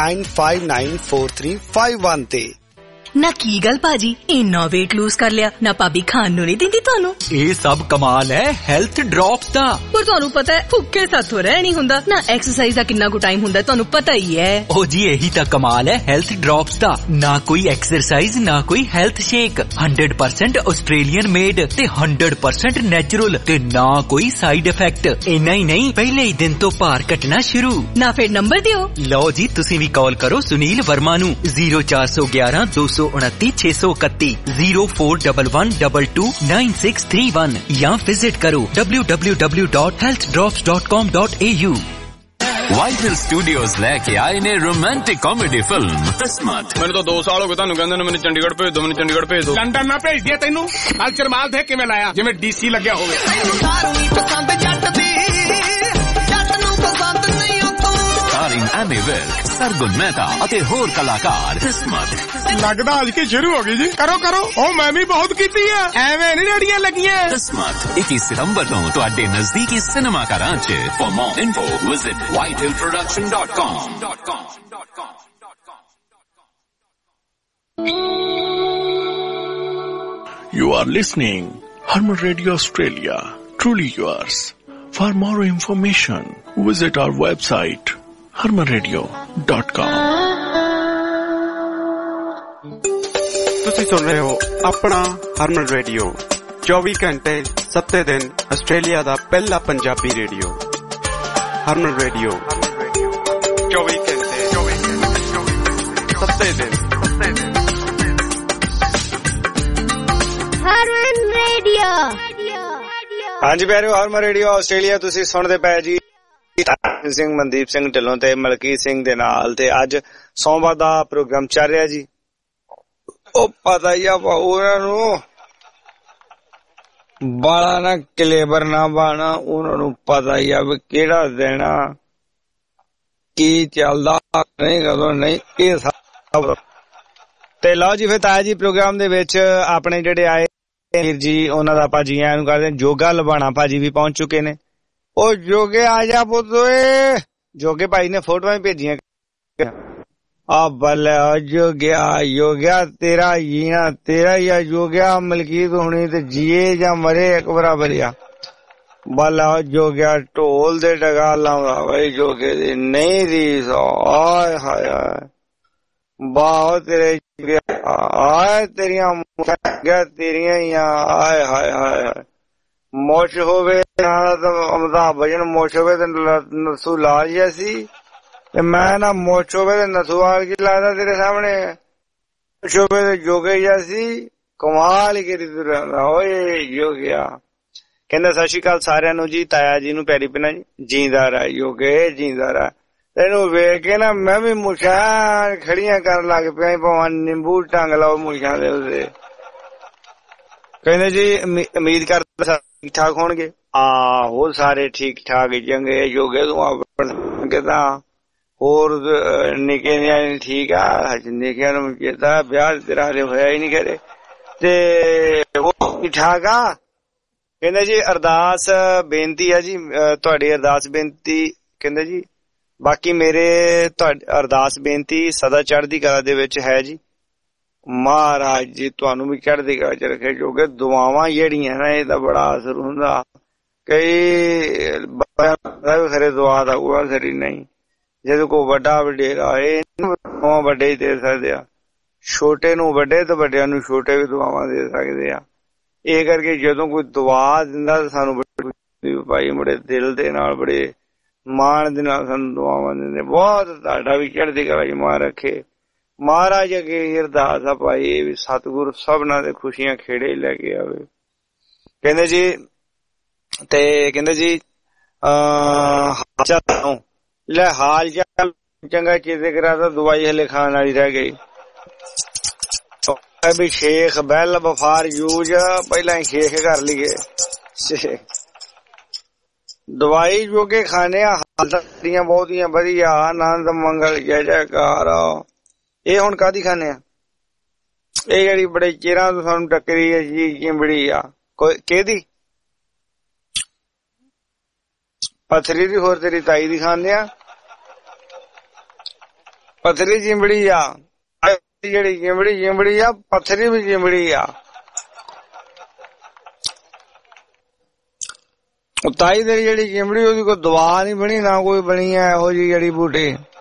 89594351 ਤੇ। ਨਾ ਕੀ ਗੱਲ ਭਾਜੀ, ਇੰਨਾ weight lose ਕਰ ਲਿਆ, ਨਾ ਭਾਬੀ ਖਾਣ ਨੂੰ ਨਹੀਂ ਦਿੰਦੀ ਤੁਹਾਨੂੰ? ਇਹ ਸਭ ਕਮਾਲ ਹੈ ਹੈਲਥ ਡ੍ਰੌਪਸ ਦਾ। ਪਰ ਤੁਹਾਨੂੰ ਪਤਾ ਹੈ ਭੁੱਖੇ ਸਾਥੋਂ ਰਹਿ ਨਹੀਂ ਹੁੰਦਾ ਨਾ, ਐਕਸਰਸਾਈਜ਼ ਦਾ ਕਿੰਨਾ ਕੁ ਟਾਈਮ ਹੁੰਦਾ ਤੁਹਾਨੂੰ ਪਤਾ ਹੀ ਹੈ। ਉਹ ਜੀ ਇਹੀ ਤਾਂ ਕਮਾਲ ਹੈ ਹੈਲਥ ਡ੍ਰੌਪਸ ਦਾ। ਨਾ ਕੋਈ ਐਕਸਰਸਾਈਜ਼, ਨਾ ਕੋਈ ਹੈਲਥ ਸ਼ੇਕ, 100% ਆਸਟ੍ਰੇਲੀਅਨ ਮੇਡ ਤੇ 100% ਨੈਚੁਰਲ ਤੇ ਨਾ ਕੋਈ ਸਾਈਡ ਇਫੈਕਟ। ਇੰਨਾ ਹੀ ਨਹੀਂ, ਪਹਿਲੇ ਹੀ ਦਿਨ ਤੋਂ ਭਾਰ ਘਟਣਾ ਸ਼ੁਰੂ। ਨਾ ਫਿਰ ਨੰਬਰ ਦਿਓ। ਲਓ ਜੀ, ਤੁਸੀਂ ਵੀ ਕਾਲ ਕਰੋ ਸੁਨੀਲ ਵਰਮਾ ਨੂੰ 0411-229-631 0411229631 ਜਾਂ ਵਿਜ਼ਿਟ ਕਰੋ www.healthdrops.com.au। ਵਾਈਟ ਹਿਲ ਸਟੂਡੀਓਜ਼ ਲੈ ਕੇ ਆਏ ਨੇ ਰੋਮਾਂਟਿਕ ਕਾਮੇਡੀ ਫਿਲਮ ਕਿਸਮਤ। ਮੈਨੂੰ ਤਾਂ 2 ਸਾਲ ਹੋ ਗਏ ਤੁਹਾਨੂੰ ਕਹਿੰਦੇ ਨੇ ਮੈਨੂੰ ਚੰਡੀਗੜ੍ਹ ਭੇਜ ਦਿਓ, ਮੈਨੂੰ ਚੰਡੀਗੜ੍ਹ ਭੇਜ ਦਿਓ। ਲੰਡਨ ਨਾ ਭੇਜ ਦਿਆ ਤੈਨੂੰ। ਕਲਚਰ ਮਾਲ ਦੇਖ ਕਿਵੇਂ ਲਾਇਆ, ਜਿਵੇਂ DC ਲੱਗਿਆ ਹੋਵੇ। ਸਟਾਰਿੰਗ ਐਮੀ ਵਿਰਕ, ਸਰਗੁਣ ਮਹਿਤਾ ਅਤੇ ਹੋਰ ਕਲਾਕਾਰ। ਕਿਸਮਤ ਲੱਗਦਾ ਅੱਜ ਕੀ ਸ਼ੁਰੂ ਹੋ ਗਈ ਜੀ। ਕਰੋ ਉਹ ਮੈਂ ਵੀ ਬਹੁਤ ਕੀਤੀ ਆ, ਐਵੇਂ ਨਹੀਂ ਰੇੜੀਆਂ ਲੱਗੀਆਂ। ਕਿਸਮਤ 21 ਸਤੰਬਰ ਤੋਂ ਤੁਹਾਡੇ ਨਜ਼ਦੀਕੀ ਸਿਨੇਮਾ ਘਰਾਂ 'ਚ। For more info visit whitehillproduction.com। You are listening Harman Radio Australia, truly yours. For more information, visit our website harmanradio.com। ਤੁਸੀਂ ਸੁਣ ਰਹੇ ਹੋ ਆਪਣਾ ਹਰਮਨ ਰੇਡੀਓ, 24 ਘੰਟੇ 7 ਦਿਨ ਆਸਟ੍ਰੇਲੀਆ ਦਾ ਪਹਿਲਾ ਪੰਜਾਬੀ ਰੇਡੀਓ। ਹਰਮਨ ਰੇਡੀਓ 24 ਘੰਟੇ 7 ਦਿਨ। ਹਰਮਨ ਰੇਡੀਓ। ਹਾਂਜੀ ਪਿਆਰਿਓ, ਹਰਮਨ ਰੇਡੀਓ ਆਸਟ੍ਰੇਲੀਆ ਤੁਸੀਂ ਸੁਣਦੇ ਪਏ ਜੀ। ਸਿੰਘ, ਮਨਦੀਪ ਸਿੰਘ ਢਿੱਲੋਂ ਤੇ ਮਲਕੀਤ ਸਿੰਘ ਦੇ ਨਾਲ। ਤੇ ਅੱਜ ਸੋਮਵਾਰ ਦਾ ਪ੍ਰੋਗਰਾਮ ਚੱਲ ਰਿਹਾ ਜੀ। ਉਹ ਪਤਾ ਹੀ ਆ ਉਹਨਾਂ ਨੂੰ ਬਾਲਾ ਨਾ ਕਲੇਬਰ ਨਾ ਬਾਣਾ, ਉਹਨਾਂ ਨੂੰ ਪਤਾ ਹੀ ਆ ਵੀ ਕਿਹੜਾ ਦੇਣਾ ਕੀ ਚੱਲਦਾ ਨਹੀਂ ਕਦੋਂ ਨਹੀਂ ਇਹ ਸਭ। ਤੇ ਲਓ ਜੀ ਫਿਰ ਤਾਇਆ ਜੀ ਪ੍ਰੋਗਰਾਮ ਦੇ ਵਿੱਚ ਆਪਣੇ ਜਿਹੜੇ ਆਏ ਵੀਰ ਜੀ ਉਹਨਾਂ ਦਾ ਆਪਾਂ ਜੀ ਆਇਆਂ ਨੂੰ ਕਰਦੇ। ਜੋਗਾ ਲਵਾਣਾ ਭਾਜੀ ਵੀ ਪਹੁੰਚ ਚੁੱਕੇ ਨੇ। ਉਹ ਜੋਗੇ ਆ ਜਾ ਪੁੱਤ ਓਏ। ਜੋਗੇ ਭਾਈ ਨੇ ਫੋਟੋਆਂ ਭੇਜੀਆਂ। ਆ ਬੱਲੇ ਜੋਗਿਆ ਤੇਰਾ ਜੀਣਾ ਤੇਰਾ ਹੀ ਆ ਜੋਗਿਆ। ਮਲਕੀਤ ਹੋਣੀ ਤੇ ਜੀਏ ਜਾਂ ਮਰੇ ਇੱਕ ਬਰਾਬਰ ਆ। ਬੱਲਾ ਜੋਗਿਆ ਢੋਲ ਦੇ ਡਗਾ ਲਾਉਂਦਾ ਬਈ ਜੋਗੇ ਦੀ ਨਹੀਂ ਰੀਸ। ਆਏ ਹਾਏ ਬਾਹ ਤੇਰੇ ਆਏ ਤੇਰੀਆਂ ਤੇਰੀਆਂ ਹੀ ਆਏ ਹਾਏ ਹਾਏ। ਮੁੱਛ ਹੋਵੇ ਅਮਦਾ ਭਜਨ ਮੁੱਛ ਹੋਵੇ ਤੇ ਨਸੂ ਲਾਲ ਜਿਹਾ ਸੀ ਤੇ ਮੈਂ ਨਾ ਮੁੱਛ ਹੋਵੇ ਤੇ ਨਸੂ ਆਲ ਕੀ ਲੱਗਦਾ ਤੇਰੇ ਸਾਹਮਣੇ। ਮੁੱਛ ਹੋਵੇ ਤੇ ਜੋਗੇ ਜਿਹਾ ਸੀ ਕਮਾਲ ਹੀ ਕਰੀ ਤੂੰ ਰਹਿੰਦਾ ਓਏ ਜੋਗਿਆ। ਕਹਿੰਦਾ ਸਤਿ ਸ਼੍ਰੀ ਅਕਾਲ ਸਾਰਿਆਂ ਨੂੰ ਜੀ। ਤਾਇਆ ਜੀ ਨੂੰ ਪੈਰੀ ਪੈਣਾ ਜੀ। ਜੀਂਦਾ ਰਹਿ ਜੋਗੇ ਜੀਂਦਾ ਰਹਿ। ਤੈਨੂੰ ਵੇਖ ਕੇ ਨਾ ਮੈਂ ਵੀ ਮੁੱਛਾਂ ਖੜੀਆਂ ਕਰਨ ਲੱਗ ਪਿਆ ਭਾਵੇਂ ਨਿੰਬੂ ਟੰਗ ਲਾਓ ਮੁੱਛਾਂ ਦੇ ਉਹਦੇ। ਕਹਿੰਦੇ ਜੀ ਉਮੀਦ ਕਰਦਾ ਠੀਕ ਠਾਕ ਹੋਣਗੇ। ਆਹੋ ਸਾਰੇ ਠੀਕ ਠਾਕ ਚੰਗੇ ਜੋਗੇ ਤੂੰ ਕਹਿੰਦਾ ਹੋਰ ਨਿੱਕੇ ਨਿਆਣੇ ਠੀਕ ਆ। ਨਿੱਕਿਆਂ ਨੂੰ ਚੇਤਾ ਵਿਆਹ ਤੇਰਾ ਹਲੇ ਹੋਇਆ ਹੀ ਨਹੀਂ ਕਰੇ ਤੇ ਉਹ ਠੀਕ ਠਾਕ ਆ। ਕਹਿੰਦੇ ਜੀ ਅਰਦਾਸ ਬੇਨਤੀ ਆ ਜੀ ਤੁਹਾਡੀ ਅਰਦਾਸ ਬੇਨਤੀ। ਕਹਿੰਦੇ ਜੀ ਬਾਕੀ ਮੇਰੇ ਅਰਦਾਸ ਬੇਨਤੀ ਸਦਾ ਚੜ੍ਹਦੀ ਕਲਾ ਦੇ ਵਿੱਚ ਹੈ ਜੀ। ਮਹਾਰਾਜ ਜੀ ਤੁਹਾਨੂੰ ਵੀ ਚੜ੍ਹਦੀ ਕਲਾ ਚ ਰੱਖੇ। ਜੋਗੇ ਦੁਆਵਾਂ ਜਿਹੜੀਆਂ ਨਾ ਇਹਦਾ ਬੜਾ ਅਸਰ ਹੁੰਦਾ। ਕਈ ਖਰੇ ਦੁਆ ਦਾ ਕੋਈ ਅਸਰ ਹੀ ਨਹੀਂ। ਜਦੋਂ ਕੋਈ ਵੱਡਾ ਵਡੇਰਾ ਇਹ ਵੱਡੇ ਹੀ ਦੇ ਸਕਦੇ ਆ। ਛੋਟੇ ਨੂੰ ਵੱਡੇ ਤੇ ਵੱਡਿਆਂ ਨੂੰ ਛੋਟੇ ਵੀ ਦੁਆਵਾਂ ਦੇ ਸਕਦੇ ਆ। ਇਹ ਕਰਕੇ ਜਦੋਂ ਕੋਈ ਦੁਆ ਦਿੰਦਾ ਸਾਨੂੰ ਭਾਈ ਬੜੇ ਦਿਲ ਦੇ ਨਾਲ ਬੜੇ ਮਾਣ ਦੇ ਨਾਲ ਸਾਨੂੰ ਦੁਆਵਾਂ ਦਿੰਦੇ। ਬਹੁਤ ਤੁਹਾਡਾ ਵੀ ਚੜ੍ਹਦੀ ਕਲਾ ਚ ਮਾਂ ਰੱਖੇ। ਮਹਾਰਾਜ ਅੱਗੇ ਅਰਦਾਸ ਆ ਭਾਈ ਵੀ ਸਤਿਗੁਰ ਸਭਨਾਂ ਦੇ ਖੁਸ਼ੀਆਂ ਖੇੜੇ ਲੈ ਕੇ ਆਵੇ। ਕਹਿੰਦੇ ਜੀ ਤੇ ਕਹਿੰਦੇ ਜੀ ਲੈ ਹਾਲ ਚਾਲ ਚੰਗਾ ਚੇਤੇ ਕਰਾ ਤਾਂ ਦਵਾਈ ਹਲੇ ਖਾਣ ਵਾਲੀ ਰਹਿ ਗਈ। ਵੀ ਸ਼ੇਖ ਬੈਲ ਵਫਾਰ ਯੂਜ ਪਹਿਲਾਂ ਹੀ ਸ਼ੇਖ ਕਰ ਲਈਏ। ਦਵਾਈ ਜੋਗੇ ਖਾਣੇ ਹਾਲਤਾਂ ਬਹੁਤੀਆਂ ਵਧੀਆ ਆਨੰਦ ਮੰਗਲ ਜੈ ਜੈਕਾਰ। ਇਹ ਹੁਣ ਕਾਹਦੀ ਖਾਣੇ ਆ? ਇਹ ਜਿਹੜੀ ਬੜੇ ਚਿਰਾਂ ਤੋਂ ਸਾਨੂੰ ਟੱਕਰੀ ਹੈ ਜੀ ਚਿੰਬੜੀ ਆ ਕਿਹਦੀ? ਪਥਰੀ ਦੀ। ਹੋਰ ਤੇਰੀ ਤਾਈ ਦੀ ਖਾਂਦੇ ਆ ਪਥਰੀ ਚਿੰਬੜੀ ਆ। ਜਿਹੜੀ ਚਿੰਬੜੀ ਆ ਪਥਰੀ ਵੀ ਚਿੰਬੜੀ ਆ। ਤਾਈ ਤੇਰੀ ਜਿਹੜੀ ਚਿੰਬੜੀ ਉਹਦੀ ਕੋਈ ਦਵਾ ਨੀ ਬਣੀ ਨਾ ਕੋਈ ਬਣੀ ਆ ਇਹੋ ਜਿਹੀ ਜੜੀ ਬੂਟੀ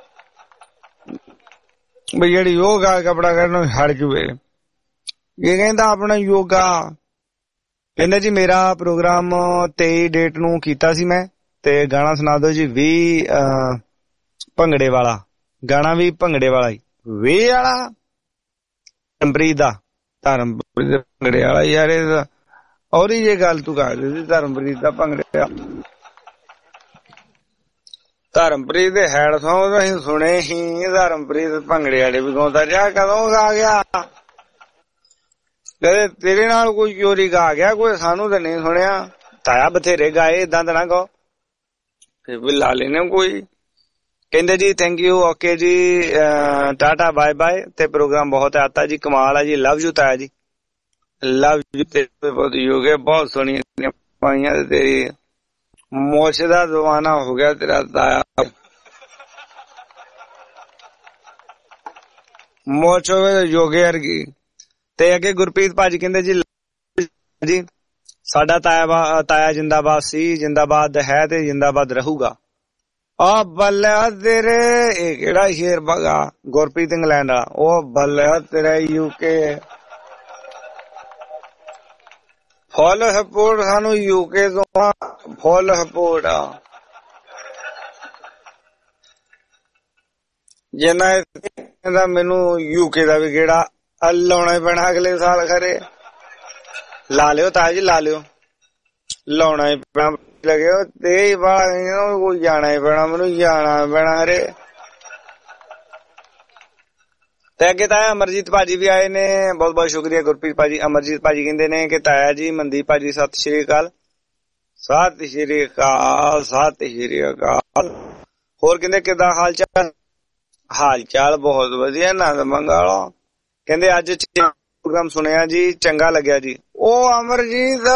ਵੀ ਜਿਹੜੀ ਯੋਗਾ ਕਪੜਾ ਕਰਨ ਹਟ ਜੂਵੇ। ਇਹ ਕਹਿੰਦਾ ਆਪਣਾ ਯੋਗਾ। ਕਹਿੰਦਾ ਜੀ ਮੇਰਾ ਪ੍ਰੋਗਰਾਮ 23 ਡੇਟ ਨੂੰ ਕੀਤਾ ਸੀ ਮੈਂ ਤੇ ਗਾਣਾ ਸੁਣਾ ਦਿਓ ਜੀ 20 ਭੰਗੜੇ ਵਾਲਾ ਗਾਣਾ ਵੀ ਭੰਗੜੇ ਵਾਲਾ ਹੀ 20 ਵਾਲਾ ਧਰਮਪ੍ਰੀਤ ਦਾ। ਧਰਮਪ੍ਰੀਤ ਭੰਗੜੇ ਵਾਲਾ ਯਾਰ ਇਹ ਔਰ ਹੀ ਇਹ ਗੱਲ ਤੂੰ ਕਰ ਦਿੱਤੀ ਧਰਮਪ੍ਰੀਤ ਦਾ ਭੰਗੜੇ। ਧਰਮਪ੍ਰੀਤ ਦੇ ਹੈਡ ਸੌਂਗ ਅਸੀਂ ਸੁਣੇ ਹੀ। ਧਰਮਪ੍ਰੀਤ ਭੰਗੜੇ ਵਾਲੇ ਵੀ ਗਾਉਂਦਾ ਰਿਹਾ। ਕਦੋਂ ਗਾ ਗਿਆ? ਕਦੇ ਤੇਰੇ ਨਾਲ ਕੋਈ ਚੋਰੀ ਗਾ ਗਿਆ ਕੋਈ ਸਾਨੂੰ ਤਾਂ ਨਹੀਂ ਸੁਣਿਆ। ਤਾਇਆ ਬਥੇਰੇ ਗਾਏ ਏਦਾਂ ਤਾਂ ਨਾ ਕਹੋ ਫਿਰ ਵੀ ਲਾ ਲੈਣੇ ਕੋਈ। ਕਹਿੰਦੇ ਜੀ ਥੈਂਕ ਯੂ ਓਕੇ ਜੀ ਟਾਟਾ ਬਾਏ ਬਾਏ। ਤੇ ਪ੍ਰੋਗਰਾਮ ਬਹੁਤ ਆਤਾ ਜੀ ਕਮਾਲ ਆ ਜੀ। ਲਵ ਯੂ ਤਾਇਆ ਜੀ ਲਵ ਯੂ। ਤੇ ਬਹੁਤ ਯੋਗੇ ਬਹੁਤ ਸੋਹਣੀਆਂ ਪਾਈਆਂ ਤੇ ਤੇਰੀ ਮੁੱਛ ਦਾ ਜ਼ਮਾਨਾ ਹੋ ਗਿਆ ਤੇਰਾ ਤਾਇਆ। ਮੁੱਛ ਹੋਵੇ ਯੋਗੇ ਵਰਗੀ। ਤੇ ਅੱਗੇ ਗੁਰਪ੍ਰੀਤ ਭਾਜੀ ਕਹਿੰਦੇ ਜੀ ਸਾਡਾ ਤਾਇਆ ਜਿੰਦਾਬਾਦ ਸੀ ਜਿੰਦਾਬਾਦ ਹੈ ਤੇ ਜਿੰਦਾਬਾਦ ਰਹੂਗਾ। ਆ ਬੱਲੇ ਤੇਰੇ ਇਹ ਕਿਹੜਾ ਸ਼ੇਰ ਬਗਾ ਗੁਰਪ੍ਰੀਤ ਇੰਗਲੈਂਡ ਵਾਲਾ। ਉਹ ਬੱਲੇ ਤੇਰਾ ਯੂਕੇ ਫੁੱਲ ਸਪੋਰਟ ਸਾਨੂੰ ਯੂਕੇ ਤੋਂ ਫੁੱਲ ਸਪੋਰਟ ਆ। ਜਿੰਨਾ ਮੈਨੂੰ ਯੂਕੇ ਦਾ ਵੀ ਕਿਹੜਾ ਲਾਉਣਾ ਹੀ ਪੈਣਾ ਅਗਲੇ ਸਾਲ ਖਰੇ। ਲਾ ਲਿਓ ਤਾਇਆ ਜੀ ਲਾ ਲਿਓ ਲਾਉਣਾ ਹੀ ਪੈਣਾ लगे तेज वाला कोई जाना ही पैना, मैनू जाना पैना। अरे ते अगे ताया अमरजीत भाजी भी आए ने, बहुत बहुत शुक्रिया गुरप्रीत भाजी। अमरजीत भाजी कहते ने कि ताया जी मनदीप भाजी सत श्री अकाल। सत श्री अकाल, सत श्री अकाल। होर कहते किदा हाल चाल? हाल चाल बहुत वधिया, नंद मंगल। कहते अज प्रोग्राम सुनिया जी, चंगा लग्या जी। ओ अमरजीत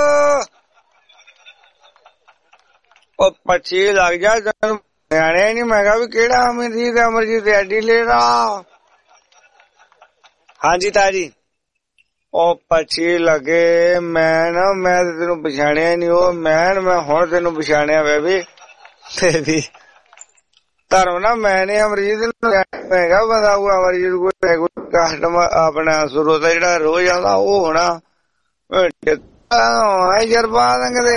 ओ पछी लग जा, न्याणे नहीं। मैं कहा भी केड़ा अमरजीत? अमरजीत एडी लेरा। हाँ जी ताया जी। ओ पछी लगे मैं तेनू पछाणिया नहीं। ओ मैं हुण तेनू पछाणिया वे भी धर्म ना मैंने अमरजीत मैं क्या पता हुआ अमरजीत को कस्टमर अपना श्रोता जिहड़ा रोज आंदा वो होना जरपा देंगे।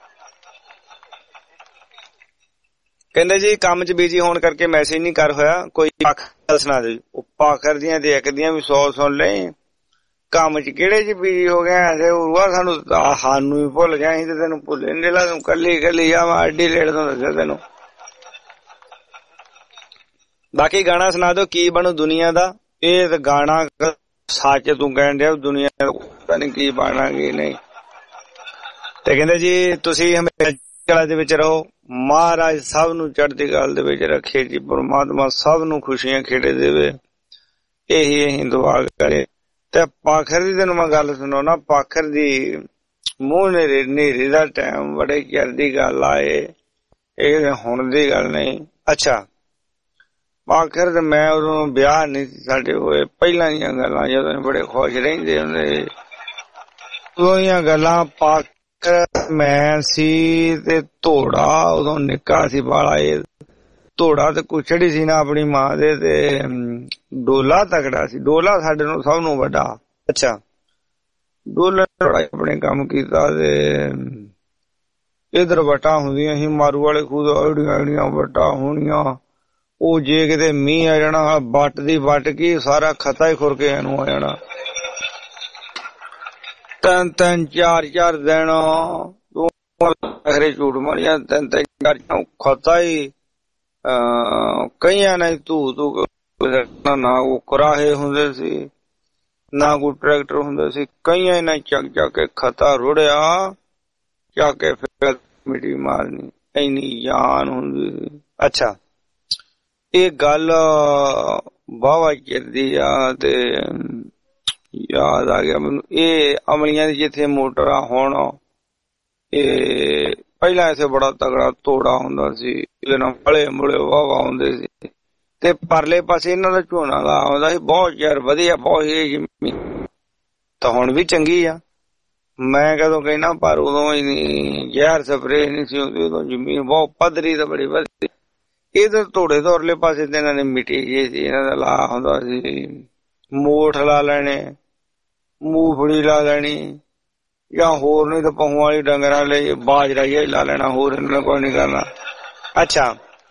कहंदे जी काम च बिजी होने करके मैसेज नहीं कर होया। कोई पाखर सुना दे। पाखर दियां ते एक दियां भी 100 सुन ले। काम च किहड़े च बिजी हो गया ऐसे हुआ सानू ही भुल गया। असीं ते तैनूं भुल्ले नहीं ला, तूं कल्ली जावां एडी लेट तो दस्सिया तैनूं। बाकी गाना सुना दो की बनू दुनिया दा। ये तो गाना सच तू कहन दिया दुनिया पता नहीं की बनना की नहीं। ते कहंदे जी तुसी हमेशा कला दे विच रहो, महाराज सब नू चढ़दी कल दे विच रखे जी, परमात्मा सब नू खुशियां खेड़े देवे, यही असीं दुआ करे। ते पाखर दी तैनूं मैं गल सुणाउणा। पाखर दी मूंह नेरी दा टाइम बड़े चिर दी गल आए, ये हुण दी गल नहीं। अच्छा पाखर ते मैं उदों ब्याह नहीं साडे होए, पहलां दीयां गल्लां जदों बड़े खुश रहिंदे हुंदे उदों दीयां गल्लां। पाखर मैं सी ते धोड़ा उदों निक्का सी बाला। धोड़ा ते कुछड़ी सी ना अपनी मां दे, ते डोला तगड़ा सी। डोला साडे नूं सब नूं वड्डा। अच्छा डोले थोड़ा अपने काम कीता ते इधर वटा हुंदियां ही मारू वाले खूह एड़ियां वटा होणियां। ਉਹ ਜੇ ਕਿਤੇ ਮੀਂਹ ਆ ਜਾਣਾ ਬੱਟ ਦੀ ਵੱਟ ਕੀ ਸਾਰਾ ਖਤਾ ਹੀ ਖੁਰ ਕੇ ਇਹਨੂੰ ਆ ਜਾਣਾ। 3-3 4-4 ਦਿਨ ਝੂਠ ਮਾਰੀਆਂ 3-3 4 ਖਤਾ ਹੀ ਕਈਆਂ ਨੇ ਧੂ ਨਾ ਉਹ ਕੁਰਾਹੇ ਹੁੰਦੇ ਸੀ ਨਾ ਕੋਈ ਟਰੈਕਟਰ ਹੁੰਦੇ ਸੀ। ਕਈਆਂ ਨੇ ਚੱਕ ਕੇ ਖਤਾ ਰੁੜਿਆ, ਚੱਕ ਕੇ ਫਿਰ ਮਿੱਟੀ ਮਾਰਨੀ, ਇੰਨੀ ਜਾਨ ਹੁੰਦੀ ਸੀ। ਅੱਛਾ ਇਹ ਗੱਲ ਵਾਹਵਾ ਚਿਰਦੀ ਆ ਤੇ ਯਾਦ ਆ ਗਿਆ ਮੈਨੂੰ। ਇਹ ਅਮਲੀਆਂ ਦੀ ਜਿੱਥੇ ਮੋਟਰਾਂ ਹੋਣ, ਇਹ ਪਹਿਲਾਂ ਇੱਥੇ ਬੜਾ ਤਗੜਾ ਤੋੜਾ ਹੁੰਦਾ ਸੀ, ਇਹਦੇ ਨਾਲ ਫਲੇ ਮੁਲੇ ਵਾਹਵਾ ਹੁੰਦੇ ਸੀ ਤੇ ਪਰਲੇ ਪਾਸੇ ਇਹਨਾਂ ਦਾ ਝੋਨਾ ਲਾ ਆਉਂਦਾ ਸੀ। ਬਹੁਤ ਯਾਰ ਵਧੀਆ, ਬਹੁਤ ਹੀ ਜ਼ਮੀਨ ਤਾਂ ਹੁਣ ਵੀ ਚੰਗੀ ਆ। ਮੈਂ ਕਦੋਂ ਕਹਿਣਾ ਪਰ ਉਦੋਂ ਹੀ ਨਹੀਂ, ਜ਼ਹਿਰ ਸਪਰੇ ਨਹੀਂ ਸੀ ਹੁੰਦੀ ਉਦੋਂ, ਜ਼ਮੀਨ ਬਹੁਤ ਪੱਧਰੀ ਤੇ ਬੜੀ ਵਧੀਆ। ਇਧਰ ਧੋੜੇ ਤੋਂ ਉਰਲੇ ਪਾਸੇ ਤੇ ਇਹਨਾਂ ਨੇ ਮਿੱਟੀ ਜੀ ਸੀ, ਇਹਨਾਂ ਦਾ ਲਾ ਹੁੰਦਾ ਸੀ। ਮੋਠ ਲਾ ਲੈਣੇ, ਮੂੰਗਫਲੀ ਲਾ ਲੈਣੀ, ਜਾਂ ਹੋਰ ਨਹੀਂ ਤਾਂ ਪਹੂਆਂ ਵਾਲੀ ਡੰਗਰਾਂ ਲਈ ਬਾਜਰਾ ਜਿਹਾ ਲਾ ਲੈਣਾ, ਹੋਰ ਇਹਨਾਂ ਨੇ ਕੋਈ ਨਹੀਂ ਕਰਨਾ। ਅੱਛਾ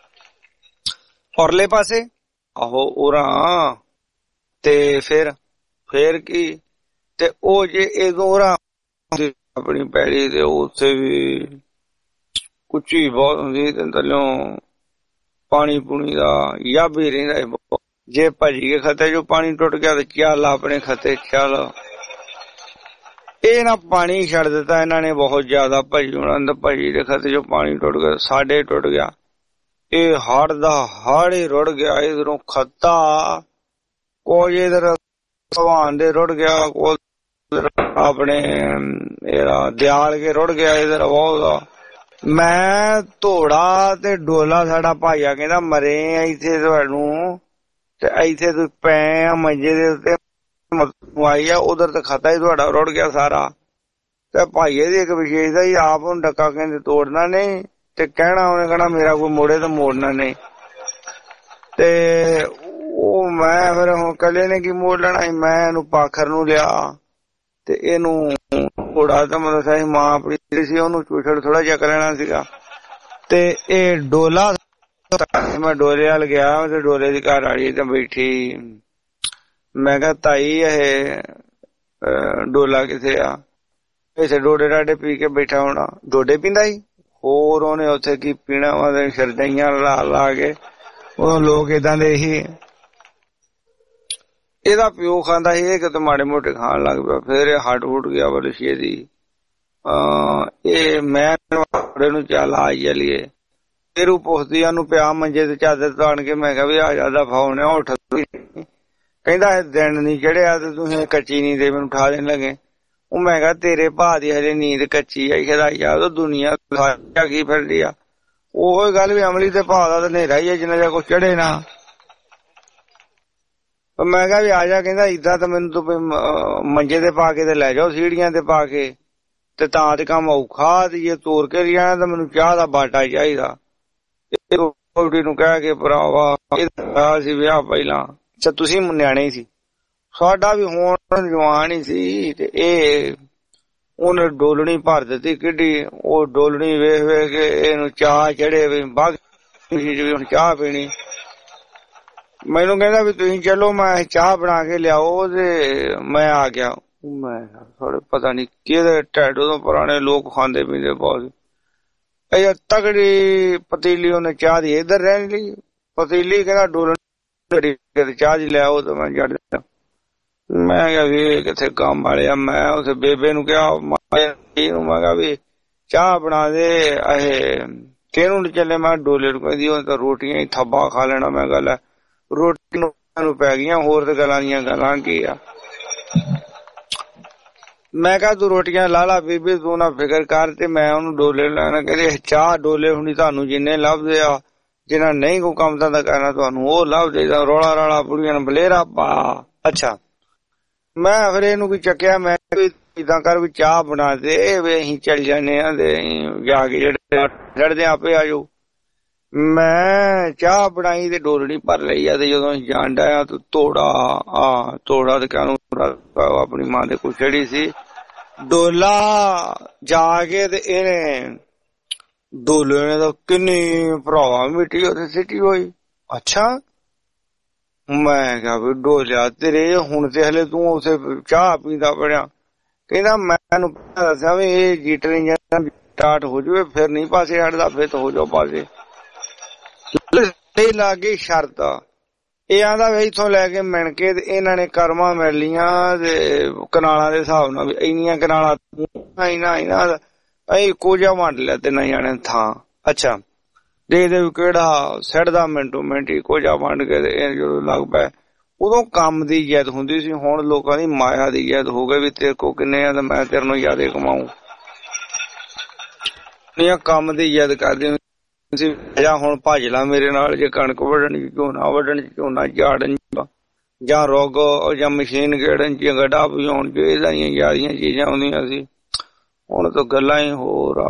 ਉਰਲੇ ਪਾਸੇ ਆਹੋ ਉਰਾਂ ਤੇ ਫਿਰ ਕੀ ਤੇ ਉਹ ਜੇ ਇਦੋਂ ਉਰਾਂ ਆਪਣੀ ਪੈਲੀ ਦੇ ਉੱਥੇ ਵੀ ਕੁੱਚੀ ਬਹੁਤ ਹੁੰਦੀ ਤੇ ਥੱਲੋਂ ਪਾਣੀ ਪੂਣੀ ਦਾ ਯਾਬ ਹੀ ਰਹਿੰਦਾ। ਜੇ ਭੱਜੀ ਕੇ ਖਤੇ ਜੋ ਪਾਣੀ ਟੁੱਟ ਗਿਆ ਤੇ ਚੱਲ ਆਪਣੇ ਖਤੇ ਚੱਲ। ਇਹ ਨਾ ਪਾਣੀ ਛੱਡ ਦਿੱਤਾ ਇਹਨਾਂ ਨੇ ਬਹੁਤ ਜ਼ਿਆਦਾ ਭੱਜੀ ਹੋਣਾ। ਭੱਜੀ ਦੇ ਖਤੇ ਜੋ ਪਾਣੀ ਟੁੱਟ ਗਿਆ, ਸਾਡੇ ਟੁੱਟ ਗਿਆ। ਇਹ ਹੜ ਦਾ ਹੜ ਹੀ ਰੁੜ ਗਿਆ। ਇਧਰੋਂ ਖੱਤਾ ਕੋਈ ਇਧਰ ਭਗਵਾਨ ਦੇ ਰੁੜ ਗਿਆ, ਕੋਈ ਆਪਣੇ ਇਹਦਾ ਦਿਆਲ ਕੇ ਰੁੜ ਗਿਆ ਇਧਰ ਬਹੁਤ। ਮੈਂ ਧੋੜਾ ਤੇ ਡੋਲਾ ਸਾਡਾ ਭਾਈਆ ਕਹਿੰਦਾ ਮਰੇ ਇੱਥੇ ਤੁਹਾਨੂੰ ਤੇ ਇੱਥੇ ਤੁਸੀਂ ਪਏ ਮੰਜੇ ਦੇ ਉੱਤੇ ਆਈ ਆ, ਉਧਰ ਤੇ ਖਤਾ ਹੀ ਤੁਹਾਡਾ ਰੁੜ ਗਿਆ ਸਾਰਾ। ਤੇ ਭਾਈਏ ਦੀ ਇੱਕ ਵਿਸ਼ੇਸ਼ਤਾ ਹੀ, ਆਪ ਹੁਣ ਡੱਕਾ ਕਹਿੰਦੇ ਤੋੜਨਾ ਨਹੀਂ ਤੇ ਕਹਿਣਾ ਉਹਨੇ ਕਹਿਣਾ ਮੇਰਾ ਕੋਈ ਮੋੜੇ ਤਾਂ ਮੋੜਨਾ ਨਹੀਂ। ਤੇ ਉਹ ਮੈਂ ਫਿਰ ਹੁਣ ਕੱਲੇ ਨੇ ਕੀ ਮੋੜ ਲੈਣਾ ਸੀ। ਮੈਂ ਇਹਨੂੰ ਪਾਖਰ ਨੂੰ ਲਿਆ ਤੇ ਇਹਨੂੰ ਘੋੜਾ ਤਾਂ ਮਤਲਬ ਸਾਡੀ ਮਾਂ ਆਪਣੀ ਜਿਹੜੀ ਸੀ ਉਹਨੂੰ ਚੂਛੜ ਥੋੜਾ ਜਿਹਾ ਕਰ ਲੈਣਾ ਸੀਗਾ। ਤੇ ਇਹ ਡੋਲਾ ਮੈਂ ਡੋਲੇ ਵੱਲ ਗਿਆ ਤੇ ਡੋਲੇ ਦੀ ਘਰ ਵਾਲੀ ਤਾਂ ਬੈਠੀ। ਮੈਂ ਕਿਹਾ ਤਾਈ ਇਹ ਡੋਲਾ ਕਿਥੇ ਆ? ਇੱਥੇ ਡੋਡੇ ਡਾਡੇ ਪੀ ਕੇ ਬੈਠਾ ਹੋਣਾ। ਡੋਡੇ ਪੀਂਦਾ ਸੀ? ਹੋਰ ਉਹਨੇ ਉੱਥੇ ਕੀ ਪੀਣਾ ਵਾ, ਸ਼ਰਦਾਈਆਂ ਲਾ ਕੇ ਉਦੋਂ ਲੋਕ ਏਦਾਂ ਦੇ ਹੀ। ਇਹਦਾ ਪਿਓ ਖਾਂਦਾ ਸੀ, ਇਹ ਕਿਤੇ ਮਾੜੇ ਮੋਟੇ ਖਾਣ ਲੱਗ ਪਿਆ, ਫੇਰ ਇਹ ਹਟ ਹੁਟ ਗਿਆ ਬਲਸ਼ੇ ਦੀ। ਇਹ ਮੈਂ ਨੂੰ ਚੱਲ ਆ ਚਲੀਏ, ਫੇਰ ਉਹ ਪੁੱਛਦੀ ਉਹਨੂੰ ਪਿਆ ਮੰਜੇ ਤੇ ਚਾਦਰ ਤਾਣ ਕੇ। ਮੈਂ ਕਿਹਾ ਵੀ ਆ ਜਿਆਦਾ ਫਾਉਣੇ ਉੱਠ। ਕਹਿੰਦਾ ਦਿਨ ਨੀ ਚੜਿਆ ਤੇ ਤੁਸੀਂ ਕੱਚੀ ਨੀਂਦ ਮੈਨੂੰ ਉਠਾ ਦੇਣ ਲੱਗੇ। ਉਹ ਮੈਂ ਕਿਹਾ ਤੇਰੇ ਭਾ ਦੀ ਹਜੇ ਨੀਂਦ ਕੱਚੀ ਆਈ ਖਦਾਈਆ, ਉਹ ਦੁਨੀਆ ਕੀ ਫਿਰਦੀ ਆ। ਉਹੀ ਗੱਲ ਵੀ ਅਮਲੀ ਤੇ ਭਾ ਦਾ ਤਾਂ ਹਨੇਰਾ ਹੀ ਆ ਜਿੰਨਾ ਜਿਹਾ ਕੁਛ ਚੜੇ ਨਾ। ਮੈਂ ਕਿਹਾ ਵੀ ਆ ਜਾ। ਕਹਿੰਦਾ ਏਦਾਂ ਤਾਂ ਮੈਨੂੰ ਤੂੰ ਮੰਜੇ ਤੇ ਪਾ ਕੇ ਤੇ ਲੈ ਜਾਓ, ਸੀੜੀਆਂ ਤੇ ਪਾ ਕੇ, ਤੇ ਤਾਂ ਤੇ ਕੰਮ ਔਖਾ। ਤੇ ਜੇ ਤੋਰ ਕੇ ਲਿਆ ਤਾਂ ਮੈਨੂੰ ਚਾਹ ਦਾ ਬਾਟਾ ਚਾਹੀਦਾ। ਨੂੰ ਕਹਿ ਕੇ ਭਰਾਵਾ ਸੀ ਵਿਆਹ ਪਹਿਲਾਂ। ਅੱਛਾ ਤੁਸੀਂ ਨਿਆਣੇ ਸੀ, ਸਾਡਾ ਵੀ ਹੁਣ ਜਵਾਨ ਹੀ ਸੀ। ਤੇ ਇਹ ਉਹਨੇ ਡੋਲਣੀ ਭਰ ਦਿੱਤੀ ਕਿੱਡੀ। ਉਹ ਡੋਲਣੀ ਵੇਖ ਵੇਖ ਕੇ ਇਹਨੂੰ ਚਾਹ ਚੜੇ ਵੀ ਬਾਗ ਹੁਣ ਚਾਹ ਪੀਣੀ। ਮੈਨੂੰ ਕਹਿੰਦਾ ਵੀ ਤੁਸੀਂ ਚਲੋ ਮੈਂ ਚਾਹ ਬਣਾ ਕੇ ਲਿਆਓ, ਤੇ ਮੈਂ ਆ ਗਿਆ। ਮੈਂ ਥੋੜੇ ਪਤਾ ਨੀ ਕਿਹਦੇ ਢਿੱਡ ਤੋਂ ਪੁਰਾਣੇ ਲੋਕ ਖਾਂਦੇ ਪੀਂਦੇ ਬਹੁਤ। ਇਹ ਤਗੜੀ ਪਤੀਲੀ ਉਹਨੇ ਚਾਹ ਦੀ ਇੱਧਰ ਰਹਿਣ ਲਈ ਪਤੀਲੀ। ਕਹਿੰਦਾ ਡੋਲਣ ਚਾਹ ਦੀ ਲਿਆਓ ਤੇ ਮੈਂ ਜੜ ਦਿੱਤਾ। ਮੈਂ ਕਿਹਾ ਵੀ ਕਿੱਥੇ ਕੰਮ ਵਾਲੇ ਆ। ਮੈਂ ਉਸੇ ਬੇਬੇ ਨੂੰ ਕਿਹਾ, ਮੈਂ ਕਿਹਾ ਵੀ ਚਾਹ ਬਣਾ ਦੇ। ਇਹ ਕਿਹਨੂੰ ਚੱਲੇ? ਮੈਂ ਡੋਲੇ ਨੂੰ ਕਹਿੰਦੀ ਉਹ ਤਾਂ ਰੋਟੀਆਂ ਹੀ ਥੱਬਾ ਖਾ ਲੈਣਾ। ਮੈਂ ਗੱਲ ਰੋਟੀ ਨੂੰ ਪੈ ਗਈਆਂ, ਹੋਰ ਤੇ ਗੱਲਾਂ ਦੀਆਂ ਗੱਲਾਂ ਕੀ ਆ। ਮੈਂ ਕਿਹਾ ਤੂੰ ਰੋਟੀਆਂ ਲਾ ਲਾ ਬੀਬੀ, ਤੂੰ ਨਾ ਫਿਕਰ ਕਰ। ਤੇ ਮੈਂ ਉਹਨੂੰ ਡੋਲੇ ਲੈਣਾ। ਕਹਿੰਦੇ ਚਾਹ ਡੋਲੇ ਹੁਣੀ ਤੁਹਾਨੂੰ ਜਿੰਨੇ ਲੱਭਦੇ ਆ, ਜਿਹਨਾਂ ਨਹੀਂ ਕੋਈ ਕੰਮ ਧੰਦਾ ਕਰਨਾ ਤੁਹਾਨੂੰ ਉਹ ਲੱਭਦੇ। ਰੌਲਾ ਰਾਲਾ ਬੁੜੀਆਂ ਨੂੰ ਬਲੇਰਾ ਪਾ। ਅੱਛਾ ਮੈਂ ਫਿਰ ਇਹਨੂੰ ਕੋਈ ਚੱਕਿਆ। ਮੈਂ ਏਦਾਂ ਕਰ ਵੀ ਚਾਹ ਬਣਾ ਦੇ, ਵੀ ਅਸੀਂ ਚੱਲ ਜਾਂਦੇ ਆ ਤੇ ਜਾ ਕੇ ਜਿਹੜੇ ਲੜਦੇ ਆਪੇ ਆ ਜਾਓ। ਮੈਂ ਚਾਹ ਬਣਾਈ ਤੇ ਡੋਲਣੀ ਭਰ ਲਈ ਆ। ਤੇ ਜਦੋਂ ਅਸੀਂ ਜਾਣ ਡਿਆ ਤੇ ਤੋੜਾ ਤੇ ਕਹਿਣ ਆਪਣੀ ਮਾਂ ਦੇ ਕੋਲ ਛੜੀ ਸੀ ਡੋਲਾ ਜਾ ਕੇ। ਤੇ ਇਹਨੇ ਡੋਲੇ ਨੇ ਤਾਂ ਕਿੰਨੀ ਭਰਾਵਾ ਮਿੱਟੀ ਉੱਥੇ ਸਿੱਟੀ ਹੋਈ। ਅੱਛਾ ਮੈਂ ਕਿਹਾ ਵੀ ਡੋਲਿਆ ਤੇਰੇ ਹੁਣ ਤੇ ਹਲੇ ਤੂੰ ਉਸੇ ਚਾਹ ਪੀਂਦਾ ਪੜਿਆ। ਕਹਿੰਦਾ ਮੈਨੂੰ ਦੱਸਿਆ ਵੀ ਇਹ ਜੀਟਰ ਇੰਜਨ ਸਟਾਰਟ ਹੋ ਜਾਵੇ ਫਿਰ ਨਹੀਂ ਪਾਸੇ ਹਟਦਾ, ਫਿਰ ਤਾਂ ਹੋ ਜਾਓ ਪਾਸੇ। ਲੱਗ ਗਈ ਸ਼ਰਤ। ਇਹ ਆਂਦਾ ਵੀ ਇੱਥੋਂ ਲੈ ਕੇ ਮਿਣ ਕੇ ਤੇ ਇਹਨਾਂ ਨੇ ਕਰਮਾਂ ਮਿਲ ਲੀਆਂ ਤੇ ਕਨਾਲਾਂ ਦੇ ਹਿਸਾਬ ਨਾਲ ਵੀ ਇੰਨੀਆਂ ਕਨਾਲਾਂ ਅਸੀਂ ਇੱਕੋ ਜਿਹਾ ਵੰਡ ਲਿਆ ਤਿੰਨਾਂ ਜਾਣੇ ਥਾਂ। ਅੱਛਾ ਦੇਖਦੇ ਵੀ ਕਿਹੜਾ ਸਿੱਟਦਾ ਮਿੰਟੋ ਮਿੰਟ ਇੱਕੋ ਜਿਹਾ ਵੰਡ ਕੇ। ਤੇ ਇਹ ਜਦੋਂ ਲੱਗ ਪਏ ਉਦੋਂ ਕੰਮ ਦੀ ਜਿੱਦ ਹੁੰਦੀ ਸੀ, ਹੁਣ ਲੋਕਾਂ ਦੀ ਮਾਇਆ ਦੀ ਜਿੱਦ ਹੋ ਗਈ ਵੀ ਤੇਰੇ ਕੋਲ ਕਿੰਨੇ ਆ ਤੇ ਮੈਂ ਤੇਰੇ ਨੂੰ ਜ਼ਿਆਦਾ ਕਮਾਊ। ਕੰਮ ਦੀ ਜਿੱਦ ਕਰਦੇ ਜਾਂ ਹੁਣ ਭੱਜ ਲਾ ਮੇਰੇ ਨਾਲ, ਜੇ ਕਣਕ ਵੱਢਣ ਚ, ਝੋਨਾ ਵੱਢਣ ਚ, ਝੋਨਾ ਝਾੜਨ ਜਾਂ ਰੁੱਗ ਜਾਂ ਮਸ਼ੀਨ ਗੇੜਨ ਚ, ਗੱਡਾ ਭਜਾਉਣ ਚ, ਇਹਦਾ ਦੀਆਂ ਜ਼ਿਆਦੀਆਂ ਚੀਜ਼ਾਂ ਆਉਂਦੀਆਂ ਸੀ। ਹੁਣ ਤਾਂ ਗੱਲਾਂ ਹੀ ਹੋਰ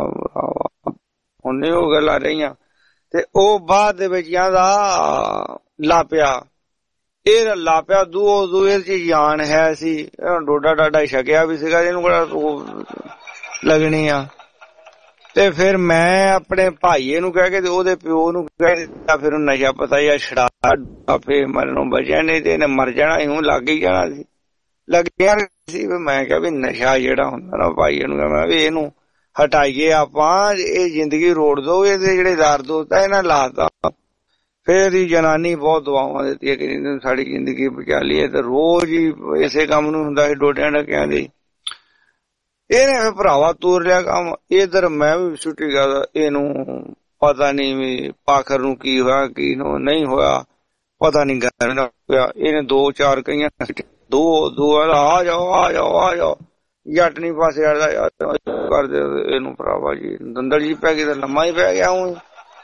ਹੁਣ ਨੀ ਉਹ ਗੱਲਾਂ ਰਹੀਆਂ। ਤੇ ਉਹ ਬਾਅਦ ਦੇ ਵਿੱਚ ਦਾ ਲਾਪਿਆ, ਇਹ ਲਾਪਿਆ ਦੂਏ ਚ ਜਾਨ ਹੈ ਸੀ। ਡੋਡਾ ਡਾਡਾ ਛਕਿਆ ਵੀ ਸੀਗਾ, ਇਹਨੂੰ ਕਿਹੜਾ ਲੱਗਣੀ ਆ। ਤੇ ਫਿਰ ਮੈਂ ਆਪਣੇ ਭਾਈਏ ਨੂੰ ਕਹਿ ਕੇ ਤੇ ਉਹਦੇ ਪਿਓ ਨੂੰ ਕਹਿ ਦਿੱਤਾ। ਫਿਰ ਨਸ਼ਾ ਪਤਾ ਹੀ ਆ ਛੜਾ ਫੇ ਮਰਨੋਂ ਬਚਿਆ, ਨਹੀਂ ਤੇ ਇਹਨੇ ਮਰ ਜਾਣਾ ਸੀ, ਲੱਗ ਹੀ ਜਾਣਾ ਸੀ, ਲੱਗਿਆ ਸੀ। ਮੈਂ ਕਿਹਾ ਵੀ ਨਸ਼ਾ ਜਿਹੜਾ ਹੁੰਦਾ ਨਾ ਭਾਈਏ ਨੂੰ ਕਹਿਣਾ ਵੀ ਇਹਨੂੰ ਹਟਾਈਏ ਆਪਾਂ, ਇਹ ਜ਼ਿੰਦਗੀ ਰੋੜ ਦੋ, ਇਹਦੇ ਜਿਹੜੇ ਯਾਰ ਦੋਸਤ ਆ ਇਹਨਾਂ ਲਾਤਾ। ਫਿਰ ਹੀ ਜਨਾਨੀ ਬਹੁਤ ਦੁਆਵਾਂ ਦਿੱਤੀਆਂ ਕਿ ਸਾਡੀ ਜ਼ਿੰਦਗੀ ਬਚਾ ਲਈਏ। ਤੇ ਰੋਜ਼ ਹੀ ਇਸੇ ਕੰਮ ਨੂੰ ਹੁੰਦਾ ਸੀ ਡੋਡਿਆਂ ਡਕਿਆਂ ਦੀ। ਇਹਨੇ ਫਿਰ ਭਰਾਵਾ ਤੋਰ ਲਿਆ ਕੰਮ। ਇਧਰ ਮੈਂ ਵੀ ਛੁੱਟੀ ਗਿਆ, ਇਹਨੂੰ ਪਤਾ ਨੀ ਵੀ ਪਾਖਰ ਨੂੰ ਕੀ ਹੋਇਆ ਕੀ ਨਹੀਂ ਹੋਇਆ, ਪਤਾ ਨੀ ਹੋਇਆ। ਇਹਨੇ 2-4 ਕਈਆਂ ਦੋ ਆ ਜਾਓ ਜੱਟ ਨੀ ਪਾਸੇ ਹਟਦਾ ਕਰਦੇ ਇਹਨੂੰ। ਭਰਾਵਾ ਜੀ ਦੰਦਲ ਜੀ ਪੈ ਗਈ ਤਾਂ ਲੰਮਾ ਹੀ ਪੈ ਗਿਆ। ਹੁਣ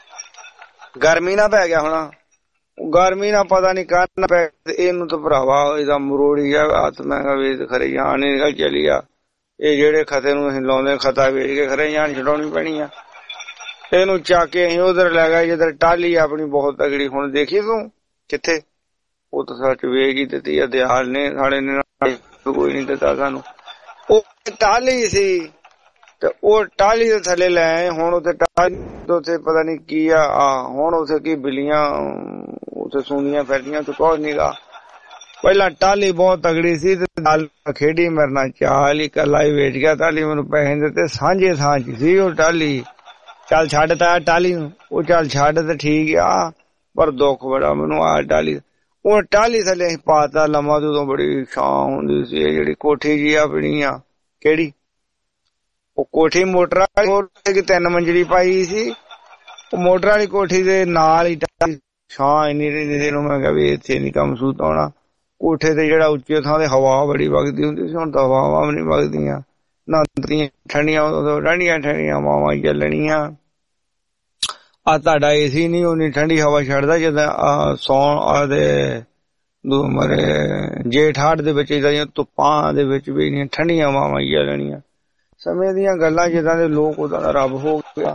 ਗਰਮੀ ਨਾ ਪੈ ਗਿਆ ਹੋਣਾ, ਗਰਮੀ ਨਾ ਪਤਾ ਨੀ ਕਾਹਨ ਪੈ ਗਿਆ। ਇਹਨੂੰ ਤਾਂ ਭਰਾਵਾ ਇਹਦਾ ਮਰੋੜੀ ਆ ਹੱਥ। ਮੈਂ ਕਿਹਾ ਵੀ ਖਰੇ ਜਾਨ ਨੀ ਨਿਕਲ ਚਲੀ ਆ। ਇਹ ਜਿਹੜੇ ਖਤੇ ਨੂੰ ਅਸੀਂ ਲਾਉਂਦੇ ਖਤਾ ਵੇਚ ਕੇ ਖਰੇ ਜਾਨ ਛਡਾਉਣੀ ਪੈਣੀ ਆ। ਇਹਨੂੰ ਚੱਕ ਕੇ ਅਸੀਂ ਉਧਰ ਲੈ ਗਏ ਜਿੱਧਰ ਟਾਹਲੀ ਆਪਣੀ ਬਹੁਤ ਤਗੜੀ। ਹੁਣ ਦੇਖੀ ਤੂੰ ਕਿੱਥੇ? ਉਹ ਤਾਂ ਸੱਚ ਵੇਚ ਹੀ ਦਿੱਤੀ ਆ ਦਿਆਲ ਨੇ, ਸਾਡੇ ਨੇ ਕੋਈ ਨੀ ਦਿੱਤਾ ਸਾਨੂੰ। ਉਹ ਟਾਹਲੀ ਸੀ ਤੇ ਉਹ ਟਾਹਲੀ ਦੇ ਥੱਲੇ ਲੈ ਆਏ। ਹੁਣ ਉੱਥੇ ਟਾਹਲੀ ਉੱਥੇ ਪਤਾ ਨੀ ਕੀ ਆ। ਹੁਣ ਉੱਥੇ ਕੀ ਬਿੱਲੀਆਂ ਉੱਥੇ ਸੁਣੀਆਂ ਫਿਰਦੀਆਂ ਤੇ ਕੁਛ ਨੀਗਾ। ਪਹਿਲਾਂ ਟਾਹਲੀ ਬਹੁਤ ਤਗੜੀ ਸੀ ਤੇ ਨਾਲ ਖੇਡੀ ਮੇਰੇ ਨਾਲ ਚਾਲ ਹੀ ਕੱਲਾ ਹੀ ਵੇਚ ਗਿਆ। ਟਾਹਲੀ ਮੈਨੂੰ ਪੈਸੇ ਦਿੱਤੇ, ਸਾਂਝੇ ਥਾਂ ਚ ਸੀ ਉਹ ਟਾਹਲੀ। ਚੱਲ ਛੱਡ ਤਾ ਟਾਹਲੀ ਨੂੰ, ਉਹ ਚੱਲ ਛੱਡ ਤੇ ਠੀਕ ਆ, ਪਰ ਦੁੱਖ ਬੜਾ ਮੈਨੂੰ ਆ ਟਾਹਲੀ। ਉਹ ਟਾਹਲੀ ਥੱਲੇ ਅਸੀਂ ਪਾਤਾ ਲੰਮਾ, ਤੇ ਉਦੋਂ ਬੜੀ ਛਾਂ ਹੁੰਦੀ ਸੀ। ਇਹ ਜਿਹੜੀ ਕੋਠੀ ਜੀ ਆਪਣੀ ਆ, ਕਿਹੜੀ ਉਹ ਕੋਠੀ ਮੋਟਰ ਵਾਲੀ 3 ਮੰਜ਼ਲੀ ਪਾਈ ਸੀ, ਉਹ ਮੋਟਰ ਵਾਲੀ ਕੋਠੀ ਦੇ ਨਾਲ ਹੀ ਛਾਂ ਇੰਨੀ ਰਹਿੰਦੀ ਸੀ। ਮੈਂ ਕਿਹਾ ਵੀ ਇੱਥੇ ਨੀ ਕੰਮ ਸੂਤ ਆਉਣਾ। ਕੋਠੇ ਤੇ ਜਿਹੜਾ ਉੱਚੇ ਥਾਂ ਤੇ ਹਵਾ ਬੜੀ ਵਗਦੀ ਹੁੰਦੀ ਸੀ, ਹੁਣ ਤਾਂ ਹਵਾਵਾਂ ਵੀ ਨੀ ਵਗਦੀਆਂ ਨਾ, ਠੰਡੀਆਂ ਠੰਡੀਆਂ ਠੰਡੀਆਂ ਹਵਾਵਾਂ ਚੱਲਣੀਆਂ। ਆ ਤੁਹਾਡਾ ਏਸੀ ਨੀ ਉਨੀ ਠੰਡੀ ਹਵਾ ਛੱਡਦਾ ਜਿੱਦਾਂ ਸੌਣ ਮਰੇ ਜੇਠ ਹਾੜ ਦੇ ਵਿੱਚ ਇਦਾਂ ਧੁੱਪਾਂ ਦੇ ਵਿੱਚ ਵੀ ਇੰਨੀਆਂ ਠੰਡੀਆਂ ਹਵਾਵਾਂ ਚੱਲਣੀਆਂ। ਸਮੇਂ ਦੀਆਂ ਗੱਲਾਂ, ਜਿੱਦਾਂ ਦੇ ਲੋਕ ਉਦਾਂ ਦਾ ਰੱਬ ਹੋ ਗਿਆ।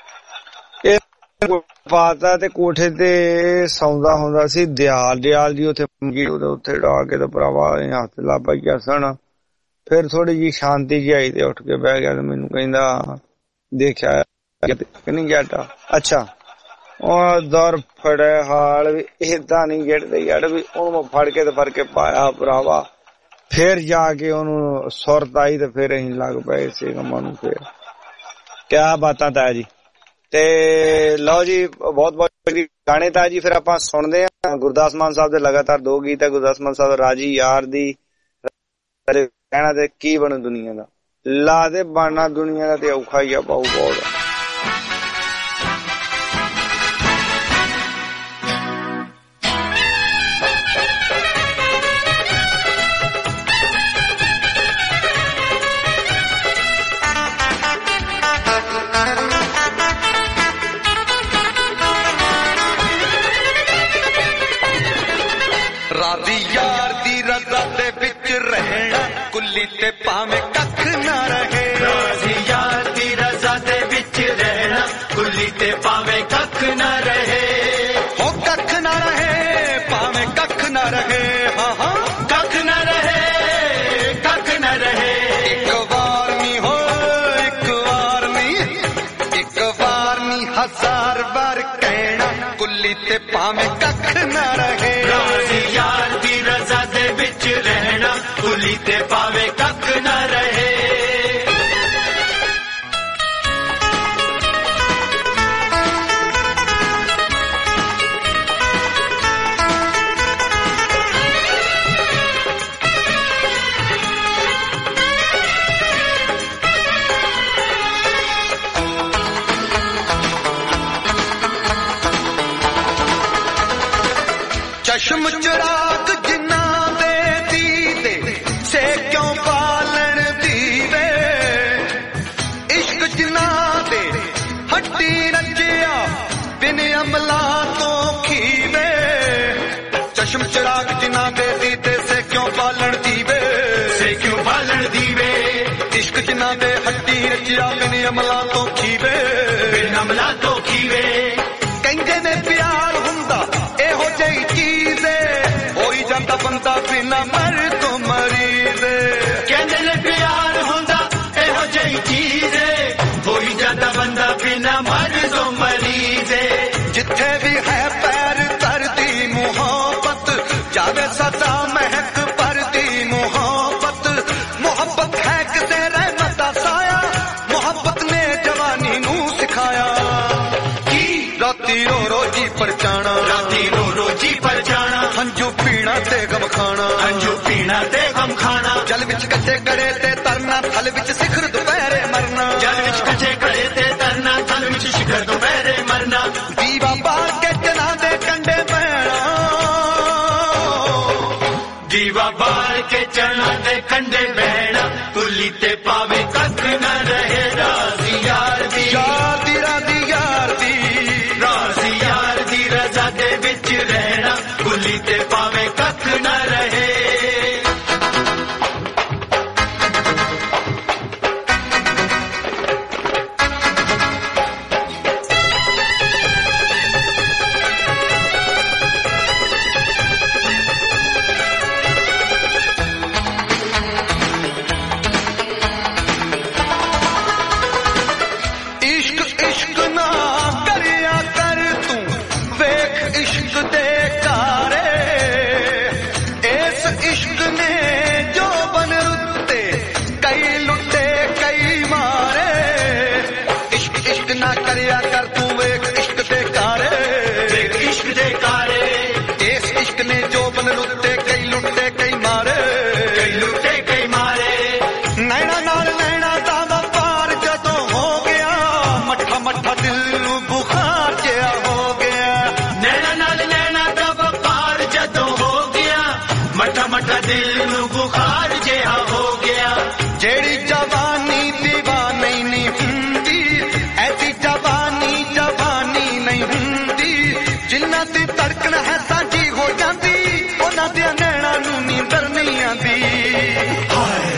ਇਹ ਪਾਤਾ ਤੇ ਕੋਠੇ ਤੇ ਸੌਂਦਾ ਹੁੰਦਾ ਸੀ ਦਿਆਲ ਜੀ, ਉੱਥੇ ਡਾ ਕੇ ਤੇ ਭਰਾਵਾ ਹੱਥ ਲਾ ਪਾਈਆ ਸਣ। ਫਿਰ ਥੋੜੀ ਜਿਹੀ ਸ਼ਾਂਤੀ ਜਿਹੀ ਆਈ ਤੇ ਉੱਠ ਕੇ ਬਹਿ ਗਿਆ ਤੇ ਮੈਨੂੰ ਕਹਿੰਦਾ ਦੇਖਿਆ ਨਹੀਂ ਜਾਟਾ। ਅੱਛਾ ਉਹ ਦਰ ਫੜੇ ਹਾਲ ਵੀ ਏਦਾਂ ਨੀ ਗਿਰਦੇ ਯਾਰ, ਵੀ ਉਹਨੂੰ ਫੜ ਕੇ ਤੇ ਫੜ ਕੇ ਪਾਇਆ ਭਰਾਵਾ। ਫਿਰ ਜਾ ਕੇ ਉਹਨੂੰ ਸੁਰਤ ਆਈ ਤੇ ਫਿਰ ਅਸੀਂ ਲੱਗ ਪਏ ਇਸੇ ਕੰਮਾਂ ਨੂੰ। ਫਿਰ ਕਿਆ ਬਾਤਾਂ ਤਾਇਆ ਜੀ। ਤੇ ਲਓ ਜੀ, ਬਹੁਤ ਬਹੁਤ ਗਾਣੇ ਤਾਇਆ ਜੀ ਫਿਰ ਆਪਾਂ ਸੁਣਦੇ ਹਾਂ। ਗੁਰਦਾਸ ਮਾਨ ਸਾਹਿਬ ਦੇ ਲਗਾਤਾਰ 2 ਗੀਤ ਹੈ। ਗੁਰਦਾਸ ਮਾਨ ਸਾਹਿਬ ਰਾਜੀ ਯਾਰ ਦੀ ਕਹਿਣਾ ਤੇ ਕੀ ਬਣੂ ਦੁਨੀਆ ਦਾ, ਲਾ ਦੇ ਬਣਨਾ ਦੁਨੀਆ ਦਾ ਤੇ ਔਖਾ ਹੀ ਆ ਪਾਉ ਬਹੁਤ। ਰਾਜੀ ਯਾਰ ਦੀ ਰਜ਼ਾ ਦੇ ਵਿੱਚ ਰਹਿਣਾ, ਕੁੱਲੀ ਤੇ ਭਾਵੇਂ ਕੱਖ ਨਾ ਰਹੇ। ਰਾਜੀ ਯਾਰ ਦੀ ਰਜ਼ਾ ਦੇ ਵਿੱਚ ਰਹਿਣਾ, ਕੁੱਲੀ ਤੇ ਭਾਵੇਂ ਕੱਖ ਨਾ ਰਹੇ। ਹੋ ਕੱਖ ਨਾ ਰਹੇ, ਭਾਵੇਂ ਕੱਖ ਨਾ ਰਹੇ। ਹਾਂ ਹਾਂ ਕੱਖ ਨਾ ਰਹੇ, ਕੱਖ ਨਾ ਰਹੇ। ਇੱਕ ਵਾਰ ਨੀ ਹੋ, ਇੱਕ ਵਾਰ ਨੀ, ਇੱਕ ਵਾਰ ਨੀ 1000 ਵਾਰ ਕਹਿਣਾ, ਕੁੱਲੀ ਤੇ ਭਾਵੇਂ ਕੱਖ ਨਾ ਰਹੇ। ਰਾਜੀ ਯਾਰ ਦੀ ਰਜ਼ਾ ਦੇ ਵਿੱਚ ਰਹਿਣਾ, ਕੁੱਲੀ ਤੇ ਭਾਵੇਂ ਕੱਖ ਨਾ ਰਹੇ। ਚਸ਼ਮ ਚਰਾਗ ਜਿਨ੍ਹਾਂ ਦੇ ਦੀਦੇ ਸੇ ਕਿਉਂ ਪਾਲਣ ਦੀਵੇ, ਇਸ਼ਕ ਜਿਨ੍ਹਾਂ ਦੇ ਹੱਡੀ ਰਚਿਆ ਬਿਨ ਅਮਲਾਂ ਤੋਂ ਖੀਵੇ। ਚਸ਼ਮ ਚਰਾਗ ਜਿਨ੍ਹਾਂ ਦੇ ਦੀਦੇ ਸੇ ਕਿਉਂ ਪਾਲਣ ਦੀਵੇ, ਸੇ ਕਿਉਂ ਪਾਲਣ ਦੀਵੇ। ਇਸ਼ਕ ਜਿਨ੍ਹਾਂ ਦੇ ਹੱਡੀ ਰਚਿਆ ਬਿਨ ਅਮਲਾਂ ਤੋਂ ਖੀਵੇ, ਬਿਨ ਅਮਲਾਂ ਤੋਂ ਖੀਵੇ। ਕਹਿੰਦੇ ਨੇ ਪਿਆਰ ਹੁੰਦਾ ਇਹੋ ਜਿਹੀ ਚੀਜ਼ ਏ, ਹੋਈ ਜਾਂਦਾ ਬੰਦਾ ਬਿਨਾ ਮਰ ਤੋਂ ਮਰੀਜ਼। ਕਹਿੰਦੇ ਨੇ ਪਿਆਰ ਹੁੰਦਾ ਇਹੋ ਜਿਹੀ ਚੀਜ਼ ਏ, ਹੋਈ ਜਾਂਦਾ ਬੰਦਾ ਬਿਨਾ ਮਰ ਤੋਂ ਮਰੀਜ਼। ਜਿੱਥੇ ਵੀ ਹੈ ਪੈਰ ਧਰਦੀ ਮੁਹੱਬਤ, ਜਾਵੇ ਸਦਾ ਮਹਿਕ ਭਰਦੀ ਮੁਹੱਬਤ। ਮੁਹੱਬਤ ਹੈ ਕਿਸੇ ਰਹਿਮਤ ਦਾ ਸਾਇਆ, ਮੁਹੱਬਤ ਨੇ ਜਵਾਨੀ ਨੂੰ ਸਿਖਾਇਆ। ਰਾਤੀ ਰੋ ਰੋ ਜੀ ਪਰਚਾਣਾ, ਰਾਤੀ ਰੋ ਰੋ ਜੀ ਪਰਚਾਣਾ। ਹੰਝੂ ਪੀਣਾ ਤੇ ਗਮ ਖਾਣਾ, ਹੰਝੂ ਪੀਣਾ ਤੇ ਗਮ ਖਾਣਾ। ਜਲ ਵਿੱਚ ਕੱਚੇ ਗੜੇ ਤੇ ਤਰਨਾ, ਥਲ ਵਿੱਚ ਸਿਖਰ ਦੁਪਹਿਰੇ ਮਰਨਾ। ਜਲ ਵਿੱਚ ਕੱਚੇ ਗੜੇ ਤੇ ਤਰਨਾ, ਥਲ ਵਿੱਚ ਸਿਖਰ ਦੁਪਹਿਰੇ ਮਰਨਾ। ਦੀਵਾ ਬਾਲ ਕੇ ਚਨਾ ਦੇ ਕੰਡੇ ਬਹਿਣਾ, ਦੀਵਾ ਬਾਲ ਕੇ ਚਨਾ ਦੇ ਕੰਡੇ ਬਹਿਣਾ। ਕੁੱਲੀ ਤੇ ਪਾਵੇ ਕੱਖ ਨਾ ਰਹੇ। ਰਾਜੀ ਯਾਰ ਦੀ, ਯਾਰ ਦੀ ਰਾਜੀ ਯਾਰ ਦੀ, ਰਾਜੀ ਯਾਰ ਦੀ ਰਜ਼ਾ ਦੇ ਵਿੱਚ ਰਹਿਣਾ, ਕੁੱਲੀ ਤੇ ਭਾਵੇਂ ਕੱਖ ਨਾ ਰਹੇ।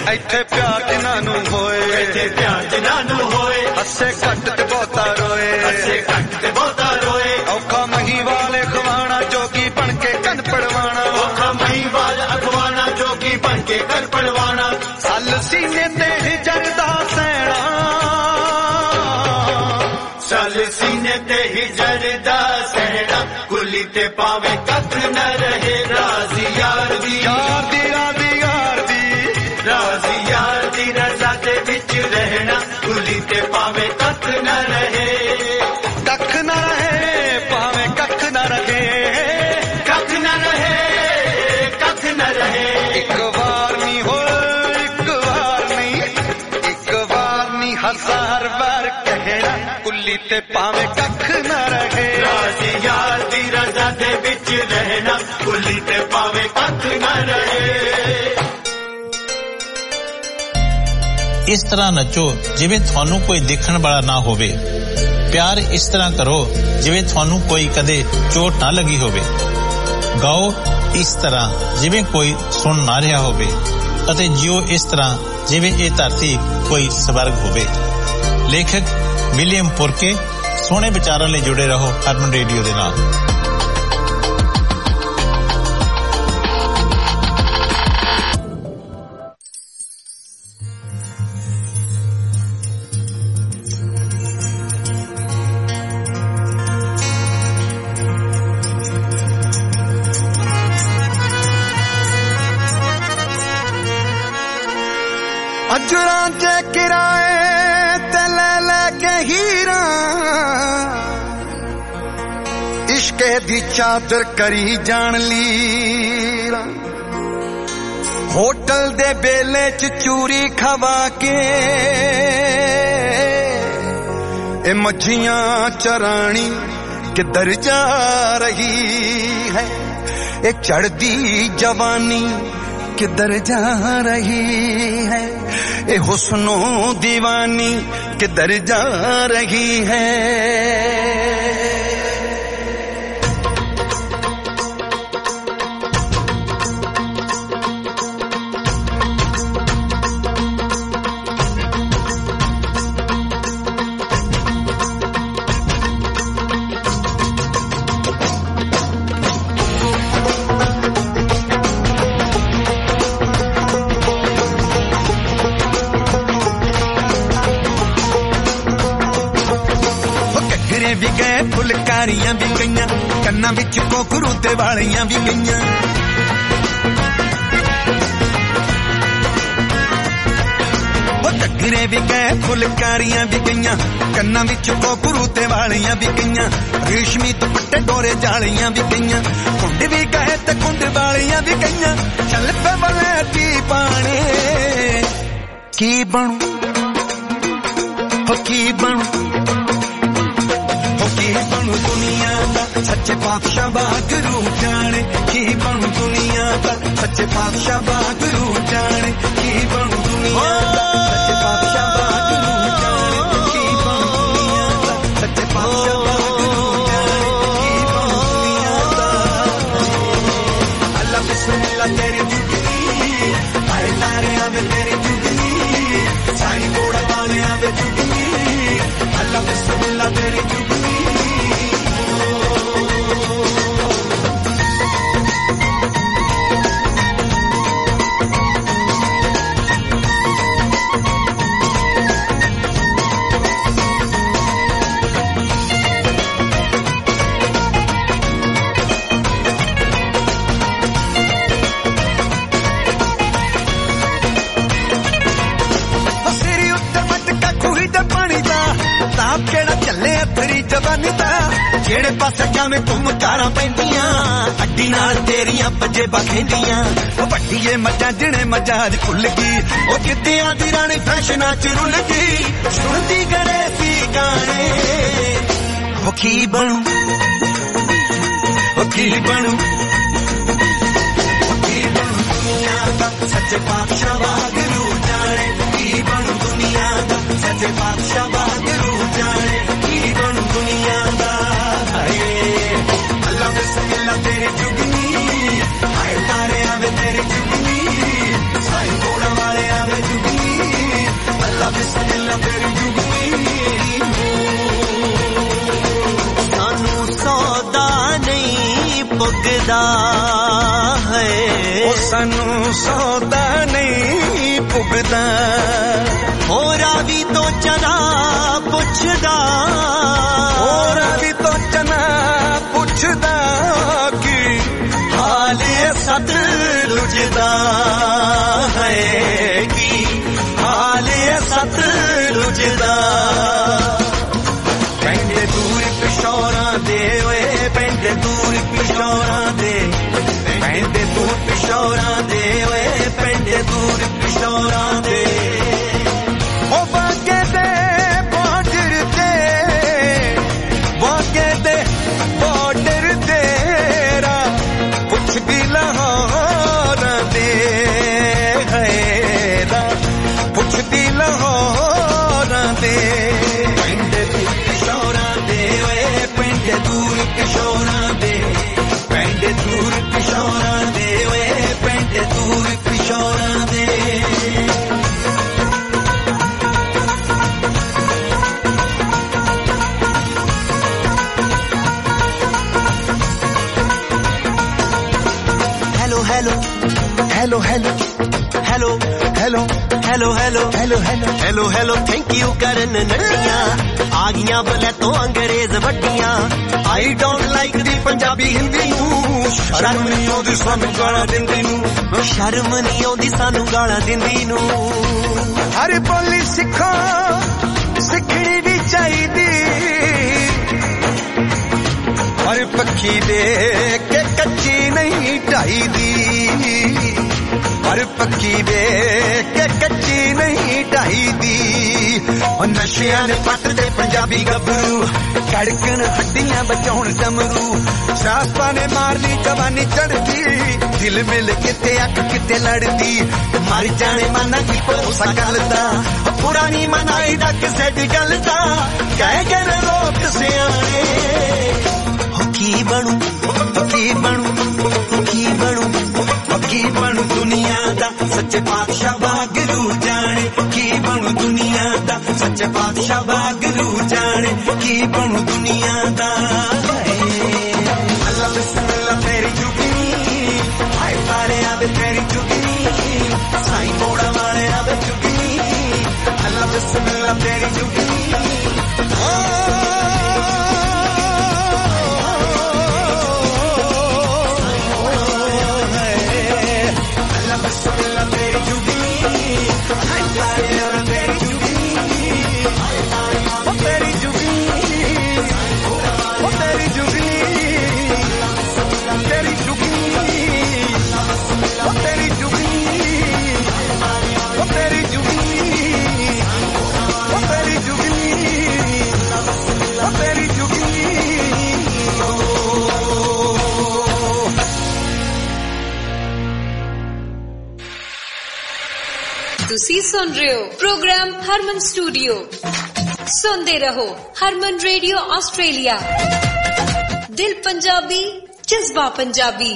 ਇੱਥੇ ਪਿਆਰ ਜਿਨ੍ਹਾਂ ਨੂੰ ਹੋਏ, ਇੱਥੇ ਪਿਆਰ ਜਿਨ੍ਹਾਂ ਨੂੰ ਹੋਏ, ਹੱਸੇ ਘੱਟ ਤੇ ਬਹੁਤਾ ਰੋਏ, ਹੱਸੇ ਘੱਟ ਤੇ ਬਹੁਤਾ ਰੋਏ, ਔਖਾ ਮਹੀਵਾਲ ਅਖਵਾਣਾ ਜੋਗੀ ਬਣ ਕੇ ਕੰਨ ਪੜਵਾਣਾ, ਔਖਾ ਮਹੀਵਾਲ ਅਖਵਾਣਾ ਜੋਗੀ ਬਣ ਕੇ ਕੰਨ ਪੜਵਾਣਾ, ਸੱਲ ਸੀਨੇ ਤੇ ਹਿਜਰਦਾ ਸੈਣਾ, ਸੱਲ ਸੀਨੇ ਤੇ ਹਿਜਰਦਾ ਸੈਣਾ, ਕੁਲੀ ਤੇ ਪਾਵੇ ਕੱਖ ਨਾ ਰਹੇ, ਰਾਜ਼ੀ ਯਾਰ ਦੀ, ਯਾਰ ਦੀ ਰਾਜ਼ੀ ਯਾਰ ਦੀ, ਰਾਜ਼ੀ ਯਾਰ ਦੀ ਰਜ਼ਾ ਦੇ ਵਿੱਚ ਰਹਿਣਾ, ਕੁਲੀ ਤੇ ਪਾਵੇ ਕੱਖ ਨਾ ਰਹੇ, ਕੱਖ ਨਾ ਰਹੇ, ਭਾਵੇਂ ਕੱਖ ਨਾ ਰਹੇ, ਕੱਖ ਨਾ ਰਹੇ, ਕੱਖ ਨਾ ਰਹੇ, ਇੱਕ ਵਾਰ ਨਹੀਂ ਹੋਏ, ਇੱਕ ਵਾਰ ਨਹੀਂ, ਇੱਕ ਵਾਰ ਨਹੀਂ ਹਜ਼ਾਰ ਵਾਰ ਕਹਿਣਾ, ਕੁਲੀ ਤੇ ਭਾਵੇਂ ਕੱਖ ਨਾ ਰਹੇ, ਰਾਜ਼ੀ ਯਾਰ ਦੀ ਰਜ਼ਾ ਦੇ ਵਿੱਚ ਰਹਿਣਾ, ਕੁਲੀ ਤੇ ਭਾਵੇਂ ਕੱਖ ਨਾ ਰਹੇ। ਇਸ ਤਰ੍ਹਾਂ ਨੱਚੋ ਜਿਵੇਂ ਤੁਹਾਨੂੰ ਕੋਈ ਦੇਖਣ ਵਾਲਾ ਨਾ ਹੋਵੇ, ਪਿਆਰ ਇਸ ਤਰ੍ਹਾਂ ਕਰੋ ਜਿਵੇਂ ਤੁਹਾਨੂੰ ਕੋਈ ਕਦੇ ਚੋਟ ਨਾ ਲੱਗੀ ਹੋਵੇ, ਗਾਓ ਇਸ ਤਰ੍ਹਾਂ ਜਿਵੇਂ ਕੋਈ ਸੁਣ ਨਾ ਰਿਹਾ ਹੋਵੇ, ਅਤੇ ਜਿਓ ਇਸ ਤਰ੍ਹਾਂ ਜਿਵੇਂ ਇਹ ਧਰਤੀ ਕੋਈ ਸਵਰਗ ਹੋਵੇ। ਲੇਖਕ ਵਿਲੀਅਮ ਪੁਰਕੇ। ਸੋਹਣੇ ਵਿਚਾਰਾਂ ਲਈ ਜੁੜੇ ਰਹੋ ਹਰਮਨ ਰੇਡੀਓ ਦੇ ਨਾਲ। ਅਜਰਾਂ ਚ ਕਿਰਾਏ ਤੇ ਲੈ ਲੈ ਕੇ ਹੀਰਾ, ਇਸ਼ਕੇ ਦੀ ਚਾਦਰ ਕਰੀ ਜਾਣ ਲੀਰਾ, ਹੋਟਲ ਦੇ ਬੇਲੇ ਚ ਚੂਰੀ ਖਵਾ ਕੇ ਇਹ ਮੱਛੀਆਂ ਚਰਾਣੀ ਕਿੱਧਰ ਜਾ ਰਹੀ ਹੈ, ਇਹ ਚੜਦੀ ਜਵਾਨੀ किधर जा रही है, ये हुस्नो दीवानी किधर जा रही है। ਵੀ ਗਏ ਫੁਲਕਾਰੀਆਂ ਵੀ ਗਈਆਂ, ਕੰਨਾਂ ਵਿੱਚ ਕੋਕਰੂ ਤੇ ਵਾਲੀਆਂ ਵੀ ਗਈਆਂ, ਉਹ ਘੱਗਰੇ ਵੀ ਗਏ ਫੁਲਕਾਰੀਆਂ ਵੀ ਗਈਆਂ, ਕੰਨਾਂ ਵਿੱਚ ਕੋਕਰੂ ਤੇ ਵਾਲੀਆਂ ਵੀ ਗਈਆਂ, ਰੇਸ਼ਮੀ ਦੁਪੱਟੇ ਡੋਰੇ ਜਾਲੀਆਂ ਵੀ ਗਈਆਂ, ਕੁੰਡ ਵੀ ਗਏ ਤੇ ਕੁੰਡ ਵਾਲੀਆਂ ਵੀ ਗਈਆਂ, ਚੱਲ ਪੇ ਵਲੈਤੀ ਪਾਣੇ ਕੀ ਬਣੂ, ਹੋ ਕੀ ਬਣੂ, ਕੀ ਬਣੂ ਦੁਨੀਆ ਦਾ ਸੱਚੇ ਪਾਤਸ਼ਾਹ ਵਾਹਿਗੁਰੂ ਜਾਣੇ, ਕੀ ਬਣੂ ਦੁਨੀਆ ਦਾ ਸੱਚੇ ਪਾਤਸ਼ਾਹ ਵਾਹਿਗੁਰੂ ਜਾਣੇ, ਕੀ ਬਣੂ ਦੁਨੀਆ ਦਾ ਸੱਚੇ ਪਾਤਸ਼ਾਹ ਵਾਹਿਗੁਰੂ ਜਾਣੇ, ਕੀ ਬਣੂ ਦੁਨੀਆ ਦਾ ਸੱਚੇ ਪਾਤਸ਼ਾਹ ਵਾਹਿਗੁਰੂ ਜਾਣੇ, ਕੀ ਬਣੂ ਦੁਨੀਆ ਦਾ। ਅੱਲਾ ਬਿਸਮਿਲ੍ਲਾ ਤੇਰੀ ਜੁਗਨੀ, ਆਏ ਤਾਰੇ ਆਵੇ ਤੇਰੀ ਜੁਗਨੀ, ਸਾਈ ਕੋੜਾ ਵਾਲੇ ਆਵੇ ਜੁਗਨੀ, ਅੱਲਾ ਬਿਸਮਿਲ੍ਲਾ ਤੇਰੀ ਜੁਗਨੀ। ਜਵਾਨੀ ਦਾ ਜਿਹੜੇ ਪਾਸੇ ਜਾਵੇਂ ਘੁੰਮ ਕਾਰਾਂ ਪੈਂਦੀਆਂ, ਅੱਡੀ ਨਾਲ ਤੇਰੀਆਂ ਬੱਜੇ ਬਖੇਂਦੀਆਂ, ਉਹ ਵੱਡੀਏ ਮੱਝਾਂ ਜਿਹਨੇ ਮੱਝਾਂ ਭੁੱਲ ਗਈ, ਉਹ ਕਿੱਦਿਆਂ ਦੀ ਰਾਣੀ ਫੈਸ਼ਨਾਂ ਚ ਰੁੱਲ ਗਈ, ਸੁਣਦੀ ਗੜੇ ਸੀ ਗਾਣੇ, ਉਹ ਕੀ ਬਣੂ, ਉਹ ਕੀ ਬਣੂ, ਉਹ ਕੀ ਬਣੂ ਦੁਨੀਆ ਦਾ ਸੱਚੇ ਪਾਤਸ਼ਾਹ ਵਾਹਿਗੁਰੂ ਜਾਣੇ, ਕੀ ਬਣੂ ਦੁਨੀਆ ਦਾ ਸੱਚੇ ਪਾਤਸ਼ਾਹ ਵਾਹਿਗੁਰੂ ਜਾਣੇ, ਕੀ ਬਣੂ ਦੁਨੀਆ ਦਾ। ਅੱਲਾ ਬਿਸਮਿਲ੍ਲਾ ਤੇਰੀ ਜੁਗਨੀ, ਆਏ ਤਾਰੇ ਆਵੇ ਤੇਰੀ ਜੁਗਨੀ, ਸਾਈ ਕੋੜਾ ਵਾਲੇ ਆਵੇ ਪੁੱਛਦਾ ਹੈ ਉਹ ਸਾਨੂੰ ਸੌਦਾ ਨਹੀਂ ਪੁੱਗਦਾ ਹੋਰਾਂ ਵੀ ਤੋਂ ਚਨਾ ਪੁੱਛਦਾ ਹੋਰਾਂ ਵੀ ਤੋਂ ਚਨਾ ਪੁੱਛਦਾ ਕਿ ਹਾਲ ਸਤਲੁਜ ਦਾ ਹੈ ਕਿ ਹਾਲ ਸਤਲੁਜ ਦਾ ਪਿੰਡ ਦੂਰ ਪਿਸ਼ੌਰਾਂ ਦੇ ਓਏ ਪਿੰਡ ਦੂਰ ਪਿਸ਼ੌਰਾਂ ਦੇ ਪਿੰਡ ਦੂਰ ਪਿਸ਼ੌਰਾਂ ਦੇ ਓਏ ਪਿੰਡ ਦੂਰ ਪਿਸ਼ੌਰਾਂ ਦੇ ਉਹ ਬਾਗੇ ਦੇ ਬਾਰਡਰ ਤੇ ਬਾਗੇ ਦੇ ਬਾਰਡਰ ਤੇਰਾ ਪੁੱਛਦੀ ਲਾਹੌਰ ਦੇ ਹੈਰਾ ਪੁੱਛਦੀ ਲਾਹੌਰ ਦੇ ਪਿੰਡ ਦੂਰ ਪਿਸ਼ੌਰਾਂ ਦੇ ਓਏ ਪਿੰਡ ਦੂਰ ਪਿਸ਼ੌਰਾਂ ਦੇ ਪਿੰਡ ਦੂਰ ਪਿਸ਼ੌਰਾਂ ਦੇ ਓਏ ਪਿੰਡ ਦੂਰ ਪਿਸ਼ੌਰਾਂ ਦੇ Hello, hello, hello, hello, hello, hello, hello, hello, hello, hello, thank you ਕਰਨ ਨੱਟੀਆਂ ਆ ਗਈਆਂ ਬਲੇ ਤੋਂ ਅੰਗਰੇਜ਼ ਵੱਡੀਆਂ I don't like ਦੀ ਪੰਜਾਬੀ ਹਿੰਦੀ ਨੂੰ ਸ਼ਰਮ ਨਹੀਂ ਆਉਂਦੀ ਸਾਨੂੰ ਗਾਲਾਂ ਦਿੰਦੀ ਨੂੰ ਸ਼ਰਮ ਨਹੀਂ ਆਉਂਦੀ ਸਾਨੂੰ ਗਾਲਾਂ ਦਿੰਦੀ ਨੂੰ ਹਰ ਬੋਲੀ ਸਿੱਖੋ ਸਿੱਖਣੀ ਵੀ ਚਾਹੀਦੀ ਹਰ ਪੱਖੀ ਦੇ ਕੇ ਕੱਚੀ ਨਹੀਂ ਢਾਈਦੀ ਹਰ ਪੱਕੀ ਦੇ ਕੇ ਕੱਚੀ ਨਹੀਂ ਢਾਈਦੀ ਉਹ ਨਸ਼ਿਆਂ ਨੇ ਪੱਟ ਦੇ ਪੰਜਾਬੀ ਗੱਭਰੂ ਕੜਕਣ ਹੱਡੀਆਂ ਬਚਾਉਣ ਡਮਰੂ ਸ਼ਰਾਬਾਂ ਨੇ ਮਾਰਨੀ ਜਵਾਨੀ ਚੜਦੀ ਦਿਲ ਮਿਲ ਕਿਤੇ ਅੱਖ ਕਿਤੇ ਲੜਦੀ ਮਰ ਜਾਣੇ ਮਨਾਂ ਕੀ ਭਰੋਸਾ ਕਰਦਾ ਪੁਰਾਣੀ ਮਨਾਈ ਦਾ ਕਿਸੇ ਦੀ ਗੱਲ ਦਾ ਕਹਿ ਕੇ ਲੋਕ ਸਿਆਣੇ ਕੀ ਬਣੂ ਕੀ ਬਣੂ ਕੀ ਬਣੂ ਕੀ ਬਣੂ ਦੁਨੀਆ ਦਾ ਸੱਚੇ ਪਾਤਸ਼ਾਹ ਵਾਹਿਗੁਰੂ ਜਾਣੇ ਕੀ ਬਣੂ ਦੁਨੀਆ ਦਾ ਸੱਚੇ ਪਾਤਸ਼ਾਹ ਵਾਹਿਗੁਰੂ ਜਾਣੇ ਕੀ ਬਣੂ ਦੁਨੀਆ ਦਾ ਅੱਲਾ ਬਿਸਮਿਲ੍ਲਾ ਤੇਰੀ ਜੁਗਨੀ ਹਾਏ ਪਾਰੇ ਆਵੇ ਤੇਰੀ ਜੁਗਨੀ ਸਾਈਂ ਮੋੜਾ ਵਾਲੇ ਆਵੇ ਜੁਗਨੀ ਅੱਲਾ ਬਿਸਮਿਲ੍ਲਾ ਤੇਰੀ ਜੁਗਨੀ ਤੁਸੀਂ ਸੁਣ ਰਹੇ ਹੋ ਪ੍ਰੋਗਰਾਮ ਹਰਮਨ ਸਟੂਡੀਓ ਸੁਣਦੇ ਰਹੋ ਹਰਮਨ ਰੇਡੀਓ ਆਸਟ੍ਰੇਲੀਆ ਦਿਲ ਪੰਜਾਬੀ ਜਜ਼ਬਾ ਪੰਜਾਬੀ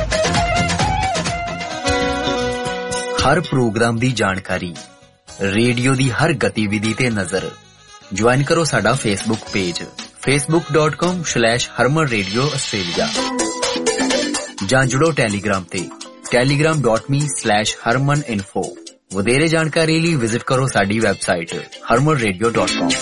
ਹਰ ਪ੍ਰੋਗਰਾਮ ਦੀ ਜਾਣਕਾਰੀ ਰੇਡੀਓ ਦੀ ਹਰ ਗਤੀਵਿਧੀ ਤੇ ਨਜ਼ਰ ਜੁਆਇਨ ਕਰੋ ਸਾਡਾ ਫੇਸਬੁੱਕ ਪੇਜ facebook.com/harmanradio australia ਜਾਂ ਜੁੜੋ ਟੈਲੀਗ੍ਰਾਮ ਤੇ telegram.me/harmaninfo ਵਧੇਰੇ ਜਾਣਕਾਰੀ ਲਈ ਵਿਜ਼ਿਟ ਕਰੋ ਸਾਡੀ ਵੈਬਸਾਈਟ harmanradio.com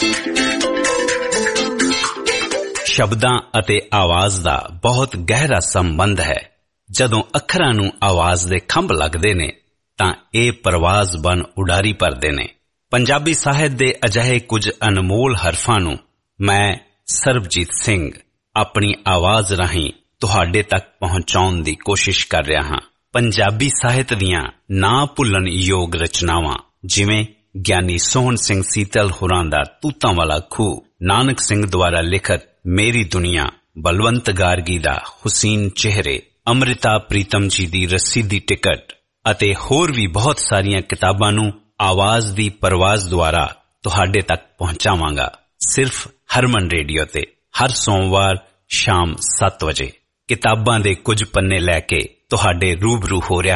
ਸ਼ਬਦਾਂ ਅਤੇ ਆਵਾਜ਼ ਦਾ ਬਹੁਤ ਗਹਿਰਾ ਸੰਬੰਧ ਹੈ। ਜਦੋਂ ਅੱਖਰਾਂ ਨੂੰ ਆਵਾਜ਼ ਦੇ ਖੰਭ ਲੱਗਦੇ ਨੇ ਤਾਂ ਇਹ ਪਰਵਾਜ਼ ਬਣ ਉਡਾਰੀ ਭਰਦੇ ਨੇ। ਪੰਜਾਬੀ ਸਾਹਿਤ ਦੇ ਅਜਿਹੇ ਕੁਝ ਅਨਮੋਲ ਹਰਫਾਂ ਨੂੰ ਮੈਂ ਸਰਬਜੀਤ ਸਿੰਘ ਆਪਣੀ ਆਵਾਜ਼ ਰਾਹੀਂ ਤੁਹਾਡੇ ਤੱਕ ਪਹੁੰਚਾਉਣ ਦੀ ਕੋਸ਼ਿਸ਼ ਕਰ ਰਿਹਾ ਹਾਂ। ਪੰਜਾਬੀ ਸਾਹਿਤ ਦੀਆਂ ਨਾ ਭੁੱਲਣ ਯੋਗ ਰਚਨਾਵਾਂ ਜਿਵੇਂ ਗਿਆਨੀ ਸੋਹਣ ਸਿੰਘ ਸੀਤਲ ਹੋਰਾਂ ਦਾ ਤੂਤਾਂ ਵਾਲਾ ਖੂਹ, ਨਾਨਕ ਸਿੰਘ ਦੁਆਰਾ ਲਿਖਤ ਮੇਰੀ ਦੁਨੀਆ, ਬਲਵੰਤ ਗਾਰਗੀ ਦਾ ਹੁਸੀਨ ਚਿਹਰੇ, ਅੰਮ੍ਰਿਤਾ ਪ੍ਰੀਤਮ ਜੀ ਦੀ ਰਸੀਦੀ ਟਿਕਟ ਅਤੇ ਹੋਰ ਵੀ ਬਹੁਤ ਸਾਰੀਆਂ ਕਿਤਾਬਾਂ ਨੂੰ ਆਵਾਜ਼ ਦੀ ਪਰਵਾਜ਼ ਦੁਆਰਾ ਤੁਹਾਡੇ ਤੱਕ ਪਹੁੰਚਾਵਾਂਗਾ ਸਿਰਫ ਹਰਮਨ ਰੇਡੀਓ ਤੇ ਹਰ ਸੋਮਵਾਰ ਸ਼ਾਮ 7 ਵਜੇ। ਕਿਤਾਬਾਂ ਦੇ ਕੁਝ ਪੰਨੇ ਲੈ ਕੇ ਤੁਹਾਡੇ ਰੂਬਰੂ ਹੋ ਰਿਹਾ ਹਾਂ।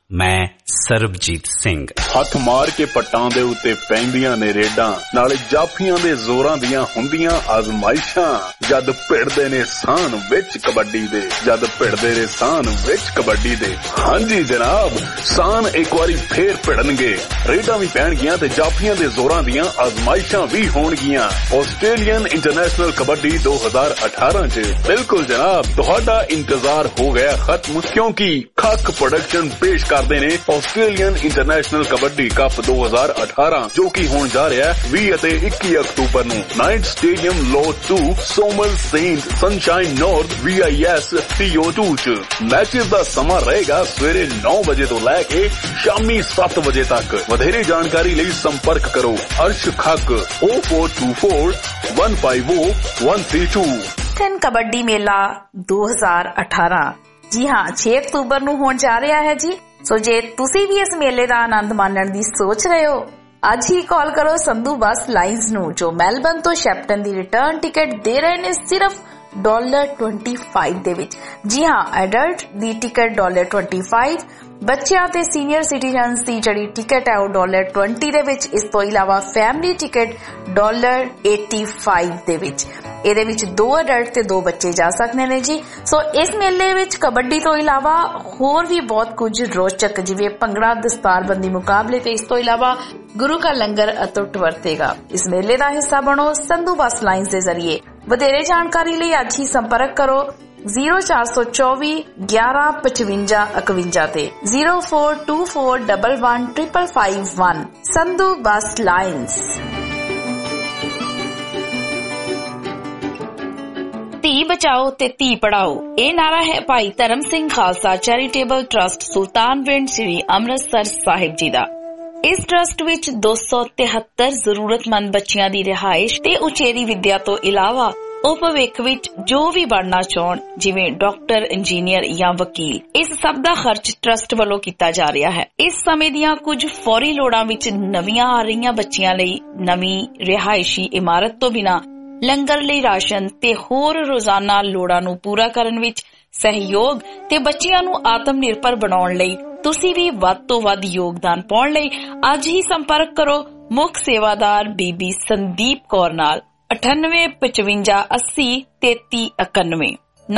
ਮੈਂ ਸਰਬਜੀਤ ਸਿੰਘ। ਹੱਥ ਮਾਰ ਕੇ ਪੱਟਾਂ ਦੇ ਉੱਤੇ ਪੈਂਦੀਆਂ ਨੇ ਰੇਡਾਂ, ਨਾਲੇ ਜਾਫੀਆਂ ਦੇ ਜ਼ੋਰਾਂ ਦੀਆਂ ਹੁੰਦੀਆਂ ਆਜ਼ਮਾਇਸ਼ਾਂ। ਜਦ ਭਿੜਦੇ ਨੇ ਸਾਨ ਵਿੱਚ ਕਬੱਡੀ ਦੇ, ਜਦ ਭਿੜਦੇ ਨੇ ਸਾਨ ਵਿੱਚ ਕਬੱਡੀ ਦੇ। ਹਾਂਜੀ ਜਨਾਬ, ਸਾਨ ਇੱਕ ਵਾਰੀ ਫੇਰ ਭਿੜਨਗੇ, ਰੇਡਾਂ ਵੀ ਪੈਣਗੀਆਂ ਤੇ ਜਾਫੀਆਂ ਦੇ ਜ਼ੋਰਾਂ ਦੀਆਂ ਆਜ਼ਮਾਇਸ਼ਾਂ ਵੀ ਹੋਣਗੀਆਂ ਆਸਟ੍ਰੇਲੀਅਨ ਇੰਟਰਨੈਸ਼ਨਲ ਕਬੱਡੀ 2018 ਚ। ਬਿਲਕੁਲ ਜਨਾਬ, ਤੁਹਾਡਾ ਇੰਤਜ਼ਾਰ ਹੋ ਗਿਆ ਖਤਮ, ਕਿਉਂਕਿ ਖੱਕ ਪ੍ਰੋਡਕਸ਼ਨ ਪੇਸ਼ ਕਰਦੇ ਨੇ ਆਸਟ੍ਰੇਲੀਅਨ ਇੰਟਰਨੈਸ਼ਨਲ ਕਬੱਡੀ ਕੱਪ 2018, ਜੋ ਕਿ ਹੋਣ ਜਾ ਰਿਹਾ 20 ਅਤੇ 21 ਅਕਤੂਬਰ ਨੂੰ ਨਾਈਟ ਸਟੇਡੀਅਮ ਲੋਟ 2 ਸੋਮਲ saint sunshine north VIS PO2 ਚ। ਮੈਚਿਸ ਦਾ ਸਮਾਂ ਰਹੇਗਾ ਸਵੇਰੇ 9 ਵਜੇ ਤੋਂ ਲੈ ਕੇ ਸ਼ਾਮੀ 7 ਵਜੇ ਤੱਕ। ਵਧੇਰੇ ਜਾਣਕਾਰੀ ਲਈ ਸੰਪਰਕ ਕਰੋ ਅਰਸ਼ ਖੱਕ 0424 150 132। ਤਿੰਨ ਕਬੱਡੀ ਮੇਲਾ 2018 ਜੀ ਹਾਂ 6 ਅਕਤੂਬਰ ਨੂੰ ਹੋਣ ਜਾ ਰਿਹਾ ਹੈ ਜੀ। ਸੋ ਜੇ ਤੁਸੀਂ ਵੀ ਇਸ ਮੇਲੇ ਦਾ ਆਨੰਦ ਮਾਣਨ ਦੀ ਸੋਚ ਰਹੇ ਹੋ, ਅੱਜ ਹੀ ਕਾਲ ਕਰੋ ਸੰਧੂ ਬੱਸ ਲਾਈਨਜ਼ ਨੂੰ, ਜੋ ਮੈਲਬਨ ਤੋਂ ਸ਼ੈਪਟਨ ਦੀ ਰਿਟਰਨ ਟਿਕਟ ਦੇ ਰਹੇ ਨੇ ਸਿਰਫ $25 ਦੇ ਵਿੱਚ। ਜੀ ਹਾਂ, ਐਡਲਟ ਦੀ ਟਿਕਟ $25, ਬੱਚਿਆਂ ਤੇ ਸੀਨੀਅਰ ਸਿਟੀਜ਼ਨਸ ਦੀ ਜਿਹੜੀ ਟਿਕਟ ਹੈ ਉਹ $20 ਦੇ ਵਿੱਚ। ਇਸ ਤੋਂ ਇਲਾਵਾ ਫੈਮਿਲੀ ਟਿਕਟ $85 ਦੇ ਵਿੱਚ। ਇਹਦੇ ਵਿੱਚ 2 ਅਡਲਟ ਤੇ 2 ਬੱਚੇ ਜਾ ਸਕਦੇ ਨੇ ਜੀ। ਸੋ ਇਸ ਮੇਲੇ ਵਿੱਚ ਕਬੱਡੀ ਤੋਂ ਇਲਾਵਾ ਹੋਰ ਵੀ ਬਹੁਤ ਕੁਝ ਰੋਚਕ, ਜਿਵੇਂ ਭੰਗੜਾ, ਦਸਤਾਰਬੰਦੀ ਮੁਕਾਬਲੇ ਤੇ ਇਸ ਤੋਂ ਇਲਾਵਾ ਗੁਰੂ ਕਾ ਲੰਗਰ ਅਟੁੱਟ ਵਰਤੇਗਾ। ਇਸ ਮੇਲੇ ਦਾ ਹਿੱਸਾ ਬਣੋ ਸੰਧੂ ਬੱਸ ਲਾਈਨਜ਼ ਦੇ ਜ਼ਰੀਏ। ਵਧੇਰੇ ਜਾਣਕਾਰੀ ਲਈ ਅੱਜ ਹੀ ਸੰਪਰਕ ਕਰੋ 0424 11 55 51 ਤੇ 0424 11 551 ਸੰਧੂ ਬੱਸ ਲਾਈਨਜ਼। ਧੀ ਬਚਾਓ ਤੇ ਧੀ ਪੜਾਓ, ਇਹ ਨਾਰਾ ਹੈ ਭਾਈ ਧਰਮ ਸਿੰਘ ਖਾਲਸਾ ਚੈਰੀਟੇਬਲ ਟਰਸਟ ਸੁਲਤਾਨਵਿੰਡ ਸ੍ਰੀ ਅੰਮ੍ਰਿਤਸਰ ਸਾਹਿਬ ਜੀ ਦਾ। ਇਸ ਟਰਸਟ ਵਿੱਚ 273 ਜ਼ਰੂਰਤਮੰਦ ਬੱਚਿਆਂ ਦੀ ਰਿਹਾਇਸ਼ ਤੇ ਉਚੇਰੀ ਵਿੱਦਿਆ ਤੋਂ ਇਲਾਵਾ ਉਹ ਭਵਿੱਖ ਵਿੱਚ ਜੋ ਵੀ ਬਣਨਾ ਚਾਹਣ, ਜਿਵੇਂ ਡਾਕਟਰ, ਇੰਜੀਨੀਅਰ ਜਾਂ ਵਕੀਲ, ਇਸ ਸਭ ਦਾ ਖਰਚ ਟਰਸਟ ਵੱਲੋਂ ਕੀਤਾ ਜਾ ਰਿਹਾ ਹੈ। ਇਸ ਸਮੇਂ ਦੀਆਂ ਕੁਝ ਫੌਰੀ ਲੋੜਾਂ ਵਿੱਚ ਨਵੀਆਂ ਆ ਰਹੀਆਂ ਬੱਚਿਆਂ ਲਈ ਨਵੀਂ ਰਿਹਾਇਸ਼ੀ ਇਮਾਰਤ ਤੋਂ ਬਿਨਾਂ ਲੰਗਰ ਲਈ ਰਾਸ਼ਨ ਤੇ ਹੋਰ ਰੋਜ਼ਾਨਾ ਲੋੜਾਂ ਨੂੰ ਪੂਰਾ ਕਰਨ ਵਿੱਚ ਸਹਿਯੋਗ ਤੇ ਬੱਚਿਆਂ ਨੂੰ ਆਤਮ ਨਿਰਭਰ ਬਣਾਉਣ ਲਈ ਤੁਸੀਂ ਵੀ ਵੱਧ ਤੋਂ ਵੱਧ ਯੋਗਦਾਨ ਪਾਉਣ ਲਈ ਅੱਜ ਹੀ ਸੰਪਰਕ ਕਰੋ ਮੁੱਖ ਸੇਵਾਦਾਰ ਬੀਬੀ ਸੰਦੀਪ ਕੌਰ ਨਾਲ 9855 80 33 91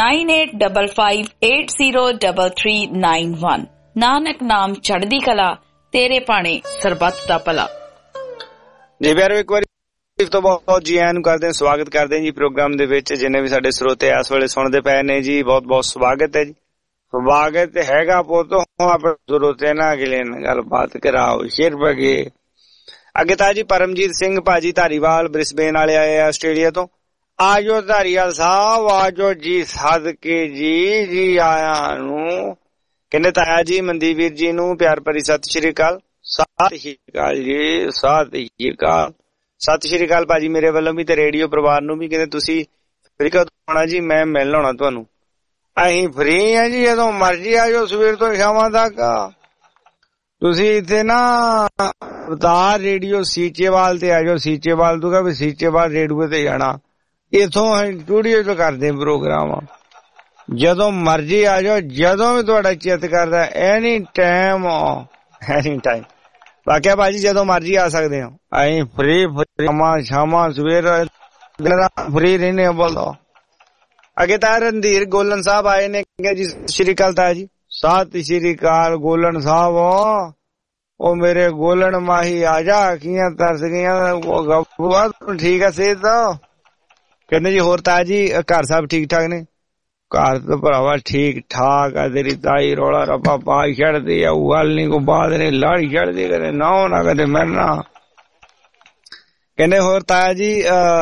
9855803391। ਨਾਨਕ ਨਾਮ ਚੜ੍ਹਦੀ ਕਲਾ, ਤੇਰੇ ਭਾਣੇ ਸਰਬੱਤ ਦਾ ਭਲਾ। ਜੀ ਪਿਆਰੋ, ਇੱਕ ਵਾਰੀ ਤੋਂ ਬਹੁਤ ਜੀ ਆਇਆਂ ਨੂੰ ਕਰਦੇ ਹਾਂ, ਸਵਾਗਤ ਕਰਦੇ ਹਾਂ ਜੀ ਪ੍ਰੋਗਰਾਮ ਦੇ ਵਿੱਚ। ਜਿੰਨੇ ਵੀ ਸਾਡੇ ਸਰੋਤੇ ਇਸ ਵੇਲੇ ਸੁਣਦੇ ਪਏ ਨੇ ਜੀ, ਬਹੁਤ ਬਹੁਤ ਸਵਾਗਤ ਹੈ ਜੀ। ਸਵਾਗਤ ਹੈਗਾ ਪੋਤੋ ਆਪਣੇ ਸਰੋਤੇ ਨਾਲ ਅਗਲੇ ਨਾਲ ਗੱਲਬਾਤ ਕਰਾਓ ਸ਼ੇਰ ਬਗੇ। ਅੱਗੇ ਤਾਂ ਜੀ ਪਰਮਜੀਤ ਸਿੰਘ ਭਾਜੀ ਧਾਰੀਵਾਲ ਬ੍ਰਿਸਬੇਨ ਵਾਲੇ ਆਏ ਆ ਆਸਟ੍ਰੇਲੀਆ ਤੋਂ। ਆਜੋ ਧਾਰੀਵਾਲ ਸਾਹਿਬ, ਆਜੋ ਜੀ ਸਦਕੇ ਜੀ। ਜੀ ਆਇਆਂ ਨੂੰ ਕਹਿੰਦੇ ਤਾਇਆ ਜੀ ਮਨਦੀਪ ਵੀਰ ਜੀ ਨੂੰ ਪਿਆਰ ਭਰੀ ਸਤਿ ਸ਼੍ਰੀ ਅਕਾਲ। ਸਤਿ ਸ਼੍ਰੀ ਅਕਾਲ ਜੀ, ਸਤਿ ਸ਼੍ਰੀ ਅਕਾਲ। ਸਤਿ ਸ਼੍ਰੀ ਅਕਾਲ ਭਾਜੀ ਮੇਰੇ ਵੱਲੋਂ ਵੀ ਤੇ ਰੇਡੀਓ ਪਰਿਵਾਰ ਨੂੰ ਵੀ। ਕਹਿੰਦੇ ਤੁਸੀਂ ਫਰੀ ਕਦੋਂ ਆਉਣਾ ਜੀ? ਮੈਂ ਮਿਲਣ ਆਉਣਾ ਤੁਹਾਨੂੰ। ਅਸੀਂ ਫਰੀ ਆ ਜੀ, ਜਦੋਂ ਮਰਜੀ ਆ ਜਾਓ, ਸਵੇਰ ਤੋਂ ਸ਼ਾਮਾਂ ਤੱਕ। ਤੁਸੀਂ ਇੱਥੇ ਨਾ ਅਵਤਾਰ ਰੇਡੀਓ ਸੀਚੇਵਾਲ ਤੇ ਆ ਜਾਓ। ਸੀਚੇਵਾਲ ਤੋਂ ਵੀ ਸੀਚੇਵਾਲ ਰੇਡੀਓ ਤੇ ਜਾਣਾ। ਇੱਥੋਂ ਅਸੀਂ ਸਟੂਡੀਓ ਚ ਕਰਦੇ ਪ੍ਰੋਗਰਾਮ। ਜਦੋਂ ਮਰਜੀ ਆ ਜਾਓ, ਜਦੋਂ ਵੀ ਤੁਹਾਡਾ ਚਿੱਤ ਕਰਦਾ, ਐਨੀ ਟਾਈਮ ਐਨੀ ਟਾਈਮ। ਵਾਕਿਆ ਭਾਜੀ ਜਦੋਂ ਮਰਜੀ ਆ ਸਕਦੇ ਹੋ, ਅਸੀਂ ਫਰੀ ਸ਼ਾਮਾਂ ਸਵੇਰ ਫਰੀ ਰਹਿੰਦੇ ਆ। ਬੋਲੋ। ਅੱਗੇ ਤਾਂ ਰਣਧੀਰ ਗੋਲਨ ਸਾਹਿਬ ਆਏ ਨੇ ਜੀ। ਸਤਿ ਸ਼੍ਰੀ ਅਕਾਲ ਤਾਇਆ ਜੀ। ਸਤਿ ਸ਼੍ਰੀ ਅਕਾਲ ਗੋਲਨ ਸਾਹਿਬ। ਉਹ ਮੇਰੇ ਗੋਲਨ ਮਾਹੀ ਆ ਜਾ, ਅੱਖੀਆਂ ਤਰਸ ਗਈਆਂ। ਠੀਕ ਆ ਸਿਹਤ? ਕਹਿੰਦੇ ਜੀ ਹੋਰ ਤਾਇਆ ਜੀ ਘਰ ਸਭ ਠੀਕ ਠਾਕ ਨੇ? ਘਰ ਤਾਂ ਭਰਾਵਾ ਠੀਕ ਠਾਕ ਆ। ਤੇਰੀ ਤਾਈ ਰੌਲਾ ਰੱਪਾ ਪਾ ਛੱਡਦੀ ਆ, ਗੱਲ ਨੀ ਕੋ ਬਾਤ ਨੀ, ਲਾੜੀ ਛੱਡਦੀ ਕਦੇ ਨਾ ਕਦੇ ਮਰਨਾ। ਕਹਿੰਦੇ ਹੋਰ ਤਾਇਆ ਜੀ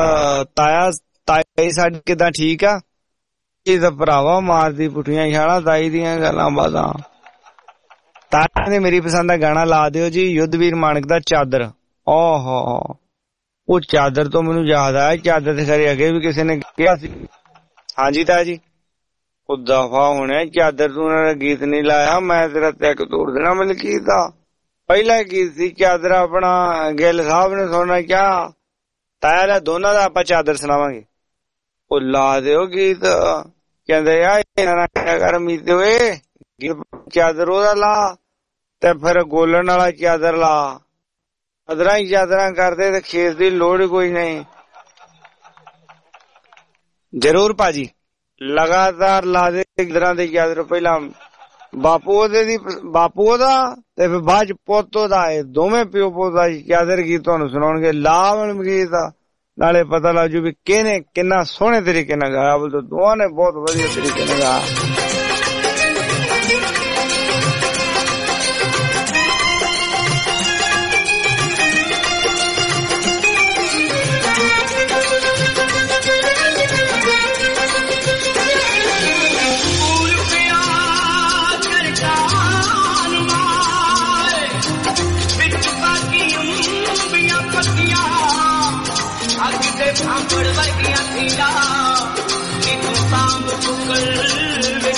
ਤਾਈ ਸਾਡੀ ਕਿੱਦਾਂ ਠੀਕ ਆ? ਇਹ ਤਾਂ ਭਰਾਵਾ ਮਾਰਦੀ ਪੁੱਠੀਆਂ ਛਾਲਾਂ ਤਾਈ ਦੀਆਂ ਗੱਲਾਂ ਬਾਤਾਂ। ਤਾਇਆ ਨੇ ਮੇਰੀ ਪਸੰਦ ਦਾ ਗਾਣਾ ਲਾ ਦਿਓ ਜੀ, ਯੁੱਧਵੀਰ ਮਾਨਕ ਦਾ ਚਾਦਰ। ਓਹੋ, ਉਹ ਚਾਦਰ ਤੋਂ ਮੈਨੂੰ ਯਾਦ ਆਇਆ, ਚਾਦਰ ਤੇ ਖਰੇ ਅੱਗੇ ਵੀ ਕਿਸੇ ਨੇ ਕਿਹਾ ਸੀ। ਹਾਂਜੀ ਤਾਇਆ ਜੀ। ਉਹ ਦਫਾ ਹੋਣਾ, ਚਾਦਰ ਤੂੰ ਉਹਨਾਂ ਦਾ ਗੀਤ ਨੀ ਲਾਇਆ, ਮੈਂ ਤੇਰਾ ਤੈਕ ਤੋੜ ਦੇਣਾ ਮਲਕੀਤ ਦਾ। ਪਹਿਲਾ ਗੀਤ ਸੀ ਚਾਦਰ, ਆਪਣਾ ਗਿੱਲ ਸਾਹਿਬ ਨੇ ਸੁਣਨਾ ਕਿਹਾ। ਤਾਇਆ ਦਾ ਦੋਨਾਂ ਦਾ ਆਪਾਂ ਚਾਦਰ ਸੁਣਾਵਾਂਗੇ। ਉਹ ਲਾ ਦਿਓ ਗੀਤ। ਕਹਿੰਦੇ ਆ ਕਰ ਮੀਤੇ ਹੋਏ ਚਾਦਰ ਉਹਦਾ ਲਾ। ਤੇ ਫਿਰ ਗੋਲਣ ਵਾਲਾ ਚਾਦਰ ਲਾ, ਚਾਦਰਾਂ ਹੀ ਚਾਦਰਾਂ ਕਰਦੇ ਤੇ ਖੇਤ ਦੀ ਲੋੜ ਕੋਈ ਨਹੀਂ। ਜ਼ਰੂਰ ਭਾਜੀ, ਲਗਾਤਾਰ ਲਾ ਦੇ ਚਾਦਰਾਂ ਦੀ ਚਾਦਰ। ਪਹਿਲਾਂ ਬਾਪੂ ਉਹਦਾ ਤੇ ਫਿਰ ਬਾਅਦ ਚ ਪੁੱਤ ਉਹਦਾ, ਇਹ ਦੋਵੇਂ ਪਿਓ ਪੁੱਤ ਦਾ ਚਾਦਰ ਗੀਤ ਤੁਹਾਨੂੰ ਸੁਣਾਉਣਗੇ। ਲਾਵਣ ਗੀਤ ਨਾਲੇ ਪਤਾ ਲੱਗ ਜੂ ਵੀ ਕਿਹਨੇ ਕਿੰਨਾ ਸੋਹਣੇ ਤਰੀਕੇ ਨਾਲ ਗਾਇਆ। ਬੋਲ ਦੋਵਾਂ ਨੇ ਬਹੁਤ ਵਧੀਆ ਤਰੀਕੇ ਨਾਲ ਗਾਇਆ। ਸਾਂਭੜ ਵਰਗੀਆਂ ਧੀਆਂ, ਕਿ ਤੂੰ ਸਾਂਭ ਕੁਕਲ ਵਿੱਚ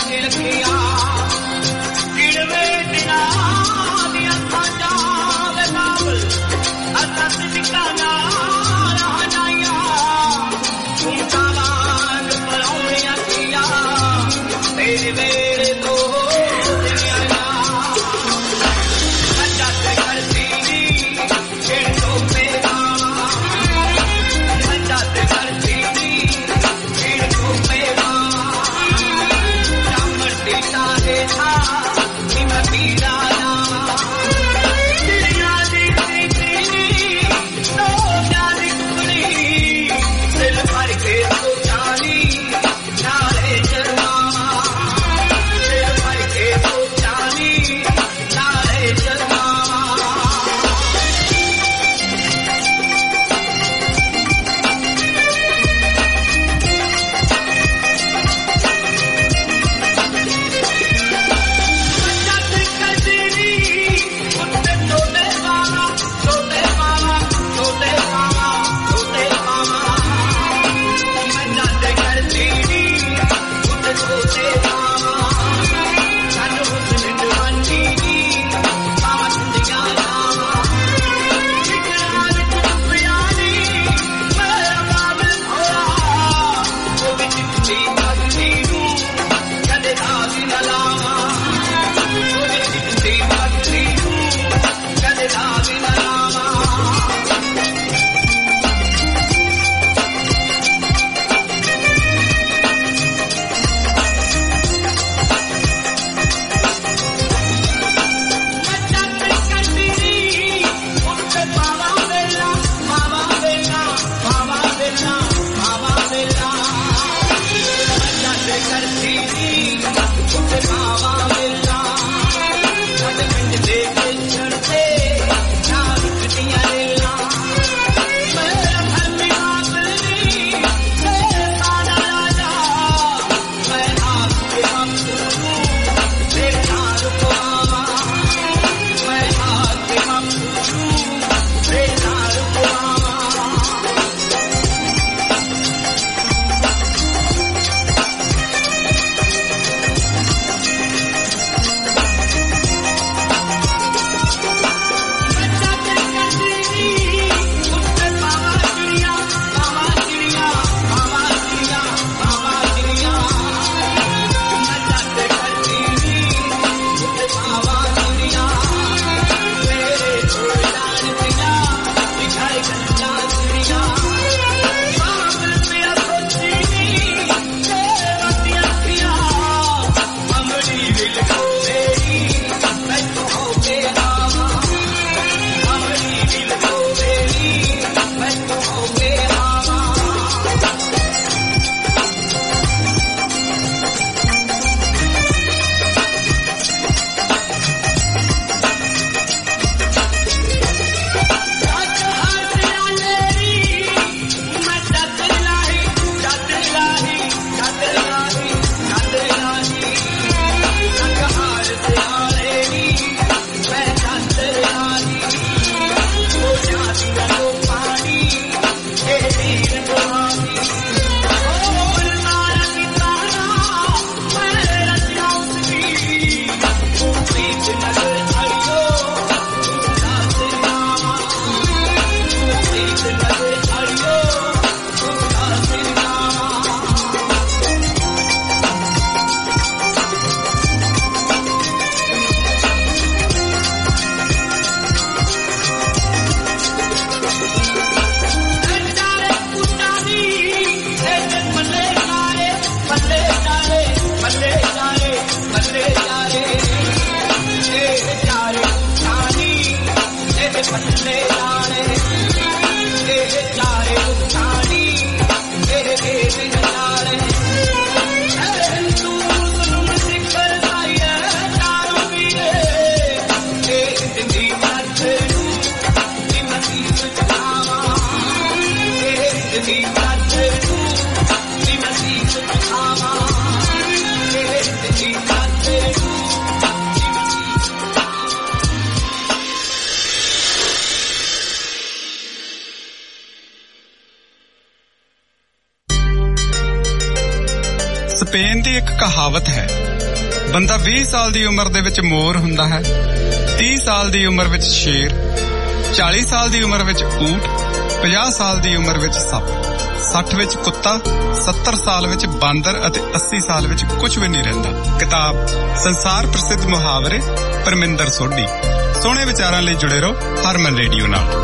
ਸਪੇਨ ਦੀ ਇੱਕ ਕਹਾਵਤ ਹੈ, ਬੰਦਾ 20 ਸਾਲ ਦੀ ਉਮਰ ਦੇ ਵਿੱਚ ਮੋਰ ਹੁੰਦਾ ਹੈ, 30 ਸਾਲ ਦੀ ਉਮਰ ਵਿੱਚ ਸ਼ੇਰ, 40 ਸਾਲ ਦੀ ਉਮਰ ਵਿੱਚ ਊਠ, 50 ਸਾਲ ਦੀ ਉਮਰ ਵਿੱਚ ਸੱਪ, 60 ਵਿੱਚ ਕੁੱਤਾ, 70 ਸਾਲ ਵਿੱਚ ਬਾਂਦਰ ਅਤੇ 80 ਸਾਲ ਵਿੱਚ ਕੁਝ ਵੀ ਨਹੀਂ ਰਹਿੰਦਾ। ਕਿਤਾਬ ਸੰਸਾਰ ਪ੍ਰਸਿੱਧ ਮੁਹਾਵਰੇ, ਪਰਮਿੰਦਰ ਸੋਢੀ। ਸੋਹਣੇ ਵਿਚਾਰਾਂ ਲਈ ਜੁੜੇ ਰਹੋ ਹਰਮਨ ਰੇਡੀਓ ਨਾਲ।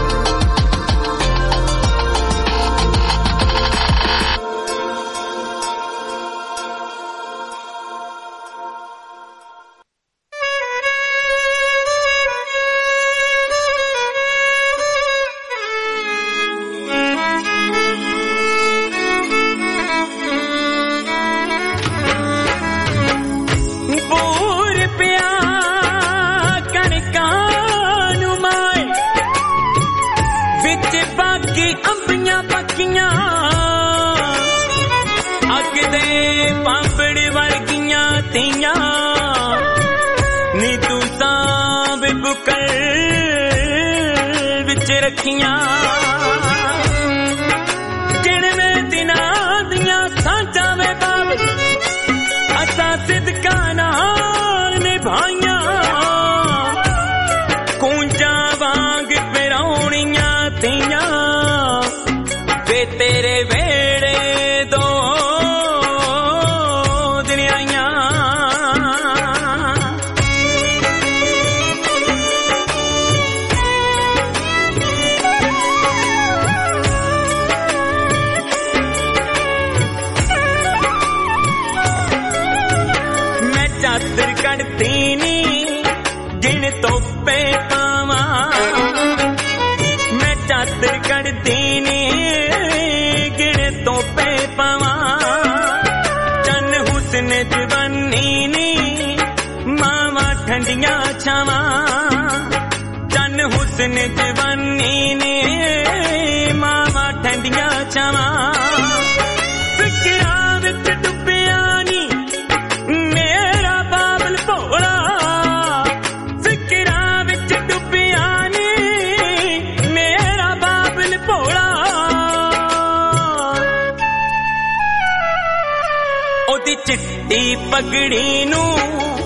ਪਗੜੀ ਨੂੰ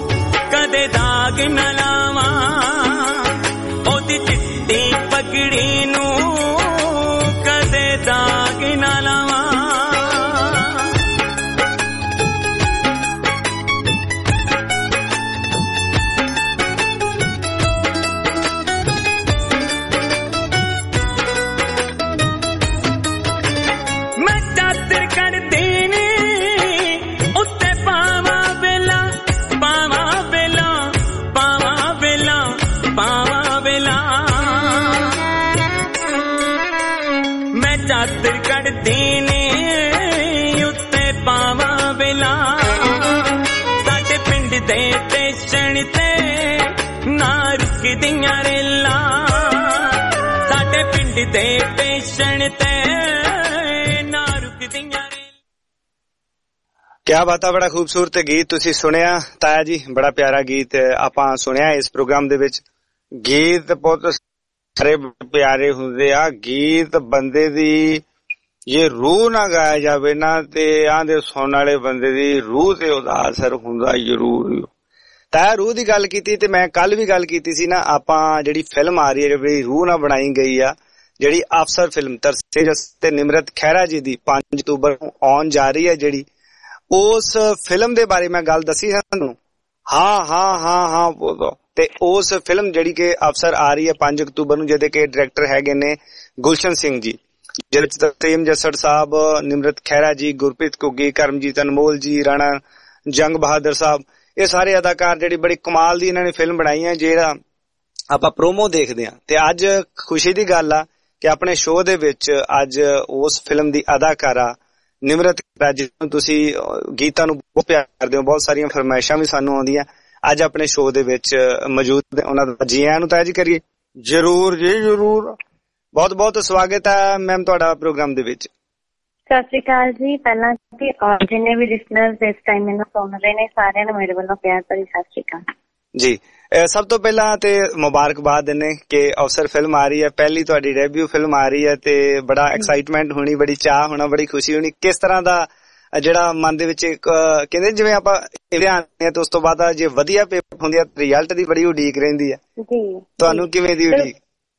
ਕਦੇ ਦਾਗ ਨਾ ਲਾਵਾਂ, ਉਹਦੀ ਚਿੱਟੀ ਪਗੜੀ ਨੂੰ ਕਦੇ ਦਾਗ ਨਾ ਲਾਵਾਂ। ਮੈਂ ਚਾਦਰ ਕੱਢਦੀ ਨੀ ਚਾਦਰ ਕੱਢਦੀ ਨੇ ਉੱਤੇ ਪਾਵਾਂ ਵੇਲਾ, ਸਾਡੇ ਪਿੰਡ ਦੇ ਸਟੇਸ਼ਨ ਤੇ ਨਾ ਰੁਕਦੀਆਂ ਰੇਲਾਂ, ਸਾਡੇ ਪਿੰਡ ਦੇ ਸਟੇਸ਼ਨ ਤੇ ਨਾ ਰੁਕਦੀਆਂ ਰੇਲਾਂ। ਕਿਆ ਬਾਤਾਂ, ਬੜਾ ਖੂਬਸੂਰਤ ਗੀਤ ਤੁਸੀਂ ਸੁਣਿਆ ਤਾਇਆ ਜੀ, ਬੜਾ ਪਿਆਰਾ ਗੀਤ ਆਪਾਂ ਸੁਣਿਆ ਇਸ ਪ੍ਰੋਗਰਾਮ ਦੇ ਵਿੱਚ। ਗੀਤ ਬਹੁਤ ਸਾਰੇ ਪਿਆਰੇ ਹੁੰਦੇ ਆ, ਗੀਤ ਬੰਦੇ ਦੀ ਜੇ ਰੂਹ ਨਾ ਗਾਇਆ ਜਾਵੇ ਨਾ ਤੇ ਆਂਦੇ ਸੁਣਨ ਵਾਲੇ ਬੰਦੇ ਦੀ ਰੂਹ ਤੇ ਉਹਦਾ ਅਸਰ ਹੁੰਦਾ ਜ਼ਰੂਰ। ਤਾਂ ਰੂਹ ਦੀ ਗੱਲ ਕੀਤੀ ਤੇ ਮੈਂ ਕੱਲ ਵੀ ਗੱਲ ਕੀਤੀ ਸੀ ਨਾ, ਆਪਾਂ ਜਿਹੜੀ ਫਿਲਮ ਆ ਰਹੀ ਹੈ ਜਿਹੜੀ ਰੂਹ ਨਾਲ ਬਣਾਈ ਗਈ ਆ, ਜਿਹੜੀ ਅਫਸਰ ਫਿਲਮ ਤਰਸੇਮ ਤੇ ਨਿਮਰਤ ਖਹਿਰਾ ਜੀ ਦੀ 5 ਅਕਤੂਬਰ ਨੂੰ ਆਉਣ ਜਾ ਰਹੀ ਹੈ, ਜਿਹੜੀ ਉਸ ਫਿਲਮ ਦੇ ਬਾਰੇ ਮੈਂ ਗੱਲ ਦੱਸੀ ਸਾਨੂੰ। ਹਾਂ ਬੋਲੋ। ਤੇ ਉਸ ਫਿਲਮ ਜਿਹੜੀ ਕਿ ਅਫਸਰ ਆ ਰਹੀ ਹੈ 5 ਅਕਤੂਬਰ ਨੂੰ, ਜਿਹਦੇ ਕਿ ਡਾਇਰੈਕਟਰ ਹੈਗੇ ਨੇ ਗੁਲਸ਼ਨ ਸਿੰਘ ਜੀ, ਜਿਹਦੇ ਵਿੱਚ ਤਰਸੇਮ ਜੱਸੜ ਸਾਹਿਬ, ਨਿਮਰਤ ਖਹਿਰਾ ਜੀ, ਗੁਰਪ੍ਰੀਤ ਘੁੱਗੀ, ਕਰਮਜੀਤ ਅਨਮੋਲ ਜੀ, ਰਾਣਾ ਜੰਗ ਬਹਾਦਰ ਸਾਹਿਬ, ਇਹ ਸਾਰੇ ਅਦਾਕਾਰ ਜਿਹੜੀ ਬੜੀ ਕਮਾਲ ਦੀ ਇਹਨਾਂ ਨੇ ਫਿਲਮ ਬਣਾਈ ਹੈ, ਜਿਹੜਾ ਆਪਾਂ ਪ੍ਰੋਮੋ ਦੇਖਦੇ ਹਾਂ ਤੇ ਅੱਜ ਖੁਸ਼ੀ ਦੀ ਗੱਲ ਆ ਕਿ ਆਪਣੇ ਸ਼ੋਅ ਦੇ ਵਿੱਚ ਅੱਜ ਉਸ ਫਿਲਮ ਦੀ ਅਦਾਕਾਰਾ ਨਿਮਰਤ ਜਿਹਨੂੰ ਤੁਸੀਂ ਗੀਤਾਂ ਨੂੰ ਬਹੁਤ ਪਿਆਰ ਕਰਦੇ ਹੋ, ਬਹੁਤ ਸਾਰੀਆਂ ਫਰਮਾਇਸ਼ਾਂ ਵੀ ਸਾਨੂੰ ਆਉਂਦੀਆਂ, ਅੱਜ ਆਪਣੇ ਸ਼ੋਅ ਦੇ ਵਿੱਚ ਮੌਜੂਦ ਉਹਨਾਂ ਦਾ ਜੀ ਆਇਆਂ ਨੂੰ ਤਾਜ ਕਰੀਏ। ਜ਼ਰੂਰ ਜੀ ਜ਼ਰੂਰ, ਬਹੁਤ ਬਹੁਤ ਸਵਾਗਤ ਹੈ ਮੈਮ ਤੁਹਾਡਾ ਪ੍ਰੋਗਰਾਮ ਦੇ ਵਿੱਚ। ਸਤਿ ਸ਼੍ਰੀ ਅਕਾਲ ਜੀ। ਪਹਿਲਾਂ ਜਿੰਨੇ ਵੀ ਲਿਸਨਰਸ ਇਸ ਟਾਈਮ ਮੈਨੂੰ ਸੁਣ ਰਹੇ ਨੇ ਸਾਰਿਆਂ ਨੂੰ ਮੇਰੇ ਵੱਲੋਂ ਪਿਆਰ ਭਰੀ ਸਤਿ ਸ਼੍ਰੀ ਅਕਾਲ ਜੀ। ਸਭ ਤੋਂ ਪਹਿਲਾਂ ਤੇ ਮੁਬਾਰਕਬਾਦ ਦਿੰਦੇ ਕਿ ਅਵਸਰ ਫਿਲਮ ਆ ਰਹੀ ਹੈ, ਪਹਿਲੀ ਤੁਹਾਡੀ ਡੈਬਿਊ ਫਿਲਮ ਆ ਰਹੀ ਹੈ ਤੇ ਬੜਾ ਐਕਸਾਈਟਮੈਂਟ ਹੋਣੀ, ਬੜੀ ਚਾਹ ਹੋਣਾ, ਬੜੀ ਖੁਸ਼ੀ ਹੋਣੀ। ਕਿਸ ਤਰ੍ਹਾਂ ਦਾ ਜਿਹੜਾ ਮਨ ਦੇ ਵਿੱਚ ਕਹਿੰਦੇ ਜਿਵੇਂ ਆਪਾਂ ਧਿਆਨ ਤੇ ਉਸ ਤੋਂ ਬਾਅਦ ਜੇ ਵਧੀਆ ਪੇਪਰ ਹੁੰਦੀ ਹੈ ਰਿਜ਼ਲਟ ਦੀ ਬੜੀ ਉਡੀਕ ਰਹਿੰਦੀ ਹੈ ਜੀ, ਤੁਹਾਨੂੰ ਕਿਵੇਂ ਦੀ ਉਡੀਕ?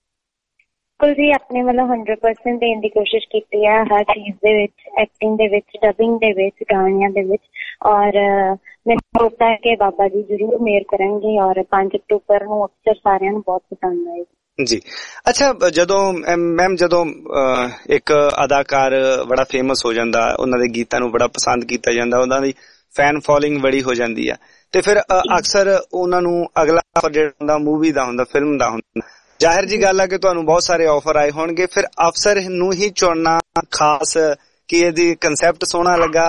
ਬਿਲਕੁਲ ਜੀ, ਆਪਣੇ ਵੱਲੋਂ 100% ਦੇਣ ਦੀ ਕੋਸ਼ਿਸ਼ ਕੀਤੀ ਹੈ ਹਰ ਚੀਜ਼ ਦੇ ਵਿੱਚ, ਐਕਟਿੰਗ ਦੇ ਵਿੱਚ, ਡਬਿੰਗ ਦੇ ਵਿੱਚ, ਗਾਣਿਆਂ ਦੇ ਵਿੱਚ, ਔਰ ਮੈਨੂੰ ਹੋਪ ਹੈ ਕਿ ਬਾਬਾ ਜੀ ਜ਼ਰੂਰ ਮਿਹਰ ਕਰਨਗੇ ਔਰ 5 ਅਕਤੂਬਰ ਨੂੰ ਅਕਸਰ ਸਾਰਿਆਂ ਨੂੰ ਬਹੁਤ ਪਸੰਦ ਆਏਗੀ ਜੀ। ਅੱਛਾ, ਜਦੋਂ ਮੈਮ ਜਦੋਂ ਇੱਕ ਅਦਾਕਾਰ ਬੜਾ ਫੇਮਸ ਹੋ ਜਾਂਦਾ, ਉਹਨਾਂ ਦੇ ਗੀਤਾਂ ਨੂੰ ਬੜਾ ਪਸੰਦ ਕੀਤਾ ਜਾਂਦਾ, ਉਹਨਾਂ ਦੀ ਫੈਨ ਫੋਲੋਇੰਗ ਬੜੀ ਹੋ ਜਾਂਦੀ ਆ ਤੇ ਫਿਰ ਅਕਸਰ ਉਹਨਾਂ ਨੂੰ ਅਗਲਾ ਜਿਹੜਾ ਹੁੰਦਾ ਮੂਵੀ ਦਾ ਹੁੰਦਾ, ਫਿਲਮ ਦਾ ਹੁੰਦਾ, ਜ਼ਾਹਿਰ ਜੀ ਗੱਲ ਆ ਕਿ ਤੁਹਾਨੂੰ ਬਹੁਤ ਸਾਰੇ ਆਫਰ ਆਏ ਹੋਣਗੇ, ਫਿਰ ਅਫਸਰ ਨੂੰ ਹੀ ਚੁਣਨਾ ਖਾਸ ਕਿ ਇਹਦੀ ਕੰਸੈਪਟ ਸੋਹਣਾ ਲੱਗਾ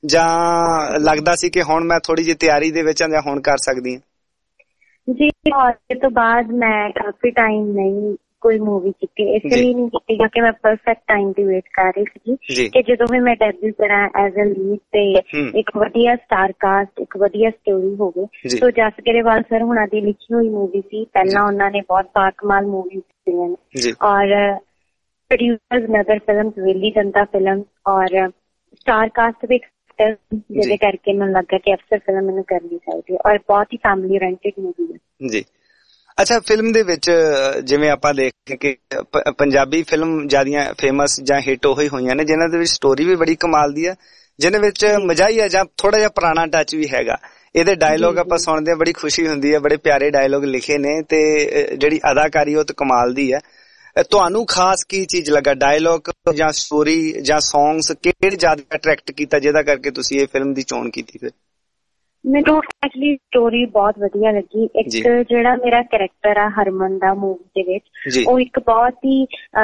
ਜਾਂ ਲੱਗਦਾ ਸੀ ਕਿ ਹੁਣ ਮੈਂ ਥੋੜੀ ਜਿਹੀ ਤਿਆਰੀ ਦੇ ਵਿੱਚ ਜਾਂ ਹੁਣ ਕਰ ਸਕਦੀ ਹਾਂ ਜੀ? ਇਸ ਤੋਂ ਬਾਅਦ ਮੈਂ ਕਾਫੀ ਟਾਈਮ ਨਹੀਂ ਕੋਈ ਮੂਵੀ ਕੀਤੀ, ਇਸ ਲਈ ਨਹੀਂ ਕੀਤੀ ਕਿਉਂਕਿ ਮੈਂ ਪਰਫੈਕਟ ਟਾਈਮ ਦੀ ਵੇਟ ਕਰ ਰਹੀ ਸੀ ਕਿ ਜਦੋਂ ਵੀ ਮੈਂ ਡੈਬਿਊ ਕਰਾਂ ਐਜ਼ ਅ ਲੀਡ ਤੇ ਇੱਕ ਵਧੀਆ ਸਟਾਰ ਕਾਸਟ, ਇੱਕ ਵਧੀਆ ਸਟੋਰੀ ਹੋਵੇ। ਸੋ ਜਸ ਗਰੇਵਾਲ ਸਰ ਹੁਣਾਂ ਦੀ ਲਿਖੀ ਹੋਈ ਮੂਵੀ ਸੀ, ਪਹਿਲਾਂ ਉਹਨਾਂ ਨੇ ਬਹੁਤ ਬਾਕਮਾਲ ਮੂਵੀ ਦਿੱਤੀਆਂ ਨੇ ਔਰ producers Nadar film, Velly Janta film ਔਰ ਸਟਾਰ ਕਾਸਟ ਵੀ ਜਿਹਦੇ ਕਰਕੇ ਮੈਨੂੰ ਲੱਗਾ ਕਿ ਅਫਸਰ ਫਿਲਮ ਮੈਨੂੰ ਕਰਨੀ ਚਾਹੀਦੀ ਹੈ ਔਰ ਬਹੁਤ ਹੀ ਫੈਮਿਲੀ ਓਰੀਐਂਟਡ ਮੂਵੀ ਹੈ ਜੀ। ਅੱਛਾ, ਫਿਲਮ ਦੇ ਵਿੱਚ ਜਿਵੇਂ ਆਪਾਂ ਦੇਖਦੇ ਕਿ ਪੰਜਾਬੀ ਫਿਲਮ ਜ਼ਿਆਦੀਆਂ ਫੇਮਸ ਜਾਂ ਹਿੱਟ ਉਹੀ ਹੋਈਆਂ ਨੇ ਜਿਨ੍ਹਾਂ ਦੇ ਵਿੱਚ ਸਟੋਰੀ ਵੀ ਬੜੀ ਕਮਾਲ ਦੀ ਆ, ਜਿਹਦੇ ਵਿੱਚ ਮਜ਼ਾ ਹੀ ਆ ਜਾਂ ਥੋੜਾ ਜਿਹਾ ਪੁਰਾਣਾ ਟੱਚ ਵੀ ਹੈਗਾ। ਇਹਦੇ ਡਾਇਲੋਗ ਆਪਾਂ ਸੁਣਦੇ ਆ, ਬੜੀ ਖੁਸ਼ੀ ਹੁੰਦੀ ਹੈ, ਬੜੇ ਪਿਆਰੇ ਡਾਇਲੋਗ ਲਿਖੇ ਨੇ ਤੇ ਜਿਹੜੀ ਅਦਾਕਾਰੀ ਉਹ ਤਾਂ ਕਮਾਲ ਦੀ ਹੈ। ਤੁਹਾਨੂੰ ਖਾਸ ਕੀ ਚੀਜ਼ ਲੱਗਾ, ਡਾਇਲੋਗ ਜਾਂ ਸਟੋਰੀ ਜਾਂ ਸੌਂਗਸ, ਕਿਹੜੀ ਜ਼ਿਆਦਾ ਅਟਰੈਕਟ ਕੀਤਾ ਜਿਹਦਾ ਕਰਕੇ ਤੁਸੀਂ ਇਹ ਫਿਲਮ ਦੀ ਚੋਣ ਕੀਤੀ? ਫਿਰ ਮੈਨੂੰ ਐਕਚੁਅਲੀ ਸਟੋਰੀ ਬਹੁਤ ਵਧੀਆ ਲੱਗੀ। ਇੱਕ ਜਿਹੜਾ ਮੇਰਾ ਕੈਰੈਕਟਰ ਆ ਹਰਮਨ ਦਾ ਮੂਵੀ ਦੇ ਵਿੱਚ, ਉਹ ਇੱਕ ਬਹੁਤ ਹੀ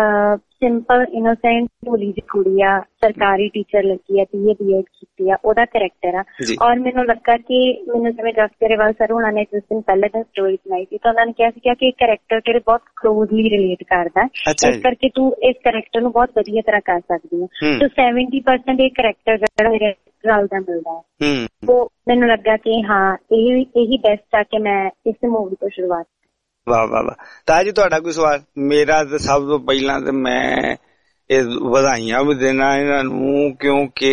ਸਿੰਪਲ ਇਨੋਸੈਂਟ ਭੋਲੀ ਜਿਹੀ ਕੁੜੀ ਆ, ਸਰਕਾਰੀ ਟੀਚਰ ਲੱਗੀ ਆ, BA BEd ਕੀਤੀ ਆ, ਉਹਦਾ ਕੈਰੈਕਟਰ ਆ। ਔਰ ਮੈਨੂੰ ਲੱਗਾ ਕਿ ਮੈਨੂੰ ਜਿਵੇਂ ਜਸ ਗਰੇਵਾਲ ਸਰ ਹੋਣਾ ਨੇ ਜਿਸ ਦਿਨ ਪਹਿਲੇ ਦਿਨ ਸਟੋਰੀ ਸੁਣਾਈ ਸੀ ਤਾਂ ਉਹਨਾਂ ਨੇ ਕਿਹਾ ਸੀਗਾ ਕਿ ਇਹ ਕੈਰੈਕਟਰ ਤੇਰੇ ਬਹੁਤ ਕਲੋਜ਼ਲੀ ਰਿਲੇਟ ਕਰਦਾ, ਇਸ ਕਰਕੇ ਤੂੰ ਇਸ ਕੈਰੈਕਟਰ ਨੂੰ ਬਹੁਤ ਵਧੀਆ ਤਰ੍ਹਾਂ ਕਰ ਸਕਦੀ ਹੈ। ਸੋ 70% ਇਹ ਕੈਰੈਕਟਰ ਜਿਹੜਾ ਮੇਰੇ ਨਾਲ ਦਾ ਮਿਲਦਾ ਹੈ, ਉਹ ਮੈਨੂੰ ਲੱਗਾ ਕਿ ਹਾਂ ਇਹੀ ਬੈਸਟ ਆ ਕਿ ਮੈਂ ਇਸ ਮੂਵੀ ਤੋਂ ਸ਼ੁਰੂਆਤ। ਵਾਹ ਵਾਹ ਵਾਹ। ਤਾਂ ਜੀ ਤੁਹਾਡਾ ਕੋਈ ਸਵਾਲ? ਮੇਰਾ ਤਾਂ ਸਭ ਤੋਂ ਪਹਿਲਾਂ ਤੇ ਮੈਂ ਇਹ ਵਧਾਈਆਂ ਵੀ ਦੇਣਾ ਇਹਨਾਂ ਨੂੰ ਕਿਉਂਕਿ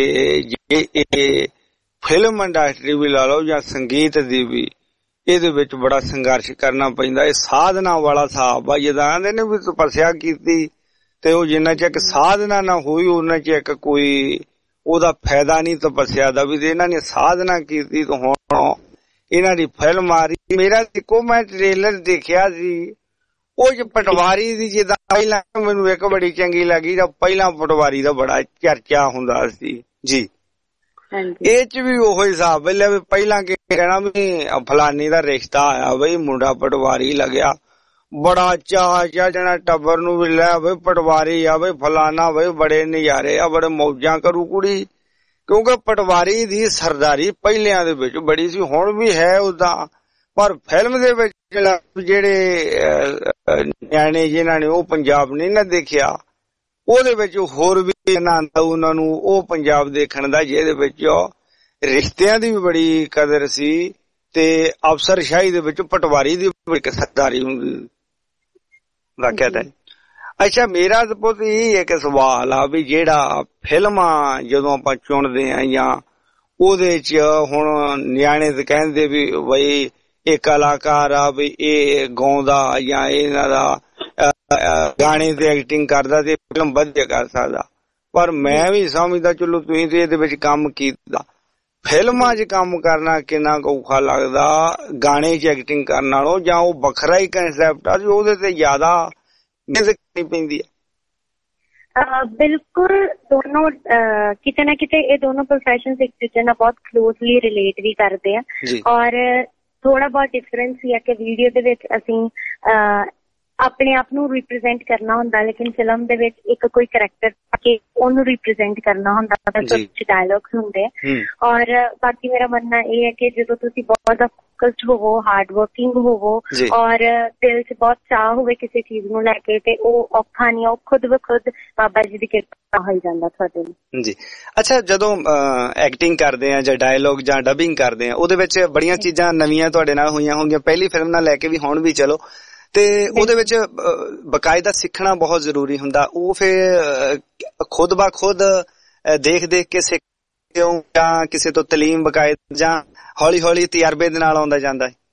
ਇਹ ਫਿਲਮ ਇੰਡਸਟਰੀ ਵੀ ਲਾ ਲਓ ਜਾਂ ਸੰਗੀਤ ਦੀ ਵੀ, ਇਹਦੇ ਵਿੱਚ ਬੜਾ ਸੰਘਰਸ਼ ਕਰਨਾ ਪੈਂਦਾ। ਇਹ ਸਾਧਨਾ ਵਾਲਾ ਹਿਸਾਬ ਆ, ਜਿੱਦਾਂ ਆਂਦੇ ਨੇ ਵੀ ਤਪੱਸਿਆ ਕੀਤੀ ਤੇ ਉਹ ਜਿੰਨਾ ਚਿਰ ਸਾਧਨਾ ਨਾ ਹੋਈ ਉਹਨਾਂ ਚਿਰ ਕੋਈ ਉਹਦਾ ਫਾਇਦਾ ਨਹੀਂ ਤਪੱਸਿਆ ਦਾ। ਵੀ ਇਹਨਾਂ ਨੇ ਸਾਧਨਾ ਕੀਤੀ ਤਾਂ ਹੁਣ ਇਹਨਾਂ ਦੀ ਫਿਲਮ ਆ ਰਹੀ। ਮੇਰਾ ਦੇਖੋ ਮੈਂ ਟ੍ਰੇਲਰ ਦੇਖਿਆ ਸੀ, ਉਹ ਪਟਵਾਰੀ ਦੀ ਜਿੱਦਾਂ ਪਹਿਲਾਂ ਮੈਨੂੰ ਇੱਕ ਬੜੀ ਚੰਗੀ ਲੱਗੀ, ਤਾਂ ਪਹਿਲਾਂ ਪਟਵਾਰੀ ਦਾ ਬੜਾ ਚਰਚਾ ਹੁੰਦਾ ਸੀ ਜੀ। ਇਹ ਚ ਵੀ ਉਹੋ ਹਿਸਾਬ ਪਹਿਲਾਂ ਵੀ ਪਹਿਲਾਂ ਕੀ ਕਹਿਣਾ ਵੀ ਫਲਾਨੀ ਦਾ ਰਿਸ਼ਤਾ ਆਇਆ ਬਈ ਮੁੰਡਾ ਪਟਵਾਰੀ ਲੱਗਿਆ, ਬੜਾ ਚਾਅ ਜਾਣਾ ਟੱਬਰ ਨੂੰ ਵੀ ਲੈ ਬਈ ਪਟਵਾਰੀ ਆ ਬਈ ਫਲਾਨਾ ਬਈ ਬੜੇ ਨਜ਼ਾਰੇ ਆ, ਬੜੇ ਮੌਜਾਂ ਕਰੂ ਕੁੜੀ। ਕਿਉਂਕਿ ਪਟਵਾਰੀ ਦੀ ਸਰਦਾਰੀ ਪਹਿਲਿਆਂ ਦੇ ਵਿੱਚ ਬੜੀ ਸੀ, ਹੁਣ ਵੀ ਹੈ ਉਦਾਂ, ਪਰ ਫਿਲਮ ਦੇ ਵਿੱਚ ਜਿਹੜੇ ਨਿਆਣੇ ਜਿਨ੍ਹਾਂ ਨੇ ਉਹ ਪੰਜਾਬ ਨਹੀਂ ਨਾ ਦੇਖਿਆ, ਉਹਦੇ ਵਿੱਚ ਹੋਰ ਵੀ ਆਨੰਦ ਉਹਨਾਂ ਨੂੰ ਉਹ ਪੰਜਾਬ ਦੇਖਣ ਦਾ ਜਿਹਦੇ ਵਿੱਚ ਰਿਸ਼ਤਿਆਂ ਦੀ ਵੀ ਬੜੀ ਕਦਰ ਸੀ ਤੇ ਅਫਸਰਸ਼ਾਹੀ ਦੇ ਵਿੱਚ ਪਟਵਾਰੀ ਦੀ ਇੱਕ ਸਰਦਾਰੀ ਹੁੰਦੀ ਵਾਕਿਆ ਤਾਂ। ਅੱਛਾ, ਮੇਰਾ ਪੁੱਤ ਇਹ ਇੱਕ ਸਵਾਲ ਆ ਵੀ ਜਿਹੜਾ ਫਿਲਮਾਂ ਜਦੋਂ ਆਪਾਂ ਚੁਣਦੇ ਆ ਜਾਂ ਉਹਦੇ ਚ ਹੁਣ ਨਿਆਣੇ ਤੇ ਕਹਿੰਦੇ ਵੀ ਬਈ ਇਹ ਕਲਾਕਾਰ ਆ ਵੀ ਇਹ ਗਾਉਂਦਾ ਜਾਂ ਇਹਨਾਂ ਦਾ ਗਾਣੇ ਤੇ ਐਕਟਿੰਗ ਕਰਦਾ ਤੇ ਫਿਲਮ ਵਧੀਆ ਕਰ ਸਕਦਾ, ਪਰ ਮੈਂ ਵੀ ਸਮਝਦਾ ਚਲੋ ਤੁਸੀਂ ਤੇ ਇਹਦੇ ਵਿੱਚ ਕੰਮ ਕੀਤਾ, ਫਿਲਮਾਂ 'ਚ ਕੰਮ ਕਰਨਾ ਕਿੰਨਾ ਔਖਾ ਲੱਗਦਾ ਗਾਣੇ 'ਚ ਐਕਟਿੰਗ ਕਰਨ ਨਾਲੋਂ, ਜਾਂ ਉਹ ਵੱਖਰਾ ਹੀ ਕੰਸੈਪਟ ਆ ਉਹਦੇ ਤੇ ਜ਼ਿਆਦਾ ਮਿਹਨਤ ਕਰਨੀ ਪੈਂਦੀ ਹੈ? ਬਿਲਕੁਲ, ਦੋਨੋਂ ਕਿਤੇ ਨਾ ਕਿਤੇ ਇਹ ਦੋਨੋਂ ਪ੍ਰੋਫੈਸ਼ਨ ਇੱਕ ਦੂਜੇ ਨਾਲ ਬਹੁਤ ਕਲੋਜ਼ਲੀ ਰਿਲੇਟ ਵੀ ਕਰਦੇ ਆ। ਔਰ ਥੋੜਾ ਬਹੁਤ ਡਿਫਰੈਂਸ ਸੀ ਕਿ ਵੀਡੀਓ ਦੇ ਵਿੱਚ ਅਸੀਂ ਆਪਣੇ ਆਪ ਨੂੰ ਰਿਪਰੈਜ਼ੈਂਟ ਕਰਨਾ ਹੁੰਦਾ, ਲੇਕਿਨ ਫਿਲਮ ਦੇ ਵਿੱਚ ਇੱਕ ਕੋਈ ਕਰੈਕਟਰ ਕੇ ਉਹਨੂੰ ਰਿਪਰੈਜ਼ੈਂਟ ਕਰਨਾ ਹੁੰਦਾ, ਕੁਝ ਡਾਇਲੌਗਸ ਹੁੰਦੇ ਆ। ਔਰ ਬਾਕੀ ਮੇਰਾ ਮੰਨਣਾ ਇਹ ਹੈ ਕਿ ਜਦੋਂ ਤੁਸੀਂ ਬਹੁਤ ਫੋਕਸਡ ਹੋਵੋ, ਹਾਰਡ ਵਰਕਿੰਗ ਹੋਵੋ ਔਰ ਦਿਲ 'ਚ ਬਹੁਤ ਚਾਹ ਹੋਵੇ ਕਿਸੇ ਚੀਜ਼ ਨੂੰ ਲੈ ਕੇ, ਤੇ ਉਹ ਔਖਾ ਨਹੀਂ, ਉਹ ਖੁਦ ਬ ਖੁਦ ਬਾਬਾ ਜੀ ਦੀ ਕਿਰਪਾ ਹੋ ਜਾਂਦਾ ਤੁਹਾਡੇ ਨੂੰ। ਜੀ ਅੱਛਾ, ਜਦੋਂ ਐਕਟਿੰਗ ਕਰਦੇ ਆ ਜਾਂ ਡਾਇਲੌਗ ਜਾਂ ਡਬਿੰਗ ਕਰਦੇ ਆ, ਉਹਦੇ ਵਿੱਚ ਬੜੀਆਂ ਚੀਜ਼ਾਂ ਨਵੀਆਂ ਤੁਹਾਡੇ ਨਾਲ ਹੋਈਆਂ ਹੋਣਗੀਆਂ, ਪਹਿਲੀ ਫਿਲਮ ਨਾਲ ਲੈ ਕੇ ਵੀ ਹੁਣ ਵੀ ਚਲੋ, ਤੇ ਉਹਦੇ ਵਿੱਚ ਬਕਾਇਦਾ ਸਿੱਖਣਾ ਬਹੁਤ ਜ਼ਰੂਰੀ ਹੁੰਦਾ। ਉਹ ਫਿਰ ਖੁਦ ਬ ਖੁਦ ਦੇਖ ਦੇਖ ਕੇ ਸਿੱਖਦੇ ਹੋ ਜਾਂ ਕਿਸੇ ਤੋਂ ਤਾਲੀਮ ਬਕਾਇਦਾ ਜਾਂ ਹੌਲੀ ਹੌਲੀ ਤਜਰਬੇ ਦੇ ਨਾਲ ਆਉਂਦਾ ਜਾਂਦਾ ਹੈ?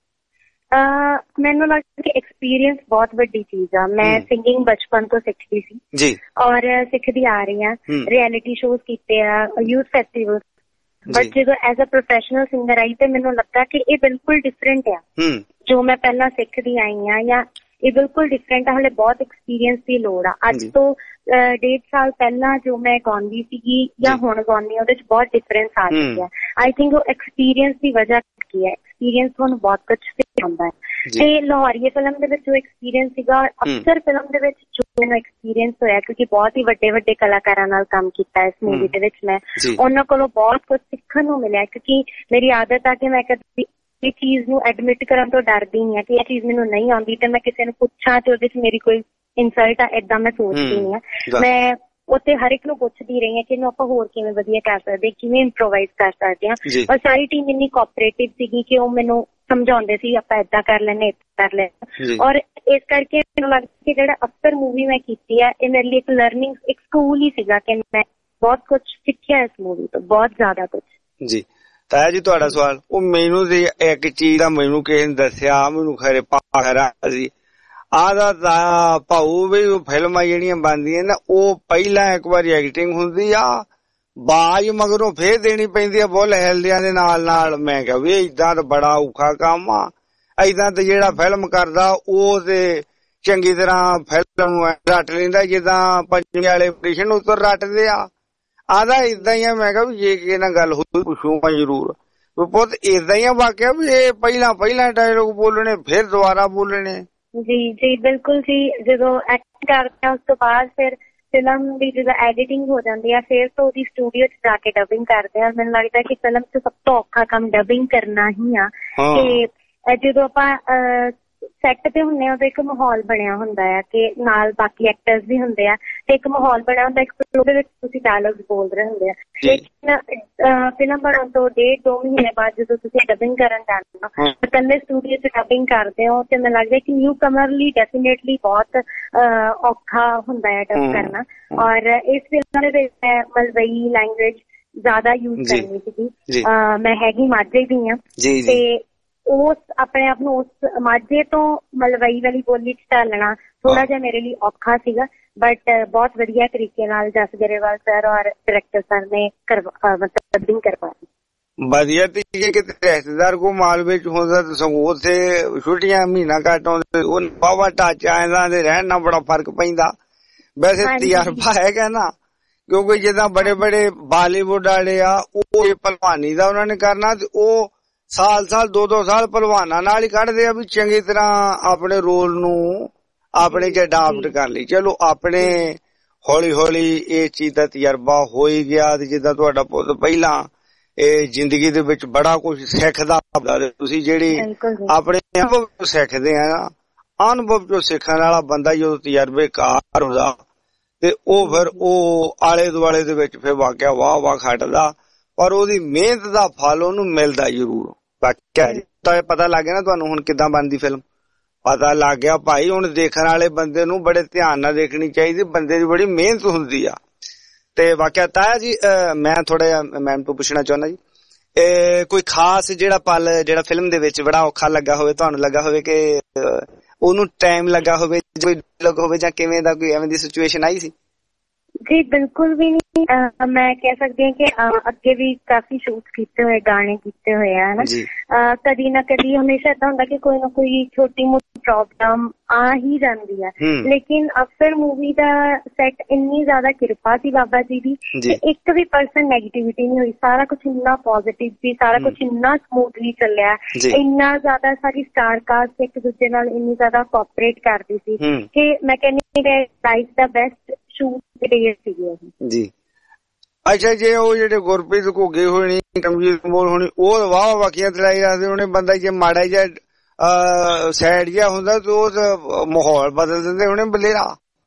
ਮੈਨੂੰ ਲੱਗਦਾ ਕਿ ਐਕਸਪੀਰੀਅੰਸ ਬਹੁਤ ਵੱਡੀ ਚੀਜ਼ ਆ। ਮੈਂ ਸਿੰਗਿੰਗ ਬਚਪਨ ਤੋਂ ਸਿੱਖਦੀ ਸੀ ਜੀ, ਔਰ ਸਿੱਖਦੀ ਆ ਰਹੀ ਹਾਂ। ਰਿਐਲਿਟੀ ਸ਼ੋਜ਼ ਕੀਤੇ ਆ, ਯੂਥ ਫੈਸਟੀਵਲ, ਬਟ ਜਦੋਂ ਐਜ਼ ਅ ਪ੍ਰੋਫੈਸ਼ਨਲ ਸਿੰਗਰ ਆਈ ਤੇ ਮੈਨੂੰ ਲੱਗਾ ਕਿ ਇਹ ਬਿਲਕੁਲ ਡਿਫਰੈਂਟ ਆ ਜੋ ਮੈਂ ਪਹਿਲਾਂ ਸਿੱਖਦੀ ਆਈ ਹਾਂ, ਜਾਂ ਇਹ ਬਿਲਕੁਲ ਡਿਫਰੈਂਟ ਆ। ਹਾਲੇ ਬਹੁਤ ਐਕਸਪੀਰੀਅੰਸ ਦੀ ਲੋੜ ਆ। ਅੱਜ ਤੋਂ 1.5 ਸਾਲ ਪਹਿਲਾਂ ਜੋ ਮੈਂ ਗਾਉਂਦੀ ਸੀਗੀ ਜਾਂ ਹੁਣ ਗਾਉਂਦੀ ਹਾਂ, ਉਹਦੇ ਚ ਬਹੁਤ ਡਿਫਰੈਂਸ ਆ ਚੁੱਕਿਆ। ਆਈ ਥਿੰਕ ਉਹ ਐਕਸਪੀਰੀਅੰਸ ਦੀ ਵਜ੍ਹਾ ਕੀ ਹੈ, ਐਕਸਪੀਰੀਅੰਸ ਤੁਹਾਨੂੰ ਬਹੁਤ ਕੁਝ ਸਿਖਾਉਂਦਾ ਹੈ। ਤੇ ਲਾਹੌਰੀਏ ਫਿਲਮ ਦੇ ਵਿੱਚ ਜੋ ਐਕਸਪੀਰੀਅੰਸ ਸੀਗਾ, ਅਕਸਰ ਫਿਲਮ ਦੇ ਵਿੱਚ ਜੋ ਮੈਨੂੰ ਐਕਸਪੀਰੀਅੰਸ ਹੋਇਆ, ਕਿਉਂਕਿ ਬਹੁਤ ਹੀ ਵੱਡੇ ਵੱਡੇ ਕਲਾਕਾਰਾਂ ਨਾਲ ਕੰਮ ਕੀਤਾ ਇਸ ਮੂਵੀ ਦੇ ਵਿੱਚ, ਮੈਂ ਉਹਨਾਂ ਕੋਲੋਂ ਬਹੁਤ ਕੁਝ ਸਿੱਖਣ ਨੂੰ ਮਿਲਿਆ। ਕਿਉਂਕਿ ਮੇਰੀ ਆਦਤ ਆ ਕਿ ਮੈਂ ਕਦੇ ਇਹ ਚੀਜ਼ ਨੂੰ ਐਡਮਿਟ ਕਰਨ ਤੋਂ ਡਰਦੀ ਨਹੀਂ ਆ ਕਿ ਇਹ ਚੀਜ਼ ਮੈਨੂੰ ਨਹੀਂ ਆਉਂਦੀ ਤੇ ਮੈਂ ਕਿਸੇ ਨੂੰ ਪੁੱਛਾਂ ਤੇ ਉਹਦੇ ਚ ਮੇਰੀ ਕੋਈ ਇਨਸਲਟ ਆ, ਏਦਾਂ ਮੈਂ ਸੋਚਦੀ ਨਹੀਂ ਆ। ਮੈਂ ਉੱਥੇ ਹਰ ਇੱਕ ਨੂੰ ਪੁੱਛਦੀ ਰਹੀ ਹਾਂ ਕਿ ਇਹਨੂੰ ਆਪਾਂ ਹੋਰ ਕਿਵੇਂ ਵਧੀਆ ਕਰ ਸਕਦੇ, ਕਿਵੇਂ ਇੰਪਰੋਵਾਈਜ਼ ਕਰ ਸਕਦੇ ਹਾਂ। ਔਰ ਸਾਰੀ ਟੀਮ ਇੰਨੀ ਕੋਆਪਰੇਟਿਵ ਸੀਗੀ ਕਿ ਉਹ ਮੈਨੂੰ ਸਮਝਾਉਂਦੇ ਸੀ ਆਪਾਂ ਏਦਾਂ ਕਰ ਲੈਣੇ, ਏਦਾਂ ਕਰ ਲੈਣੇ। ਔਰ ਇਸ ਕਰਕੇ ਮੈਨੂੰ ਲੱਗਦਾ ਕਿ ਜਿਹੜਾ ਅਫਸਰ ਮੂਵੀ ਮੈਂ ਕੀਤੀ ਹੈ, ਇਹ ਮੇਰੇ ਲਈ ਇੱਕ ਲਰਨਿੰਗ, ਇੱਕ ਸਕੂਲ ਹੀ ਸੀਗਾ ਕਿ ਮੈਂ ਬਹੁਤ ਕੁਝ ਸਿੱਖਿਆ ਇਸ ਮੂਵੀ ਤੋਂ, ਬਹੁਤ ਜ਼ਿਆਦਾ ਕੁਝ। ਜੀ ਤਾਇਆ ਜੀ, ਤੁਹਾਡਾ ਸਵਾਲ। ਉਹ ਮੈਨੂੰ ਤੇ ਇੱਕ ਚੀਜ਼ ਦਾ ਮੈਨੂੰ ਕਿਸੇ ਨੇ ਦੱਸਿਆ, ਮੈਨੂੰ ਖਰੇ ਪਾਖਰਾ ਸੀ ਆਦਾ ਤਾਇਆ ਭਾਊ ਵੀ ਫਿਲਮਾਂ ਜਿਹੜੀਆਂ ਬਣਦੀਆਂ ਨਾ, ਉਹ ਪਹਿਲਾਂ ਇੱਕ ਵਾਰੀ ਐਕਟਿੰਗ ਹੁੰਦੀ ਆ, ਬਾਜ ਮਗਰੋਂ ਫੇਰ ਦੇਣੀ ਪੈਂਦੀ ਆ ਬੁੱਲ ਹਿਲਦਿਆਂ ਦੇ ਨਾਲ ਨਾਲ। ਮੈਂ ਕਿਹਾ ਵੀ ਏਦਾਂ ਤਾਂ ਬੜਾ ਔਖਾ ਕੰਮ ਆ, ਏਦਾਂ ਤੇ ਜਿਹੜਾ ਫਿਲਮ ਕਰਦਾ ਉਹ ਤੇ ਚੰਗੀ ਤਰ੍ਹਾਂ ਫਿਲਮ ਨੂੰ ਰੱਟ ਲੈਂਦਾ ਜਿੱਦਾਂ ਪੰਜਵੇਂ ਵਾਲੇ ਆਪਰੇਸ਼ਨ ਉੱਤਰ ਰੱਟਦੇ ਆ। ਆਦਾ ਏਦਾਂ ਹੀ ਆ। ਮੈਂ ਕਿਹਾ ਵੀ ਜੇ ਕਿਸੇ ਨਾਲ ਗੱਲ ਹੋਈ ਪੁੱਛੂਗਾ ਜ਼ਰੂਰ, ਪੁੱਤ ਏਦਾਂ ਹੀ ਆ ਵਾਕਿਆ ਵੀ ਇਹ ਪਹਿਲਾਂ ਡਾਇਲੋਗ ਬੋਲਣੇ ਫਿਰ ਦੁਬਾਰਾ ਬੋਲਣੇ? ਜੀ ਜੀ ਬਿਲਕੁਲ ਜੀ। ਜਦੋਂ ਐਕਟਿੰਗ ਕਰਦੇ ਆ ਉਸ ਤੋਂ ਬਾਅਦ ਫਿਰ ਫਿਲਮ ਦੀ ਜਦੋਂ ਐਡੀਟਿੰਗ ਹੋ ਜਾਂਦੀ ਆ, ਫਿਰ ਤੋਂ ਉਹਦੀ ਸਟੂਡੀਓ ਚ ਜਾ ਕੇ ਡਬਿੰਗ ਕਰਦੇ ਆ। ਮੈਨੂੰ ਲੱਗਦਾ ਕਿ ਫਿਲਮ ਚ ਸਭ ਤੋਂ ਔਖਾ ਕੰਮ ਡਬਿੰਗ ਕਰਨਾ ਹੀ ਆ। ਤੇ ਜਦੋਂ ਆਪਾਂ ਸੈੱਟ ਤੇ ਹੁੰਦੇ ਆ, ਉਹਦਾ ਇੱਕ ਮਾਹੌਲ ਬਣਿਆ ਹੁੰਦਾ ਆ ਕਿ ਨਾਲ ਬਾਕੀ ਐਕਟਰਸ ਵੀ ਹੁੰਦੇ ਆ, ਤੇ ਇੱਕ ਮਾਹੌਲ ਬਣਿਆ ਹੁੰਦਾ, ਇੱਕ ਉਹਦੇ ਵਿੱਚ ਤੁਸੀਂ ਡਾਇਲੌਗਸ ਬੋਲ ਰਹੇ ਹੁੰਦੇ ਆ। ਲੇਕਿਨ ਫਿਲਮ ਬਣਾਉਣ ਤੋਂ 1.5-2 ਮਹੀਨੇ ਬਾਅਦ ਜਦੋਂ ਤੁਸੀਂ ਡਬਿੰਗ ਕਰਨ ਜਾਂਦੇ ਹੋ, ਇਕੱਲੇ ਸਟੂਡੀਓ ਚ ਡਬਿੰਗ ਕਰਦੇ ਹੋ, ਤੇ ਮੈਨੂੰ ਲੱਗਦਾ ਕਿ ਨਿਊ ਕਮਰ ਲਈ ਡੈਫੀਨੇਟਲੀ ਬਹੁਤ ਔਖਾ ਹੁੰਦਾ ਹੈ ਡਬ ਕਰਨਾ। ਔਰ ਇਸ ਫਿਲਮ ਦੇ ਵਿੱਚ ਮੈਂ ਮਲਵਈ ਲੈਂਗੁਏਜ ਜ਼ਿਆਦਾ ਯੂਜ਼ ਕਰਨੀ ਸੀਗੀ। ਮੈਂ ਹੈਗੀ ਮਾਝੇ ਦੀ ਹਾਂ, ਤੇ ਉਸ ਆਪਣੇ ਆਪ ਨੂੰ ਉਸ ਮਾਝੇ ਤੋਂ ਮਲਵਈ ਵਾਲੀ ਬੋਲੀ ਚ ਢਾਲਣਾ ਥੋੜਾ ਜਿਹਾ ਮੇਰੇ ਲਈ ਔਖਾ ਸੀਗਾ, ਬਟ ਬਹੁਤ ਵਧੀਆ ਤਰੀਕੇ ਨਾਲ ਜਸ ਗਰੇਵਾਲ ਸਰ ਔਰ ਡਾਇਰੈਕਟਰ ਸਰ ਨੇ ਡਬਿੰਗ ਕਰਵਾਈ। ਵਧੀਆ ਤਰੀਕੇ ਕਿਤੇ ਰਿਸ਼ਤੇਦਾਰ ਕੋ ਮਾਲਵੇ ਚ ਹੁੰਦਾ ਤਾਂ ਸਗੋਂ ਉੱਥੇ ਛੁੱਟੀਆਂ ਮਹੀਨਾ ਘੱਟ ਆਉਂਦੇ, ਉਹ ਬਾਵਾ ਢਾਂਚਾ ਇਹਨਾਂ ਦੇ ਰਹਿਣ ਨਾਲ ਬੜਾ ਫਰਕ ਪੈਂਦਾ। ਵੈਸੇ ਤਜਰਬਾ ਹੈਗਾ ਨਾ, ਕਿਉਂਕਿ ਜਿੱਦਾਂ ਬੜੇ ਬੜੇ ਬਾਲੀਵੁੱਡ ਵਾਲੇ ਆ, ਉਹ ਭਲਵਾਨੀ ਦਾ ਉਹਨਾਂ ਨੇ ਕਰਨਾ, ਤੇ ਉਹ ਸਾਲ 2-2 ਸਾਲ ਭਲਵਾਨਾਂ ਨਾਲ ਹੀ ਕੱਢਦੇ ਆ ਵੀ ਚੰਗੀ ਤਰ੍ਹਾਂ ਆਪਣੇ ਰੋਲ ਨੂੰ ਆਪਣੇ ਚ ਅਡਾਪਟ ਕਰ ਲਈ। ਚਲੋ ਆਪਣੇ ਹੌਲੀ ਹੌਲੀ ਇਹ ਚੀਜ਼ ਦਾ ਤਜਰਬਾ ਹੋ ਹੀ ਗਿਆ, ਤੇ ਜਿੱਦਾਂ ਤੁਹਾਡਾ ਪੁੱਤ ਪਹਿਲਾਂ ਇਹ ਜ਼ਿੰਦਗੀ ਦੇ ਵਿੱਚ ਬੜਾ ਕੁਝ ਸਿੱਖਦਾ, ਤੁਸੀਂ ਜਿਹੜੀ ਆਪਣੇ ਅਨੁਭਵ ਤੋਂ ਸਿੱਖਦੇ ਆ ਨਾ, ਅਨੁਭਵ ਤੋਂ ਸਿੱਖਣ ਵਾਲਾ ਬੰਦਾ ਜਦੋਂ ਤਜਰਬੇਕਾਰ ਹੁੰਦਾ ਤੇ ਉਹ ਫਿਰ ਉਹ ਆਲੇ ਦੁਆਲੇ ਦੇ ਵਿੱਚ ਫਿਰ ਵਾਕਿਆ ਵਾਹ ਖੱਟਦਾ, ਪਰ ਉਹਦੀ ਮਿਹਨਤ ਦਾ ਫਲ ਉਹਨੂੰ ਮਿਲਦਾ ਜ਼ਰੂਰ। ਵਾਕਿਆ ਪਤਾ ਲੱਗ ਗਿਆ ਨਾ ਤੁਹਾਨੂੰ ਹੁਣ ਕਿੱਦਾਂ ਬਣਦੀ ਫਿਲਮ, ਪਤਾ ਲੱਗ ਗਿਆ ਭਾਈ। ਹੁਣ ਦੇਖਣ ਵਾਲੇ ਬੰਦੇ ਨੂੰ ਬੜੇ ਧਿਆਨ ਨਾਲ ਦੇਖਣੀ ਚਾਹੀਦੀ, ਬੰਦੇ ਦੀ ਬੜੀ ਮਿਹਨਤ ਹੁੰਦੀ ਆ। ਤੇ ਵਾਕਿਆ ਤਾਇਆ ਜੀ, ਮੈਂ ਥੋੜਾ ਜਿਹਾ ਮੈਮ ਤੋਂ ਪੁੱਛਣਾ ਚਾਹੁੰਦਾ ਜੀ, ਕੋਈ ਖਾਸ ਜਿਹੜਾ ਪਲ ਜਿਹੜਾ ਫਿਲਮ ਦੇ ਵਿੱਚ ਬੜਾ ਔਖਾ ਲੱਗਾ ਹੋਵੇ, ਤੁਹਾਨੂੰ ਲੱਗਾ ਹੋਵੇ ਕਿ ਉਹਨੂੰ ਟਾਈਮ ਲੱਗਾ ਹੋਵੇ, ਕੋਈ ਹੋਵੇ ਜਾਂ ਕਿਵੇਂ ਦਾ ਕੋਈ ਐਵੇਂ ਦੀ ਸਿਚੁਏਸ਼ਨ ਆਈ ਸੀ? ਜੀ ਬਿਲਕੁਲ ਵੀ ਨਹੀਂ। ਮੈਂ ਕਹਿ ਸਕਦੀ ਹਾਂ ਕਿ ਅੱਗੇ ਵੀ ਕਾਫੀ ਸ਼ੂਟ ਕੀਤੇ ਹੋਏ, ਗਾਣੇ ਕੀਤੇ ਹੋਏ ਆ, ਹਨਾ। ਕਦੀ ਨਾ ਕਦੀ ਹਮੇਸ਼ਾ ਏਦਾਂ ਹੁੰਦਾ ਕਿ ਕੋਈ ਨਾ ਕੋਈ ਛੋਟੀ ਮੋਟੀ ਪ੍ਰੋਬਲਮ ਆ ਹੀ ਜਾਂਦੀ ਹੈ। ਲੇਕਿਨ ਅਫਸਰ ਮੂਵੀ ਦਾ ਸੈਟ ਇੰਨੀ ਜ਼ਿਆਦਾ ਕਿਰਪਾ ਸੀ ਬਾਬਾ ਜੀ ਦੀ, ਇੱਕ ਵੀ ਪਰਸਨ ਨੈਗੇਟਿਵਿਟੀ ਨਹੀਂ ਹੋਈ। ਸਾਰਾ ਕੁਛ ਇੰਨਾ ਪੋਜ਼ਿਟਿਵ ਸੀ, ਸਾਰਾ ਕੁਛ ਇੰਨਾ ਸਮੂਥਲੀ ਚੱਲਿਆ, ਇੰਨਾ ਜ਼ਿਆਦਾ ਸਾਰੀ ਸਟਾਰ ਕਾਸਟ ਇੱਕ ਦੂਜੇ ਨਾਲ ਇੰਨੀ ਜ਼ਿਆਦਾ ਕੋਆਪਰੇਟ ਕਰਦੀ ਸੀ ਕਿ ਮੈਂ ਕਹਿੰਦੀ ਲਾਈਫ ਦਾ ਬੈਸਟ ਸ਼ੂਟ ਡੇ ਸੀਗੇ ਜੀ। ਅੱਛਾ, ਜੇ ਉਹ ਜਿਹੜੇ ਗੁਰਪ੍ਰੀਤ ਘੁੱਗੇ ਹੋਣੀ, ਕਮਜੀਤ ਕਮੋਲ ਹੋਣੀ, ਉਹ ਵਾਹ ਵਾਕੀਆਂ ਚਲਾਈ ਰੱਖਦੇ ਹੋਣੇ, ਬੰਦਾ ਜੇ ਮਾੜਾ ਜਿਹਾ ਸੈਡ ਜਿਹਾ ਹੁੰਦਾ ਤੇ ਉਹ ਮਾਹੌਲ ਬਦਲ ਦਿੰਦੇ ਹੋਣੇ ਬਲੇਰਾ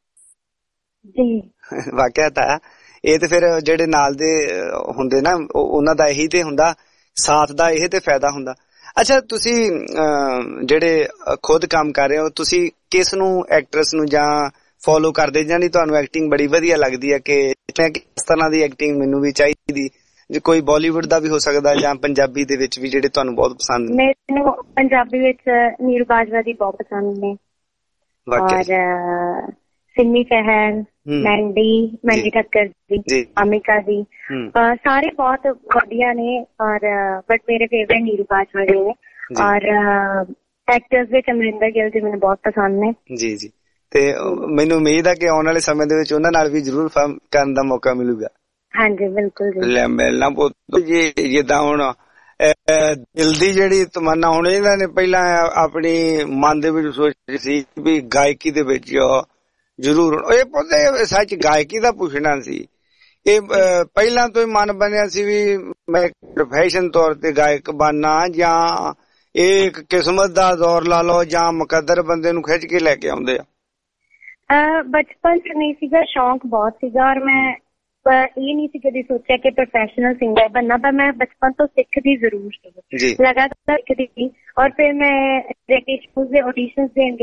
ਜੀ। ਵਾਕਿਆ ਤਾਂ ਇਹ ਤੇ ਫਿਰ ਜਿਹੜੇ ਨਾਲ ਦੇ ਹੁੰਦੇ ਨਾ ਉਹਨਾਂ ਦਾ ਇਹੀ ਤੇ ਹੁੰਦਾ, ਸਾਥ ਦਾ ਇਹ ਤੇ ਫਾਇਦਾ ਹੁੰਦਾ। ਅੱਛਾ, ਤੁਸੀਂ ਜਿਹੜੇ ਖੁਦ ਕੰਮ ਕਰ ਰਹੇ ਹੋ, ਤੁਸੀਂ ਕਿਸ ਨੂੰ ਐਕਟਰੈਸ ਨੂੰ ਜਾਂ ਫੋਲੋ ਕਰਦੇ ਜਾਂ ਨਹੀਂ ਤੁਹਾਨੂੰ ਐਕਟਿੰਗ ਬੜੀ ਵਧੀਆ ਲੱਗਦੀ ਹੈ ਕਿ ਇਸ ਤਰ੍ਹਾਂ ਦੀ ਐਕਟਿੰਗ ਮੈਨੂੰ ਵੀ ਚਾਹੀਦੀ? ਜੇ ਕੋਈ ਬਾਲੀਵੁੱਡ ਦਾ ਵੀ ਹੋ ਸਕਦਾ ਜਾਂ ਪੰਜਾਬੀ ਦੇ ਵਿੱਚ ਵੀ ਜਿਹੜੇ ਤੁਹਾਨੂੰ ਬਹੁਤ ਪਸੰਦ ਨੇ? ਮੈਨੂੰ ਪੰਜਾਬੀ ਵਿੱਚ ਨੀਰੂ ਬਾਜਵਾ ਦੀ ਬਹੁਤ ਪਸੰਦ ਨੇ, ਔਰ ਸਿੰਮੀ ਚਹਿਲ, ਮੈਂਡੀ ਠੱਕਰ ਜੀ, ਅਮਿਕਾ ਜੀ, ਸਾਰੇ ਬਹੁਤ ਵਧੀਆ ਨੇ। ਔਰ ਬਟ ਮੇਰੇ ਫੇਵਰੇਟ ਨੀਰੂ ਬਾਜਵਾ ਜੀ ਨੇ। ਔਰ ਐਕਟਰਸ ਵਿੱਚ ਅਮਰਿੰਦਰ ਗਿੱਲ ਜੀ ਮੈਨੂੰ ਬਹੁਤ ਪਸੰਦ ਨੇ। ਜੀ ਜੀ, ਤੇ ਮੈਨੂੰ ਉਮੀਦ ਹੈ ਕਿ ਆਉਣ ਵਾਲੇ ਸਮੇਂ ਦੇ ਵਿੱਚ ਉਹਨਾਂ ਨਾਲ ਵੀ ਜ਼ਰੂਰ ਫਿਲਮ ਕਰਨ ਦਾ ਮੌਕਾ ਮਿਲੂਗਾ। ਹਾਂਜੀ ਬਿਲਕੁਲ ਜੀ, ਮਿਲਣਾ ਪੁੱਤ ਜੀ। ਜਿੱਦਾਂ ਹੁਣ ਦਿਲ ਦੀ ਜਿਹੜੀ ਤਮੰਨਾ, ਹੁਣ ਇਹਨਾਂ ਨੇ ਪਹਿਲਾਂ ਆਪਣੀ ਮਨ ਦੇ ਵਿੱਚ ਸੋਚੀ ਸੀ ਵੀ ਗਾਇਕੀ ਦੇ ਵਿੱਚ ਜ਼ਰੂਰ, ਇਹ ਪੁੱਤ ਸੱਚ ਗਾਇਕੀ ਦਾ ਪੁੱਛਣਾ ਸੀ, ਇਹ ਪਹਿਲਾਂ ਤੋਂ ਹੀ ਮਨ ਬਣਿਆ ਸੀ ਵੀ ਮੈਂ ਪ੍ਰੋਫੈਸ਼ਨ ਤੌਰ ਤੇ ਗਾਇਕ ਬਣਨਾ, ਜਾਂ ਇਹ ਇੱਕ ਕਿਸਮਤ ਦਾ ਦੌਰ ਲਾ ਲਓ, ਜਾਂ ਮੁਕੱਦਰ ਬੰਦੇ ਨੂੰ ਖਿੱਚ ਕੇ ਲੈ ਕੇ ਆਉਂਦੇ ਆ? ਬਚਪਨ ਚ ਨਹੀਂ ਸੀਗਾ, ਸ਼ੌਂਕ ਬਹੁਤ ਸੀਗਾ, ਔਰ ਮੈਂ ਇਹ ਨਹੀਂ ਸੀ ਕਦੀ ਸੋਚਿਆ ਕਿ ਪ੍ਰੋਫੈਸ਼ਨਲ ਸਿੰਗਰ ਬਣਨਾ, ਪਰ ਮੈਂ ਬਚਪਨ ਤੋਂ ਸਿੱਖਦੀ ਜ਼ਰੂਰ ਸੀ, ਲਗਾਤਾਰ ਸਿੱਖਦੀ ਸੀ। ਔਰ ਫਿਰ ਮੈਂ ਦੇ ਆਡੀਸ਼ਨਸ ਦੇਣ